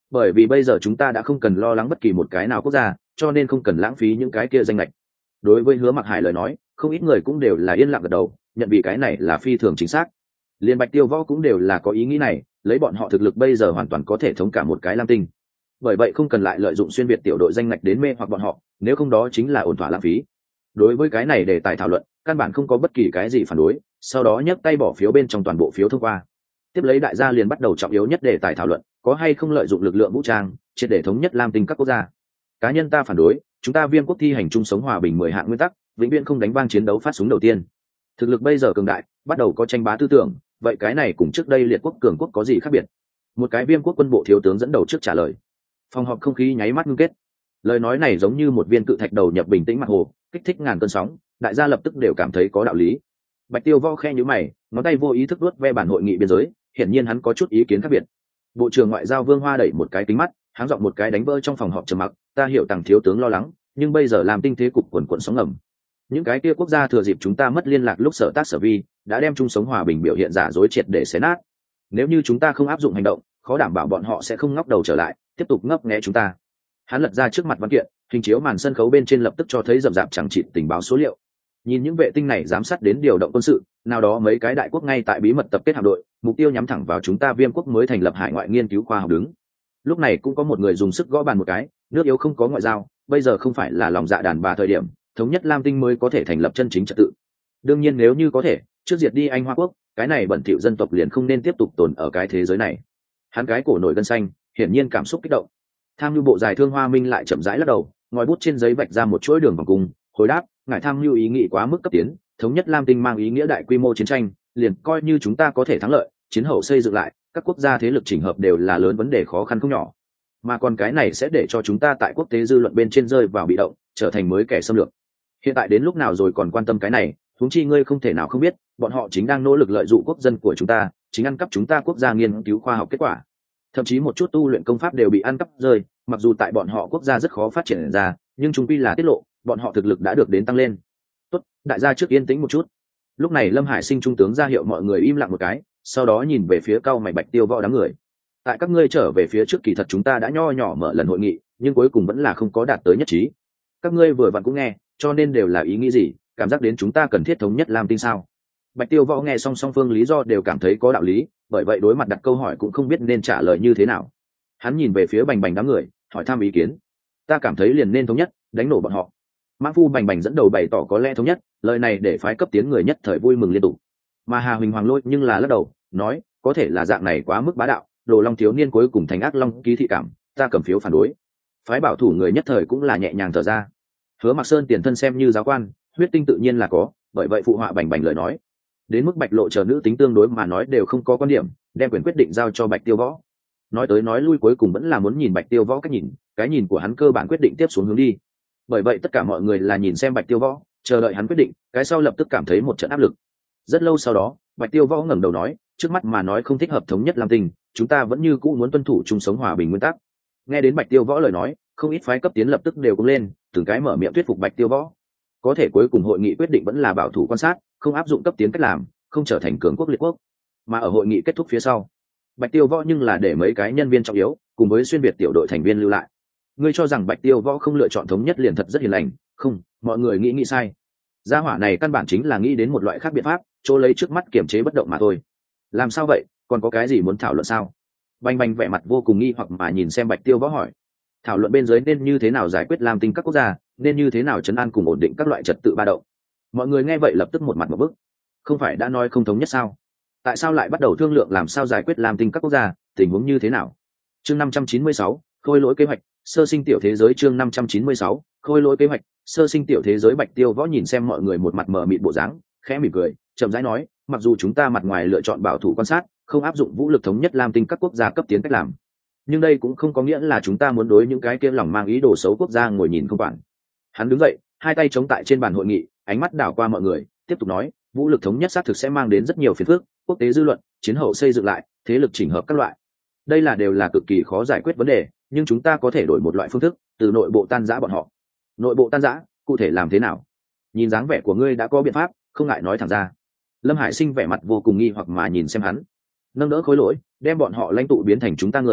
[SPEAKER 1] bởi vì bây giờ chúng ta đã không cần lo lắng bất kỳ một cái nào quốc gia, cho nên không cần lãng phí những cái kia danh lệch. Đối với Hứa Mặc Hải lời nói, không ít người cũng đều là yên lặng gật đầu, nhận vì cái này là phi thường chính xác. Liên Bạch Tiêu Võ cũng đều là có ý nghĩ này, lấy bọn họ thực lực bây giờ hoàn toàn có thể thống cả một cái Lam Tinh. Bởi vậy không cần lại lợi dụng xuyên việt tiểu đội danh ngạch đến mê hoặc bọn họ, nếu không đó chính là ổn thỏa lãng phí. Đối với cái này đề tài thảo luận, căn bản không có bất kỳ cái gì phản đối, sau đó nhấc tay bỏ phiếu bên trong toàn bộ phiếu thông qua. Tiếp lấy đại gia liền bắt đầu trọng yếu nhất đề tài thảo luận, có hay không lợi dụng lực lượng vũ trang, triệt để thống nhất Lam Tinh các quốc gia. Cá nhân ta phản đối, chúng ta Viêm quốc thi hành chung sống hòa bình mười hạng nguyên tắc, vĩnh viễn không đánh vang chiến đấu phát súng đầu tiên. Thực lực bây giờ cường đại, bắt đầu có tranh bá tư tưởng, vậy cái này cùng trước đây liệt quốc cường quốc có gì khác biệt? Một cái Viêm quốc quân bộ thiếu tướng dẫn đầu trước trả lời. Phòng họp không khí nháy mắt ngưng kết. Lời nói này giống như một viên cự thạch đầu nhập bình tĩnh mặt hồ, kích thích ngàn cơn sóng, đại gia lập tức đều cảm thấy có đạo lý. Bạch Tiêu Võ khe nhíu mày, ngón tay vô ý thức vuốt ve bản hội nghị biên giới, hiển nhiên hắn có chút ý kiến khác biệt. Bộ trưởng ngoại giao Vương Hoa đẩy một cái kính mắt, háng giọng một cái đánh vỡ trong phòng họp trầm mặc, ta hiểu Tằng thiếu tướng lo lắng, nhưng bây giờ làm tinh thế cục quần quần sóng ngầm. Những cái kia quốc gia thừa dịp chúng ta mất liên lạc lúc sở tác sở vi, đã đem chung sống hòa bình biểu hiện giả dối triệt để xé nát. Nếu như chúng ta không áp dụng hành động, khó đảm bảo bọn họ sẽ không ngóc đầu trở lại, tiếp tục ngấp nghé chúng ta. Hắn lật ra trước mặt văn kiện, hình chiếu màn sân khấu bên trên lập tức cho thấy rậm rạp chẳng chịt tình báo số liệu. Nhìn những vệ tinh này giám sát đến điều động quân sự, nào đó mấy cái đại quốc ngay tại bí mật tập kết hạm đội, mục tiêu nhắm thẳng vào chúng ta Viêm quốc mới thành lập hải ngoại nghiên cứu khoa học đứng. Lúc này cũng có một người dùng sức gõ bàn một cái, nước yếu không có ngoại giao, bây giờ không phải là lòng dạ đàn bà thời điểm, thống nhất Lam Tinh mới có thể thành lập chân chính trật tự. Đương nhiên nếu như có thể, trước diệt đi Anh Hoa quốc, cái này bẩn thỉu dân tộc liền không nên tiếp tục tồn ở cái thế giới này. Hắn cái cổ nổi gân xanh, hiển nhiên cảm xúc kích động. Tham mưu bộ giải thương Hoa Minh lại chậm rãi lắc đầu, ngòi bút trên giấy vạch ra một chuỗi đường vòng cung, hồi đáp, ngài tham mưu ý nghĩ quá mức cấp tiến, thống nhất Lam Tinh mang ý nghĩa đại quy mô chiến tranh, liền coi như chúng ta có thể thắng lợi, chiến hậu xây dựng lại, các quốc gia thế lực chỉnh hợp đều là lớn vấn đề khó khăn không nhỏ. Mà còn cái này sẽ để cho chúng ta tại quốc tế dư luận bên trên rơi vào bị động, trở thành mới kẻ xâm lược. Hiện tại đến lúc nào rồi còn quan tâm cái này, huống chi ngươi không thể nào không biết, bọn họ chính đang nỗ lực lợi dụng quốc dân của chúng ta, chính ăn cắp chúng ta quốc gia nghiên cứu khoa học kết quả. Thậm chí một chút tu luyện công pháp đều bị ăn cắp rơi, mặc dù tại bọn họ quốc gia rất khó phát triển ra, nhưng chúng quy là tiết lộ, bọn họ thực lực đã được đến tăng lên. Tốt, đại gia trước yên tĩnh một chút. Lúc này Lâm Hải Sinh trung tướng ra hiệu mọi người im lặng một cái, sau đó nhìn về phía cao mày Bạch Tiêu Võ đám người. Tại các ngươi trở về phía trước kỳ thật chúng ta đã nho nhỏ mở lần hội nghị, nhưng cuối cùng vẫn là không có đạt tới nhất trí. Các ngươi vừa vặn cũng nghe, cho nên đều là ý nghĩ gì, cảm giác đến chúng ta cần thiết thống nhất Lam Tinh sao? Bạch Tiêu Võ nghe xong song phương lý do đều cảm thấy có đạo lý, bởi vậy đối mặt đặt câu hỏi cũng không biết nên trả lời như thế nào. Hắn nhìn về phía Bành Bành đám người, hỏi thăm ý kiến. Ta cảm thấy liền nên thống nhất, đánh nổ bọn họ. Mã Phu Bành Bành dẫn đầu bày tỏ có lẽ thống nhất, lời này để phái cấp tiến người nhất thời vui mừng liên tục. Mà Hà Huỳnh Hoàng Lôi nhưng là lắc đầu, nói, có thể là dạng này quá mức bá đạo, Đồ Long thiếu niên cuối cùng thành ác long ký thị cảm, ta cầm phiếu phản đối. Phái bảo thủ người nhất thời cũng là nhẹ nhàng thở ra. Hứa Mặc Sơn tiền thân xem như giáo quan, huyết tinh tự nhiên là có, bởi vậy phụ họa Bành Bành lời nói. Đến mức Bạch Lộ chờ nữ tính tương đối mà nói đều không có quan điểm, đem quyền quyết định giao cho Bạch Tiêu Võ. Nói tới nói lui cuối cùng vẫn là muốn nhìn Bạch Tiêu Võ cách nhìn, cái nhìn của hắn cơ bản quyết định tiếp xuống hướng đi. Bởi vậy tất cả mọi người là nhìn xem Bạch Tiêu Võ, chờ đợi hắn quyết định, cái sau lập tức cảm thấy một trận áp lực. Rất lâu sau đó, Bạch Tiêu Võ ngẩng đầu nói, trước mắt mà nói không thích hợp thống nhất Lam Tinh, chúng ta vẫn như cũ muốn tuân thủ chung sống hòa bình nguyên tắc. Nghe đến Bạch Tiêu Võ lời nói, không ít phái cấp tiến lập tức đều cũng lên, từng cái mở miệng thuyết phục Bạch Tiêu Võ. Có thể cuối cùng hội nghị quyết định vẫn là bảo thủ quan sát, không áp dụng cấp tiến cách làm, không trở thành cường quốc liệt quốc. Mà ở hội nghị kết thúc phía sau, Bạch Tiêu Võ nhưng là để mấy cái nhân viên trọng yếu cùng với xuyên việt tiểu đội thành viên lưu lại. Ngươi cho rằng Bạch Tiêu Võ không lựa chọn thống nhất liền thật rất hiền lành, không, mọi người nghĩ nghĩ sai. Gia hỏa này căn bản chính là nghĩ đến một loại khác biện pháp, chỗ lấy trước mắt kiểm chế bất động mà thôi. Làm sao vậy, còn có cái gì muốn thảo luận sao? Bành Bành vẻ mặt vô cùng nghi hoặc mà nhìn xem Bạch Tiêu Võ hỏi. Thảo luận bên dưới nên như thế nào giải quyết Lam Tinh các quốc gia, nên như thế nào trấn an cùng ổn định các loại trật tự ba động. Mọi người nghe vậy lập tức một mặt một bức. Không phải đã nói không thống nhất sao? Tại sao lại bắt đầu thương lượng làm sao giải quyết Lam Tinh các quốc gia, tình huống như thế nào? Chương năm trăm chín mươi sáu, khôi lỗi kế hoạch, sơ sinh tiểu thế giới chương năm trăm chín mươi sáu, khôi lỗi kế hoạch, sơ sinh tiểu thế giới. Bạch Tiêu Võ nhìn xem mọi người một mặt mờ mịt bộ dáng, khẽ mỉm cười, chậm rãi nói, mặc dù chúng ta mặt ngoài lựa chọn bảo thủ quan sát, không áp dụng vũ lực thống nhất Lam Tinh các quốc gia cấp tiến cách làm, nhưng đây cũng không có nghĩa là chúng ta muốn đối những cái kia lòng mang ý đồ xấu quốc gia ngồi nhìn không quản. Hắn đứng dậy, hai tay chống tại trên bàn hội nghị, ánh mắt đảo qua mọi người, tiếp tục nói, vũ lực thống nhất xác thực sẽ mang đến rất nhiều phiền phức, quốc tế dư luận, chiến hậu xây dựng lại, thế lực chỉnh hợp các loại. Đây là đều là cực kỳ khó giải quyết vấn đề, nhưng chúng ta có thể đổi một loại phương thức, từ nội bộ tan rã bọn họ. Nội bộ tan rã, cụ thể làm thế nào? Nhìn dáng vẻ của ngươi đã có biện pháp, không ngại nói thẳng ra. Lâm Hải Sinh vẻ mặt vô cùng nghi hoặc mà nhìn xem hắn. Nâng đỡ khối lỗi, đem bọn họ lãnh tụ biến thành chúng ta người,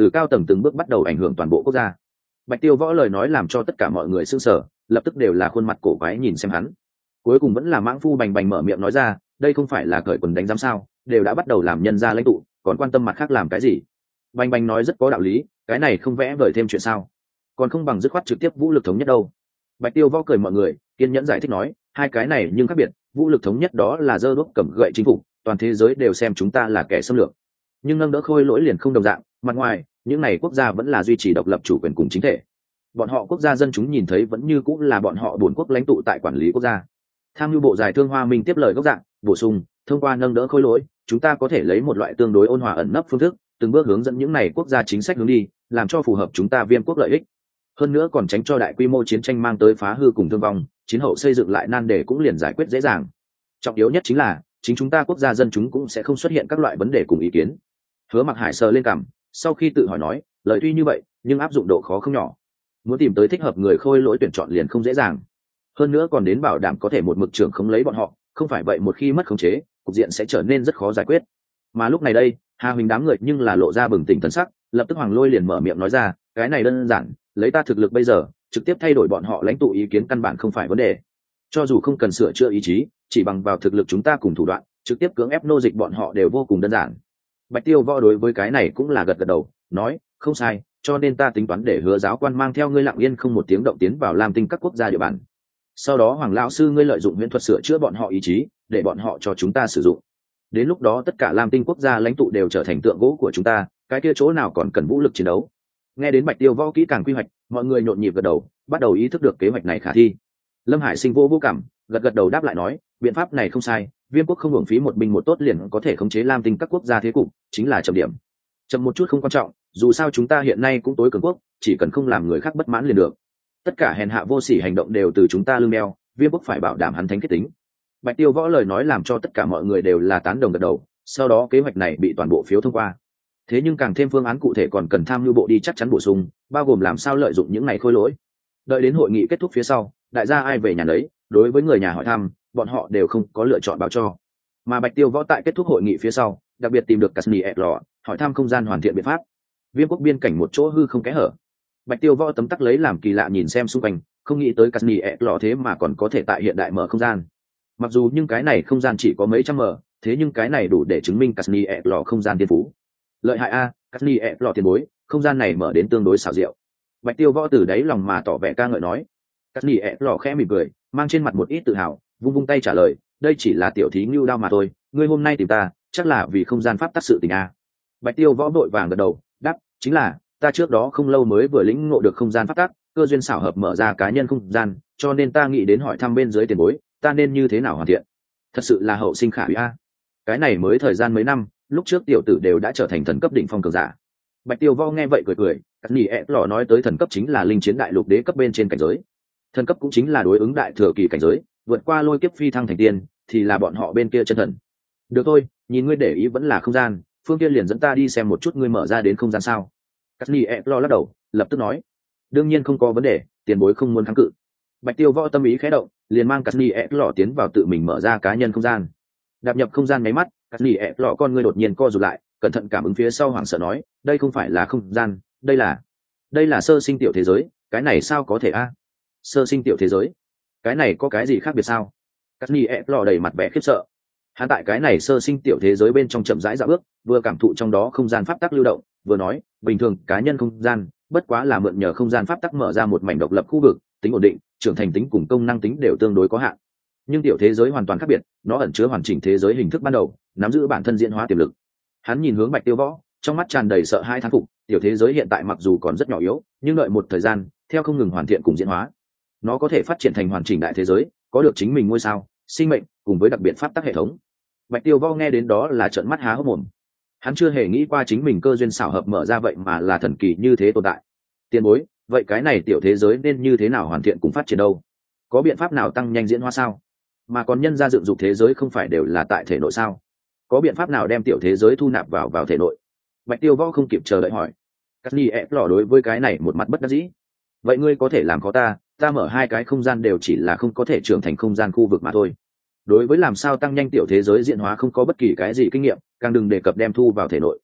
[SPEAKER 1] từ cao tầng từng bước bắt đầu ảnh hưởng toàn bộ quốc gia. Bạch Tiêu Võ lời nói làm cho tất cả mọi người sững sờ, lập tức đều là khuôn mặt cổ quái nhìn xem hắn. Cuối cùng vẫn là Mãng Phu bành bành mở miệng nói ra, đây không phải là cởi quần đánh giám sao, đều đã bắt đầu làm nhân gia lãnh tụ, còn quan tâm mặt khác làm cái gì? Bành bành nói rất có đạo lý, cái này không vẽ vời thêm chuyện sao? Còn không bằng dứt khoát trực tiếp vũ lực thống nhất đâu. Bạch Tiêu Võ cười mọi người, kiên nhẫn giải thích nói, hai cái này nhưng khác biệt, vũ lực thống nhất đó là giơ đuốc cầm gậy chính phủ, toàn thế giới đều xem chúng ta là kẻ xâm lược. Nhưng nâng đỡ Khôi Lỗi liền không đồng dạng, mặt ngoài, những này quốc gia vẫn là duy trì độc lập chủ quyền cùng chính thể. Bọn họ quốc gia dân chúng nhìn thấy vẫn như cũng là bọn họ bốn quốc lãnh tụ tại quản lý quốc gia. Tham mưu bộ giải thương Hoa Minh tiếp lời gốc dạng, bổ sung, thông qua nâng đỡ Khôi Lỗi, chúng ta có thể lấy một loại tương đối ôn hòa ẩn nấp phương thức, từng bước hướng dẫn những này quốc gia chính sách hướng đi, làm cho phù hợp chúng ta Viêm quốc lợi ích. Hơn nữa còn tránh cho đại quy mô chiến tranh mang tới phá hư cùng thương vong, chiến hậu xây dựng lại nan đề cũng liền giải quyết dễ dàng. Trọng yếu nhất chính là chính chúng ta quốc gia dân chúng cũng sẽ không xuất hiện các loại vấn đề cùng ý kiến. Hứa Mặc Hải sờ lên cằm, sau khi tự hỏi nói, lời tuy như vậy, nhưng áp dụng độ khó không nhỏ. Muốn tìm tới thích hợp người Khôi Lỗi tuyển chọn liền không dễ dàng. Hơn nữa còn đến bảo đảm có thể một mực trưởng không lấy bọn họ, không phải vậy một khi mất khống chế, cục diện sẽ trở nên rất khó giải quyết. Mà lúc này đây, Hà Huỳnh đám người nhưng là lộ ra bừng tỉnh thần sắc, lập tức Hoàng Lôi liền mở miệng nói ra, cái này đơn giản, lấy ta thực lực bây giờ, trực tiếp thay đổi bọn họ lãnh tụ ý kiến căn bản không phải vấn đề. Cho dù không cần sửa chữa ý chí, chỉ bằng vào thực lực chúng ta cùng thủ đoạn, trực tiếp cưỡng ép nô dịch bọn họ đều vô cùng đơn giản. Bạch Tiêu Võ đối với cái này cũng là gật gật đầu, nói, không sai, cho nên ta tính toán để Hứa giáo quan mang theo ngươi lặng yên không một tiếng động tiến vào Lam Tinh các quốc gia địa bàn. Sau đó Hoàng lão sư ngươi lợi dụng huyễn thuật sửa chữa bọn họ ý chí, để bọn họ cho chúng ta sử dụng. Đến lúc đó tất cả Lam Tinh quốc gia lãnh tụ đều trở thành tượng gỗ của chúng ta, cái kia chỗ nào còn cần vũ lực chiến đấu. Nghe đến Bạch Tiêu Võ kỹ càng quy hoạch, mọi người nhộn nhịp gật đầu, bắt đầu ý thức được kế hoạch này khả thi. Lâm Hải Sinh vô vô cảm, gật gật đầu đáp lại nói, biện pháp này không sai, Viêm quốc không hưởng phí một binh một tốt liền có thể khống chế Lam Tinh các quốc gia thế cục, chính là trọng điểm. Chậm một chút không quan trọng, dù sao chúng ta hiện nay cũng tối cường quốc, chỉ cần không làm người khác bất mãn liền được. Tất cả hèn hạ vô sỉ hành động đều từ chúng ta lưng đeo, Viêm quốc phải bảo đảm hắn thánh kết tính. Bạch Tiêu Võ lời nói làm cho tất cả mọi người đều là tán đồng gật đầu, sau đó kế hoạch này bị toàn bộ phiếu thông qua. Thế nhưng càng thêm phương án cụ thể còn cần tham mưu bộ đi chắc chắn bổ sung, bao gồm làm sao lợi dụng những này Khôi Lỗi. Đợi đến hội nghị kết thúc phía sau, đại gia ai về nhà nấy, đối với người nhà hỏi thăm, bọn họ đều không có lựa chọn báo cho. Mà Bạch Tiêu Võ tại kết thúc hội nghị phía sau, đặc biệt tìm được Casni Etlọ, hỏi thăm không gian hoàn thiện biện pháp. Viêm quốc biên cảnh một chỗ hư không kẽ hở. Bạch Tiêu Võ tấm tắc lấy làm kỳ lạ nhìn xem xung quanh, không nghĩ tới Casni Etlọ thế mà còn có thể tại hiện đại mở không gian. Mặc dù nhưng cái này không gian chỉ có mấy trăm mở, thế nhưng cái này đủ để chứng minh Casni Etlọ không gian tiên phú. Lợi hại a, Casni Etlọ tiền bối, không gian này mở đến tương đối xảo diệu. Bạch Tiêu Võ từ đáy lòng mà tỏ vẻ ca ngợi nói. Casni Etlọ khẽ mỉm cười, mang trên mặt một ít tự hào, vung vung tay trả lời, đây chỉ là tiểu thí ngưu đao mà thôi, ngươi hôm nay tìm ta, chắc là vì không gian pháp tắc sự tình a. Bạch Tiêu Võ vội vàng gật đầu, đáp, chính là, ta trước đó không lâu mới vừa lĩnh ngộ được không gian pháp tắc, cơ duyên xảo hợp mở ra cá nhân không gian, cho nên ta nghĩ đến hỏi thăm bên dưới tiền bối, ta nên như thế nào hoàn thiện. Thật sự là hậu sinh khả úy a. Cái này mới thời gian mấy năm, lúc trước tiểu tử đều đã trở thành thần cấp đỉnh phong cường giả. Bạch Tiêu Võ nghe vậy cười cười, cắt nhỉ ép lọ nói tới thần cấp chính là linh chiến đại lục đế cấp bên trên cảnh giới. Thần cấp cũng chính là đối ứng đại thừa kỳ cảnh giới, vượt qua lôi kiếp phi thăng thành tiên, thì là bọn họ bên kia chân thần. Được thôi, nhìn ngươi để ý vẫn là không gian, phương kia liền dẫn ta đi xem một chút ngươi mở ra đến không gian sao. Cắt nhỉ ép lọ lắc đầu, lập tức nói, đương nhiên không có vấn đề, tiền bối không muốn kháng cự. Bạch Tiêu Võ tâm ý khẽ động, liền mang cắt nhỉ ép lọ tiến vào tự mình mở ra cá nhân không gian. Đạp nhập không gian mấy mắt, cắt nhỉ ép lọ con ngươi đột nhiên co rụt lại, cẩn thận cảm ứng phía sau hoảng sợ nói, đây không phải là không gian, đây là đây là sơ sinh tiểu thế giới, cái này sao có thể a? Sơ sinh tiểu thế giới, cái này có cái gì khác biệt sao? Cắt nhỉ ép lọ đầy mặt vẻ khiếp sợ. Hắn tại cái này sơ sinh tiểu thế giới bên trong chậm rãi dạo bước, vừa cảm thụ trong đó không gian pháp tắc lưu động, vừa nói, bình thường cá nhân không gian, bất quá là mượn nhờ không gian pháp tắc mở ra một mảnh độc lập khu vực, tính ổn định, trưởng thành tính cùng công năng tính đều tương đối có hạn. Nhưng tiểu thế giới hoàn toàn khác biệt, nó ẩn chứa hoàn chỉnh thế giới hình thức ban đầu, nắm giữ bản thân diễn hóa tiềm lực. Hắn nhìn hướng Bạch Tiêu Võ, trong mắt tràn đầy sợ hãi thán phục, tiểu thế giới hiện tại mặc dù còn rất nhỏ yếu, nhưng đợi một thời gian, theo không ngừng hoàn thiện cùng diễn hóa, nó có thể phát triển thành hoàn chỉnh đại thế giới, có được chính mình ngôi sao, sinh mệnh, cùng với đặc biệt pháp tắc hệ thống. Bạch Tiêu Võ nghe đến đó là trợn mắt há hốc mồm. Hắn chưa hề nghĩ qua chính mình cơ duyên xảo hợp mở ra vậy mà là thần kỳ như thế tồn tại. Tiền bối, vậy cái này tiểu thế giới nên như thế nào hoàn thiện cùng phát triển đâu? Có biện pháp nào tăng nhanh diễn hóa sao? Mà còn nhân ra dựng dục thế giới không phải đều là tại thể nội sao? Có biện pháp nào đem tiểu thế giới thu nạp vào vào thể nội? Bạch Tiêu Võ không kịp chờ đợi hỏi. Cắt Nhi ép lỏ đối với cái này một mặt bất đắc dĩ. Vậy ngươi có thể làm khó ta, ta mở hai cái không gian đều chỉ là không có thể trưởng thành không gian khu vực mà thôi. Đối với làm sao tăng nhanh tiểu thế giới diễn hóa không có bất kỳ cái gì kinh nghiệm, càng đừng đề cập đem thu vào thể nội.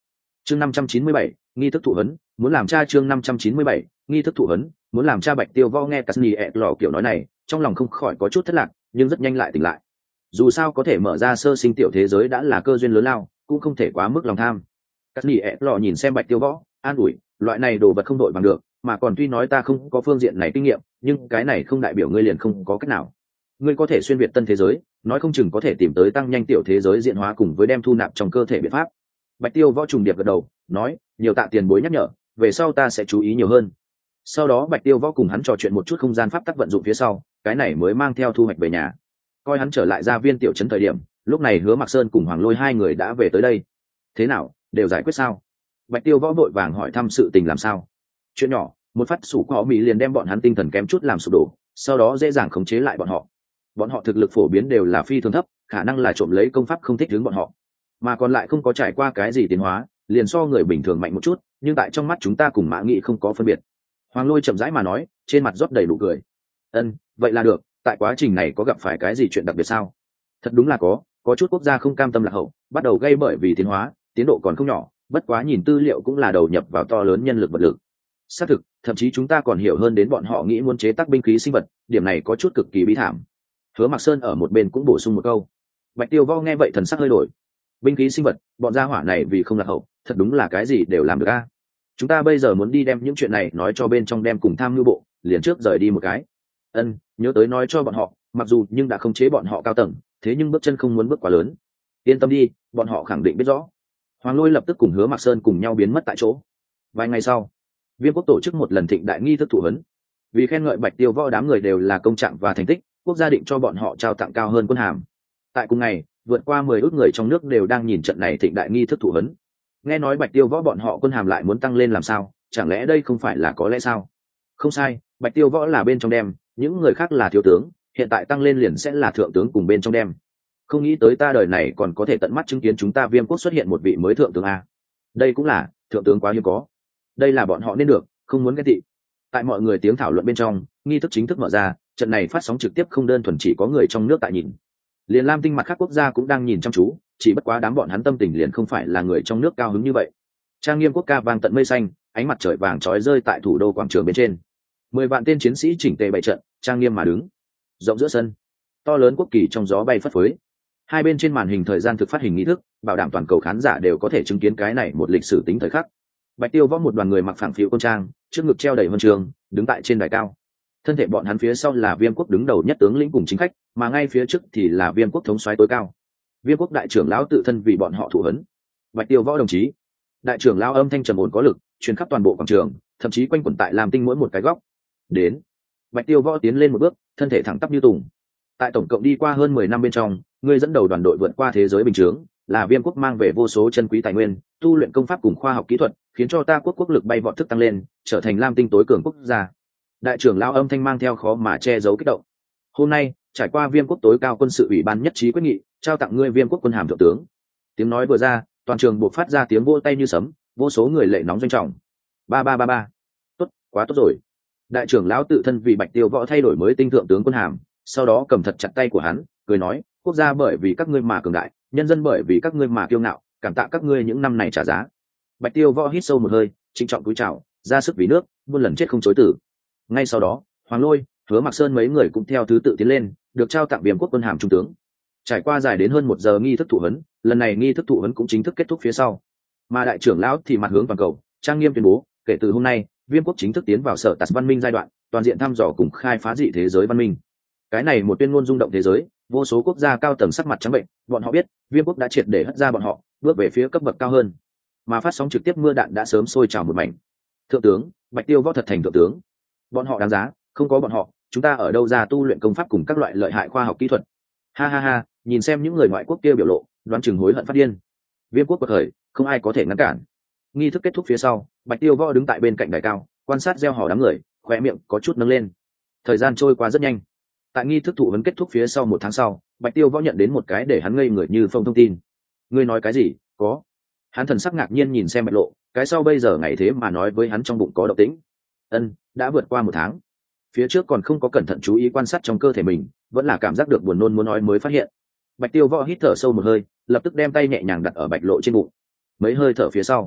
[SPEAKER 1] chương năm trăm chín mươi bảy nghi thức thụ huấn muốn làm cha chương năm trăm chín mươi bảy nghi thức thụ huấn muốn làm cha. Bạch Tiêu Võ nghe Casni ẹ lò kiểu nói này trong lòng không khỏi có chút thất lạc, nhưng rất nhanh lại tỉnh lại. Dù sao có thể mở ra sơ sinh tiểu thế giới đã là cơ duyên lớn lao, cũng không thể quá mức lòng tham. Casni ẹ lò nhìn xem Bạch Tiêu Võ an ủi, loại này đồ vật không đội bằng được, mà còn tuy nói ta không có phương diện này kinh nghiệm, nhưng cái này không đại biểu ngươi liền không có cách nào. Ngươi có thể xuyên việt tân thế giới, nói không chừng có thể tìm tới tăng nhanh tiểu thế giới diễn hóa cùng với đem thu nạp trong cơ thể biện pháp. Bạch Tiêu Võ trùng điệp gật đầu nói, nhiều tạ tiền bối nhắc nhở, về sau ta sẽ chú ý nhiều hơn. Sau đó Bạch Tiêu Võ cùng hắn trò chuyện một chút không gian pháp tắc vận dụng phía sau, cái này mới mang theo thu hoạch về nhà. Coi hắn trở lại gia viên tiểu trấn thời điểm, lúc này Hứa Mặc Sơn cùng Hoàng Lôi hai người đã về tới đây. Thế nào, đều giải quyết sao? Bạch Tiêu Võ vội vàng hỏi thăm sự tình làm sao. Chuyện nhỏ, một phát sủ cỏ mỹ liền đem bọn hắn tinh thần kém chút làm sụp đổ, sau đó dễ dàng khống chế lại bọn họ. Bọn họ thực lực phổ biến đều là phi thường thấp, khả năng là trộm lấy công pháp không thích hướng bọn họ, mà còn lại không có trải qua cái gì tiến hóa, liền so người bình thường mạnh một chút, nhưng tại trong mắt chúng ta cùng Mã Nghị không có phân biệt. Hoàng Lôi chậm rãi mà nói, trên mặt rót đầy nụ cười. Ân, vậy là được. Tại quá trình này có gặp phải cái gì chuyện đặc biệt sao? Thật đúng là có, có chút quốc gia không cam tâm lạc hậu, bắt đầu gây bởi vì tiến hóa, tiến độ còn không nhỏ, bất quá nhìn tư liệu cũng là đầu nhập vào to lớn nhân lực vật lực. Xác thực, thậm chí chúng ta còn hiểu hơn đến bọn họ nghĩ muốn chế tác binh khí sinh vật, điểm này có chút cực kỳ bí thảm. Hứa Mặc Sơn ở một bên cũng bổ sung một câu. Bạch Tiêu Võ nghe vậy thần sắc hơi đổi. Binh khí sinh vật, bọn gia hỏa này vì không lạc hậu, thật đúng là cái gì đều làm được a. Chúng ta bây giờ muốn đi đem những chuyện này nói cho bên trong đem cùng tham mưu bộ, liền trước rời đi một cái. Ân, nhớ tới nói cho bọn họ, mặc dù nhưng đã không chế bọn họ cao tầng, thế nhưng bước chân không muốn bước quá lớn. Yên tâm đi, bọn họ khẳng định biết rõ. Hoàng Lôi lập tức cùng Hứa Mặc Sơn cùng nhau biến mất tại chỗ. Vài ngày sau, Viêm Quốc tổ chức một lần thịnh đại nghi thức thụ huấn. Vì khen ngợi Bạch Tiêu Võ đám người đều là công trạng và thành tích, quốc gia định cho bọn họ trao tặng cao hơn quân hàm. Tại cùng ngày, vượt qua mười ước người trong nước đều đang nhìn trận này thịnh đại nghi thức thụ huấn. Nghe nói Bạch Tiêu Võ bọn họ quân hàm lại muốn tăng lên làm sao, chẳng lẽ đây không phải là có lẽ sao? Không sai, Bạch Tiêu Võ là bên trong đem, những người khác là thiếu tướng, hiện tại tăng lên liền sẽ là thượng tướng cùng bên trong đem. Không nghĩ tới ta đời này còn có thể tận mắt chứng kiến chúng ta Viêm Quốc xuất hiện một vị mới thượng tướng a. Đây cũng là, thượng tướng quá hiếm có. Đây là bọn họ nên được, không muốn ghen tị. Tại mọi người tiếng thảo luận bên trong, nghi thức chính thức mở ra, trận này phát sóng trực tiếp không đơn thuần chỉ có người trong nước tại nhìn. Liền Lam Tinh mặt khác quốc gia cũng đang nhìn chăm chú, chỉ bất quá đám bọn hắn tâm tình liền không phải là người trong nước cao hứng như vậy. Trang nghiêm quốc ca vang tận mây xanh, ánh mặt trời vàng chói rơi tại thủ đô quảng trường bên trên. Mười vạn tên chiến sĩ chỉnh tề bày trận, trang nghiêm mà đứng. Rộng giữa sân, to lớn quốc kỳ trong gió bay phất phới. Hai bên trên màn hình thời gian thực phát hình nghi thức, bảo đảm toàn cầu khán giả đều có thể chứng kiến cái này một lịch sử tính thời khắc. Bạch Tiêu Võ một đoàn người mặc phẳng phiu quân trang, trước ngực treo đầy huân trường, đứng tại trên đài cao. Thân thể bọn hắn phía sau là Viêm Quốc đứng đầu nhất tướng lĩnh cùng chính khách, mà ngay phía trước thì là Viêm Quốc thống soái tối cao. Viêm Quốc đại trưởng lão tự thân vì bọn họ thụ huấn. Bạch Tiêu Võ đồng chí. Đại trưởng lão âm thanh trầm ổn có lực, truyền khắp toàn bộ quảng trường, thậm chí quanh quẩn tại Lam Tinh mỗi một cái góc. Đến. Bạch Tiêu Võ tiến lên một bước, thân thể thẳng tắp như tùng. Tại tổng cộng đi qua hơn mười năm bên trong, ngươi dẫn đầu đoàn đội vượt qua thế giới bình thường, là Viêm Quốc mang về vô số chân quý tài nguyên, tu luyện công pháp cùng khoa học kỹ thuật, khiến cho ta quốc quốc lực bay vọt thức tăng lên, trở thành Lam Tinh tối cường quốc gia. Đại trưởng lão âm thanh mang theo khó mà che giấu kích động. Hôm nay, trải qua Viêm Quốc tối cao quân sự ủy ban nhất trí quyết nghị, trao tặng ngươi Viêm Quốc quân hàm thượng tướng. Tiếng nói vừa ra, toàn trường buộc phát ra tiếng vỗ tay như sấm, vô số người lệ nóng doanh trọng. Ba ba ba ba. Tốt, quá tốt rồi. Đại trưởng lão tự thân vì Bạch Tiêu Võ thay đổi mới tinh thượng tướng quân hàm, sau đó cầm thật chặt tay của hắn, cười nói, quốc gia bởi vì các ngươi mà cường đại, nhân dân bởi vì các ngươi mà kiêu ngạo, cảm tạ các ngươi những năm này trả giá. Bạch Tiêu Võ hít sâu một hơi, trịnh trọng cúi chào, ra sức vì nước, muôn lần chết không chối từ. Ngay sau đó, Hoàng Lôi, Hứa Mặc Sơn mấy người cũng theo thứ tự tiến lên, được trao tặng Viêm Quốc quân hàm trung tướng. Trải qua dài đến hơn một giờ nghi thức thụ huấn, lần này nghi thức thụ huấn cũng chính thức kết thúc phía sau. Mà đại trưởng lão thì mặt hướng toàn cầu, trang nghiêm tuyên bố, kể từ hôm nay, Viêm Quốc chính thức tiến vào sở tạt văn minh giai đoạn, toàn diện thăm dò cùng khai phá dị thế giới văn minh. Cái này một tuyên ngôn rung động thế giới, vô số quốc gia cao tầng sắc mặt trắng bệnh, bọn họ biết, Viêm Quốc đã triệt để hất ra bọn họ, bước về phía cấp bậc cao hơn. Mà phát sóng trực tiếp mưa đạn đã sớm sôi trào một mảnh. Thượng tướng, Bạch Tiêu Võ thật thành thượng tướng. Bọn họ đáng giá, không có bọn họ, chúng ta ở đâu ra tu luyện công pháp cùng các loại lợi hại khoa học kỹ thuật. Ha ha ha, nhìn xem những người ngoại quốc kia biểu lộ, đoán chừng hối hận phát điên. Viêm Quốc quật khởi, không ai có thể ngăn cản. Nghi thức kết thúc phía sau, Bạch Tiêu Võ đứng tại bên cạnh đài cao, quan sát gieo hò đám người, khóe miệng có chút nâng lên. Thời gian trôi qua rất nhanh. Tại nghi thức thụ huấn kết thúc phía sau một tháng sau, Bạch Tiêu Võ nhận đến một cái để hắn ngây người như phông thông tin. Ngươi nói cái gì? Có. Hắn thần sắc ngạc nhiên nhìn xem Bạch Lộ, cái sau bây giờ ngày thế mà nói với hắn trong bụng có động tĩnh. Ân, đã vượt qua một tháng. Phía trước còn không có cẩn thận chú ý quan sát trong cơ thể mình, vẫn là cảm giác được buồn nôn muốn nói mới phát hiện. Bạch Tiêu Võ hít thở sâu một hơi, lập tức đem tay nhẹ nhàng đặt ở Bạch Lộ trên bụng. Mấy hơi thở phía sau,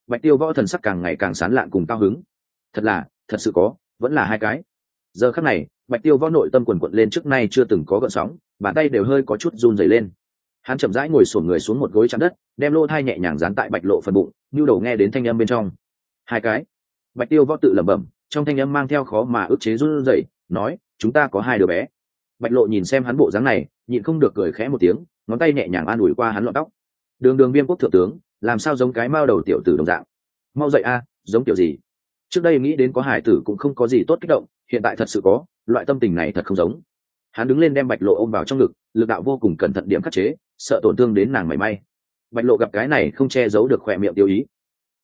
[SPEAKER 1] Bạch Tiêu Võ thần sắc càng ngày càng sán lạn cùng cao hứng. Thật là, thật sự có, vẫn là hai cái. Giờ khắc này, Bạch Tiêu Võ nội tâm quần quật lên trước nay chưa từng có gợn sóng, bàn tay đều hơi có chút run rẩy lên. Hắn chậm rãi ngồi xổm người xuống một gối chạm đất, đem lô thai nhẹ nhàng dán tại Bạch Lộ phần bụng, nhu đầu nghe đến thanh âm bên trong. Hai cái. Bạch Tiêu Võ tự lẩm bẩm, trong thanh âm mang theo khó mà ức chế run rẩy, nói, chúng ta có hai đứa bé. Bạch Lộ nhìn xem hắn bộ dáng này, nhịn không được cười khẽ một tiếng, ngón tay nhẹ nhàng an ủi qua hắn lọn tóc. Đường Đường Viêm quốc thượng tướng, làm sao giống cái mao đầu tiểu tử đồng dạng. Mau dậy a, giống kiểu gì? Trước đây nghĩ đến có hải tử cũng không có gì tốt kích động, hiện tại thật sự có, loại tâm tình này thật không giống. Hắn đứng lên đem Bạch Lộ ôm vào trong ngực, lực đạo vô cùng cẩn thận điểm khắc chế, sợ tổn thương đến nàng mảy may. Bạch Lộ gặp cái này không che giấu được khỏe miệng tiêu ý,